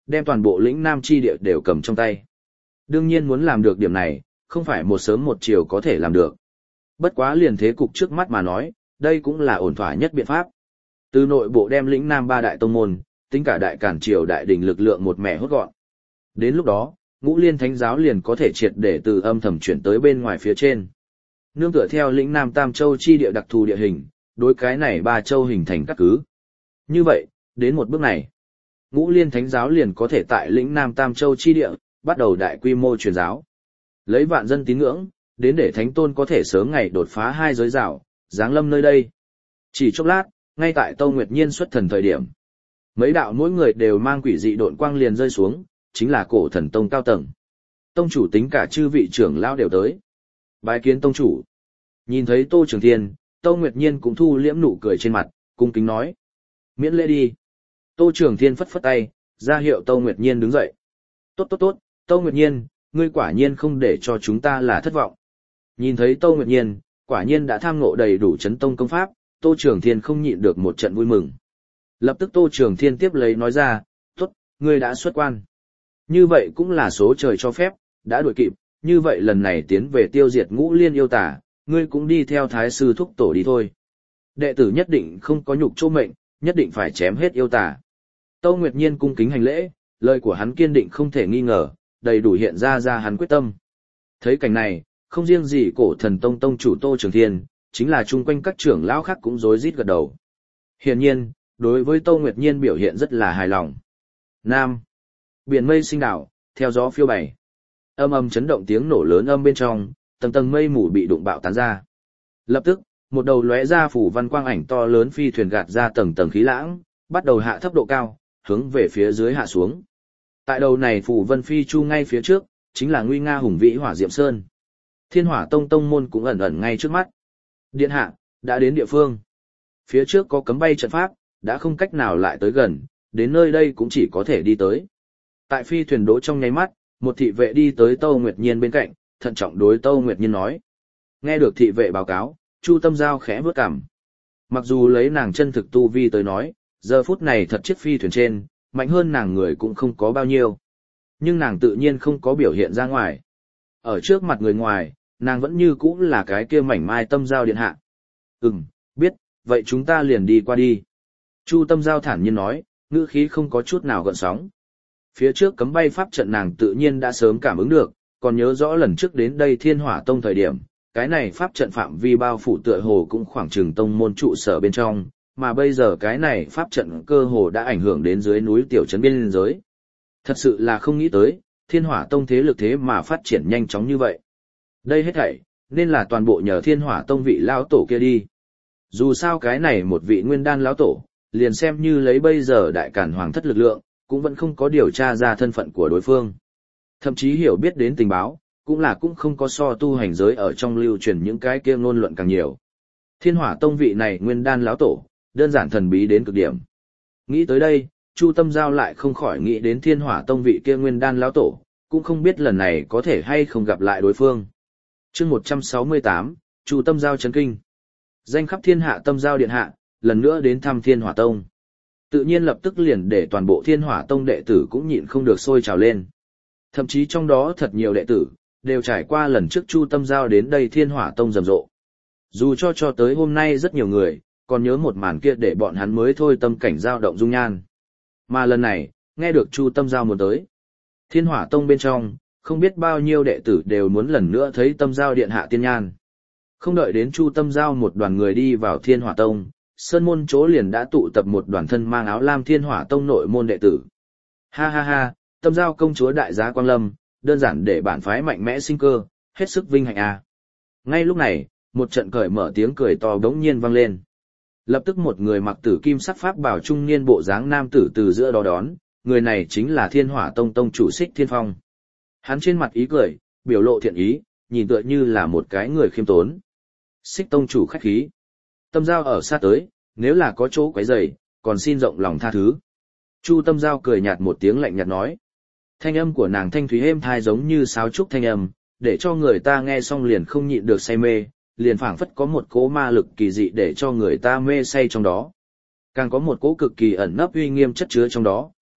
đem toàn bộ lĩnh Nam chi địa đều cầm trong tay. Đương nhiên muốn làm được điểm này, không phải một sớm một chiều có thể làm được. Bất quá liền thế cục trước mắt mà nói, đây cũng là ổn thỏa nhất biện pháp. Từ nội bộ đem lĩnh Nam ba đại tông môn, tính cả đại cản triều đại đình lực lượng một mẻ hốt gọn. Đến lúc đó, Ngũ Liên Thánh giáo liền có thể triệt để từ âm thầm chuyển tới bên ngoài phía trên. Nương tựa theo lĩnh Nam Tam Châu chi địa đặc thù địa hình, đối cái này ba châu hình thành các cứ. Như vậy, đến một bước này, Ngũ Liên Thánh giáo liền có thể tại lĩnh Nam Tam Châu chi địa, bắt đầu đại quy mô truyền giáo. Lấy vạn dân tín ngưỡng, đến để Thánh Tôn có thể sớm ngày đột phá hai giới rào, giáng lâm nơi đây. Chỉ chốc lát, ngay tại Tâu Nguyệt Nhiên xuất thần thời điểm, mấy đạo mỗi người đều mang quỷ dị độn quang liền rơi xuống, chính là Cổ Thần Tông cao tầng. Tông chủ tính cả chư vị trưởng lão đều tới. Bái kiến tông chủ. Nhìn thấy Tô Trường Thiên, Tâu Nguyệt Nhiên cũng thu liễm nụ cười trên mặt, cung kính nói: "Miễn lễ đi." Tô Trường Thiên phất phất tay, ra hiệu Tâu Nguyệt Nhiên đứng dậy. "Tốt tốt tốt, Tâu Nguyệt Nhiên, ngươi quả nhiên không để cho chúng ta là thất vọng." Nhìn thấy Tâu Nguyệt Nhiên, quả nhiên đã tham ngộ đầy đủ chấn tông công pháp, Tô Trường Thiên không nhịn được một trận vui mừng. Lập tức Tô Trường Thiên tiếp lấy nói ra: "Tốt, ngươi đã xuất quan. Như vậy cũng là số trời cho phép, đã đuổi kịp, như vậy lần này tiến về tiêu diệt Ngũ Liên yêu tà, ngươi cũng đi theo thái sư thúc tổ đi thôi. Đệ tử nhất định không có nhục chỗ mệnh, nhất định phải chém hết yêu tà." Tâu Nguyệt Nhiên cung kính hành lễ, lời của hắn kiên định không thể nghi ngờ, đầy đủ hiện ra ra hắn quyết tâm. Thấy cảnh này, không riêng gì Cổ Thần Tông tông chủ Tô Trường Thiên, chính là chung quanh các trưởng lão khác cũng rối rít gật đầu. Hiển nhiên, đối với Tâu Nguyệt Nhiên biểu hiện rất là hài lòng. Nam, biển mây sinh đảo, theo gió phiêu bày. Âm âm chấn động tiếng nổ lớn âm bên trong, tầng tầng mây mù bị đụng bạo tán ra. Lập tức, một đầu lóe ra phủ văn quang ảnh to lớn phi thuyền gạt ra tầng tầng khí lãng, bắt đầu hạ thấp độ cao, hướng về phía dưới hạ xuống. Tại đầu này phủ vân phi chu ngay phía trước, chính là nguy nga hùng vĩ Hỏa Diệm Sơn. Thiên Hỏa Tông tông môn cũng ẩn ẩn ngay trước mắt. Điện hạ, đã đến địa phương. Phía trước có cấm bay trận pháp, đã không cách nào lại tới gần, đến nơi đây cũng chỉ có thể đi tới. Tại phi thuyền đỗ trong nháy mắt, một thị vệ đi tới Tâu Nguyệt Nhiên bên cạnh, thận trọng đối Tâu Nguyệt Nhiên nói. Nghe được thị vệ báo cáo, Chu Tâm Giao khẽ vướt cằm. Mặc dù lấy nàng chân thực tu vi tới nói, giờ phút này thật chiếc phi thuyền trên, mạnh hơn nàng người cũng không có bao nhiêu. Nhưng nàng tự nhiên không có biểu hiện ra ngoài. Ở trước mặt người ngoài, nàng vẫn như cũ là cái kia mảnh mai Tâm Giao điện hạ. Ừm, biết, vậy chúng ta liền đi qua đi. Chu Tâm Giao thản nhiên nói, ngữ khí không có chút nào gợn sóng. Phía trước cấm bay pháp trận nàng tự nhiên đã sớm cảm ứng được, còn nhớ rõ lần trước đến đây Thiên Hỏa Tông thời điểm, cái này pháp trận phạm vi bao phủ tựa hồ cũng khoảng chừng tông môn trụ sở bên trong, mà bây giờ cái này pháp trận cơ hồ đã ảnh hưởng đến dưới núi tiểu trấn biên giới. Thật sự là không nghĩ tới, Thiên Hỏa Tông thế lực thế mà phát triển nhanh chóng như vậy. Đây hết thảy, nên là toàn bộ nhờ Thiên Hỏa Tông vị lão tổ kia đi. Dù sao cái này một vị nguyên đan lão tổ, liền xem như lấy bây giờ đại cản hoàng thất lực lượng, cũng vẫn không có điều tra ra thân phận của đối phương. Thậm chí hiểu biết đến tình báo, cũng là cũng không có so tu hành giới ở trong lưu truyền những cái kia ngôn luận càng nhiều. Thiên Hỏa Tông vị này nguyên đan lão tổ, đơn giản thần bí đến cực điểm. Nghĩ tới đây, Chu Tâm Giao lại không khỏi nghĩ đến Thiên Hỏa Tông vị kia nguyên đan lão tổ, cũng không biết lần này có thể hay không gặp lại đối phương. Chương một trăm sáu mươi tám, Chu Tâm Giao chấn kinh. Danh khắp thiên hạ Tâm Giao điện hạ, lần nữa đến thăm Thiên Hỏa Tông. Tự nhiên lập tức liền để toàn bộ Thiên Hỏa Tông đệ tử cũng nhịn không được sôi trào lên. Thậm chí trong đó thật nhiều đệ tử, đều trải qua lần trước Chu Tâm Giao đến đây Thiên Hỏa Tông rầm rộ. Dù cho cho tới hôm nay rất nhiều người, còn nhớ một màn kia để bọn hắn mới thôi tâm cảnh dao động dung nhan. Mà lần này, nghe được Chu Tâm Giao muốn tới. Thiên Hỏa Tông bên trong, không biết bao nhiêu đệ tử đều muốn lần nữa thấy Tâm Giao điện hạ tiên nhan. Không đợi đến Chu Tâm Giao một đoàn người đi vào Thiên Hỏa Tông, sơn môn chỗ liền đã tụ tập một đoàn thân mang áo lam Thiên Hỏa Tông nội môn đệ tử. Ha ha ha, Tâm Giao công chúa đại giá quang lâm, đơn giản để bản phái mạnh mẽ sinh cơ, hết sức vinh hạnh à. Ngay lúc này, một trận cởi mở tiếng cười to đống nhiên vang lên. Lập tức một người mặc tử kim sắc pháp bảo trung niên bộ dáng nam tử từ giữa đó đón, người này chính là Thiên Hỏa Tông tông chủ Xích Thiên Phong. Hắn trên mặt ý cười, biểu lộ thiện ý, nhìn tựa như là một cái người khiêm tốn. Xích tông chủ khách khí. Tâm Giao ở xa tới, nếu là có chỗ quấy rầy, còn xin rộng lòng tha thứ. Chu Tâm Giao cười nhạt một tiếng lạnh nhạt nói. Thanh âm của nàng thanh thúy êm thai giống như sáo trúc thanh âm, để cho người ta nghe xong liền không nhịn được say mê, liền phảng phất có một cỗ ma lực kỳ dị để cho người ta mê say trong đó. Càng có một cỗ cực kỳ ẩn nấp uy nghiêm chất chứa trong đó,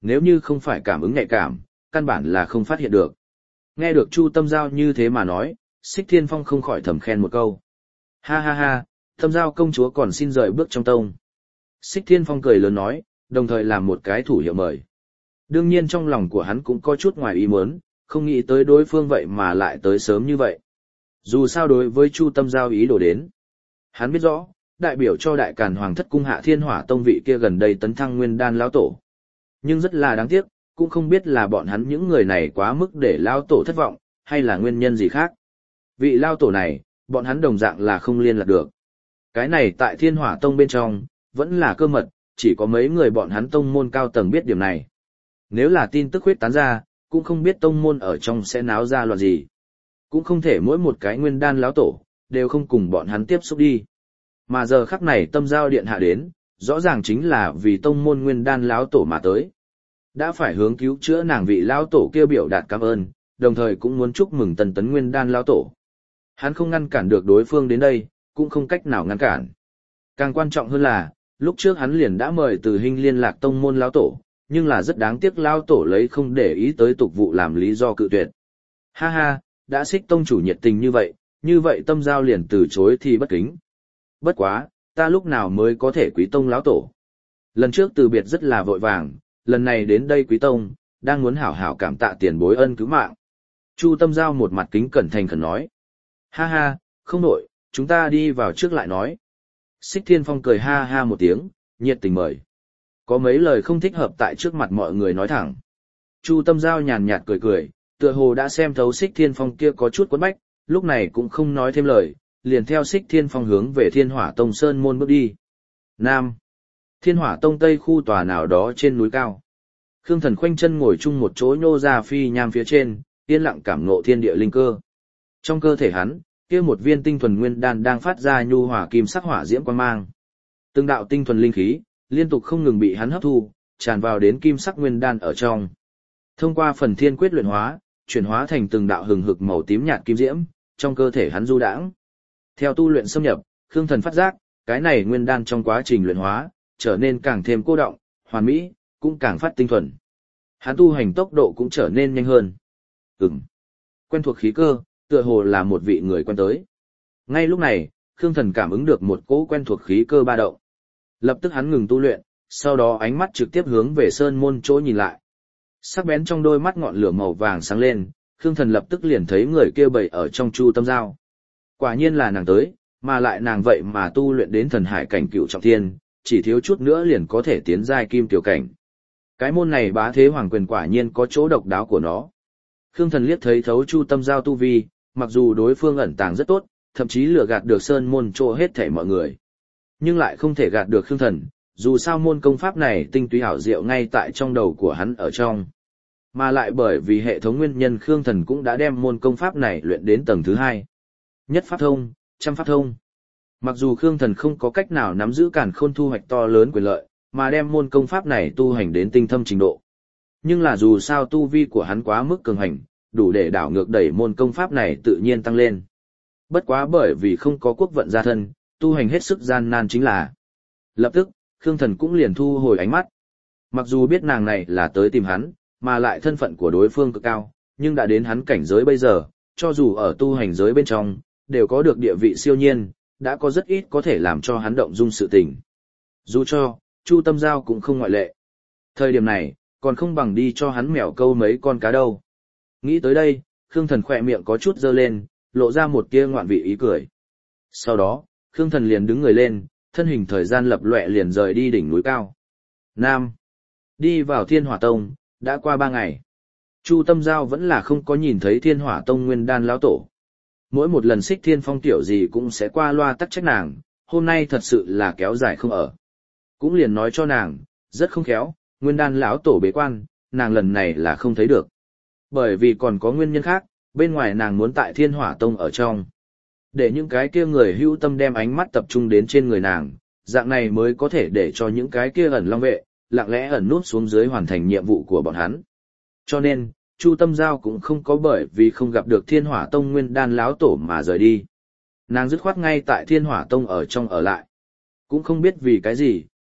nếu như không phải cảm ứng nhạy cảm, căn bản là không phát hiện được. Nghe được Chu Tâm Giao như thế mà nói, Xích Thiên Phong không khỏi thầm khen một câu. Ha ha ha, Tâm Giao công chúa còn xin rời bước trong tông. Xích Thiên Phong cười lớn nói, đồng thời làm một cái thủ hiệu mời. Đương nhiên trong lòng của hắn cũng có chút ngoài ý muốn, không nghĩ tới đối phương vậy mà lại tới sớm như vậy. Dù sao đối với Chu Tâm Giao ý đồ đến. Hắn biết rõ, đại biểu cho đại càn hoàng thất cung hạ thiên hỏa tông vị kia gần đây tấn thăng nguyên đan lão tổ. Nhưng rất là đáng tiếc, cũng không biết là bọn hắn những người này quá mức để lão tổ thất vọng, hay là nguyên nhân gì khác. Vị lão tổ này, bọn hắn đồng dạng là không liên lạc được. Cái này tại thiên hỏa tông bên trong, vẫn là cơ mật, chỉ có mấy người bọn hắn tông môn cao tầng biết điểm này. Nếu là tin tức huyết tán ra, cũng không biết tông môn ở trong sẽ náo ra loạn gì. Cũng không thể mỗi một cái nguyên đan lão tổ, đều không cùng bọn hắn tiếp xúc đi. Mà giờ khắc này Tâm Giao điện hạ đến, rõ ràng chính là vì tông môn nguyên đan lão tổ mà tới. Đã phải hướng cứu chữa nàng vị lão tổ kia biểu đạt cảm ơn, đồng thời cũng muốn chúc mừng tần tấn nguyên đan lão tổ. Hắn không ngăn cản được đối phương đến đây, cũng không cách nào ngăn cản. Càng quan trọng hơn là, lúc trước hắn liền đã mời Từ Hinh liên lạc tông môn lão tổ, nhưng là rất đáng tiếc lão tổ lấy không để ý tới tục vụ làm lý do cự tuyệt. Ha ha, đã Xích tông chủ nhiệt tình như vậy, như vậy Tâm Giao liền từ chối thì bất kính. Bất quá, ta lúc nào mới có thể quý tông lão tổ. Lần trước từ biệt rất là vội vàng, lần này đến đây quý tông, đang muốn hảo hảo cảm tạ tiền bối ân cứu mạng. Chu Tâm Giao một mặt kính cẩn thành khẩn nói. Ha ha, không nổi, chúng ta đi vào trước lại nói. Xích Thiên Phong cười ha ha một tiếng, nhiệt tình mời. Có mấy lời không thích hợp tại trước mặt mọi người nói thẳng. Chu Tâm Giao nhàn nhạt cười cười, tựa hồ đã xem thấu Xích Thiên Phong kia có chút quấn bách, lúc này cũng không nói thêm lời, liền theo Xích Thiên Phong hướng về Thiên Hỏa Tông Sơn môn bước đi. Nam. Thiên Hỏa Tông Tây khu tòa nào đó trên núi cao. Khương Thần khoanh chân ngồi chung một chỗ nhô ra phi nham phía trên, yên lặng cảm ngộ thiên địa linh cơ. Trong cơ thể hắn, kia một viên tinh thuần nguyên đan đang phát ra nhu hòa kim sắc hỏa diễm quang mang. Từng đạo tinh thuần linh khí liên tục không ngừng bị hắn hấp thu, tràn vào đến kim sắc nguyên đan ở trong. Thông qua phần thiên quyết luyện hóa, chuyển hóa thành từng đạo hừng hực màu tím nhạt kim diễm, trong cơ thể hắn du đãng. Theo tu luyện xâm nhập, Khương Thần phát giác, cái này nguyên đan trong quá trình luyện hóa, trở nên càng thêm cô động, hoàn mỹ, cũng càng phát tinh thuần. Hắn tu hành tốc độ cũng trở nên nhanh hơn. Ừm. Quen thuộc khí cơ, tựa hồ là một vị người quen tới. Ngay lúc này, Khương Thần cảm ứng được một cỗ quen thuộc khí cơ ba động. Lập tức hắn ngừng tu luyện, sau đó ánh mắt trực tiếp hướng về sơn môn chỗ nhìn lại. Sắc bén trong đôi mắt ngọn lửa màu vàng sáng lên, Khương Thần lập tức liền thấy người kia bày ở trong Chu Tâm Giao. Quả nhiên là nàng tới, mà lại nàng vậy mà tu luyện đến thần hải cảnh cựu trọng thiên, chỉ thiếu chút nữa liền có thể tiến giai kim tiểu cảnh. Cái môn này bá thế hoàng quyền quả nhiên có chỗ độc đáo của nó. Khương Thần liếc thấy thấu Chu Tâm Giao tu vi, mặc dù đối phương ẩn tàng rất tốt, thậm chí lừa gạt được sơn môn chỗ hết thảy mọi người. Nhưng lại không thể gạt được Khương Thần, dù sao môn công pháp này tinh túy hảo diệu ngay tại trong đầu của hắn ở trong. Mà lại bởi vì hệ thống nguyên nhân Khương Thần cũng đã đem môn công pháp này luyện đến tầng thứ hai. Nhất pháp thông, trăm pháp thông. Mặc dù Khương Thần không có cách nào nắm giữ càn khôn thu hoạch to lớn quyền lợi, mà đem môn công pháp này tu hành đến tinh thâm trình độ. Nhưng là dù sao tu vi của hắn quá mức cường hành, đủ để đảo ngược đẩy môn công pháp này tự nhiên tăng lên. Bất quá bởi vì không có quốc vận gia thân, tu hành hết sức gian nan chính là. Lập tức, Khương Thần cũng liền thu hồi ánh mắt. Mặc dù biết nàng này là tới tìm hắn, mà lại thân phận của đối phương cực cao, nhưng đã đến hắn cảnh giới bây giờ, cho dù ở tu hành giới bên trong, đều có được địa vị siêu nhiên, đã có rất ít có thể làm cho hắn động dung sự tình. Dù cho, Chu Tâm Giao cũng không ngoại lệ. Thời điểm này, còn không bằng đi cho hắn mèo câu mấy con cá đâu. Nghĩ tới đây, Khương Thần khỏe miệng có chút dơ lên, lộ ra một tia ngoạn vị ý cười. Sau đó, Khương Thần liền đứng người lên, thân hình thời gian lập lọe liền rời đi đỉnh núi cao. Nam. Đi vào Thiên Hỏa Tông, đã qua ba ngày. Chu Tâm Giao vẫn là không có nhìn thấy Thiên Hỏa Tông nguyên đan lão tổ. Mỗi một lần Xích Thiên Phong tiểu gì cũng sẽ qua loa tắc trách nàng, hôm nay thật sự là kéo dài không ở. Cũng liền nói cho nàng, rất không khéo, nguyên đan lão tổ bế quan, nàng lần này là không thấy được. Bởi vì còn có nguyên nhân khác, bên ngoài nàng muốn tại Thiên Hỏa Tông ở trong. Để những cái kia người hữu tâm đem ánh mắt tập trung đến trên người nàng, dạng này mới có thể để cho những cái kia ẩn long vệ, lặng lẽ ẩn nút xuống dưới hoàn thành nhiệm vụ của bọn hắn. Cho nên, Chu Tâm Giao cũng không có bởi vì không gặp được Thiên Hỏa Tông nguyên đan lão tổ mà rời đi. Nàng dứt khoát ngay tại Thiên Hỏa Tông ở trong ở lại. Cũng không biết vì cái gì,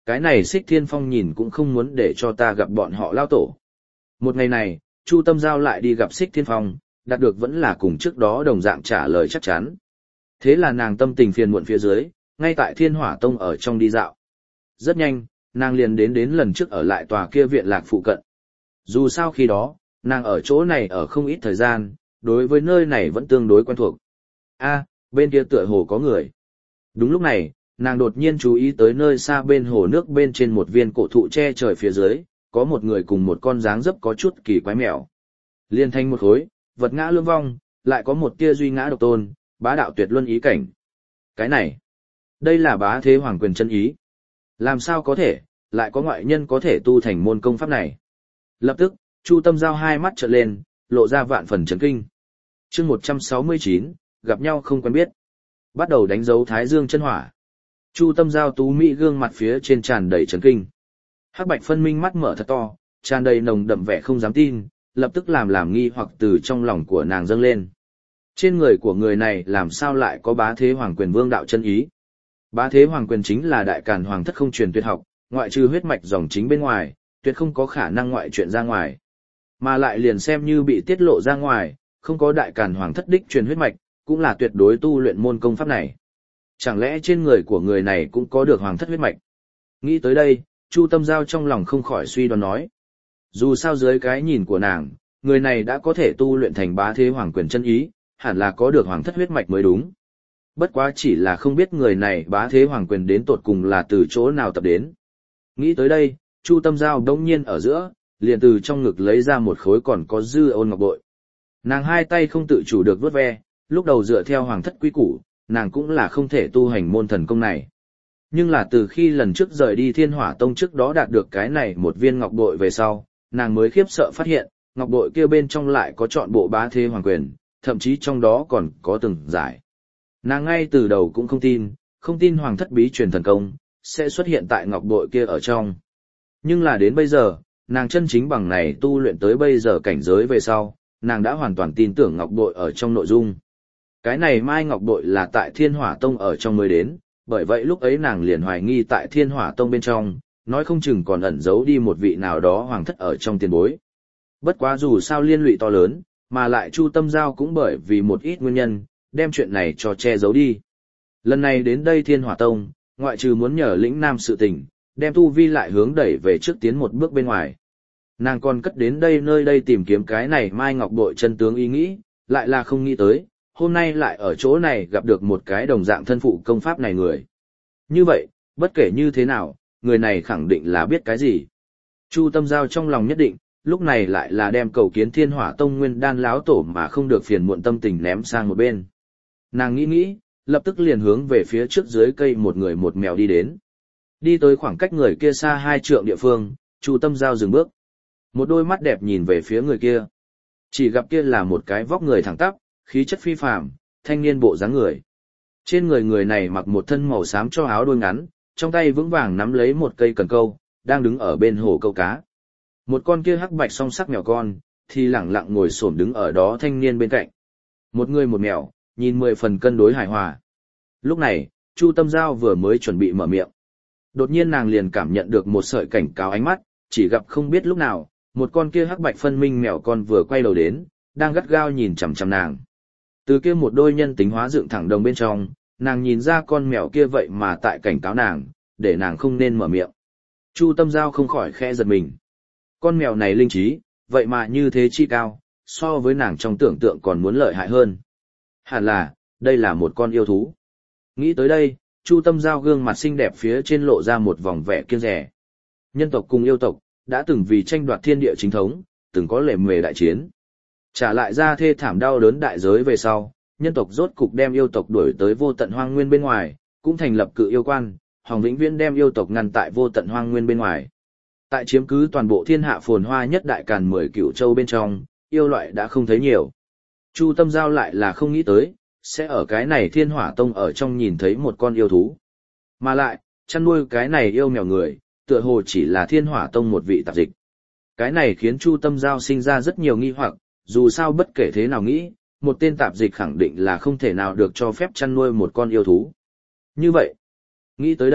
cái này Xích Thiên Phong nhìn cũng không muốn để cho ta gặp bọn họ lao tổ. Một ngày này, Chu Tâm Giao lại đi gặp Xích Thiên Phong, đạt được vẫn là cùng trước đó đồng dạng trả lời chắc chắn. Thế là nàng tâm tình phiền muộn phía dưới, ngay tại Thiên Hỏa Tông ở trong đi dạo. Rất nhanh, nàng liền đến đến lần trước ở lại tòa kia viện lạc phụ cận. Dù sao khi đó, nàng ở chỗ này ở không ít thời gian, đối với nơi này vẫn tương đối quen thuộc. A, bên kia tựa hồ có người. Đúng lúc này, nàng đột nhiên chú ý tới nơi xa bên hồ nước bên trên một viên cổ thụ che trời phía dưới, có một người cùng một con dáng dấp có chút kỳ quái mèo. Liên thanh một khối, vật ngã lương vong, lại có một tia duy ngã độc tôn, bá đạo tuyệt luân ý cảnh. Cái này, đây là bá thế hoàng quyền chân ý. Làm sao có thể, lại có ngoại nhân có thể tu thành môn công pháp này. Lập tức, Chu Tâm Giao hai mắt trợn lên, lộ ra vạn phần chấn kinh. Chương một trăm sáu mươi chín, gặp nhau không quen biết. Bắt đầu đánh dấu Thái Dương chân hỏa. Chu Tâm Giao tú mỹ gương mặt phía trên tràn đầy chấn kinh. Hắc bạch phân minh mắt mở thật to, tràn đầy nồng đậm vẻ không dám tin, lập tức làm làm nghi hoặc từ trong lòng của nàng dâng lên. Trên người của người này làm sao lại có bá thế hoàng quyền vương đạo chân ý? Bá thế hoàng quyền chính là đại càn hoàng thất không truyền tuyệt học, ngoại trừ huyết mạch dòng chính bên ngoài, tuyệt không có khả năng ngoại chuyện ra ngoài. Mà lại liền xem như bị tiết lộ ra ngoài, không có đại càn hoàng thất đích truyền huyết mạch, cũng là tuyệt đối tu luyện môn công pháp này. Chẳng lẽ trên người của người này cũng có được hoàng thất huyết mạch? Nghĩ tới đây, Chu Tâm Giao trong lòng không khỏi suy đoán nói. Dù sao dưới cái nhìn của nàng, người này đã có thể tu luyện thành bá thế hoàng quyền chân ý, hẳn là có được hoàng thất huyết mạch mới đúng. Bất quá chỉ là không biết người này bá thế hoàng quyền đến tột cùng là từ chỗ nào tập đến. Nghĩ tới đây, Chu Tâm Giao đông nhiên ở giữa, liền từ trong ngực lấy ra một khối còn có dư ôn ngọc bội. Nàng hai tay không tự chủ được vuốt ve, lúc đầu dựa theo hoàng thất quy củ, nàng cũng là không thể tu hành môn thần công này. Nhưng là từ khi lần trước rời đi Thiên Hỏa Tông trước đó đạt được cái này một viên ngọc bội về sau, nàng mới khiếp sợ phát hiện, ngọc bội kia bên trong lại có trọn bộ bá thế hoàng quyền, thậm chí trong đó còn có từng giải. Nàng ngay từ đầu cũng không tin, không tin hoàng thất bí truyền thần công, sẽ xuất hiện tại ngọc bội kia ở trong. Nhưng là đến bây giờ, nàng chân chính bằng này tu luyện tới bây giờ cảnh giới về sau, nàng đã hoàn toàn tin tưởng ngọc bội ở trong nội dung. Cái này mai ngọc bội là tại Thiên Hỏa Tông ở trong mới đến, bởi vậy lúc ấy nàng liền hoài nghi tại Thiên Hỏa Tông bên trong, nói không chừng còn ẩn giấu đi một vị nào đó hoàng thất ở trong tiền bối. Bất quá dù sao liên lụy to lớn, mà lại Chu Tâm Giao cũng bởi vì một ít nguyên nhân, đem chuyện này cho che giấu đi. Lần này đến đây Thiên Hỏa Tông, ngoại trừ muốn nhờ lĩnh nam sự tình, đem tu vi lại hướng đẩy về trước tiến một bước bên ngoài. Nàng còn cất đến đây nơi đây tìm kiếm cái này mai ngọc bội chân tướng ý nghĩ, lại là không nghĩ tới, hôm nay lại ở chỗ này gặp được một cái đồng dạng thân phụ công pháp này người. Như vậy, bất kể như thế nào, người này khẳng định là biết cái gì. Chu Tâm Giao trong lòng nhất định, lúc này lại là đem cầu kiến Thiên Hỏa Tông nguyên đan láo tổ mà không được phiền muộn tâm tình ném sang một bên. Nàng nghĩ nghĩ, lập tức liền hướng về phía trước dưới cây một người một mèo đi đến. Đi tới khoảng cách người kia xa hai trượng địa phương, Chu Tâm Giao dừng bước. Một đôi mắt đẹp nhìn về phía người kia. Chỉ gặp kia là một cái vóc người thẳng tắp, khí chất phi phàm, thanh niên bộ dáng người. Trên người người này mặc một thân màu xám cho áo đôi ngắn, trong tay vững vàng nắm lấy một cây cần câu, đang đứng ở bên hồ câu cá. Một con kia hắc bạch song sắc mèo con, thì lẳng lặng ngồi xổm đứng ở đó thanh niên bên cạnh. Một người một mèo, nhìn mười phần cân đối hài hòa. Lúc này, Chu Tâm Giao vừa mới chuẩn bị mở miệng. Đột nhiên nàng liền cảm nhận được một sợi cảnh cáo ánh mắt, chỉ gặp không biết lúc nào, một con kia hắc bạch phân minh mèo con vừa quay đầu đến, đang gắt gao nhìn chằm chằm nàng. Từ kia một đôi nhân tính hóa dựng thẳng đồng bên trong, nàng nhìn ra con mèo kia vậy mà tại cảnh cáo nàng, để nàng không nên mở miệng. Chu Tâm Giao không khỏi khẽ giật mình. Con mèo này linh trí, vậy mà như thế chi cao, so với nàng trong tưởng tượng còn muốn lợi hại hơn. Hẳn là, đây là một con yêu thú. Nghĩ tới đây, Chu Tâm Giao gương mặt xinh đẹp phía trên lộ ra một vòng vẻ kiêng dè. Nhân tộc cùng yêu tộc, đã từng vì tranh đoạt thiên địa chính thống, từng có lề mề đại chiến. Trả lại ra thê thảm đau đớn đại giới về sau, nhân tộc rốt cục đem yêu tộc đuổi tới vô tận hoang nguyên bên ngoài, cũng thành lập cự yêu quan, hòng vĩnh viễn đem yêu tộc ngăn tại vô tận hoang nguyên bên ngoài. Tại chiếm cứ toàn bộ thiên hạ phồn hoa nhất đại càn mười cửu châu bên trong, yêu loại đã không thấy nhiều. Chu Tâm Giao lại là không nghĩ tới, sẽ ở cái này Thiên Hỏa Tông ở trong nhìn thấy một con yêu thú. Mà lại, chăn nuôi cái này yêu mèo người, tựa hồ chỉ là Thiên Hỏa Tông một vị tạp dịch. Cái này khiến Chu Tâm Giao sinh ra rất nhiều nghi hoặc, dù sao bất kể thế nào nghĩ, một tên tạp dịch khẳng định là không thể nào được cho phép chăn nuôi một con yêu thú. Như vậy, nghĩ tới đây,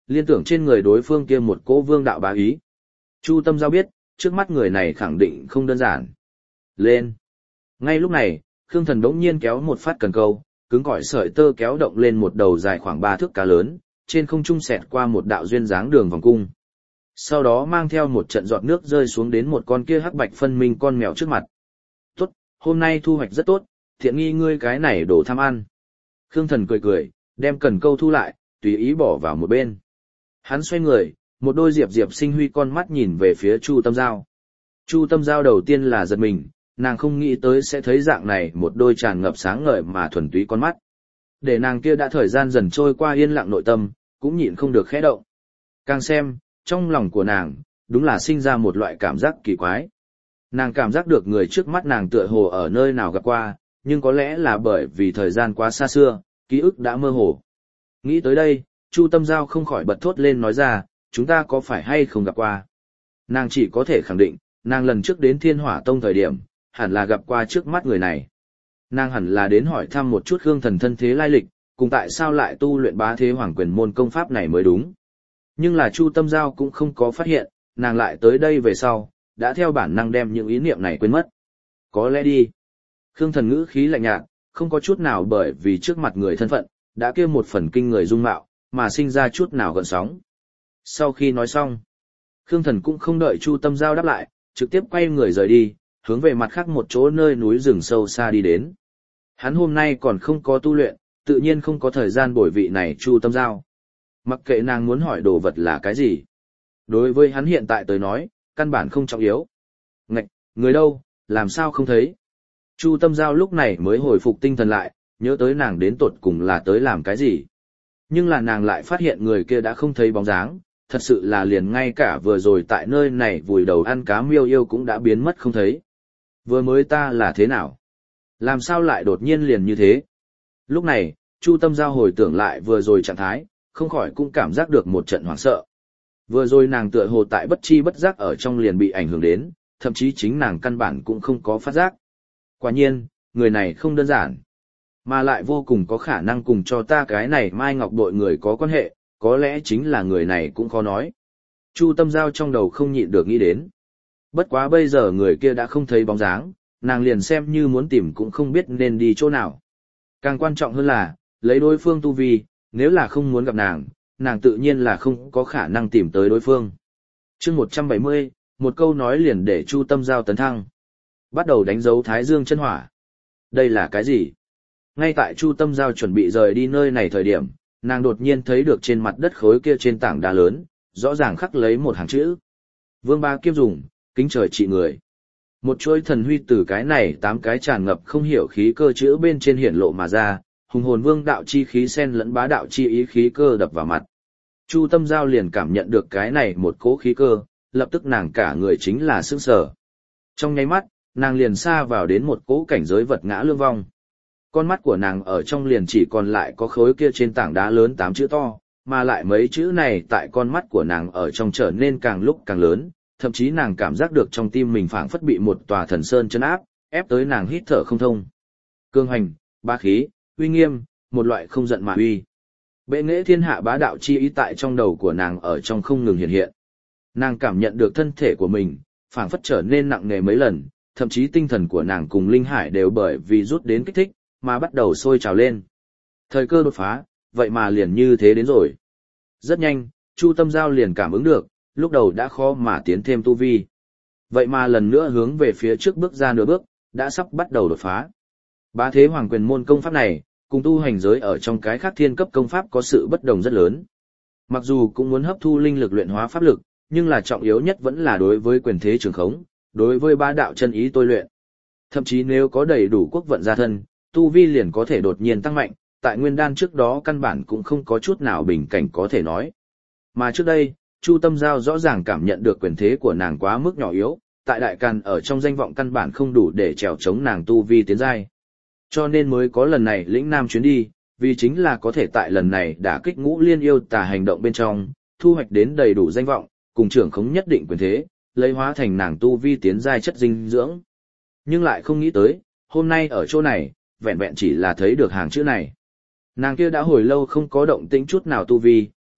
liên tưởng trên người đối phương kia một cỗ vương đạo bá ý. Chu Tâm Giao biết, trước mắt người này khẳng định không đơn giản. Lên! Ngay lúc này, Khương Thần đống nhiên kéo một phát cần câu, cứng cỏi sợi tơ kéo động lên một đầu dài khoảng ba thước cá lớn, trên không trung xẹt qua một đạo duyên dáng đường vòng cung. Sau đó mang theo một trận giọt nước rơi xuống đến một con kia hắc bạch phân minh con mèo trước mặt. Tốt, hôm nay thu hoạch rất tốt, thiện nghi ngươi cái này đổ tham ăn. Khương Thần cười cười, đem cần câu thu lại, tùy ý bỏ vào một bên. Hắn xoay người, một đôi diệp diệp sinh huy con mắt nhìn về phía Chu Tâm Giao. Chu Tâm Giao đầu tiên là giật mình, nàng không nghĩ tới sẽ thấy dạng này một đôi tràn ngập sáng ngời mà thuần túy con mắt. Để nàng kia đã thời gian dần trôi qua yên lặng nội tâm, cũng nhịn không được khẽ động. Càng xem, trong lòng của nàng, đúng là sinh ra một loại cảm giác kỳ quái. Nàng cảm giác được người trước mắt nàng tựa hồ ở nơi nào gặp qua, nhưng có lẽ là bởi vì thời gian quá xa xưa, ký ức đã mơ hồ. Nghĩ tới đây, Chu Tâm Giao không khỏi bật thốt lên nói ra, chúng ta có phải hay không gặp qua. Nàng chỉ có thể khẳng định, nàng lần trước đến Thiên Hỏa Tông thời điểm, hẳn là gặp qua trước mắt người này. Nàng hẳn là đến hỏi thăm một chút Khương Thần thân thế lai lịch, cùng tại sao lại tu luyện Bá Thế Hoàng Quyền môn công pháp này mới đúng. Nhưng là Chu Tâm Giao cũng không có phát hiện, nàng lại tới đây về sau, đã theo bản năng đem những ý niệm này quên mất. Có lẽ đi. Khương Thần ngữ khí lạnh nhạt, không có chút nào bởi vì trước mặt người thân phận, đã kêu một phần kinh người dung mạo, mà sinh ra chút nào gợn sóng. Sau khi nói xong, Khương Thần cũng không đợi Chu Tâm Giao đáp lại, trực tiếp quay người rời đi, hướng về mặt khác một chỗ nơi núi rừng sâu xa đi đến. Hắn hôm nay còn không có tu luyện, tự nhiên không có thời gian bồi vị này Chu Tâm Giao. Mặc kệ nàng muốn hỏi đồ vật là cái gì. Đối với hắn hiện tại tới nói, căn bản không trọng yếu. Ngạch, người đâu, làm sao không thấy? Chu Tâm Giao lúc này mới hồi phục tinh thần lại, nhớ tới nàng đến tột cùng là tới làm cái gì. Nhưng là nàng lại phát hiện người kia đã không thấy bóng dáng, thật sự là liền ngay cả vừa rồi tại nơi này vùi đầu ăn cá miêu yêu cũng đã biến mất không thấy. Vừa mới ta là thế nào? Làm sao lại đột nhiên liền như thế? Lúc này, Chu Tâm Giao hồi tưởng lại vừa rồi trạng thái, không khỏi cũng cảm giác được một trận hoảng sợ. Vừa rồi nàng tựa hồ tại bất chi bất giác ở trong liền bị ảnh hưởng đến, thậm chí chính nàng căn bản cũng không có phát giác. Quả nhiên, người này không đơn giản, mà lại vô cùng có khả năng cùng cho ta cái này Mai Ngọc đội người có quan hệ, có lẽ chính là người này cũng khó nói. Chu Tâm Giao trong đầu không nhịn được nghĩ đến. Bất quá bây giờ người kia đã không thấy bóng dáng, nàng liền xem như muốn tìm cũng không biết nên đi chỗ nào. Càng quan trọng hơn là, lấy đối phương tu vi, nếu là không muốn gặp nàng, nàng tự nhiên là không có khả năng tìm tới đối phương. Chương một trăm bảy mươi, một câu nói liền để Chu Tâm Giao tấn thăng. Bắt đầu đánh dấu Thái Dương chân hỏa. Đây là cái gì? Ngay tại Chu Tâm Giao chuẩn bị rời đi nơi này thời điểm, nàng đột nhiên thấy được trên mặt đất khối kia trên tảng đá lớn, rõ ràng khắc lấy một hàng chữ. Vương Ba Kiếp dùng, kính trời trị người. Một chuỗi thần huy từ cái này tám cái tràn ngập không hiểu khí cơ chữ bên trên hiển lộ mà ra, hùng hồn vương đạo chi khí xen lẫn bá đạo chi ý khí cơ đập vào mặt. Chu Tâm Giao liền cảm nhận được cái này một cỗ khí cơ, lập tức nàng cả người chính là sững sờ. Trong nháy mắt, nàng liền xa vào đến một cỗ cảnh giới vật ngã lương vong. Con mắt của nàng ở trong liền chỉ còn lại có khối kia trên tảng đá lớn tám chữ to, mà lại mấy chữ này tại con mắt của nàng ở trong trở nên càng lúc càng lớn, thậm chí nàng cảm giác được trong tim mình phảng phất bị một tòa thần sơn chấn áp, ép tới nàng hít thở không thông. Cương hành, bá khí, uy nghiêm, một loại không giận mà uy. Bệ nghệ thiên hạ bá đạo chi ý tại trong đầu của nàng ở trong không ngừng hiện hiện. Nàng cảm nhận được thân thể của mình, phảng phất trở nên nặng nề mấy lần, thậm chí tinh thần của nàng cùng linh hải đều bởi vì rút đến kích thích, mà bắt đầu sôi trào lên. Thời cơ đột phá, vậy mà liền như thế đến rồi. Rất nhanh, Chu Tâm Giao liền cảm ứng được, lúc đầu đã khó mà tiến thêm tu vi. Vậy mà lần nữa hướng về phía trước bước ra nửa bước, đã sắp bắt đầu đột phá. Bá Thế Hoàng Quyền môn công pháp này, cùng tu hành giới ở trong cái khác thiên cấp công pháp có sự bất đồng rất lớn. Mặc dù cũng muốn hấp thu linh lực luyện hóa pháp lực, nhưng là trọng yếu nhất vẫn là đối với quyền thế trường khống, đối với bá đạo chân ý tôi luyện. Thậm chí nếu có đầy đủ quốc vận gia thân, tu vi liền có thể đột nhiên tăng mạnh, tại nguyên đan trước đó căn bản cũng không có chút nào bình cảnh có thể nói. Mà trước đây, Chu Tâm Giao rõ ràng cảm nhận được quyền thế của nàng quá mức nhỏ yếu, tại đại càn ở trong danh vọng căn bản không đủ để trèo chống nàng tu vi tiến giai. Cho nên mới có lần này lĩnh nam chuyến đi, vì chính là có thể tại lần này đả kích ngũ liên yêu tà hành động bên trong, thu hoạch đến đầy đủ danh vọng, cùng trưởng khống nhất định quyền thế, lấy hóa thành nàng tu vi tiến giai chất dinh dưỡng. Nhưng lại không nghĩ tới, hôm nay ở chỗ này, vẹn vẹn chỉ là thấy được hàng chữ này. Nàng kia đã hồi lâu không có động tĩnh chút nào tu vi,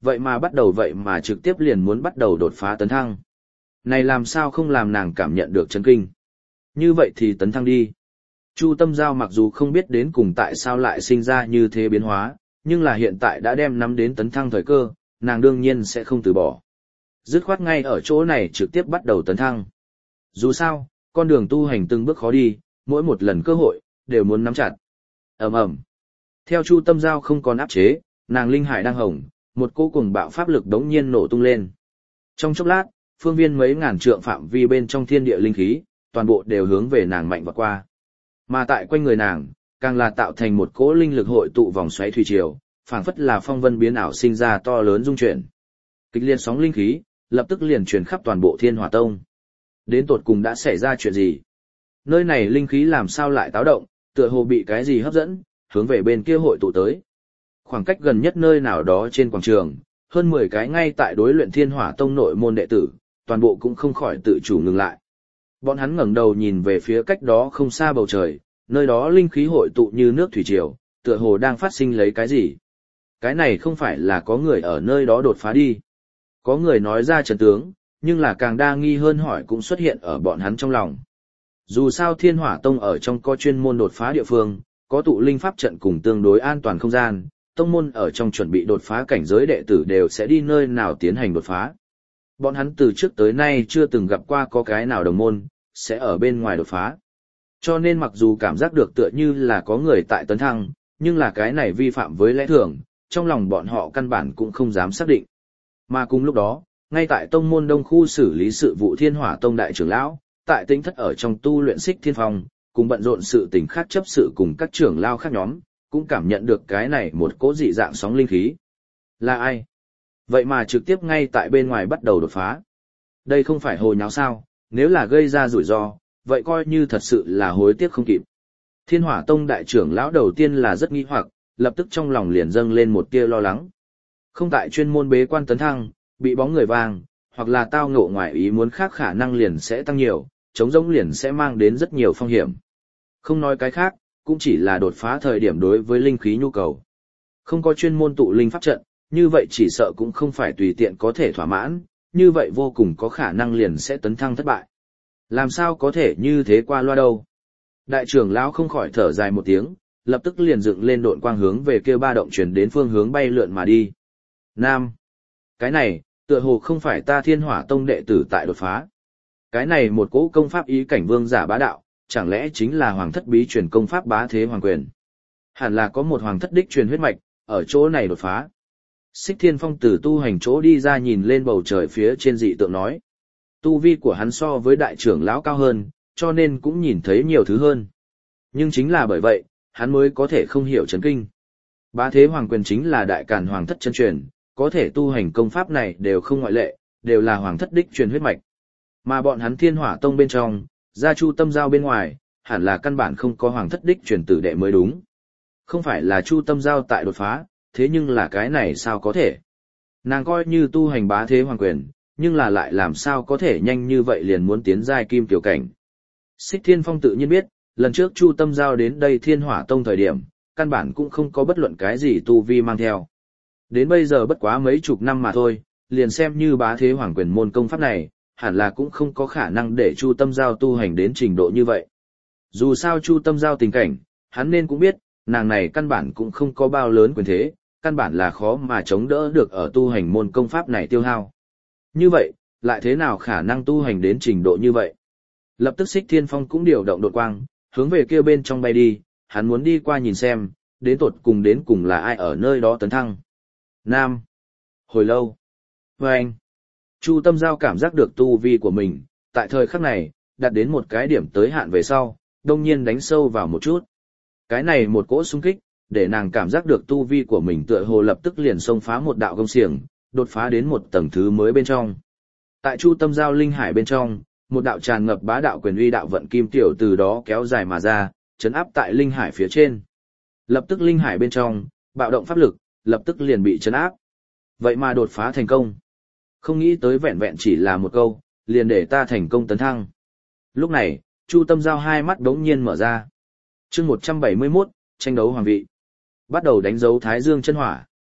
vậy mà bắt đầu vậy mà trực tiếp liền muốn bắt đầu đột phá tấn thăng. Này làm sao không làm nàng cảm nhận được chấn kinh. Như vậy thì tấn thăng đi. Chu Tâm Giao mặc dù không biết đến cùng tại sao lại sinh ra như thế biến hóa, nhưng là hiện tại đã đem nắm đến tấn thăng thời cơ, nàng đương nhiên sẽ không từ bỏ. Dứt khoát ngay ở chỗ này trực tiếp bắt đầu tấn thăng. Dù sao, con đường tu hành từng bước khó đi, mỗi một lần cơ hội, đều muốn nắm chặt. Ầm ầm. Theo Chu Tâm Giao không còn áp chế, nàng linh hải đang hồng, một cỗ cuồng bạo pháp lực đống nhiên nổ tung lên. Trong chốc lát, phương viên mấy ngàn trượng phạm vi bên trong thiên địa linh khí, toàn bộ đều hướng về nàng mạnh vọt qua. Mà tại quanh người nàng, càng là tạo thành một cỗ linh lực hội tụ vòng xoáy thủy triều, phảng phất là phong vân biến ảo sinh ra to lớn dung chuyển. Kịch liệt sóng linh khí, lập tức liền truyền khắp toàn bộ Thiên Hỏa Tông. Đến tột cùng đã xảy ra chuyện gì? Nơi này linh khí làm sao lại táo động, tựa hồ bị cái gì hấp dẫn, hướng về bên kia hội tụ tới. Khoảng cách gần nhất nơi nào đó trên quảng trường, hơn mười cái ngay tại đối luyện Thiên Hỏa Tông nội môn đệ tử, toàn bộ cũng không khỏi tự chủ ngừng lại. Bọn hắn ngẩng đầu nhìn về phía cách đó không xa bầu trời, nơi đó linh khí hội tụ như nước thủy triều, tựa hồ đang phát sinh lấy cái gì. Cái này không phải là có người ở nơi đó đột phá đi. Có người nói ra trận tướng, nhưng là càng đa nghi hơn hỏi cũng xuất hiện ở bọn hắn trong lòng. Dù sao Thiên Hỏa Tông ở trong có chuyên môn đột phá địa phương, có tụ linh pháp trận cùng tương đối an toàn không gian, tông môn ở trong chuẩn bị đột phá cảnh giới đệ tử đều sẽ đi nơi nào tiến hành đột phá. Bọn hắn từ trước tới nay chưa từng gặp qua có cái nào đồng môn, sẽ ở bên ngoài đột phá. Cho nên mặc dù cảm giác được tựa như là có người tại tấn thăng, nhưng là cái này vi phạm với lẽ thường, trong lòng bọn họ căn bản cũng không dám xác định. Mà cùng lúc đó, ngay tại tông môn đông khu xử lý sự vụ Thiên Hỏa Tông đại trưởng lão, tại Tĩnh Thất ở trong tu luyện Xích Thiên Phong, cùng bận rộn sự tình khác chấp sự cùng các trưởng lao khác nhóm, cũng cảm nhận được cái này một cỗ dị dạng sóng linh khí. Là ai? Vậy mà trực tiếp ngay tại bên ngoài bắt đầu đột phá. Đây không phải hồ nháo sao, nếu là gây ra rủi ro, vậy coi như thật sự là hối tiếc không kịp. Thiên Hỏa Tông đại trưởng lão đầu tiên là rất nghi hoặc, lập tức trong lòng liền dâng lên một tia lo lắng. Không tại chuyên môn bế quan tấn thăng, bị bóng người vàng, hoặc là tao ngộ ngoài ý muốn khác khả năng liền sẽ tăng nhiều, chống rỗng liền sẽ mang đến rất nhiều phong hiểm. Không nói cái khác, cũng chỉ là đột phá thời điểm đối với linh khí nhu cầu. Không có chuyên môn tụ linh pháp trận, như vậy chỉ sợ cũng không phải tùy tiện có thể thỏa mãn, như vậy vô cùng có khả năng liền sẽ tấn thăng thất bại. Làm sao có thể như thế qua loa đâu? Đại trưởng lão không khỏi thở dài một tiếng, lập tức liền dựng lên độn quang hướng về kia ba động chuyển đến phương hướng bay lượn mà đi. Nam. Cái này, tựa hồ không phải ta Thiên Hỏa Tông đệ tử tại đột phá. Cái này một cỗ công pháp ý cảnh vương giả bá đạo, chẳng lẽ chính là hoàng thất bí truyền công pháp bá thế hoàng quyền. Hẳn là có một hoàng thất đích truyền huyết mạch, ở chỗ này đột phá. Xích Thiên Phong từ tu hành chỗ đi ra nhìn lên bầu trời phía trên dị tượng nói. Tu vi của hắn so với đại trưởng lão cao hơn, cho nên cũng nhìn thấy nhiều thứ hơn. Nhưng chính là bởi vậy, hắn mới có thể không hiểu chấn kinh. Bá thế hoàng quyền chính là đại càn hoàng thất chân truyền, có thể tu hành công pháp này đều không ngoại lệ, đều là hoàng thất đích truyền huyết mạch. Mà bọn hắn Thiên Hỏa Tông bên trong, gia Chu Tâm Giao bên ngoài, hẳn là căn bản không có hoàng thất đích truyền tử đệ mới đúng. Không phải là Chu Tâm Giao tại đột phá, thế nhưng là cái này sao có thể? Nàng coi như tu hành bá thế hoàng quyền, nhưng là lại làm sao có thể nhanh như vậy liền muốn tiến giai kim tiểu cảnh. Xích Thiên Phong tự nhiên biết, lần trước Chu Tâm Giao đến đây Thiên Hỏa Tông thời điểm, căn bản cũng không có bất luận cái gì tu vi mang theo. Đến bây giờ bất quá mấy chục năm mà thôi, liền xem như bá thế hoàng quyền môn công pháp này, hẳn là cũng không có khả năng để Chu Tâm Giao tu hành đến trình độ như vậy. Dù sao Chu Tâm Giao tình cảnh, hắn nên cũng biết, nàng này căn bản cũng không có bao lớn quyền thế, căn bản là khó mà chống đỡ được ở tu hành môn công pháp này tiêu hao. Như vậy, lại thế nào khả năng tu hành đến trình độ như vậy? Lập tức Xích Thiên Phong cũng điều động đột quang, hướng về kia bên trong bay đi, hắn muốn đi qua nhìn xem, đến tột cùng đến cùng là ai ở nơi đó tấn thăng. Nam. Hồi lâu. Và anh. Chu Tâm Giao cảm giác được tu vi của mình, tại thời khắc này, đạt đến một cái điểm tới hạn về sau, đông nhiên đánh sâu vào một chút. Cái này một cỗ xung kích, để nàng cảm giác được tu vi của mình tựa hồ lập tức liền xông phá một đạo gông xiềng, đột phá đến một tầng thứ mới bên trong. Tại Chu Tâm Giao linh hải bên trong, một đạo tràn ngập bá đạo quyền uy đạo vận kim tiểu từ đó kéo dài mà ra, chấn áp tại linh hải phía trên. Lập tức linh hải bên trong, bạo động pháp lực, lập tức liền bị chấn áp. Vậy mà đột phá thành công. Không nghĩ tới vẹn vẹn chỉ là một câu, liền để ta thành công tấn thăng. Lúc này, Chu Tâm Giao hai mắt đống nhiên mở ra. Chương một trăm bảy mươi mốt, tranh đấu hoàng vị. Bắt đầu đánh dấu Thái Dương chân hỏa.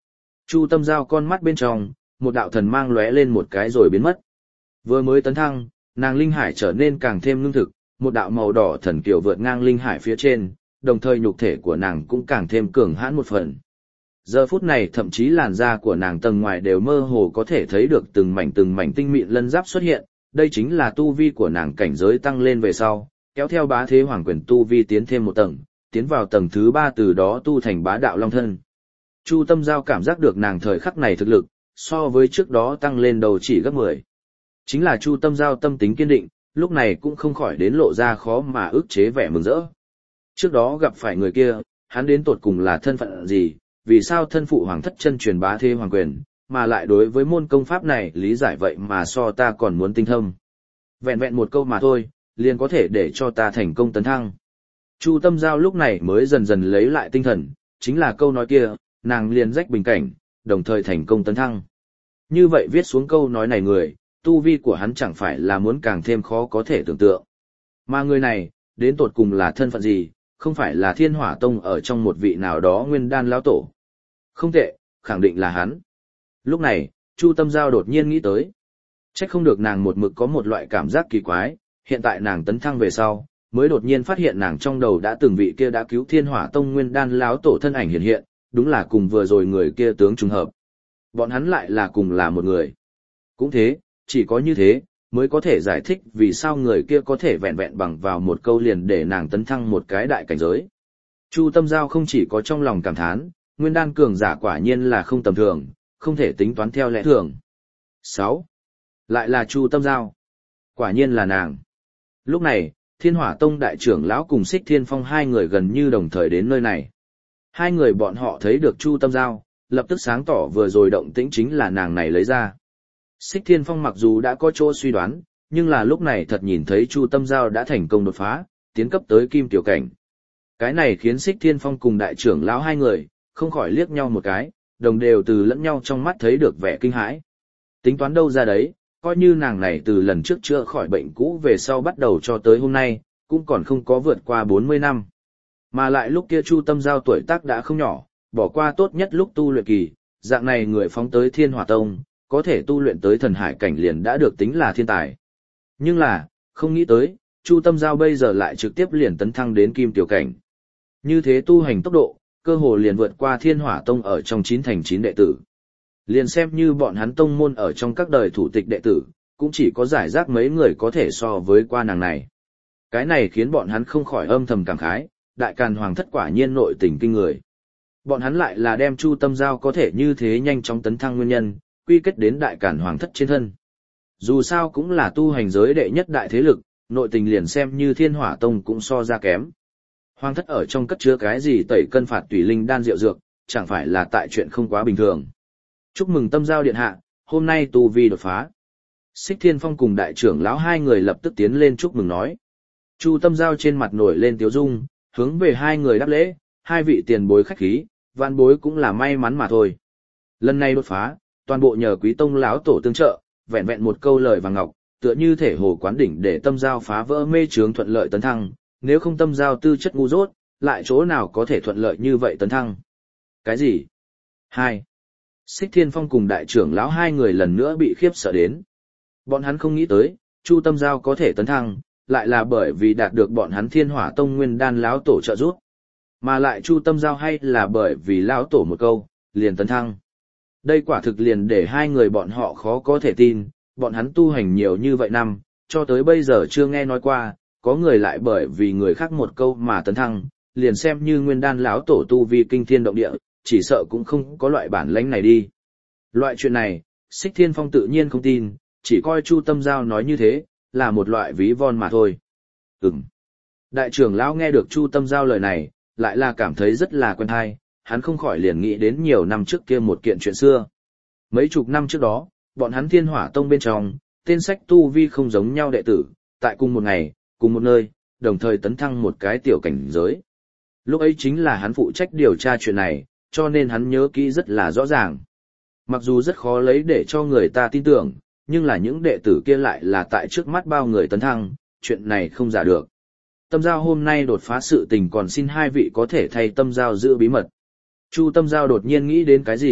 Chu Tâm Giao con mắt bên trong, một đạo thần mang lóe lên một cái rồi biến mất. Vừa mới tấn thăng, nàng linh hải trở nên càng thêm ngưng thực, một đạo màu đỏ thần kiều vượt ngang linh hải phía trên, đồng thời nhục thể của nàng cũng càng thêm cường hãn một phần. Giờ phút này thậm chí làn da của nàng tầng ngoài đều mơ hồ có thể thấy được từng mảnh từng mảnh tinh mịn lân giáp xuất hiện, đây chính là tu vi của nàng cảnh giới tăng lên về sau, kéo theo bá thế hoàng quyền tu vi tiến thêm một tầng, tiến vào tầng thứ ba từ đó tu thành bá đạo long thân. Chu Tâm Giao cảm giác được nàng thời khắc này thực lực, so với trước đó tăng lên đầu chỉ gấp mười. Chính là Chu Tâm Giao tâm tính kiên định, lúc này cũng không khỏi đến lộ ra khó mà ức chế vẻ mừng rỡ. Trước đó gặp phải người kia, hắn đến tột cùng là thân phận gì, vì sao thân phụ hoàng thất chân truyền bá thế hoàng quyền, mà lại đối với môn công pháp này lý giải vậy mà so ta còn muốn tinh thâm. Vẹn vẹn một câu mà thôi, liền có thể để cho ta thành công tấn thăng. Chu Tâm Giao lúc này mới dần dần lấy lại tinh thần, chính là câu nói kia, nàng liền rách bình cảnh, đồng thời thành công tấn thăng. Như vậy viết xuống câu nói này người, tu vi của hắn chẳng phải là muốn càng thêm khó có thể tưởng tượng. Mà người này, đến tột cùng là thân phận gì, không phải là Thiên Hỏa Tông ở trong một vị nào đó nguyên đan lão tổ. Không tệ, khẳng định là hắn. Lúc này, Chu Tâm Giao đột nhiên nghĩ tới. Chắc không được nàng một mực có một loại cảm giác kỳ quái, hiện tại nàng tấn thăng về sau, mới đột nhiên phát hiện nàng trong đầu đã từng vị kia đã cứu Thiên Hỏa Tông nguyên đan lão tổ thân ảnh hiện hiện, đúng là cùng vừa rồi người kia tướng trùng hợp. Bọn hắn lại là cùng là một người. Cũng thế, chỉ có như thế, mới có thể giải thích vì sao người kia có thể vẹn vẹn bằng vào một câu liền để nàng tấn thăng một cái đại cảnh giới. Chu Tâm Giao không chỉ có trong lòng cảm thán, nguyên đan cường giả quả nhiên là không tầm thường, không thể tính toán theo lẽ thường. sáu. Lại là Chu Tâm Giao. Quả nhiên là nàng. Lúc này, Thiên Hỏa Tông đại trưởng lão cùng Xích Thiên Phong hai người gần như đồng thời đến nơi này. Hai người bọn họ thấy được Chu Tâm Giao, lập tức sáng tỏ vừa rồi động tĩnh chính là nàng này lấy ra. Xích Thiên Phong mặc dù đã có chỗ suy đoán, nhưng là lúc này thật nhìn thấy Chu Tâm Giao đã thành công đột phá, tiến cấp tới kim tiểu cảnh. Cái này khiến Xích Thiên Phong cùng đại trưởng lão hai người, không khỏi liếc nhau một cái, đồng đều từ lẫn nhau trong mắt thấy được vẻ kinh hãi. Tính toán đâu ra đấy, coi như nàng này từ lần trước chữa khỏi bệnh cũ về sau bắt đầu cho tới hôm nay, cũng còn không có vượt qua bốn mươi năm. Mà lại lúc kia Chu Tâm Giao tuổi tác đã không nhỏ, bỏ qua tốt nhất lúc tu luyện kỳ, dạng này người phóng tới Thiên Hỏa Tông, có thể tu luyện tới thần hải cảnh liền đã được tính là thiên tài. Nhưng là, không nghĩ tới, Chu Tâm Giao bây giờ lại trực tiếp liền tấn thăng đến kim tiểu cảnh. Như thế tu hành tốc độ, cơ hồ liền vượt qua Thiên Hỏa Tông ở trong chín thành chín đệ tử. Liền xem như bọn hắn tông môn ở trong các đời thủ tịch đệ tử, cũng chỉ có giải rác mấy người có thể so với qua nàng này. Cái này khiến bọn hắn không khỏi âm thầm cảm khái, đại càn hoàng thất quả nhiên nội tình kinh người. Bọn hắn lại là đem Chu Tâm Giao có thể như thế nhanh chóng tấn thăng nguyên nhân, quy kết đến đại càn hoàng thất trên thân. Dù sao cũng là tu hành giới đệ nhất đại thế lực, nội tình liền xem như Thiên Hỏa Tông cũng so ra kém. Hoàng thất ở trong cất chứa cái gì tẩy cân phạt tùy linh đan rượu dược, chẳng phải là tại chuyện không quá bình thường. Chúc mừng Tâm Giao điện hạ, hôm nay tu vi đột phá. Xích Thiên Phong cùng đại trưởng lão hai người lập tức tiến lên chúc mừng nói. Chu Tâm Giao trên mặt nổi lên tiếu dung, hướng về hai người đáp lễ, hai vị tiền bối khách khí, vạn bối cũng là may mắn mà thôi. Lần này đột phá, toàn bộ nhờ Quý Tông lão tổ tương trợ, vẹn vẹn một câu lời vàng ngọc, tựa như thể hồ quán đỉnh để Tâm Giao phá vỡ mê chướng thuận lợi tấn thăng, nếu không Tâm Giao tư chất ngu dốt, lại chỗ nào có thể thuận lợi như vậy tấn thăng. Cái gì? Hai. Xích Thiên Phong cùng đại trưởng lão hai người lần nữa bị khiếp sợ đến. Bọn hắn không nghĩ tới, Chu Tâm Giao có thể tấn thăng, lại là bởi vì đạt được bọn hắn Thiên Hỏa Tông nguyên đan lão tổ trợ giúp. Mà lại Chu Tâm Giao hay là bởi vì lão tổ một câu, liền tấn thăng. Đây quả thực liền để hai người bọn họ khó có thể tin, bọn hắn tu hành nhiều như vậy năm, cho tới bây giờ chưa nghe nói qua, có người lại bởi vì người khác một câu mà tấn thăng, liền xem như nguyên đan lão tổ tu vi kinh thiên động địa, chỉ sợ cũng không có loại bản lãnh này đi. Loại chuyện này, Xích Thiên Phong tự nhiên không tin, chỉ coi Chu Tâm Giao nói như thế, là một loại ví von mà thôi. Ừm. Đại trưởng lão nghe được Chu Tâm Giao lời này, lại là cảm thấy rất là quen hay, hắn không khỏi liền nghĩ đến nhiều năm trước kia một kiện chuyện xưa. Mấy chục năm trước đó, bọn hắn Thiên Hỏa Tông bên trong, tên sách tu vi không giống nhau đệ tử, tại cùng một ngày, cùng một nơi, đồng thời tấn thăng một cái tiểu cảnh giới. Lúc ấy chính là hắn phụ trách điều tra chuyện này, cho nên hắn nhớ kỹ rất là rõ ràng. Mặc dù rất khó lấy để cho người ta tin tưởng, nhưng là những đệ tử kia lại là tại trước mắt bao người tấn thăng, chuyện này không giả được. Tâm Giao hôm nay đột phá sự tình còn xin hai vị có thể thay Tâm Giao giữ bí mật. Chu Tâm Giao đột nhiên nghĩ đến cái gì,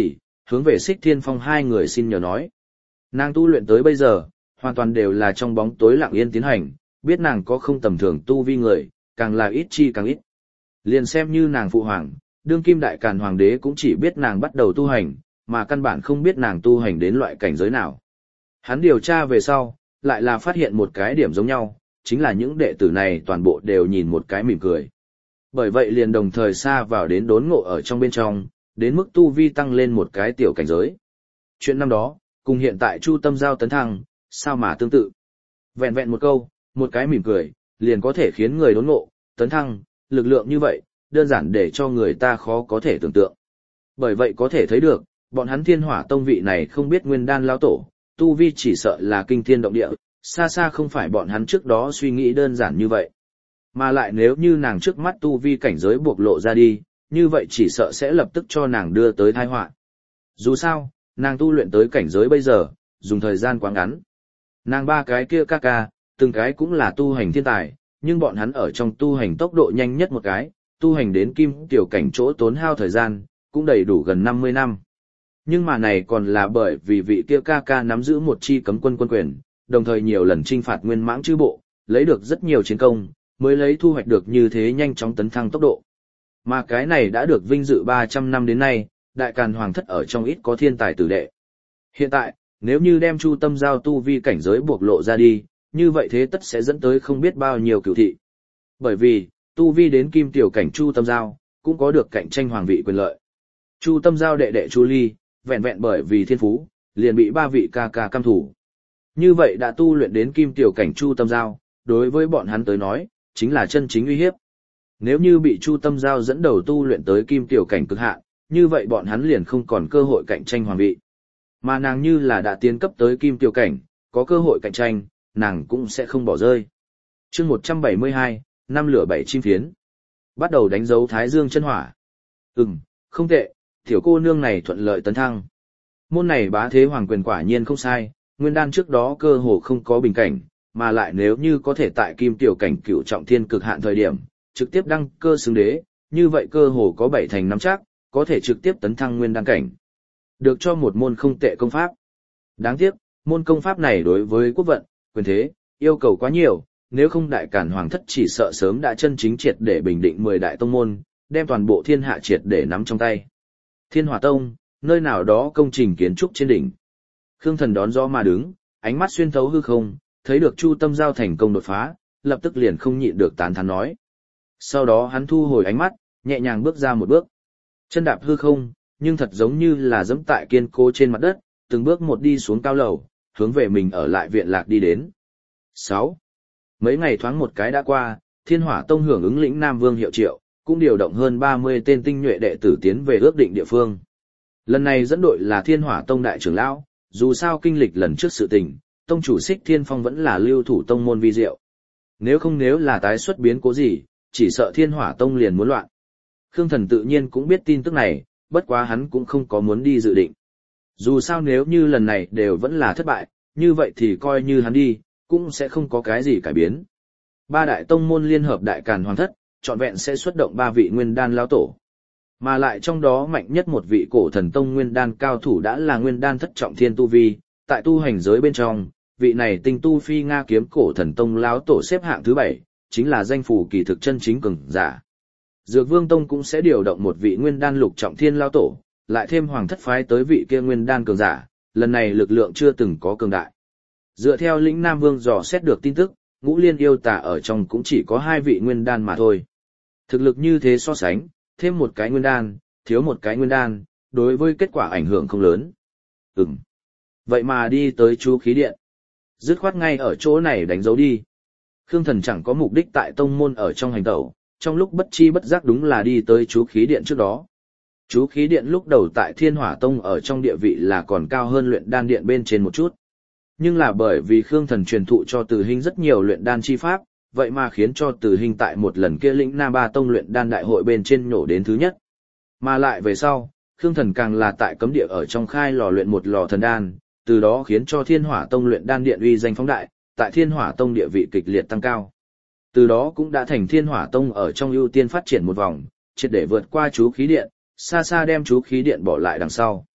hướng về Xích Thiên Phong hai người xin nhờ nói. Nàng tu luyện tới bây giờ, hoàn toàn đều là trong bóng tối lặng yên tiến hành, biết nàng có không tầm thường tu vi người, càng là ít chi càng ít. Liền xem như nàng phụ hoàng, đương kim đại càn hoàng đế cũng chỉ biết nàng bắt đầu tu hành, mà căn bản không biết nàng tu hành đến loại cảnh giới nào. Hắn điều tra về sau, lại là phát hiện một cái điểm giống nhau, chính là những đệ tử này toàn bộ đều nhìn một cái mỉm cười. Bởi vậy liền đồng thời xa vào đến đốn ngộ ở trong bên trong, đến mức tu vi tăng lên một cái tiểu cảnh giới. Chuyện năm đó, cùng hiện tại Chu Tâm Giao tấn thăng, sao mà tương tự. Vẹn vẹn một câu, một cái mỉm cười, liền có thể khiến người đốn ngộ, tấn thăng, lực lượng như vậy, đơn giản để cho người ta khó có thể tưởng tượng. Bởi vậy có thể thấy được, bọn hắn Thiên Hỏa Tông vị này không biết nguyên đan lão tổ, tu vi chỉ sợ là kinh thiên động địa, xa xa không phải bọn hắn trước đó suy nghĩ đơn giản như vậy. Mà lại nếu như nàng trước mắt tu vi cảnh giới buộc lộ ra đi, như vậy chỉ sợ sẽ lập tức cho nàng đưa tới tai họa. Dù sao, nàng tu luyện tới cảnh giới bây giờ, dùng thời gian quá ngắn. Nàng ba cái kia ca ca, từng cái cũng là tu hành thiên tài, nhưng bọn hắn ở trong tu hành tốc độ nhanh nhất một cái, tu hành đến kim tiểu cảnh chỗ tốn hao thời gian, cũng đầy đủ gần năm mươi năm. Nhưng mà này còn là bởi vì vị kia ca ca nắm giữ một chi cấm quân quân quyền, đồng thời nhiều lần chinh phạt nguyên mãng chư bộ, lấy được rất nhiều chiến công, mới lấy thu hoạch được như thế nhanh chóng tấn thăng tốc độ. Mà cái này đã được vinh dự ba trăm năm đến nay, đại càn hoàng thất ở trong ít có thiên tài tử đệ. Hiện tại, nếu như đem Chu Tâm Giao tu vi cảnh giới buộc lộ ra đi, như vậy thế tất sẽ dẫn tới không biết bao nhiêu cửu thị. Bởi vì, tu vi đến kim tiểu cảnh Chu Tâm Giao, cũng có được cạnh tranh hoàng vị quyền lợi. Chu Tâm Giao đệ đệ Chu Ly, vẹn vẹn bởi vì thiên phú, liền bị ba vị ca ca cam thủ. Như vậy đã tu luyện đến kim tiểu cảnh Chu Tâm Giao, đối với bọn hắn tới nói, chính là chân chính uy hiếp. Nếu như bị Chu Tâm Giao dẫn đầu tu luyện tới kim tiểu cảnh cực hạn, như vậy bọn hắn liền không còn cơ hội cạnh tranh hoàng vị. Mà nàng như là đã tiến cấp tới kim tiểu cảnh, có cơ hội cạnh tranh, nàng cũng sẽ không bỏ rơi. Chương một trăm bảy mươi hai, năm lửa bảy chim phiến. Bắt đầu đánh dấu Thái Dương chân hỏa. Ừm, không tệ, tiểu cô nương này thuận lợi tấn thăng. Môn này bá thế hoàng quyền quả nhiên không sai, nguyên đan trước đó cơ hồ không có bình cảnh, mà lại nếu như có thể tại kim tiểu cảnh cửu trọng thiên cực hạn thời điểm, trực tiếp đăng cơ xứng đế, như vậy cơ hồ có bảy thành năm chắc, có thể trực tiếp tấn thăng nguyên đan cảnh. Được cho một môn không tệ công pháp. Đáng tiếc, môn công pháp này đối với quốc vận, quyền thế, yêu cầu quá nhiều, nếu không đại càn hoàng thất chỉ sợ sớm đã chân chính triệt để bình định mười đại tông môn, đem toàn bộ thiên hạ triệt để nắm trong tay. Thiên Hỏa Tông, nơi nào đó công trình kiến trúc trên đỉnh. Khương Thần đón gió mà đứng, ánh mắt xuyên thấu hư không, thấy được Chu Tâm Giao thành công đột phá, lập tức liền không nhịn được tán thán nói. Sau đó hắn thu hồi ánh mắt, nhẹ nhàng bước ra một bước. Chân đạp hư không, nhưng thật giống như là giẫm tại kiên cố trên mặt đất, từng bước một đi xuống cao lầu, hướng về mình ở lại viện lạc đi đến. sáu. Mấy ngày thoáng một cái đã qua, Thiên Hỏa Tông hưởng ứng lĩnh Nam Vương hiệu triệu, cũng điều động hơn ba mươi tên tinh nhuệ đệ tử tiến về ước định địa phương. Lần này dẫn đội là Thiên Hỏa Tông đại trưởng lão, dù sao kinh lịch lần trước sự tình, tông chủ Xích Thiên Phong vẫn là lưu thủ tông môn vi diệu. Nếu không nếu là tái xuất biến cố gì, chỉ sợ Thiên Hỏa Tông liền muốn loạn. Khương Thần tự nhiên cũng biết tin tức này, bất quá hắn cũng không có muốn đi dự định. Dù sao nếu như lần này đều vẫn là thất bại, như vậy thì coi như hắn đi, cũng sẽ không có cái gì cải biến. Ba đại tông môn liên hợp đại càn hoàng thất, trọn vẹn sẽ xuất động ba vị nguyên đan lão tổ. Mà lại trong đó mạnh nhất một vị cổ thần tông nguyên đan cao thủ đã là nguyên đan thất trọng thiên tu vi, tại tu hành giới bên trong, vị này tinh tu phi Nga kiếm cổ thần tông lão tổ xếp hạng thứ bảy, chính là danh phủ kỳ thực chân chính cường giả. Dược Vương Tông cũng sẽ điều động một vị nguyên đan lục trọng thiên lão tổ, lại thêm hoàng thất phái tới vị kia nguyên đan cường giả, lần này lực lượng chưa từng có cường đại. Dựa theo lĩnh Nam Vương dò xét được tin tức, ngũ liên yêu tà ở trong cũng chỉ có hai vị nguyên đan mà thôi. Thực lực như thế so sánh, thêm một cái nguyên đan, thiếu một cái nguyên đan, đối với kết quả ảnh hưởng không lớn. Ừm. Vậy mà đi tới chú khí điện. Dứt khoát ngay ở chỗ này đánh dấu đi. Khương Thần chẳng có mục đích tại tông môn ở trong hành tẩu, trong lúc bất chi bất giác đúng là đi tới chú khí điện trước đó. Chú khí điện lúc đầu tại Thiên Hỏa Tông ở trong địa vị là còn cao hơn luyện đan điện bên trên một chút. Nhưng là bởi vì Khương Thần truyền thụ cho Từ Hinh rất nhiều luyện đan chi pháp, vậy mà khiến cho Từ Hinh tại một lần kia lĩnh Nam Ba Tông luyện đan đại hội bên trên nhổ đến thứ nhất. Mà lại về sau, Khương Thần càng là tại cấm địa ở trong khai lò luyện một lò thần đan, từ đó khiến cho Thiên Hỏa Tông luyện đan điện uy danh phóng đại, tại Thiên Hỏa Tông địa vị kịch liệt tăng cao. Từ đó cũng đã thành Thiên Hỏa Tông ở trong ưu tiên phát triển một vòng, triệt để vượt qua chú khí điện, xa xa đem chú khí điện bỏ lại đằng sau.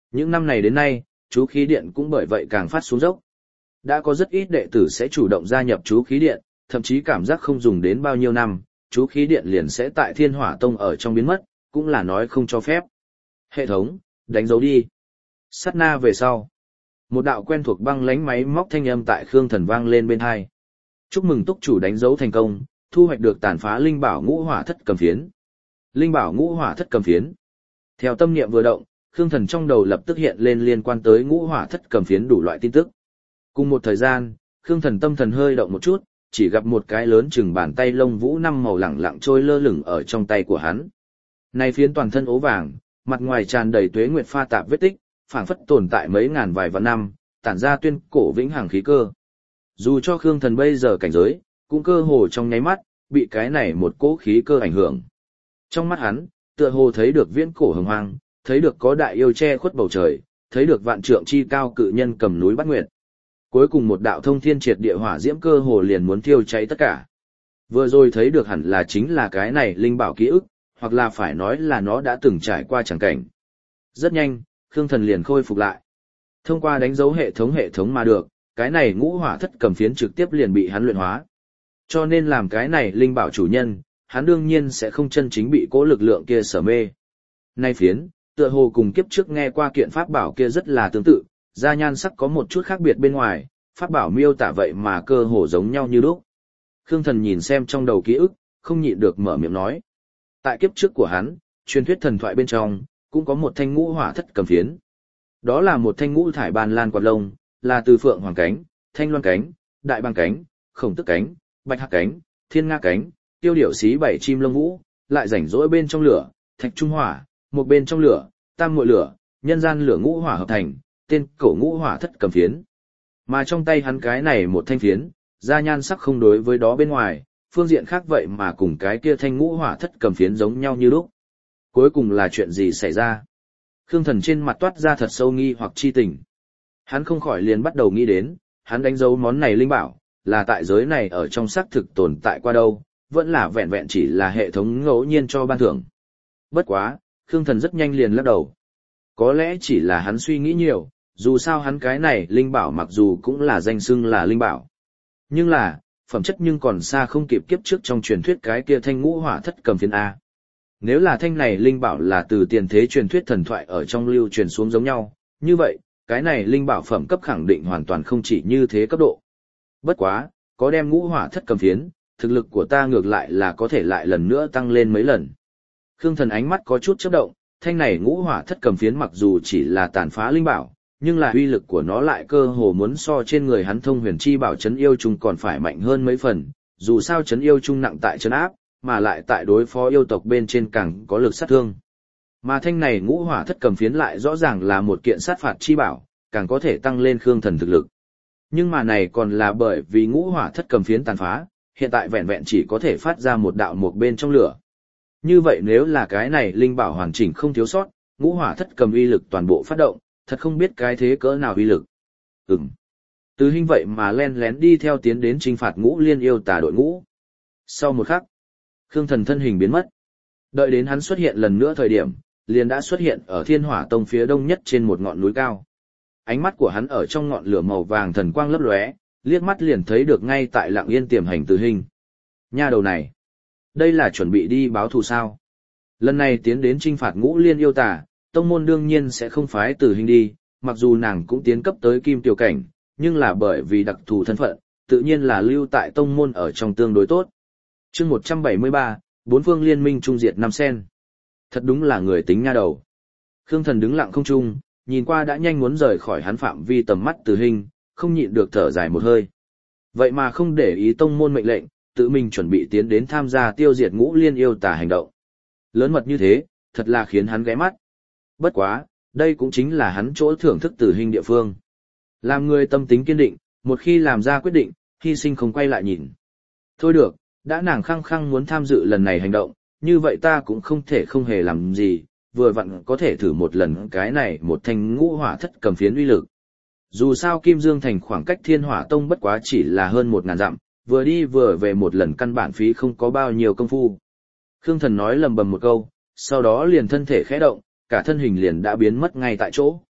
Những năm này đến nay, chú khí điện cũng bởi vậy càng phát xuống dốc. Đã có rất ít đệ tử sẽ chủ động gia nhập chú khí điện, thậm chí cảm giác không dùng đến bao nhiêu năm, chú khí điện liền sẽ tại Thiên Hỏa Tông ở trong biến mất, cũng là nói không cho phép. Hệ thống, đánh dấu đi. Sát na về sau. Một đạo quen thuộc băng lánh máy móc thanh âm tại Khương Thần vang lên bên hai. Chúc mừng túc chủ đánh dấu thành công, thu hoạch được tàn phá linh bảo ngũ hỏa thất cầm phiến. Linh bảo ngũ hỏa thất cầm phiến. Theo tâm niệm vừa động, Khương Thần trong đầu lập tức hiện lên liên quan tới ngũ hỏa thất cầm phiến đủ loại tin tức. Cùng một thời gian, Khương Thần tâm thần hơi động một chút, chỉ gặp một cái lớn chừng bàn tay lông vũ năm màu lẳng lặng trôi lơ lửng ở trong tay của hắn. Này phiến toàn thân ố vàng, mặt ngoài tràn đầy tuế nguyệt pha tạp vết tích, phảng phất tồn tại mấy ngàn vài vạn năm, tản ra tuyên cổ vĩnh hằng khí cơ. Dù cho Khương Thần bây giờ cảnh giới, cũng cơ hồ trong nháy mắt, bị cái này một cỗ khí cơ ảnh hưởng. Trong mắt hắn, tựa hồ thấy được viễn cổ hồng hoang, thấy được có đại yêu che khuất bầu trời, thấy được vạn trượng chi cao cự nhân cầm núi Bát Nguyệt. Cuối cùng một đạo thông thiên triệt địa hỏa diễm cơ hồ liền muốn thiêu cháy tất cả. Vừa rồi thấy được hẳn là chính là cái này linh bảo ký ức, hoặc là phải nói là nó đã từng trải qua chẳng cảnh. Rất nhanh, Khương Thần liền khôi phục lại. Thông qua đánh dấu hệ thống hệ thống mà được, cái này ngũ hỏa thất cầm phiến trực tiếp liền bị hắn luyện hóa. Cho nên làm cái này linh bảo chủ nhân, hắn đương nhiên sẽ không chân chính bị cố lực lượng kia sở mê. Nay phiến, tựa hồ cùng kiếp trước nghe qua kiện pháp bảo kia rất là tương tự, da nhan sắc có một chút khác biệt bên ngoài, pháp bảo miêu tả vậy mà cơ hồ giống nhau như lúc. Khương Thần nhìn xem trong đầu ký ức, không nhịn được mở miệng nói. Tại kiếp trước của hắn, truyền thuyết thần thoại bên trong, cũng có một thanh ngũ hỏa thất cầm phiến. Đó là một thanh ngũ thải ban lan quạt lông, là từ phượng hoàng cánh, thanh loan cánh, đại băng cánh, khổng tức cánh, bạch hạc cánh, thiên nga cánh, tiêu điểu xí bảy chim lông vũ, lại rảnh rỗi bên trong lửa, thạch trung hỏa, một bên trong lửa, tam muội lửa, nhân gian lửa ngũ hỏa hợp thành, tên cổ ngũ hỏa thất cầm phiến. Mà trong tay hắn cái này một thanh phiến, da nhan sắc không đối với đó bên ngoài, phương diện khác vậy mà cùng cái kia thanh ngũ hỏa thất cầm phiến giống nhau như lúc. Cuối cùng là chuyện gì xảy ra? Khương Thần trên mặt toát ra thật sâu nghi hoặc chi tình. Hắn không khỏi liền bắt đầu nghĩ đến, hắn đánh dấu món này linh bảo, là tại giới này ở trong xác thực tồn tại qua đâu, vẫn là vẹn vẹn chỉ là hệ thống ngẫu nhiên cho ban thưởng. Bất quá, Khương Thần rất nhanh liền lắc đầu. Có lẽ chỉ là hắn suy nghĩ nhiều, dù sao hắn cái này linh bảo mặc dù cũng là danh xưng là linh bảo. Nhưng là, phẩm chất nhưng còn xa không kịp kiếp trước trong truyền thuyết cái kia thanh ngũ hỏa thất cầm phiến A. Nếu là thanh này linh bảo là từ tiền thế truyền thuyết thần thoại ở trong lưu truyền xuống giống nhau, như vậy, cái này linh bảo phẩm cấp khẳng định hoàn toàn không chỉ như thế cấp độ. Bất quá, có đem ngũ hỏa thất cầm phiến, thực lực của ta ngược lại là có thể lại lần nữa tăng lên mấy lần. Khương Thần ánh mắt có chút chớp động, thanh này ngũ hỏa thất cầm phiến mặc dù chỉ là tàn phá linh bảo, nhưng là uy lực của nó lại cơ hồ muốn so trên người hắn thông huyền chi bảo chấn yêu trung còn phải mạnh hơn mấy phần, dù sao chấn yêu trung nặng tại chấn áp, mà lại tại đối phó yêu tộc bên trên càng có lực sát thương. Mà thanh này ngũ hỏa thất cầm phiến lại rõ ràng là một kiện sát phạt chi bảo, càng có thể tăng lên Khương Thần thực lực. Nhưng mà này còn là bởi vì ngũ hỏa thất cầm phiến tàn phá, hiện tại vẹn vẹn chỉ có thể phát ra một đạo một bên trong lửa. Như vậy nếu là cái này linh bảo hoàn chỉnh không thiếu sót, ngũ hỏa thất cầm uy lực toàn bộ phát động, thật không biết cái thế cỡ nào uy lực. Ừm. Từ hình vậy mà len lén đi theo tiến đến trinh phạt ngũ liên yêu tà đội ngũ. Sau một khắc, Khương Thần thân hình biến mất. Đợi đến hắn xuất hiện lần nữa thời điểm, liền đã xuất hiện ở Thiên Hỏa Tông phía đông nhất trên một ngọn núi cao. Ánh mắt của hắn ở trong ngọn lửa màu vàng thần quang lấp lóe, liếc mắt liền thấy được ngay tại Lặng Yên tiềm hành Từ Hình. Nha đầu này, đây là chuẩn bị đi báo thù sao? Lần này tiến đến trinh phạt ngũ liên yêu tà, tông môn đương nhiên sẽ không phái Từ Hình đi, mặc dù nàng cũng tiến cấp tới kim tiểu cảnh, nhưng là bởi vì đặc thù thân phận, tự nhiên là lưu tại tông môn ở trong tương đối tốt. Chương một trăm bảy mươi ba, bốn phương liên minh trung diệt năm sen. Thật đúng là người tính nha đầu. Khương Thần đứng lặng không trung, nhìn qua đã nhanh muốn rời khỏi hắn phạm vi tầm mắt Từ Hình, không nhịn được thở dài một hơi. Vậy mà không để ý tông môn mệnh lệnh, tự mình chuẩn bị tiến đến tham gia tiêu diệt ngũ liên yêu tà hành động. Lớn mật như thế, thật là khiến hắn ghé mắt. Bất quá, đây cũng chính là hắn chỗ thưởng thức Từ Hình địa phương. Làm người tâm tính kiên định, một khi làm ra quyết định, hy sinh không quay lại nhìn. Thôi được, đã nàng khăng khăng muốn tham dự lần này hành động, như vậy ta cũng không thể không hề làm gì, vừa vặn có thể thử một lần cái này một thanh ngũ hỏa thất cầm phiến uy lực. Dù sao Kim Dương Thành khoảng cách Thiên Hỏa Tông bất quá chỉ là hơn một ngàn dặm, vừa đi vừa về một lần căn bản phí không có bao nhiêu công phu. Khương Thần nói lầm bầm một câu, sau đó liền thân thể khẽ động, cả thân hình liền đã biến mất ngay tại chỗ.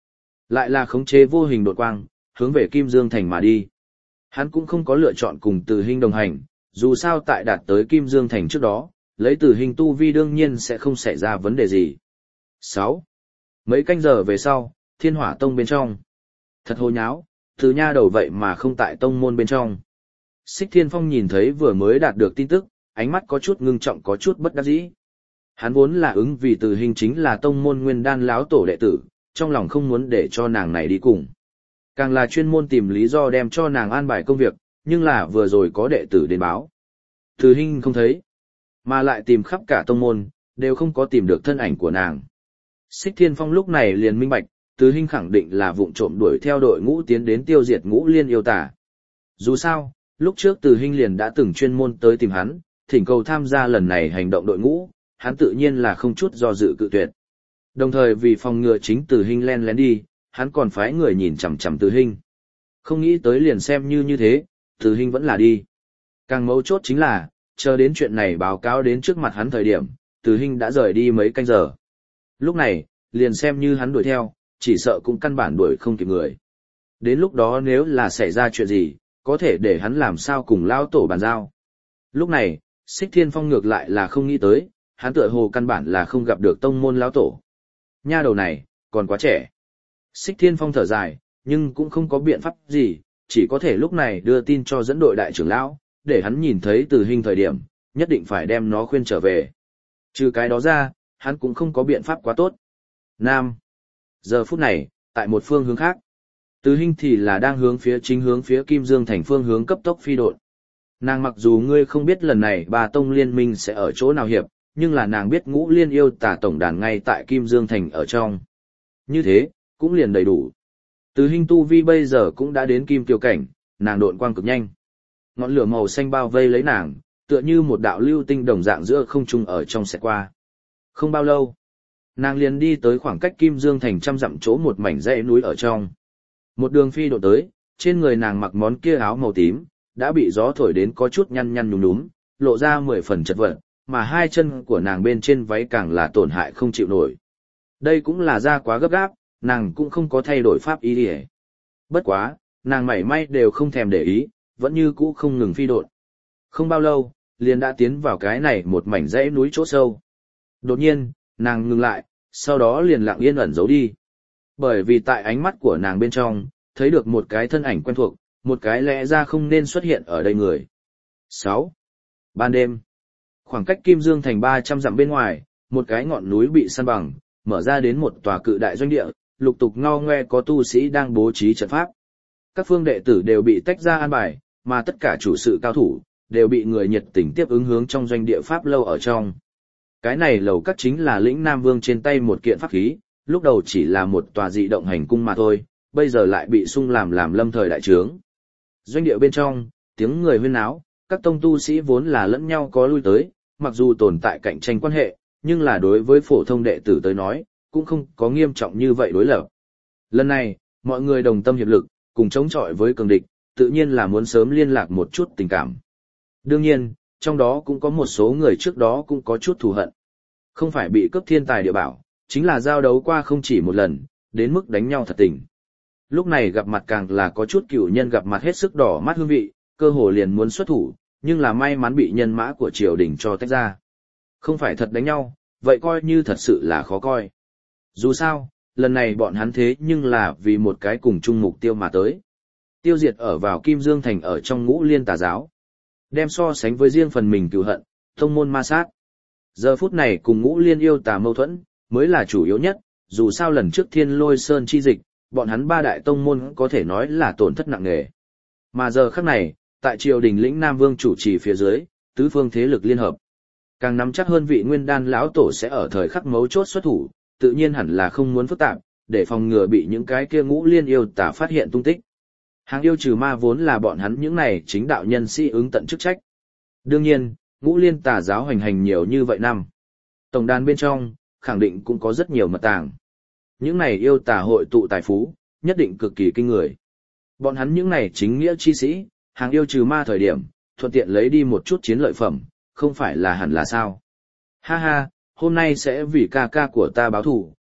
Lại là khống chế vô hình đột quang, hướng về Kim Dương Thành mà đi. Hắn cũng không có lựa chọn cùng Từ Hinh đồng hành, dù sao tại đạt tới Kim Dương Thành trước đó, lấy Từ Hinh tu vi đương nhiên sẽ không xảy ra vấn đề gì. sáu. Mấy canh giờ về sau, Thiên Hỏa Tông bên trong. Thật hồ nháo, từ nha đầu vậy mà không tại tông môn bên trong. Xích Thiên Phong nhìn thấy vừa mới đạt được tin tức, ánh mắt có chút ngưng trọng có chút bất đắc dĩ. Hắn vốn là ứng vì Từ Hinh chính là tông môn Nguyên Đan lão tổ đệ tử, trong lòng không muốn để cho nàng này đi cùng. Càng là chuyên môn tìm lý do đem cho nàng an bài công việc, nhưng là vừa rồi có đệ tử đến báo. Từ Hinh không thấy, mà lại tìm khắp cả tông môn, đều không có tìm được thân ảnh của nàng. Xích Thiên Phong lúc này liền minh bạch, Từ Hinh khẳng định là vụng trộm đuổi theo đội ngũ tiến đến tiêu diệt Ngũ Liên yêu tà. Dù sao, lúc trước Từ Hinh liền đã từng chuyên môn tới tìm hắn, thỉnh cầu tham gia lần này hành động đội ngũ, hắn tự nhiên là không chút do dự cự tuyệt. Đồng thời vì phòng ngừa chính Từ Hinh len lén đi, hắn còn phái người nhìn chằm chằm Từ Hinh. Không nghĩ tới liền xem như như thế, Từ Hinh vẫn là đi. Càng mấu chốt chính là, chờ đến chuyện này báo cáo đến trước mặt hắn thời điểm, Từ Hinh đã rời đi mấy canh giờ. Lúc này, liền xem như hắn đuổi theo, chỉ sợ cũng căn bản đuổi không kịp người. Đến lúc đó nếu là xảy ra chuyện gì, có thể để hắn làm sao cùng lao tổ bàn giao. Lúc này, Xích Thiên Phong ngược lại là không nghĩ tới, hắn tựa hồ căn bản là không gặp được tông môn lão tổ. Nha đầu này, còn quá trẻ. Xích Thiên Phong thở dài, nhưng cũng không có biện pháp gì, chỉ có thể lúc này đưa tin cho dẫn đội đại trưởng lão, để hắn nhìn thấy Từ Hinh thời điểm, nhất định phải đem nó khuyên trở về. Trừ cái đó ra, hắn cũng không có biện pháp quá tốt. Nam. Giờ phút này, tại một phương hướng khác, Từ Hinh thì là đang hướng phía chính hướng phía Kim Dương Thành phương hướng cấp tốc phi độn. Nàng mặc dù ngươi không biết lần này ba tông liên minh sẽ ở chỗ nào hiệp, nhưng là nàng biết Ngũ Liên yêu tà tổng đàn ngay tại Kim Dương Thành ở trong. Như thế, cũng liền đầy đủ. Từ Hinh tu vi bây giờ cũng đã đến kim tiêu cảnh, nàng độn quang cực nhanh. Ngọn lửa màu xanh bao vây lấy nàng, tựa như một đạo lưu tinh đồng dạng giữa không trung ở trong sẽ qua. Không bao lâu, nàng liền đi tới khoảng cách Kim Dương Thành trăm dặm chỗ một mảnh dãy núi ở trong. Một đường phi độn tới, trên người nàng mặc món kia áo màu tím, đã bị gió thổi đến có chút nhăn nhăn nhúm nhúm, lộ ra mười phần chật vật, mà hai chân của nàng bên trên váy càng là tổn hại không chịu nổi. Đây cũng là ra quá gấp gáp, nàng cũng không có thay đổi pháp ý đi. Bất quá, nàng mảy may đều không thèm để ý, vẫn như cũ không ngừng phi độn. Không bao lâu, liền đã tiến vào cái này một mảnh dãy núi chỗ sâu. Đột nhiên, nàng ngừng lại, sau đó liền lặng yên ẩn giấu đi. Bởi vì tại ánh mắt của nàng bên trong, thấy được một cái thân ảnh quen thuộc, một cái lẽ ra không nên xuất hiện ở đây người. sáu. Ban đêm, khoảng cách Kim Dương Thành ba trăm dặm bên ngoài, một cái ngọn núi bị san bằng, mở ra đến một tòa cự đại doanh địa, lục tục ngao ngoe có tu sĩ đang bố trí trận pháp. Các phương đệ tử đều bị tách ra an bài, mà tất cả chủ sự cao thủ, đều bị người nhiệt tình tiếp ứng hướng trong doanh địa pháp lâu ở trong. Cái này lầu các chính là lĩnh Nam Vương trên tay một kiện pháp khí, lúc đầu chỉ là một tòa dị động hành cung mà thôi, bây giờ lại bị sung làm làm lâm thời đại trướng. Doanh địa bên trong, tiếng người huyên náo, các tông tu sĩ vốn là lẫn nhau có lui tới, mặc dù tồn tại cạnh tranh quan hệ, nhưng là đối với phổ thông đệ tử tới nói, cũng không có nghiêm trọng như vậy đối lập. Lần này, mọi người đồng tâm hiệp lực, cùng chống chọi với cường địch, tự nhiên là muốn sớm liên lạc một chút tình cảm. Đương nhiên, trong đó cũng có một số người trước đó cũng có chút thù hận. Không phải bị cướp thiên tài địa bảo, chính là giao đấu qua không chỉ một lần, đến mức đánh nhau thật tình. Lúc này gặp mặt càng là có chút cựu nhân gặp mặt hết sức đỏ mắt hương vị, cơ hồ liền muốn xuất thủ, nhưng là may mắn bị nhân mã của triều đình cho tách ra. Không phải thật đánh nhau, vậy coi như thật sự là khó coi. Dù sao, lần này bọn hắn thế nhưng là vì một cái cùng chung mục tiêu mà tới. Tiêu diệt ở vào Kim Dương Thành ở trong Ngũ Liên tà giáo. Đem so sánh với riêng phần mình cựu hận, tông môn ma sát. Giờ phút này cùng Ngũ Liên yêu tà mâu thuẫn, mới là chủ yếu nhất, dù sao lần trước Thiên Lôi Sơn chi dịch, bọn hắn ba đại tông môn có thể nói là tổn thất nặng nề. Mà giờ khắc này, tại triều đình lĩnh Nam Vương chủ trì phía dưới, tứ phương thế lực liên hợp. Càng nắm chắc hơn vị Nguyên Đan lão tổ sẽ ở thời khắc mấu chốt xuất thủ, tự nhiên hẳn là không muốn phức tạp, để phòng ngừa bị những cái kia Ngũ Liên yêu tà phát hiện tung tích. Hàng yêu trừ ma vốn là bọn hắn những này chính đạo nhân sĩ ứng tận chức trách. Đương nhiên, Ngũ Liên tà giáo hành hành nhiều như vậy năm. Tổng đàn bên trong, khẳng định cũng có rất nhiều mật tàng. Những này yêu tà hội tụ tài phú, nhất định cực kỳ kinh người. Bọn hắn những này chính nghĩa chi sĩ, hàng yêu trừ ma thời điểm, thuận tiện lấy đi một chút chiến lợi phẩm, không phải là hẳn là sao. Ha ha, hôm nay sẽ vì ca ca của ta báo thù,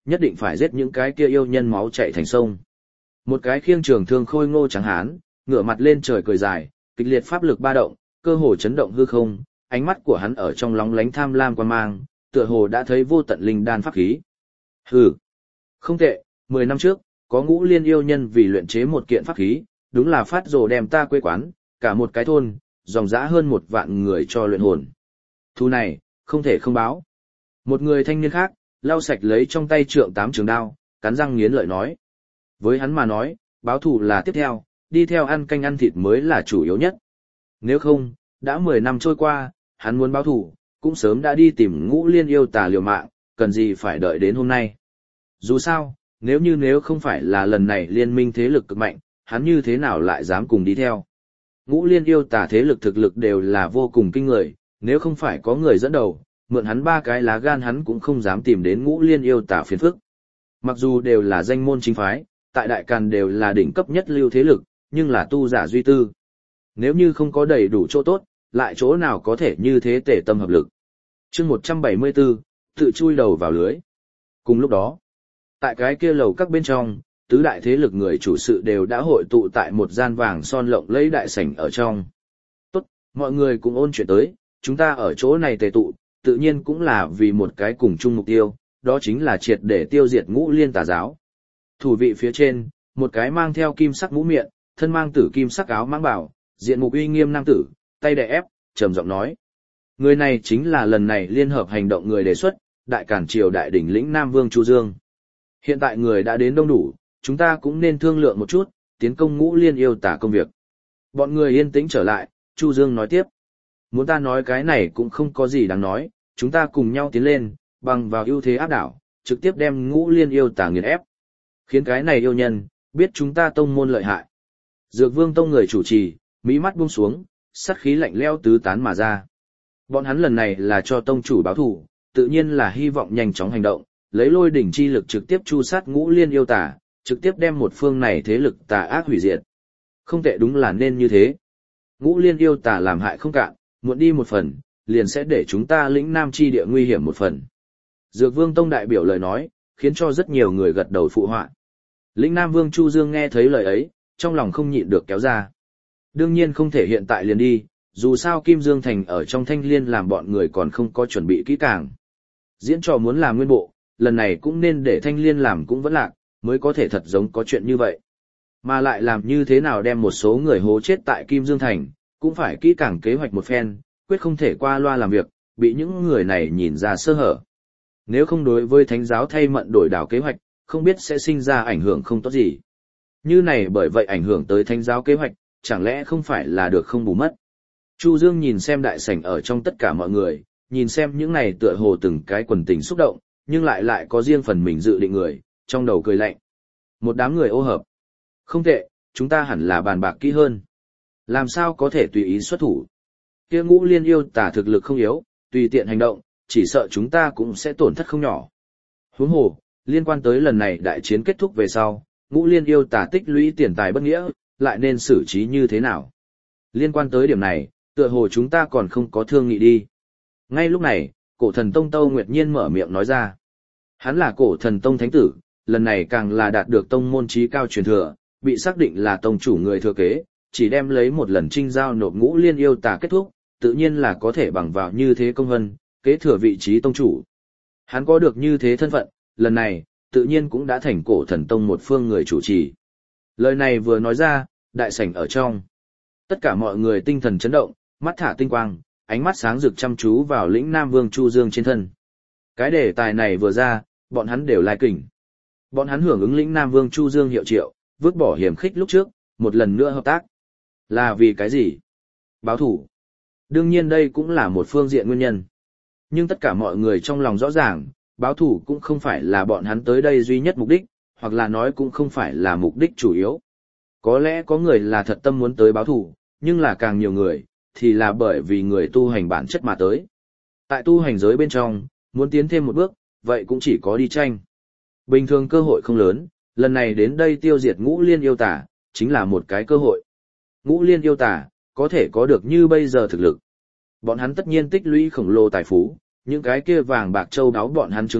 nhất định phải giết những cái kia yêu nhân máu chảy thành sông. Một cái khiêng trường thương khôi ngô trắng hán, ngửa mặt lên trời cười dài, kịch liệt pháp lực ba động, cơ hồ chấn động hư không, ánh mắt của hắn ở trong lóng lánh tham lam quan mang, tựa hồ đã thấy vô tận linh đan pháp khí. Hừ, không tệ, mười năm trước, có ngũ liên yêu nhân vì luyện chế một kiện pháp khí, đúng là phát rồ đem ta quê quán, cả một cái thôn, dòng dã hơn một vạn người cho luyện hồn. Thu này, không thể không báo. Một người thanh niên khác, lau sạch lấy trong tay trượng tám trường đao, cắn răng nghiến lợi nói. Với hắn mà nói, báo thù là tiếp theo, đi theo ăn canh ăn thịt mới là chủ yếu nhất. Nếu không, đã mười năm trôi qua, hắn muốn báo thù, cũng sớm đã đi tìm ngũ liên yêu tà liều mạng, cần gì phải đợi đến hôm nay. Dù sao, nếu như nếu không phải là lần này liên minh thế lực cực mạnh, hắn như thế nào lại dám cùng đi theo. Ngũ liên yêu tà thế lực thực lực đều là vô cùng kinh người, nếu không phải có người dẫn đầu, mượn hắn ba cái lá gan hắn cũng không dám tìm đến ngũ liên yêu tà phiền phức. Mặc dù đều là danh môn chính phái, tại Đại Càn đều là đỉnh cấp nhất lưu thế lực, nhưng là tu giả duy tư. Nếu như không có đầy đủ chỗ tốt, lại chỗ nào có thể như thế tể tâm hợp lực. chương một trăm bảy mươi tư, tự chui đầu vào lưới. Cùng lúc đó, tại cái kia lầu các bên trong, tứ đại thế lực người chủ sự đều đã hội tụ tại một gian vàng son lộng lẫy đại sảnh ở trong. Tốt, mọi người cùng ôn chuyện tới, chúng ta ở chỗ này tề tụ, tự nhiên cũng là vì một cái cùng chung mục tiêu, đó chính là triệt để tiêu diệt ngũ liên tà giáo. Thủ vị phía trên, một cái mang theo kim sắc mũ miệng, thân mang tử kim sắc áo mãng bảo, diện mục uy nghiêm nam tử, tay đè ép, trầm giọng nói. Người này chính là lần này liên hợp hành động người đề xuất, Đại Càn Triều đại đỉnh lĩnh Nam Vương Chu Dương. Hiện tại người đã đến đông đủ, chúng ta cũng nên thương lượng một chút, tiến công ngũ liên yêu tả công việc. Bọn người yên tĩnh trở lại, Chu Dương nói tiếp. Muốn ta nói cái này cũng không có gì đáng nói, chúng ta cùng nhau tiến lên, bằng vào ưu thế áp đảo, trực tiếp đem ngũ liên yêu tả nghiền ép. Khiến cái này yêu nhân, biết chúng ta tông môn lợi hại. Dược Vương tông người chủ trì, mỹ mắt buông xuống, sát khí lạnh lẽo tứ tán mà ra. Bọn hắn lần này là cho tông chủ báo thù, tự nhiên là hy vọng nhanh chóng hành động, lấy lôi đỉnh chi lực trực tiếp chu sát ngũ liên yêu tà, trực tiếp đem một phương này thế lực tà ác hủy diệt. Không tệ, đúng là nên như thế. Ngũ liên yêu tà làm hại không cạn, muộn đi một phần, liền sẽ để chúng ta lĩnh Nam chi địa nguy hiểm một phần. Dược Vương tông đại biểu lời nói, khiến cho rất nhiều người gật đầu phụ họa. Lĩnh Nam Vương Chu Dương nghe thấy lời ấy, trong lòng không nhịn được kéo ra. Đương nhiên không thể hiện tại liền đi, dù sao Kim Dương Thành ở trong Thanh Liên làm bọn người còn không có chuẩn bị kỹ càng. Diễn trò muốn làm nguyên bộ, lần này cũng nên để Thanh Liên làm cũng vẫn lạc, mới có thể thật giống có chuyện như vậy. Mà lại làm như thế nào đem một số người hố chết tại Kim Dương Thành, cũng phải kỹ càng kế hoạch một phen, quyết không thể qua loa làm việc, bị những người này nhìn ra sơ hở. Nếu không đối với thánh giáo thay mận đổi đảo kế hoạch, không biết sẽ sinh ra ảnh hưởng không tốt gì. Như này bởi vậy ảnh hưởng tới thánh giáo kế hoạch, chẳng lẽ không phải là được không bù mất. Chu Dương nhìn xem đại sảnh ở trong tất cả mọi người, nhìn xem những này tựa hồ từng cái quần tình xúc động, nhưng lại lại có riêng phần mình dự định người, trong đầu cười lạnh. Một đám người ô hợp. Không tệ, chúng ta hẳn là bàn bạc kỹ hơn. Làm sao có thể tùy ý xuất thủ. Kia ngũ liên yêu tả thực lực không yếu, tùy tiện hành động, chỉ sợ chúng ta cũng sẽ tổn thất không nhỏ. Huống hồ, liên quan tới lần này đại chiến kết thúc về sau, ngũ liên yêu tả tích lũy tiền tài bất nghĩa, lại nên xử trí như thế nào. Liên quan tới điểm này, tựa hồ chúng ta còn không có thương nghị đi. Ngay lúc này, cổ thần tông Tâu Nguyệt Nhiên mở miệng nói ra. Hắn là cổ thần tông thánh tử, lần này càng là đạt được tông môn trí cao truyền thừa, bị xác định là tông chủ người thừa kế, chỉ đem lấy một lần trinh giao nộp ngũ liên yêu tà kết thúc, tự nhiên là có thể bằng vào như thế công vân, kế thừa vị trí tông chủ. Hắn có được như thế thân phận, lần này, tự nhiên cũng đã thành cổ thần tông một phương người chủ trì. Lời này vừa nói ra, đại sảnh ở trong. Tất cả mọi người tinh thần chấn động, mắt thả tinh quang, ánh mắt sáng rực chăm chú vào lĩnh Nam Vương Chu Dương trên thân. Cái đề tài này vừa ra, bọn hắn đều lai kỉnh. Bọn hắn hưởng ứng lĩnh Nam Vương Chu Dương hiệu triệu, vứt bỏ hiểm khích lúc trước, một lần nữa hợp tác. Là vì cái gì? Báo thủ. Đương nhiên đây cũng là một phương diện nguyên nhân. Nhưng tất cả mọi người trong lòng rõ ràng, báo thủ cũng không phải là bọn hắn tới đây duy nhất mục đích, hoặc là nói cũng không phải là mục đích chủ yếu. Có lẽ có người là thật tâm muốn tới báo thủ, nhưng là càng nhiều người, thì là bởi vì người tu hành bản chất mà tới. Tại tu hành giới bên trong, muốn tiến thêm một bước, vậy cũng chỉ có đi tranh. Bình thường cơ hội không lớn, lần này đến đây tiêu diệt ngũ liên yêu tả, chính là một cái cơ hội. Ngũ liên yêu tả, có thể có được như bây giờ thực lực. Bọn hắn tất nhiên tích lũy khổng lồ tài phú, những cái kia vàng bạc châu đáo bọn hắn trướng mắt,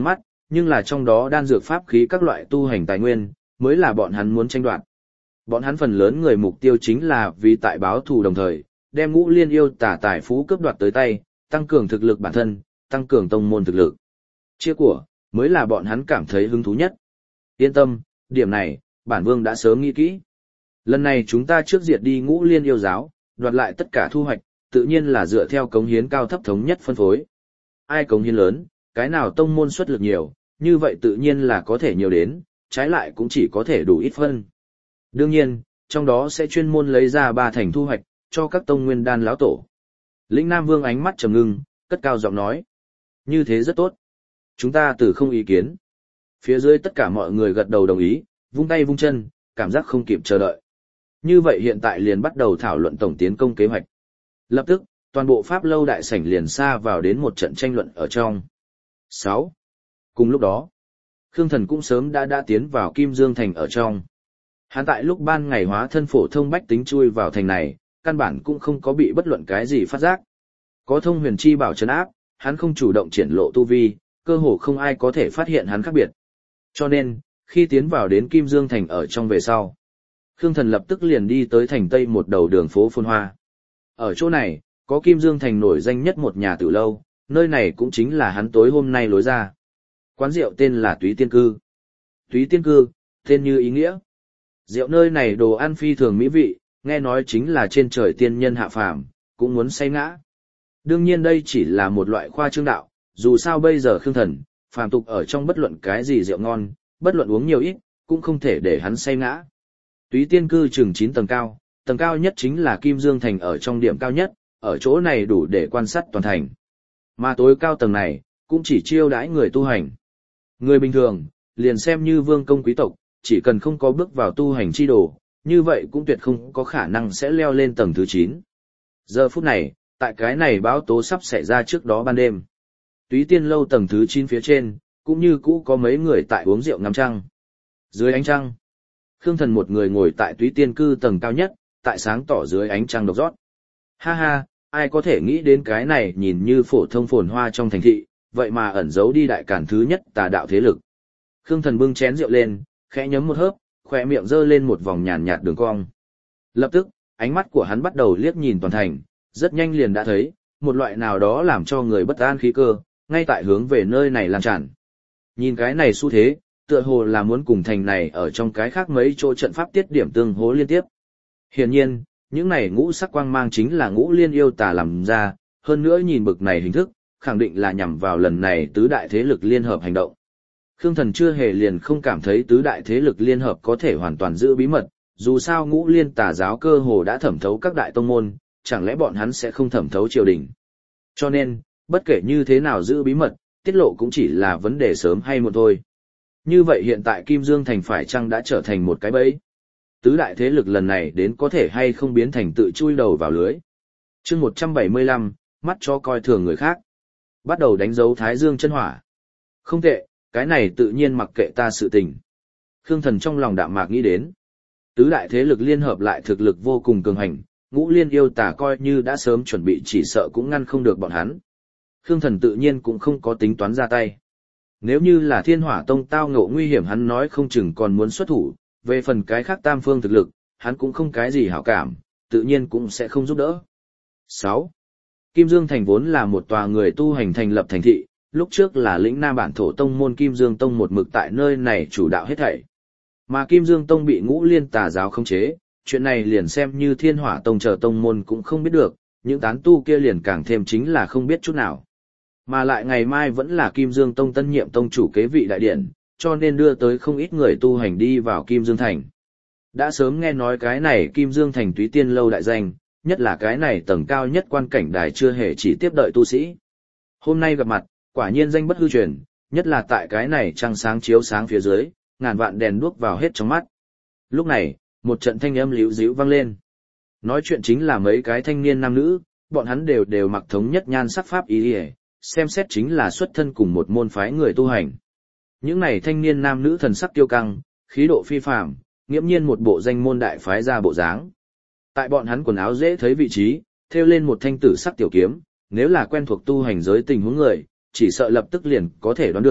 nhưng là trong đó đan dược pháp khí các loại tu hành tài nguyên, mới là bọn hắn muốn tranh đoạt. Bọn hắn phần lớn người mục tiêu chính là vì tại báo thù đồng thời, đem Ngũ Liên yêu tả tài phú cướp đoạt tới tay, tăng cường thực lực bản thân, tăng cường tông môn thực lực. Chia của, mới là bọn hắn cảm thấy hứng thú nhất. Yên tâm, điểm này, bản vương đã sớm nghĩ kỹ. Lần này chúng ta trước diệt đi Ngũ Liên yêu giáo, đoạt lại tất cả thu hoạch, tự nhiên là dựa theo cống hiến cao thấp thống nhất phân phối. Ai cống hiến lớn, cái nào tông môn xuất lực nhiều, như vậy tự nhiên là có thể nhiều đến, trái lại cũng chỉ có thể đủ ít phân. Đương nhiên, trong đó sẽ chuyên môn lấy ra ba thành thu hoạch, cho các tông nguyên đan lão tổ. Lĩnh Nam Vương ánh mắt trầm ngưng, cất cao giọng nói. Như thế rất tốt. Chúng ta từ không ý kiến. Phía dưới tất cả mọi người gật đầu đồng ý, vung tay vung chân, cảm giác không kịp chờ đợi. Như vậy hiện tại liền bắt đầu thảo luận tổng tiến công kế hoạch. Lập tức, toàn bộ Pháp Lâu đại sảnh liền xa vào đến một trận tranh luận ở trong. sáu. Cùng lúc đó, Khương Thần cũng sớm đã đã tiến vào Kim Dương Thành ở trong. Hắn tại lúc ban ngày hóa thân phổ thông bách tính chui vào thành này, căn bản cũng không có bị bất luận cái gì phát giác. Có thông huyền chi bảo trấn áp, hắn không chủ động triển lộ tu vi, cơ hồ không ai có thể phát hiện hắn khác biệt. Cho nên, khi tiến vào đến Kim Dương Thành ở trong về sau, Khương Thần lập tức liền đi tới thành Tây một đầu đường phố phồn hoa. Ở chỗ này, có Kim Dương Thành nổi danh nhất một nhà tử lâu, nơi này cũng chính là hắn tối hôm nay lối ra. Quán rượu tên là Túy Tiên Cư. Túy Tiên Cư, tên như ý nghĩa. Rượu nơi này đồ ăn phi thường mỹ vị, nghe nói chính là trên trời tiên nhân hạ phàm, cũng muốn say ngã. Đương nhiên đây chỉ là một loại khoa trương đạo, dù sao bây giờ Khương Thần, phàm tục ở trong bất luận cái gì rượu ngon, bất luận uống nhiều ít, cũng không thể để hắn say ngã. Túy Tiên Cư chừng chín tầng cao, tầng cao nhất chính là Kim Dương Thành ở trong điểm cao nhất, ở chỗ này đủ để quan sát toàn thành. Mà tối cao tầng này, cũng chỉ chiêu đãi người tu hành. Người bình thường, liền xem như vương công quý tộc, chỉ cần không có bước vào tu hành chi đồ, như vậy cũng tuyệt không có khả năng sẽ leo lên tầng thứ chín. Giờ phút này, tại cái này báo tố sắp xảy ra trước đó ban đêm. Túy Tiên lâu tầng thứ chín phía trên, cũng như cũ có mấy người tại uống rượu ngắm trăng. Dưới ánh trăng, Khương Thần một người ngồi tại Túy Tiên cư tầng cao nhất, tại sáng tỏ dưới ánh trăng độc rót. Ha ha, ai có thể nghĩ đến cái này nhìn như phổ thông phồn hoa trong thành thị, vậy mà ẩn giấu đi đại cản thứ nhất tà đạo thế lực. Khương Thần bưng chén rượu lên, khẽ nhấm một hớp, khỏe miệng giơ lên một vòng nhàn nhạt đường cong. Lập tức, ánh mắt của hắn bắt đầu liếc nhìn toàn thành, rất nhanh liền đã thấy, một loại nào đó làm cho người bất an khí cơ, ngay tại hướng về nơi này lan tràn. Nhìn cái này xu thế, tựa hồ là muốn cùng thành này ở trong cái khác mấy chỗ trận pháp tiết điểm tương hỗ liên tiếp. Hiển nhiên, những này ngũ sắc quang mang chính là Ngũ Liên yêu tà làm ra, hơn nữa nhìn bực này hình thức, khẳng định là nhằm vào lần này tứ đại thế lực liên hợp hành động. Khương Thần chưa hề liền không cảm thấy tứ đại thế lực liên hợp có thể hoàn toàn giữ bí mật, dù sao Ngũ Liên tà giáo cơ hồ đã thẩm thấu các đại tông môn, chẳng lẽ bọn hắn sẽ không thẩm thấu triều đình. Cho nên, bất kể như thế nào giữ bí mật, tiết lộ cũng chỉ là vấn đề sớm hay muộn thôi. Như vậy hiện tại Kim Dương Thành phải chăng đã trở thành một cái bẫy? Tứ đại thế lực lần này đến có thể hay không biến thành tự chui đầu vào lưới. Chương một trăm bảy mươi lăm, mắt cho coi thường người khác. Bắt đầu đánh dấu Thái Dương chân hỏa. Không tệ, cái này tự nhiên mặc kệ ta sự tình. Khương Thần trong lòng đạm mạc nghĩ đến. Tứ đại thế lực liên hợp lại thực lực vô cùng cường hành, Ngũ Liên yêu tà coi như đã sớm chuẩn bị chỉ sợ cũng ngăn không được bọn hắn. Khương Thần tự nhiên cũng không có tính toán ra tay. Nếu như là Thiên Hỏa Tông tao ngộ nguy hiểm hắn nói không chừng còn muốn xuất thủ, về phần cái khác tam phương thực lực, hắn cũng không cái gì hảo cảm, tự nhiên cũng sẽ không giúp đỡ. sáu. Kim Dương Thành vốn là một tòa người tu hành thành lập thành thị, lúc trước là lĩnh Nam bản thổ tông môn Kim Dương Tông một mực tại nơi này chủ đạo hết thảy. Mà Kim Dương Tông bị Ngũ Liên tà giáo khống chế, chuyện này liền xem như Thiên Hỏa Tông chờ tông môn cũng không biết được, những tán tu kia liền càng thêm chính là không biết chút nào. Mà lại ngày mai vẫn là Kim Dương Tông tân nhiệm tông chủ kế vị đại điện, cho nên đưa tới không ít người tu hành đi vào Kim Dương Thành. Đã sớm nghe nói cái này Kim Dương Thành Túy Tiên lâu đại danh, nhất là cái này tầng cao nhất quan cảnh đài chưa hề chỉ tiếp đợi tu sĩ. Hôm nay gặp mặt, quả nhiên danh bất hư truyền, nhất là tại cái này trăng sáng chiếu sáng phía dưới, ngàn vạn đèn đuốc vào hết trong mắt. Lúc này, một trận thanh âm líu díu vang lên. Nói chuyện chính là mấy cái thanh niên nam nữ, bọn hắn đều đều mặc thống nhất nhan sắc pháp ý y, xem xét chính là xuất thân cùng một môn phái người tu hành. Những này thanh niên nam nữ thần sắc kiêu căng, khí độ phi phàm, nghiễm nhiên một bộ danh môn đại phái ra bộ dáng. Tại bọn hắn quần áo dễ thấy vị trí, thêu lên một thanh tử sắc tiểu kiếm, nếu là quen thuộc tu hành giới tình huống người, chỉ sợ lập tức liền có thể đoán được,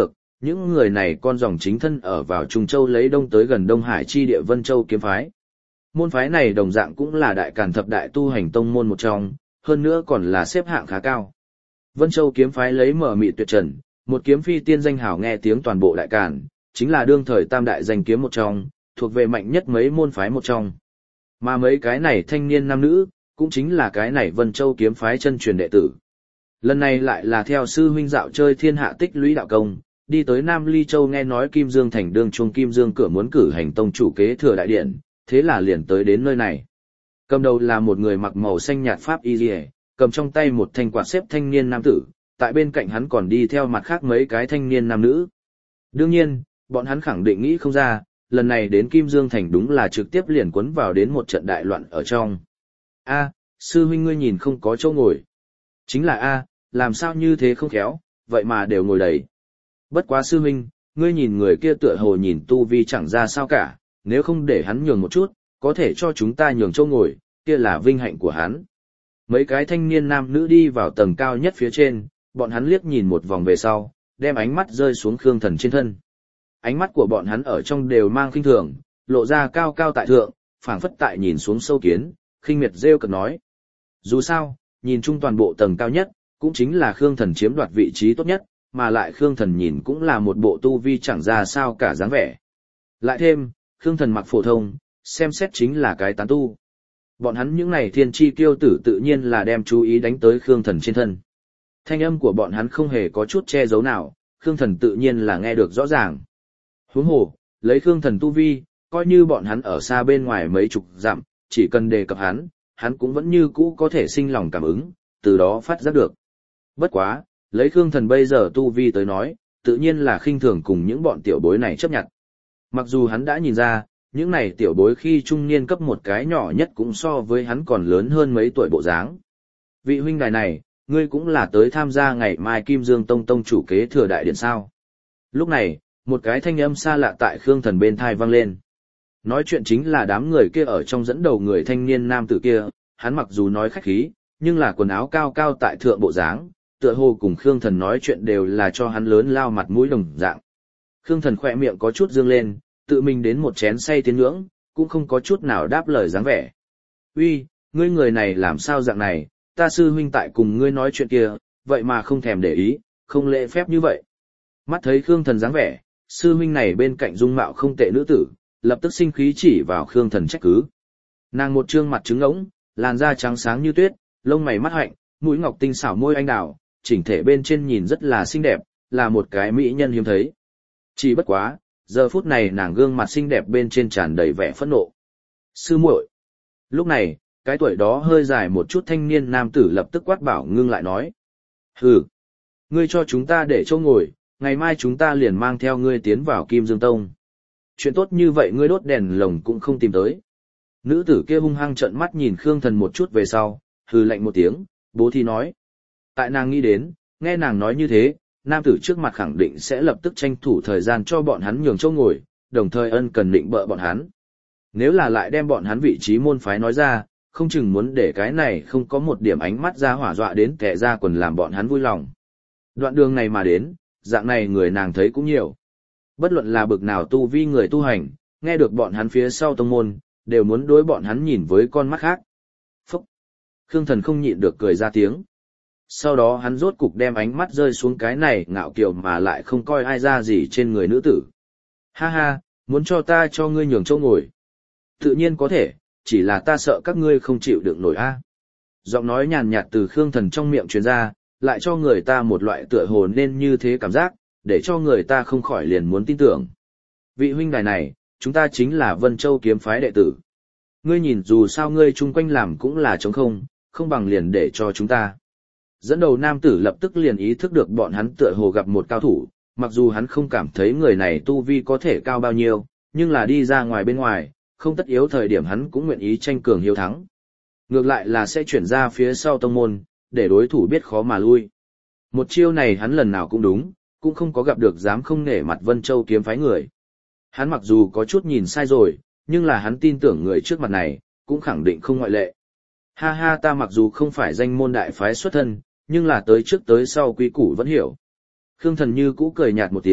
những người này con dòng chính thân ở vào Trung Châu lấy đông tới gần Đông Hải chi địa Vân Châu kiếm phái. Môn phái này đồng dạng cũng là đại càn thập đại tu hành tông môn một trong, hơn nữa còn là xếp hạng khá cao. Vân Châu kiếm phái lấy mở mị tuyệt trần, một kiếm phi tiên danh hào nghe tiếng toàn bộ đại càn, chính là đương thời tam đại danh kiếm một trong, thuộc về mạnh nhất mấy môn phái một trong. Mà mấy cái này thanh niên nam nữ, cũng chính là cái này Vân Châu kiếm phái chân truyền đệ tử. Lần này lại là theo sư huynh dạo chơi thiên hạ tích lũy đạo công, đi tới Nam Ly Châu nghe nói Kim Dương thành đương chuông Kim Dương cửa muốn cử hành tông chủ kế thừa đại điện, thế là liền tới đến nơi này. Cầm đầu là một người mặc màu xanh nhạt pháp y liễu, cầm trong tay một thanh quạt xếp thanh niên nam tử, tại bên cạnh hắn còn đi theo mặt khác mấy cái thanh niên nam nữ. Đương nhiên, bọn hắn khẳng định nghĩ không ra, lần này đến Kim Dương thành đúng là trực tiếp liền cuốn vào đến một trận đại loạn ở trong. A, sư huynh ngươi nhìn không có chỗ ngồi. Chính là A, làm sao như thế không khéo, vậy mà đều ngồi đầy. Bất quá sư huynh, ngươi nhìn người kia tựa hồ nhìn tu vi chẳng ra sao cả, nếu không để hắn nhường một chút, có thể cho chúng ta nhường chỗ ngồi, kia là vinh hạnh của hắn. Mấy cái thanh niên nam nữ đi vào tầng cao nhất phía trên, bọn hắn liếc nhìn một vòng về sau, đem ánh mắt rơi xuống Khương Thần trên thân. Ánh mắt của bọn hắn ở trong đều mang khinh thường, lộ ra cao cao tại thượng, phảng phất tại nhìn xuống sâu kiến, khinh miệt rêu cợt nói. Dù sao, nhìn chung toàn bộ tầng cao nhất, cũng chính là Khương Thần chiếm đoạt vị trí tốt nhất, mà lại Khương Thần nhìn cũng là một bộ tu vi chẳng ra sao cả dáng vẻ. Lại thêm, Khương Thần mặc phổ thông, xem xét chính là cái tán tu. Bọn hắn những này thiên chi kiêu tử tự nhiên là đem chú ý đánh tới Khương Thần trên thân. Thanh âm của bọn hắn không hề có chút che giấu nào, Khương Thần tự nhiên là nghe được rõ ràng. Huống hồ, lấy Khương Thần tu vi, coi như bọn hắn ở xa bên ngoài mấy chục dặm, chỉ cần đề cập hắn, hắn cũng vẫn như cũ có thể sinh lòng cảm ứng, từ đó phát giác được. Bất quá, lấy Khương Thần bây giờ tu vi tới nói, tự nhiên là khinh thường cùng những bọn tiểu bối này chấp nhận. Mặc dù hắn đã nhìn ra, những này tiểu bối khi trung niên cấp một cái nhỏ nhất cũng so với hắn còn lớn hơn mấy tuổi bộ dáng. Vị huynh đài này, ngươi cũng là tới tham gia ngày mai Kim Dương Tông tông chủ kế thừa đại điện sao. Lúc này, một cái thanh âm xa lạ tại Khương Thần bên thai vang lên. Nói chuyện chính là đám người kia ở trong dẫn đầu người thanh niên nam tử kia, hắn mặc dù nói khách khí, nhưng là quần áo cao cao tại thượng bộ dáng, tựa hồ cùng Khương Thần nói chuyện đều là cho hắn lớn lao mặt mũi đồng dạng. Khương Thần khỏe miệng có chút dương lên, tự mình đến một chén say tiến ngưỡng, cũng không có chút nào đáp lời dáng vẻ. Uy, ngươi người này làm sao dạng này, ta sư huynh tại cùng ngươi nói chuyện kia, vậy mà không thèm để ý, không lễ phép như vậy. Mắt thấy Khương Thần dáng vẻ, sư huynh này bên cạnh dung mạo không tệ nữ tử, lập tức sinh khí chỉ vào Khương Thần trách cứ. Nàng một trương mặt trứng ống, làn da trắng sáng như tuyết, lông mày mắt hạnh, mũi ngọc tinh xảo môi anh đào, chỉnh thể bên trên nhìn rất là xinh đẹp, là một cái mỹ nhân hiếm thấy. Chỉ bất quá, giờ phút này nàng gương mặt xinh đẹp bên trên tràn đầy vẻ phẫn nộ. Sư muội. Lúc này, cái tuổi đó hơi dài một chút thanh niên nam tử lập tức quát bảo ngưng lại nói. Hừ, ngươi cho chúng ta để chỗ ngồi, ngày mai chúng ta liền mang theo ngươi tiến vào Kim Dương Tông. Chuyện tốt như vậy ngươi đốt đèn lồng cũng không tìm tới. Nữ tử kia hung hăng trợn mắt nhìn Khương Thần một chút về sau, hừ lạnh một tiếng, bố thí nói. Tại nàng nghĩ đến, nghe nàng nói như thế, nam tử trước mặt khẳng định sẽ lập tức tranh thủ thời gian cho bọn hắn nhường chỗ ngồi, đồng thời ân cần định bợ bọn hắn. Nếu là lại đem bọn hắn vị trí môn phái nói ra, không chừng muốn để cái này không có một điểm ánh mắt ra hỏa dọa đến kẻ ra quần làm bọn hắn vui lòng. Đoạn đường này mà đến, dạng này người nàng thấy cũng nhiều. Bất luận là bực nào tu vi người tu hành, nghe được bọn hắn phía sau tông môn, đều muốn đối bọn hắn nhìn với con mắt khác. Phúc! Khương Thần không nhịn được cười ra tiếng. Sau đó hắn rốt cục đem ánh mắt rơi xuống cái này ngạo kiều mà lại không coi ai ra gì trên người nữ tử. Ha ha, muốn cho ta cho ngươi nhường chỗ ngồi. Tự nhiên có thể, chỉ là ta sợ các ngươi không chịu đựng nổi a. Giọng nói nhàn nhạt từ Khương Thần trong miệng truyền ra, lại cho người ta một loại tựa hồ nên như thế cảm giác, để cho người ta không khỏi liền muốn tin tưởng. Vị huynh đài này, chúng ta chính là Vân Châu kiếm phái đệ tử. Ngươi nhìn dù sao ngươi chung quanh làm cũng là trống không, không bằng liền để cho chúng ta. Dẫn đầu nam tử lập tức liền ý thức được bọn hắn tựa hồ gặp một cao thủ, mặc dù hắn không cảm thấy người này tu vi có thể cao bao nhiêu, nhưng là đi ra ngoài bên ngoài, không tất yếu thời điểm hắn cũng nguyện ý tranh cường hiếu thắng. Ngược lại là sẽ chuyển ra phía sau tông môn, để đối thủ biết khó mà lui. Một chiêu này hắn lần nào cũng đúng, cũng không có gặp được dám không nể mặt Vân Châu kiếm phái người. Hắn mặc dù có chút nhìn sai rồi, nhưng là hắn tin tưởng người trước mặt này, cũng khẳng định không ngoại lệ. Ha ha, ta mặc dù không phải danh môn đại phái xuất thân, nhưng là tới trước tới sau quý củ vẫn hiểu. Khương Thần như cũ cười nhạt một tiếng,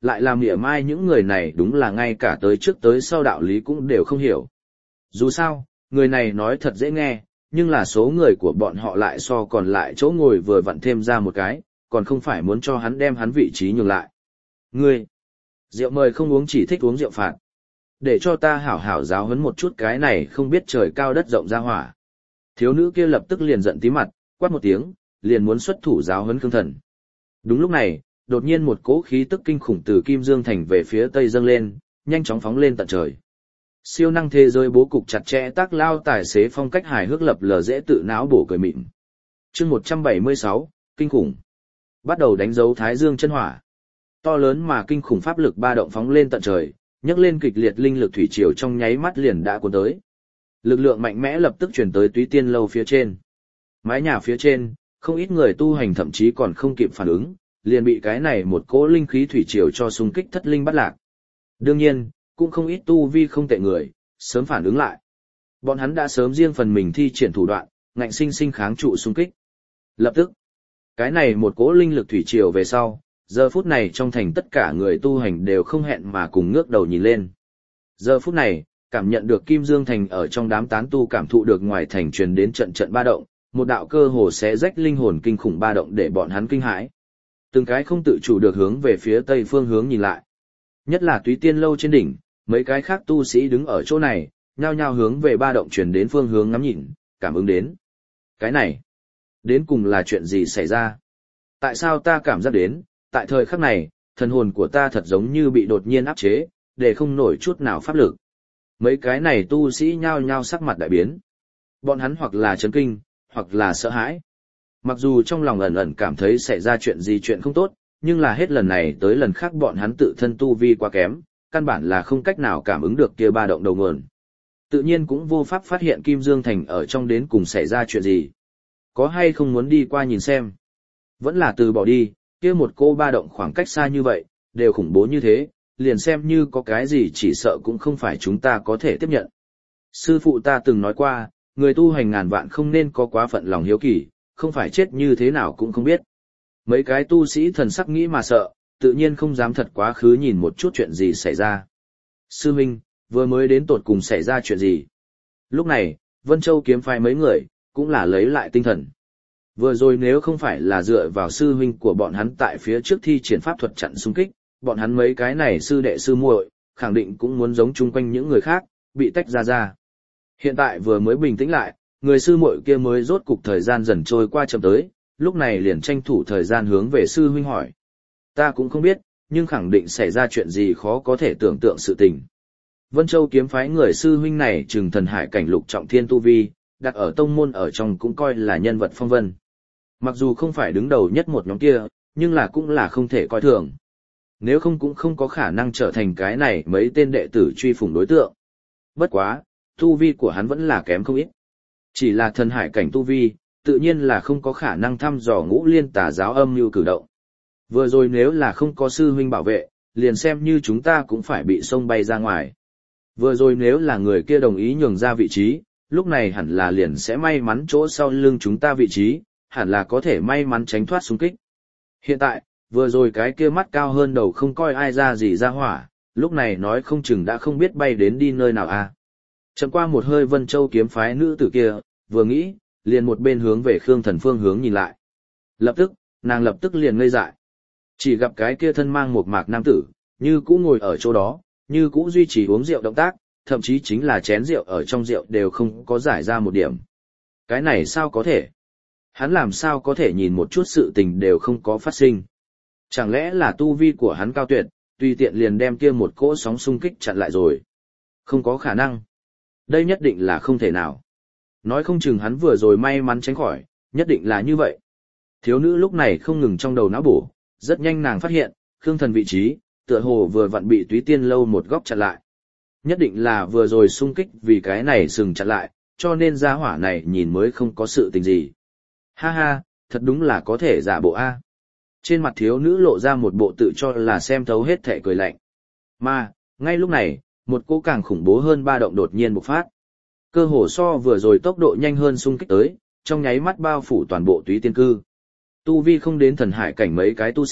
lại làm mỉa mai những người này đúng là ngay cả tới trước tới sau đạo lý cũng đều không hiểu. Dù sao, người này nói thật dễ nghe, nhưng là số người của bọn họ lại so còn lại chỗ ngồi vừa vặn thêm ra một cái, còn không phải muốn cho hắn đem hắn vị trí nhường lại. Ngươi, rượu mời không uống chỉ thích uống rượu phạt. Để cho ta hảo hảo giáo huấn một chút cái này không biết trời cao đất rộng ra hỏa. Thiếu nữ kia lập tức liền giận tí mặt, quát một tiếng, liền muốn xuất thủ giáo huấn Khương Thần. Đúng lúc này, đột nhiên một cỗ khí tức kinh khủng từ Kim Dương Thành về phía tây dâng lên, nhanh chóng phóng lên tận trời. Siêu năng thế giới bố cục chặt chẽ tác lao tài xế phong cách hài hước lập lờ dễ tự não bổ cười mịn. Chương một trăm bảy mươi sáu, kinh khủng. Bắt đầu đánh dấu Thái Dương chân hỏa. To lớn mà kinh khủng pháp lực ba động phóng lên tận trời, nhấc lên kịch liệt linh lực thủy triều trong nháy mắt liền đã cuốn tới. Lực lượng mạnh mẽ lập tức truyền tới Túy Tiên lâu phía trên. Mái nhà phía trên, không ít người tu hành thậm chí còn không kịp phản ứng, liền bị cái này một cỗ linh khí thủy triều cho xung kích thất linh bắt lạc. Đương nhiên, cũng không ít tu vi không tệ người, sớm phản ứng lại. Bọn hắn đã sớm riêng phần mình thi triển thủ đoạn, ngạnh sinh sinh kháng trụ xung kích. Lập tức, cái này một cỗ linh lực thủy triều về sau, giờ phút này trong thành tất cả người tu hành đều không hẹn mà cùng ngước đầu nhìn lên. Giờ phút này, cảm nhận được Kim Dương Thành ở trong đám tán tu cảm thụ được ngoài thành truyền đến trận trận ba động, một đạo cơ hồ sẽ rách linh hồn kinh khủng ba động để bọn hắn kinh hãi. Từng cái không tự chủ được hướng về phía tây phương hướng nhìn lại. Nhất là Túy Tiên lâu trên đỉnh, mấy cái khác tu sĩ đứng ở chỗ này, nhao nhao hướng về ba động truyền đến phương hướng ngắm nhìn, cảm ứng đến. Cái này, đến cùng là chuyện gì xảy ra? Tại sao ta cảm giác đến, tại thời khắc này, thần hồn của ta thật giống như bị đột nhiên áp chế, để không nổi chút nào pháp lực. Mấy cái này tu sĩ nhao nhao sắc mặt đại biến. Bọn hắn hoặc là chấn kinh, hoặc là sợ hãi. Mặc dù trong lòng ẩn ẩn cảm thấy xảy ra chuyện gì chuyện không tốt, nhưng là hết lần này tới lần khác bọn hắn tự thân tu vi quá kém, căn bản là không cách nào cảm ứng được kia ba động đầu nguồn. Tự nhiên cũng vô pháp phát hiện Kim Dương Thành ở trong đến cùng xảy ra chuyện gì. Có hay không muốn đi qua nhìn xem? Vẫn là từ bỏ đi, kia một cô ba động khoảng cách xa như vậy, đều khủng bố như thế, liền xem như có cái gì chỉ sợ cũng không phải chúng ta có thể tiếp nhận. Sư phụ ta từng nói qua, người tu hành ngàn vạn không nên có quá phận lòng hiếu kỳ, không phải chết như thế nào cũng không biết. Mấy cái tu sĩ thần sắc nghĩ mà sợ, tự nhiên không dám thật quá khứ nhìn một chút chuyện gì xảy ra. Sư Minh, vừa mới đến tột cùng xảy ra chuyện gì? Lúc này, Vân Châu kiếm phái mấy người, cũng là lấy lại tinh thần. Vừa rồi nếu không phải là dựa vào sư huynh của bọn hắn tại phía trước thi triển pháp thuật chặn xung kích, bọn hắn mấy cái này sư đệ sư muội, khẳng định cũng muốn giống chung quanh những người khác, bị tách ra ra. Hiện tại vừa mới bình tĩnh lại, người sư muội kia mới rốt cục thời gian dần trôi qua chậm tới, lúc này liền tranh thủ thời gian hướng về sư huynh hỏi. Ta cũng không biết, nhưng khẳng định xảy ra chuyện gì khó có thể tưởng tượng sự tình. Vân Châu kiếm phái người sư huynh này trừng thần hải cảnh lục trọng thiên tu vi, đặt ở tông môn ở trong cũng coi là nhân vật phong vân. Mặc dù không phải đứng đầu nhất một nhóm kia, nhưng là cũng là không thể coi thường. Nếu không cũng không có khả năng trở thành cái này mấy tên đệ tử truy phủng đối tượng. Bất quá, tu vi của hắn vẫn là kém không ít. Chỉ là thần hải cảnh tu vi, tự nhiên là không có khả năng thăm dò ngũ liên tà giáo âm mưu cử động. Vừa rồi nếu là không có sư huynh bảo vệ, liền xem như chúng ta cũng phải bị xông bay ra ngoài. Vừa rồi nếu là người kia đồng ý nhường ra vị trí, lúc này hẳn là liền sẽ may mắn chỗ sau lưng chúng ta vị trí, hẳn là có thể may mắn tránh thoát xung kích. Hiện tại, vừa rồi cái kia mắt cao hơn đầu không coi ai ra gì ra hỏa, lúc này nói không chừng đã không biết bay đến đi nơi nào à. Chậm qua một hơi Vân Châu kiếm phái nữ tử kia, vừa nghĩ, liền một bên hướng về Khương Thần phương hướng nhìn lại. Lập tức, nàng lập tức liền ngây dại. Chỉ gặp cái kia thân mang một mạc nam tử, như cũ ngồi ở chỗ đó, như cũ duy trì uống rượu động tác, thậm chí chính là chén rượu ở trong rượu đều không có giải ra một điểm. Cái này sao có thể? Hắn làm sao có thể nhìn một chút sự tình đều không có phát sinh? Chẳng lẽ là tu vi của hắn cao tuyệt, tùy tiện liền đem kia một cỗ sóng xung kích chặn lại rồi? Không có khả năng. Đây nhất định là không thể nào. Nói không chừng hắn vừa rồi may mắn tránh khỏi, nhất định là như vậy. Thiếu nữ lúc này không ngừng trong đầu não bổ, rất nhanh nàng phát hiện, Khương Thần vị trí, tựa hồ vừa vặn bị Túy Tiên lâu một góc chặn lại. Nhất định là vừa rồi xung kích vì cái này sừng chặn lại, cho nên gia hỏa này nhìn mới không có sự tình gì. Ha ha, thật đúng là có thể giả bộ A. Trên mặt thiếu nữ lộ ra một bộ tự cho là xem thấu hết thể cười lạnh. Mà, ngay lúc này, một cỗ càng khủng bố hơn ba động đột nhiên bộc phát. Cơ hồ so vừa rồi tốc độ nhanh hơn xung kích tới, trong nháy mắt bao phủ toàn bộ Túy Tiên cư. Tu vi không đến thần hải cảnh mấy cái tu sĩ,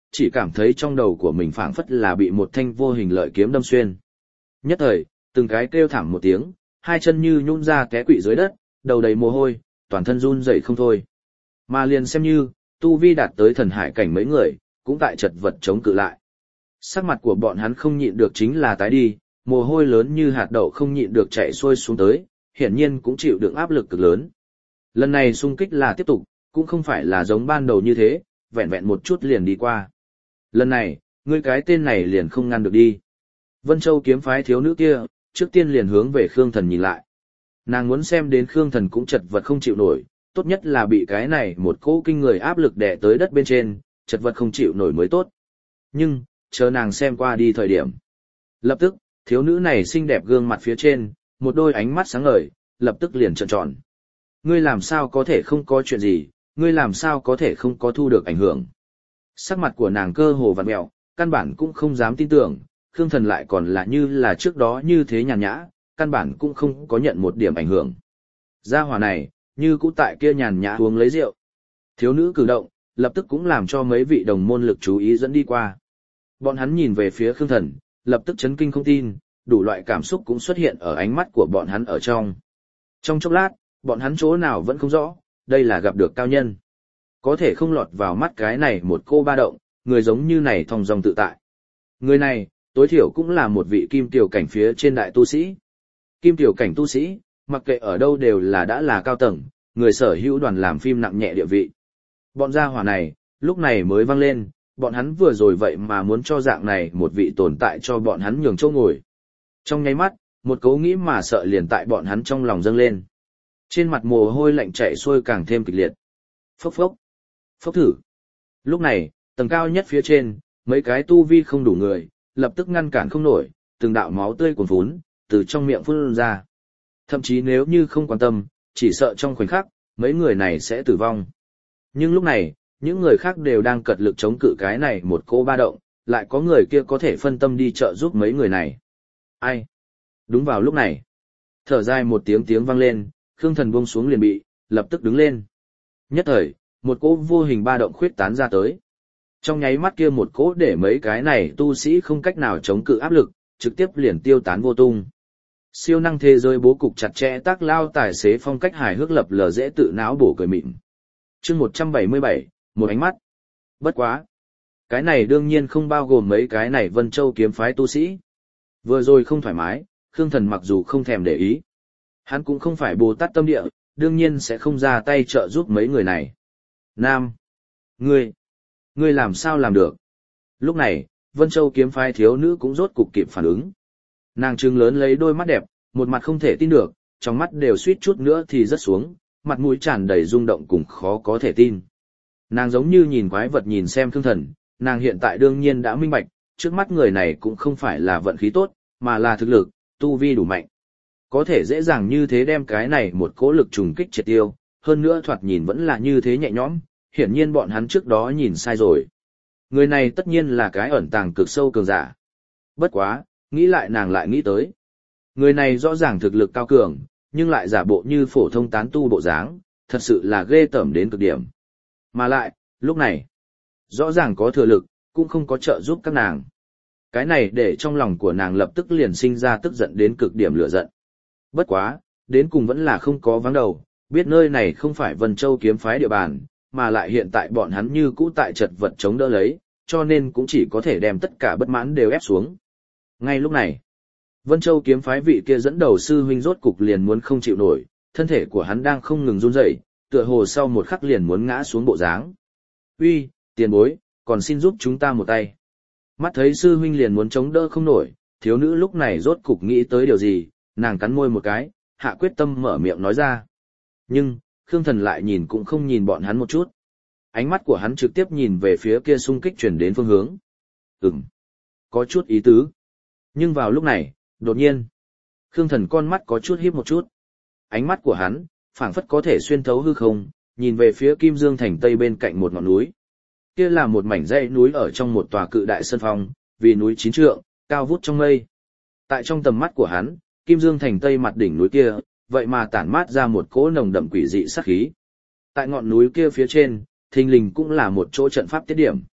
chỉ cảm thấy trong đầu của mình phảng phất là bị một thanh vô hình lợi kiếm đâm xuyên. Nhất thời, từng cái kêu thảm một tiếng, hai chân như nhũn ra té quỵ dưới đất, đầu đầy mồ hôi, toàn thân run rẩy không thôi. Mà liền xem như, tu vi đạt tới thần hải cảnh mấy người, cũng tại chật vật chống cự lại. Sắc mặt của bọn hắn không nhịn được chính là tái đi, mồ hôi lớn như hạt đậu không nhịn được chảy xuôi xuống tới, hiển nhiên cũng chịu đựng áp lực cực lớn. Lần này xung kích là tiếp tục, cũng không phải là giống ban đầu như thế, vẹn vẹn một chút liền đi qua. Lần này, ngươi cái tên này liền không ngăn được đi. Vân Châu kiếm phái thiếu nữ kia, trước tiên liền hướng về Khương Thần nhìn lại. Nàng muốn xem đến Khương Thần cũng chật vật không chịu nổi, tốt nhất là bị cái này một cỗ kinh người áp lực đè tới đất bên trên, chật vật không chịu nổi mới tốt. Nhưng, chờ nàng xem qua đi thời điểm. Lập tức, thiếu nữ này xinh đẹp gương mặt phía trên, một đôi ánh mắt sáng ngời, lập tức liền trợn tròn. Ngươi làm sao có thể không có chuyện gì, ngươi làm sao có thể không có thu được ảnh hưởng. Sắc mặt của nàng cơ hồ vặn mẹo, căn bản cũng không dám tin tưởng, Khương Thần lại còn là như là trước đó như thế nhàn nhã, căn bản cũng không có nhận một điểm ảnh hưởng. Gia hỏa này, như cũ tại kia nhàn nhã uống lấy rượu. Thiếu nữ cử động, lập tức cũng làm cho mấy vị đồng môn lực chú ý dẫn đi qua. Bọn hắn nhìn về phía Khương Thần, lập tức chấn kinh không tin, đủ loại cảm xúc cũng xuất hiện ở ánh mắt của bọn hắn ở trong. Trong chốc lát, bọn hắn chỗ nào vẫn không rõ, đây là gặp được cao nhân. Có thể không lọt vào mắt cái này một cô ba động, người giống như này thong dong tự tại. Người này, tối thiểu cũng là một vị kim tiểu cảnh phía trên đại tu sĩ. Kim tiểu cảnh tu sĩ, mặc kệ ở đâu đều là đã là cao tầng, người sở hữu đoàn làm phim nặng nhẹ địa vị. Bọn gia hỏa này, lúc này mới vang lên, bọn hắn vừa rồi vậy mà muốn cho dạng này một vị tồn tại cho bọn hắn nhường chỗ ngồi. Trong nháy mắt, một cấu nghĩ mà sợ liền tại bọn hắn trong lòng dâng lên. Trên mặt mồ hôi lạnh chảy xuôi càng thêm kịch liệt. Phốc phốc. Phốc thử. Lúc này, tầng cao nhất phía trên, mấy cái tu vi không đủ người, lập tức ngăn cản không nổi, từng đạo máu tươi cuồn phún, từ trong miệng phun ra. Thậm chí nếu như không quan tâm, chỉ sợ trong khoảnh khắc, mấy người này sẽ tử vong. Nhưng lúc này, những người khác đều đang cật lực chống cự cái này một cô ba động, lại có người kia có thể phân tâm đi trợ giúp mấy người này. Ai? Đúng vào lúc này, thở dài một tiếng tiếng vang lên, Khương Thần buông xuống liền bị, lập tức đứng lên. Nhất thời, một cỗ vô hình ba động khuyết tán ra tới. Trong nháy mắt kia một cỗ để mấy cái này tu sĩ không cách nào chống cự áp lực, trực tiếp liền tiêu tán vô tung. Siêu năng thế giới bố cục chặt chẽ tác lao tài xế phong cách hài hước lập lờ dễ tự não bổ cười mịn. Chương một trăm bảy mươi bảy, một ánh mắt. Bất quá. Cái này đương nhiên không bao gồm mấy cái này Vân Châu kiếm phái tu sĩ. Vừa rồi không thoải mái, Khương Thần mặc dù không thèm để ý. Hắn cũng không phải Bồ Tát tâm địa, đương nhiên sẽ không ra tay trợ giúp mấy người này. Nam. Ngươi. Ngươi làm sao làm được? Lúc này, Vân Châu kiếm phái thiếu nữ cũng rốt cục kịp phản ứng. Nàng trừng lớn lấy đôi mắt đẹp, một mặt không thể tin được, trong mắt đều suýt chút nữa thì rớt xuống, mặt mũi tràn đầy rung động cùng khó có thể tin. Nàng giống như nhìn quái vật nhìn xem Khương Thần, nàng hiện tại đương nhiên đã minh bạch, trước mắt người này cũng không phải là vận khí tốt, mà là thực lực, tu vi đủ mạnh. Có thể dễ dàng như thế đem cái này một cỗ lực trùng kích triệt tiêu, hơn nữa thoạt nhìn vẫn là như thế nhẹ nhõm, hiển nhiên bọn hắn trước đó nhìn sai rồi. Người này tất nhiên là cái ẩn tàng cực sâu cường giả. Bất quá, nghĩ lại nàng lại nghĩ tới. Người này rõ ràng thực lực cao cường, nhưng lại giả bộ như phổ thông tán tu bộ dáng, thật sự là ghê tởm đến cực điểm. Mà lại, lúc này, rõ ràng có thừa lực, cũng không có trợ giúp các nàng. Cái này để trong lòng của nàng lập tức liền sinh ra tức giận đến cực điểm lửa giận. Bất quá, đến cùng vẫn là không có vắng đầu, biết nơi này không phải Vân Châu kiếm phái địa bàn, mà lại hiện tại bọn hắn như cũ tại chật vật chống đỡ lấy, cho nên cũng chỉ có thể đem tất cả bất mãn đều ép xuống. Ngay lúc này, Vân Châu kiếm phái vị kia dẫn đầu sư huynh rốt cục liền muốn không chịu nổi, thân thể của hắn đang không ngừng run rẩy, tựa hồ sau một khắc liền muốn ngã xuống bộ dáng. "Uy, tiền bối, còn xin giúp chúng ta một tay." Mắt thấy sư huynh liền muốn chống đỡ không nổi, thiếu nữ lúc này rốt cục nghĩ tới điều gì, nàng cắn môi một cái, hạ quyết tâm mở miệng nói ra. Nhưng, Khương Thần lại nhìn cũng không nhìn bọn hắn một chút. Ánh mắt của hắn trực tiếp nhìn về phía kia xung kích chuyển đến phương hướng. Ừm, có chút ý tứ. Nhưng vào lúc này, đột nhiên, Khương Thần con mắt có chút híp một chút. Ánh mắt của hắn, phảng phất có thể xuyên thấu hư không, nhìn về phía Kim Dương Thành Tây bên cạnh một ngọn núi. Kia là một mảnh dãy núi ở trong một tòa cự đại sơn phong, vì núi chín trượng, cao vút trong mây. Tại trong tầm mắt của hắn, Kim Dương Thành Tây mặt đỉnh núi kia, vậy mà tản mát ra một cỗ nồng đậm quỷ dị sát khí. Tại ngọn núi kia phía trên, thình lình cũng là một chỗ trận pháp tiết điểm.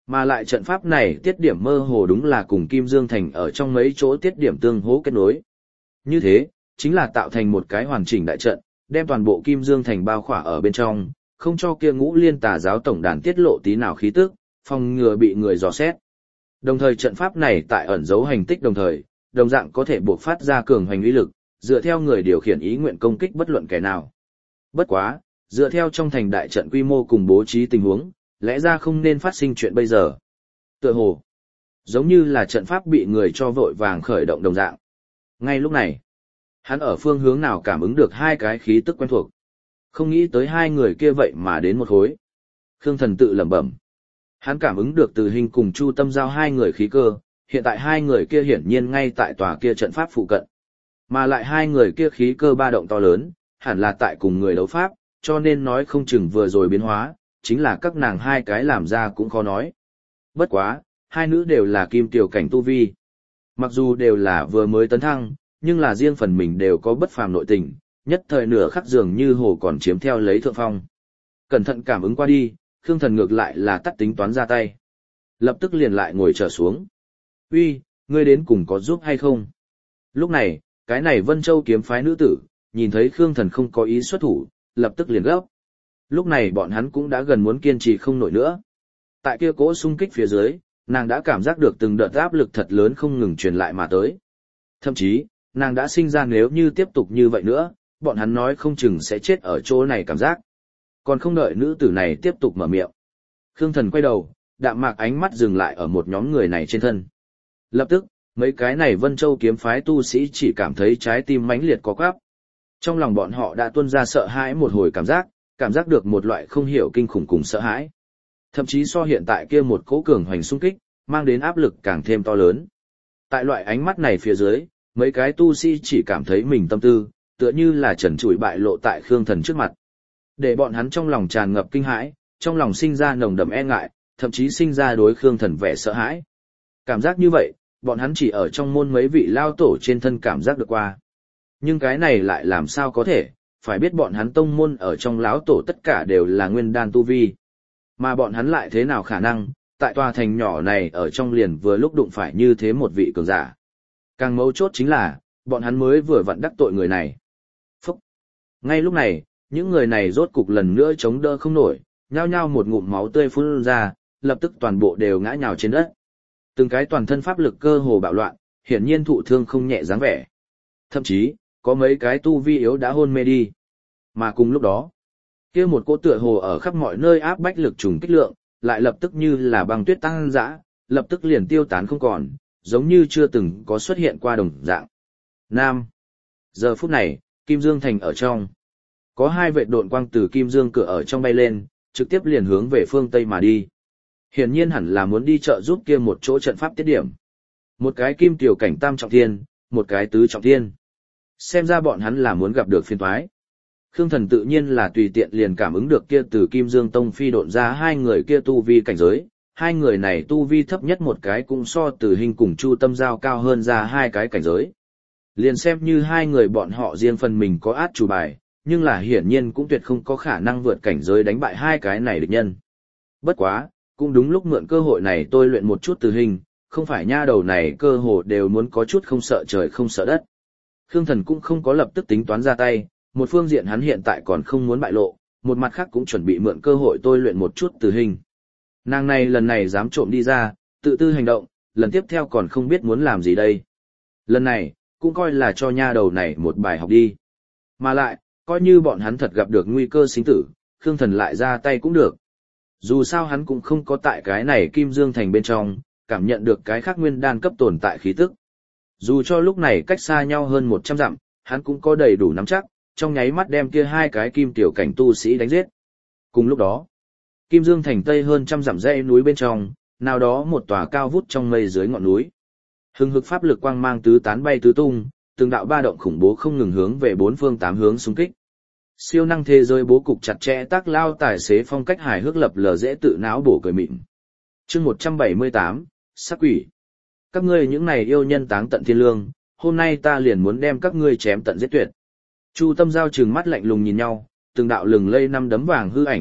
Mà lại trận pháp này tiết điểm mơ hồ đúng là cùng Kim Dương Thành ở trong mấy chỗ tiết điểm tương hỗ kết nối. Như thế, chính là tạo thành một cái hoàn chỉnh đại trận, đem toàn bộ Kim Dương Thành bao khỏa ở bên trong, không cho kia Ngũ Liên Tà giáo tổng đàn tiết lộ tí nào khí tức, phòng ngừa bị người dò xét. Đồng thời trận pháp này tại ẩn dấu hành tích đồng thời, đồng dạng có thể buộc phát ra cường hoành uy lực, dựa theo người điều khiển ý nguyện công kích bất luận kẻ nào. Bất quá, dựa theo trong thành đại trận quy mô cùng bố trí tình huống, lẽ ra không nên phát sinh chuyện bây giờ. Tựa hồ, giống như là trận pháp bị người cho vội vàng khởi động đồng dạng. Ngay lúc này, hắn ở phương hướng nào cảm ứng được hai cái khí tức quen thuộc. Không nghĩ tới hai người kia vậy mà đến một khối. Khương Thần tự lẩm bẩm. Hắn cảm ứng được Từ Hình cùng Chu Tâm Giao hai người khí cơ, hiện tại hai người kia hiển nhiên ngay tại tòa kia trận pháp phụ cận. Mà lại hai người kia khí cơ ba động to lớn, hẳn là tại cùng người đấu pháp, cho nên nói không chừng vừa rồi biến hóa, chính là các nàng hai cái làm ra cũng khó nói. Bất quá, hai nữ đều là kim tiểu cảnh tu vi. Mặc dù đều là vừa mới tấn thăng, nhưng là riêng phần mình đều có bất phàm nội tình, nhất thời nửa khắc dường như hồ còn chiếm theo lấy thượng phong. Cẩn thận cảm ứng qua đi, Khương Thần ngược lại là tắt tính toán ra tay. Lập tức liền lại ngồi trở xuống. Uy, ngươi đến cùng có giúp hay không? Lúc này, cái này Vân Châu kiếm phái nữ tử, nhìn thấy Khương Thần không có ý xuất thủ, lập tức liền gấp. Lúc này bọn hắn cũng đã gần muốn kiên trì không nổi nữa. Tại kia cỗ xung kích phía dưới, nàng đã cảm giác được từng đợt áp lực thật lớn không ngừng truyền lại mà tới. Thậm chí, nàng đã sinh ra nếu như tiếp tục như vậy nữa, bọn hắn nói không chừng sẽ chết ở chỗ này cảm giác. Còn không đợi nữ tử này tiếp tục mở miệng. Khương Thần quay đầu, đạm mạc ánh mắt dừng lại ở một nhóm người này trên thân. Lập tức, mấy cái này Vân Châu kiếm phái tu sĩ chỉ cảm thấy trái tim mãnh liệt có quắp. Trong lòng bọn họ đã tuôn ra sợ hãi một hồi cảm giác, cảm giác được một loại không hiểu kinh khủng cùng sợ hãi. Thậm chí so hiện tại kia một cỗ cường hoành xung kích, mang đến áp lực càng thêm to lớn. Tại loại ánh mắt này phía dưới, mấy cái tu sĩ chỉ cảm thấy mình tâm tư, tựa như là trần trụi bại lộ tại Khương Thần trước mặt. Để bọn hắn trong lòng tràn ngập kinh hãi, trong lòng sinh ra nồng đậm e ngại, thậm chí sinh ra đối Khương Thần vẻ sợ hãi. Cảm giác như vậy, bọn hắn chỉ ở trong môn mấy vị lao tổ trên thân cảm giác được qua. Nhưng cái này lại làm sao có thể, phải biết bọn hắn tông môn ở trong lão tổ tất cả đều là nguyên đan tu vi. Mà bọn hắn lại thế nào khả năng, tại tòa thành nhỏ này ở trong liền vừa lúc đụng phải như thế một vị cường giả. Càng mấu chốt chính là, bọn hắn mới vừa vặn đắc tội người này. Phúc! Ngay lúc này, những người này rốt cục lần nữa chống đỡ không nổi, nhao nhao một ngụm máu tươi phun ra, lập tức toàn bộ đều ngã nhào trên đất. Từng cái toàn thân pháp lực cơ hồ bạo loạn, hiển nhiên thụ thương không nhẹ dáng vẻ. Thậm chí, có mấy cái tu vi yếu đã hôn mê đi. Mà cùng lúc đó, kia một cỗ tựa hồ ở khắp mọi nơi áp bách lực trùng kích lượng, lại lập tức như là băng tuyết tăng dã, lập tức liền tiêu tán không còn, giống như chưa từng có xuất hiện qua đồng dạng. Nam. Giờ phút này, Kim Dương Thành ở trong. Có hai vệ độn quang từ Kim Dương cửa ở trong bay lên, trực tiếp liền hướng về phương Tây mà đi. Hiển nhiên hẳn là muốn đi trợ giúp kia một chỗ trận pháp tiết điểm. Một cái kim tiểu cảnh tam trọng thiên, một cái tứ trọng thiên. Xem ra bọn hắn là muốn gặp được phiền toái. Khương Thần tự nhiên là tùy tiện liền cảm ứng được kia từ Kim Dương Tông phi độn ra hai người kia tu vi cảnh giới, hai người này tu vi thấp nhất một cái cũng so Từ Hình cùng Chu Tâm Giao cao hơn ra hai cái cảnh giới. Liền xem như hai người bọn họ riêng phần mình có át chủ bài, nhưng là hiển nhiên cũng tuyệt không có khả năng vượt cảnh giới đánh bại hai cái này địch nhân. Bất quá, cũng đúng lúc mượn cơ hội này tôi luyện một chút Từ Hình, không phải nha đầu này cơ hồ đều muốn có chút không sợ trời không sợ đất. Khương Thần cũng không có lập tức tính toán ra tay, một phương diện hắn hiện tại còn không muốn bại lộ, một mặt khác cũng chuẩn bị mượn cơ hội tôi luyện một chút Từ Hình. Nàng này lần này dám trộm đi ra, tự tư hành động, lần tiếp theo còn không biết muốn làm gì đây. Lần này, cũng coi là cho nha đầu này một bài học đi. Mà lại, coi như bọn hắn thật gặp được nguy cơ sinh tử, Khương Thần lại ra tay cũng được. Dù sao hắn cũng không có tại cái này Kim Dương Thành bên trong, cảm nhận được cái khác nguyên đan cấp tồn tại khí tức. Dù cho lúc này cách xa nhau hơn một trăm dặm, hắn cũng có đầy đủ nắm chắc, trong nháy mắt đem kia hai cái kim tiểu cảnh tu sĩ đánh giết. Cùng lúc đó, Kim Dương Thành tây hơn trăm dặm dãy núi bên trong, nào đó một tòa cao vút trong mây dưới ngọn núi. Hưng hực pháp lực quang mang tứ tán bay tứ tung, từng đạo ba động khủng bố không ngừng hướng về bốn phương tám hướng xung kích. Siêu năng thế giới bố cục chặt chẽ tác lao tài xế phong cách hài hước lập lờ dễ tự não bổ cười mịn. Chương một trăm bảy mươi tám, Sắc quỷ. Các ngươi những này yêu nhân táng tận thiên lương, hôm nay ta liền muốn đem các ngươi chém tận giết tuyệt. Chu Tâm Giao trừng mắt lạnh lùng nhìn nhau, từng đạo lừng lây năm đấm vàng hư ảnh,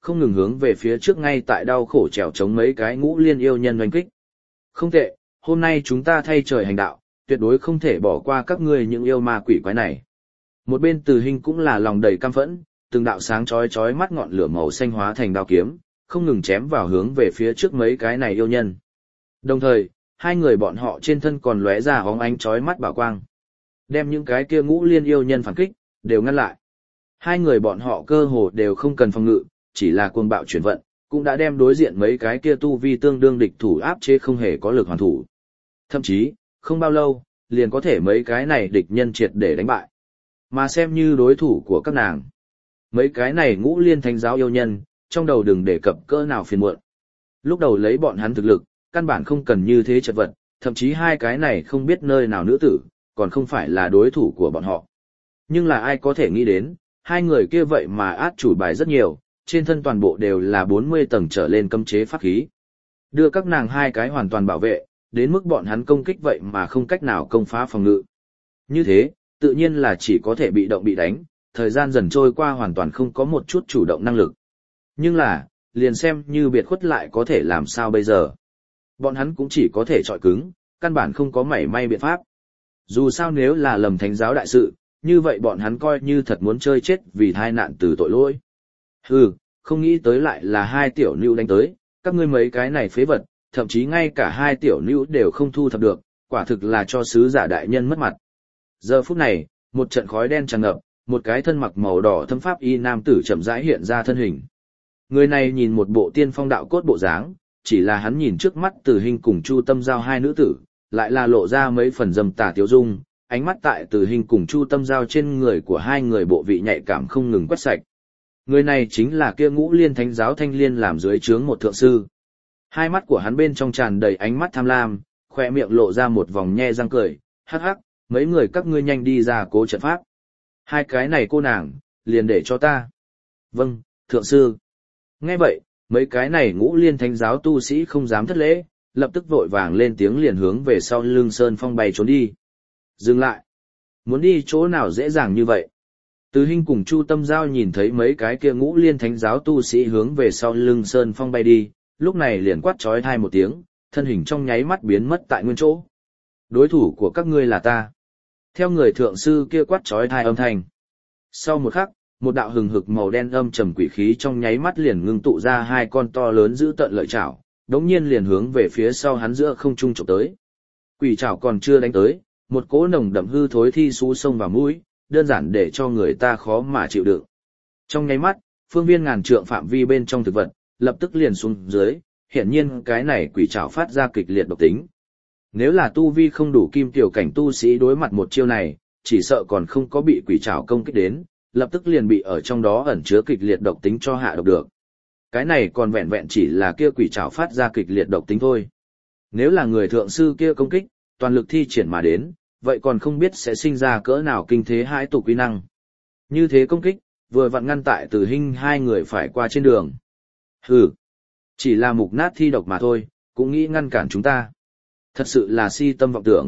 không ngừng hướng về phía trước ngay tại đau khổ trèo chống mấy cái ngũ liên yêu nhân oanh kích. Không tệ, hôm nay chúng ta thay trời hành đạo, tuyệt đối không thể bỏ qua các ngươi những yêu ma quỷ quái này. Một bên Từ Hinh cũng là lòng đầy căm phẫn, từng đạo sáng chói chói mắt ngọn lửa màu xanh hóa thành đao kiếm, không ngừng chém vào hướng về phía trước mấy cái này yêu nhân. Đồng thời, hai người bọn họ trên thân còn lóe ra óng ánh chói mắt bảo quang, đem những cái kia ngũ liên yêu nhân phản kích đều ngăn lại. Hai người bọn họ cơ hồ đều không cần phòng ngự, chỉ là cuồng bạo chuyển vận, cũng đã đem đối diện mấy cái kia tu vi tương đương địch thủ áp chế không hề có lực hoàn thủ. Thậm chí, không bao lâu, liền có thể mấy cái này địch nhân triệt để đánh bại. Mà xem như đối thủ của các nàng. Mấy cái này ngũ liên thánh giáo yêu nhân, trong đầu đừng đề cập cỡ nào phiền muộn. Lúc đầu lấy bọn hắn thực lực, căn bản không cần như thế chật vật, thậm chí hai cái này không biết nơi nào nữ tử, còn không phải là đối thủ của bọn họ. Nhưng là ai có thể nghĩ đến, hai người kia vậy mà át chủ bài rất nhiều, trên thân toàn bộ đều là bốn mươi tầng trở lên cấm chế pháp khí. Đưa các nàng hai cái hoàn toàn bảo vệ, đến mức bọn hắn công kích vậy mà không cách nào công phá phòng ngự. Như thế, tự nhiên là chỉ có thể bị động bị đánh, thời gian dần trôi qua hoàn toàn không có một chút chủ động năng lực. Nhưng là, liền xem như biệt khuất lại có thể làm sao bây giờ. Bọn hắn cũng chỉ có thể chọi cứng, căn bản không có mảy may biện pháp. Dù sao nếu là lầm thánh giáo đại sự, như vậy bọn hắn coi như thật muốn chơi chết vì tai nạn từ tội lỗi. Hừ, không nghĩ tới lại là hai tiểu nữ đánh tới, các ngươi mấy cái này phế vật, thậm chí ngay cả hai tiểu nữ đều không thu thập được, quả thực là cho sứ giả đại nhân mất mặt. Giờ phút này, một trận khói đen tràn ngập, một cái thân mặc màu đỏ thâm pháp y nam tử chậm rãi hiện ra thân hình. Người này nhìn một bộ tiên phong đạo cốt bộ dáng, chỉ là hắn nhìn trước mắt Từ Hinh cùng Chu Tâm Giao hai nữ tử, lại là lộ ra mấy phần dâm tà tiêu dung, ánh mắt tại Từ Hinh cùng Chu Tâm Giao trên người của hai người bộ vị nhạy cảm không ngừng quét sạch. Người này chính là kia ngũ liên thánh giáo thanh liên làm dưới trướng một thượng sư. Hai mắt của hắn bên trong tràn đầy ánh mắt tham lam, khoe miệng lộ ra một vòng nhe răng cười, hắc hắc, mấy người các ngươi nhanh đi ra cố trận pháp. Hai cái này cô nàng, liền để cho ta. Vâng, thượng sư. Nghe vậy, mấy cái này ngũ liên thánh giáo tu sĩ không dám thất lễ, lập tức vội vàng lên tiếng liền hướng về sau lưng Sơn Phong bay trốn đi. Dừng lại. Muốn đi chỗ nào dễ dàng như vậy? Từ Hinh cùng Chu Tâm Giao nhìn thấy mấy cái kia ngũ liên thánh giáo tu sĩ hướng về sau lưng Sơn Phong bay đi, lúc này liền quát chói tai một tiếng, thân hình trong nháy mắt biến mất tại nguyên chỗ. Đối thủ của các ngươi là ta. Theo người thượng sư kia quát chói tai âm thanh. Sau một khắc, một đạo hừng hực màu đen âm trầm quỷ khí trong nháy mắt liền ngưng tụ ra hai con to lớn giữ tận lợi chảo, đống nhiên liền hướng về phía sau hắn giữa không trung chụp tới. Quỷ chảo còn chưa đánh tới, một cỗ nồng đậm hư thối thi xú xông vào mũi, đơn giản để cho người ta khó mà chịu đựng. Trong nháy mắt, phương viên ngàn trượng phạm vi bên trong thực vật, lập tức liền xuống dưới, hiển nhiên cái này quỷ trảo phát ra kịch liệt độc tính. Nếu là tu vi không đủ kim tiểu cảnh tu sĩ đối mặt một chiêu này, chỉ sợ còn không có bị quỷ trảo công kích đến, lập tức liền bị ở trong đó ẩn chứa kịch liệt độc tính cho hạ độc được. Cái này còn vẹn vẹn chỉ là kia quỷ trảo phát ra kịch liệt độc tính thôi. Nếu là người thượng sư kia công kích, toàn lực thi triển mà đến, vậy còn không biết sẽ sinh ra cỡ nào kinh thế hãi tục uy năng. Như thế công kích, vừa vặn ngăn tại Từ Hinh hai người phải qua trên đường. Hừ, chỉ là mục nát thi độc mà thôi, cũng nghĩ ngăn cản chúng ta. Thật sự là si tâm vọng tưởng.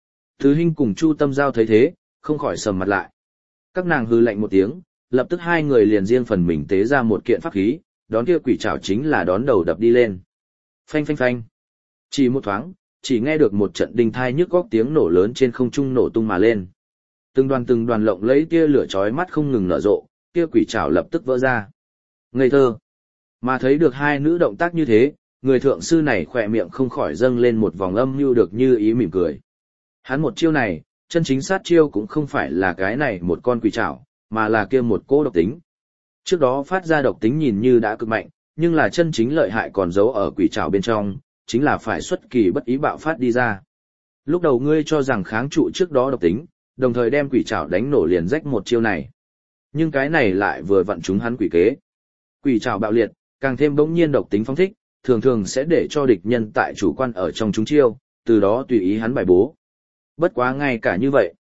Từ Hinh cùng Chu Tâm Giao thấy thế, không khỏi sầm mặt lại. Các nàng hư lạnh một tiếng, lập tức hai người liền riêng phần mình tế ra một kiện pháp khí, đón kia quỷ trảo chính là đón đầu đập đi lên. Phanh phanh phanh. Chỉ một thoáng, chỉ nghe được một trận đinh thai nhức góc tiếng nổ lớn trên không trung nổ tung mà lên. Từng đoàn từng đoàn lộng lấy tia lửa chói mắt không ngừng nở rộ, kia quỷ trảo lập tức vỡ ra. Ngây thơ. Mà thấy được hai nữ động tác như thế, người thượng sư này khỏe miệng không khỏi dâng lên một vòng âm mưu được như ý mỉm cười. Hắn một chiêu này, chân chính sát chiêu cũng không phải là cái này một con quỷ trảo, mà là kia một cỗ độc tính. Trước đó phát ra độc tính nhìn như đã cực mạnh, nhưng là chân chính lợi hại còn giấu ở quỷ trảo bên trong, chính là phải xuất kỳ bất ý bạo phát đi ra. Lúc đầu ngươi cho rằng kháng trụ trước đó độc tính, đồng thời đem quỷ trảo đánh nổ liền rách một chiêu này. Nhưng cái này lại vừa vặn trúng hắn quỷ kế. Quỷ trảo bạo liệt, càng thêm bỗng nhiên độc tính phóng thích, thường thường sẽ để cho địch nhân tại chủ quan ở trong chúng chiêu, từ đó tùy ý hắn bài bố. Bất quá ngay cả như vậy,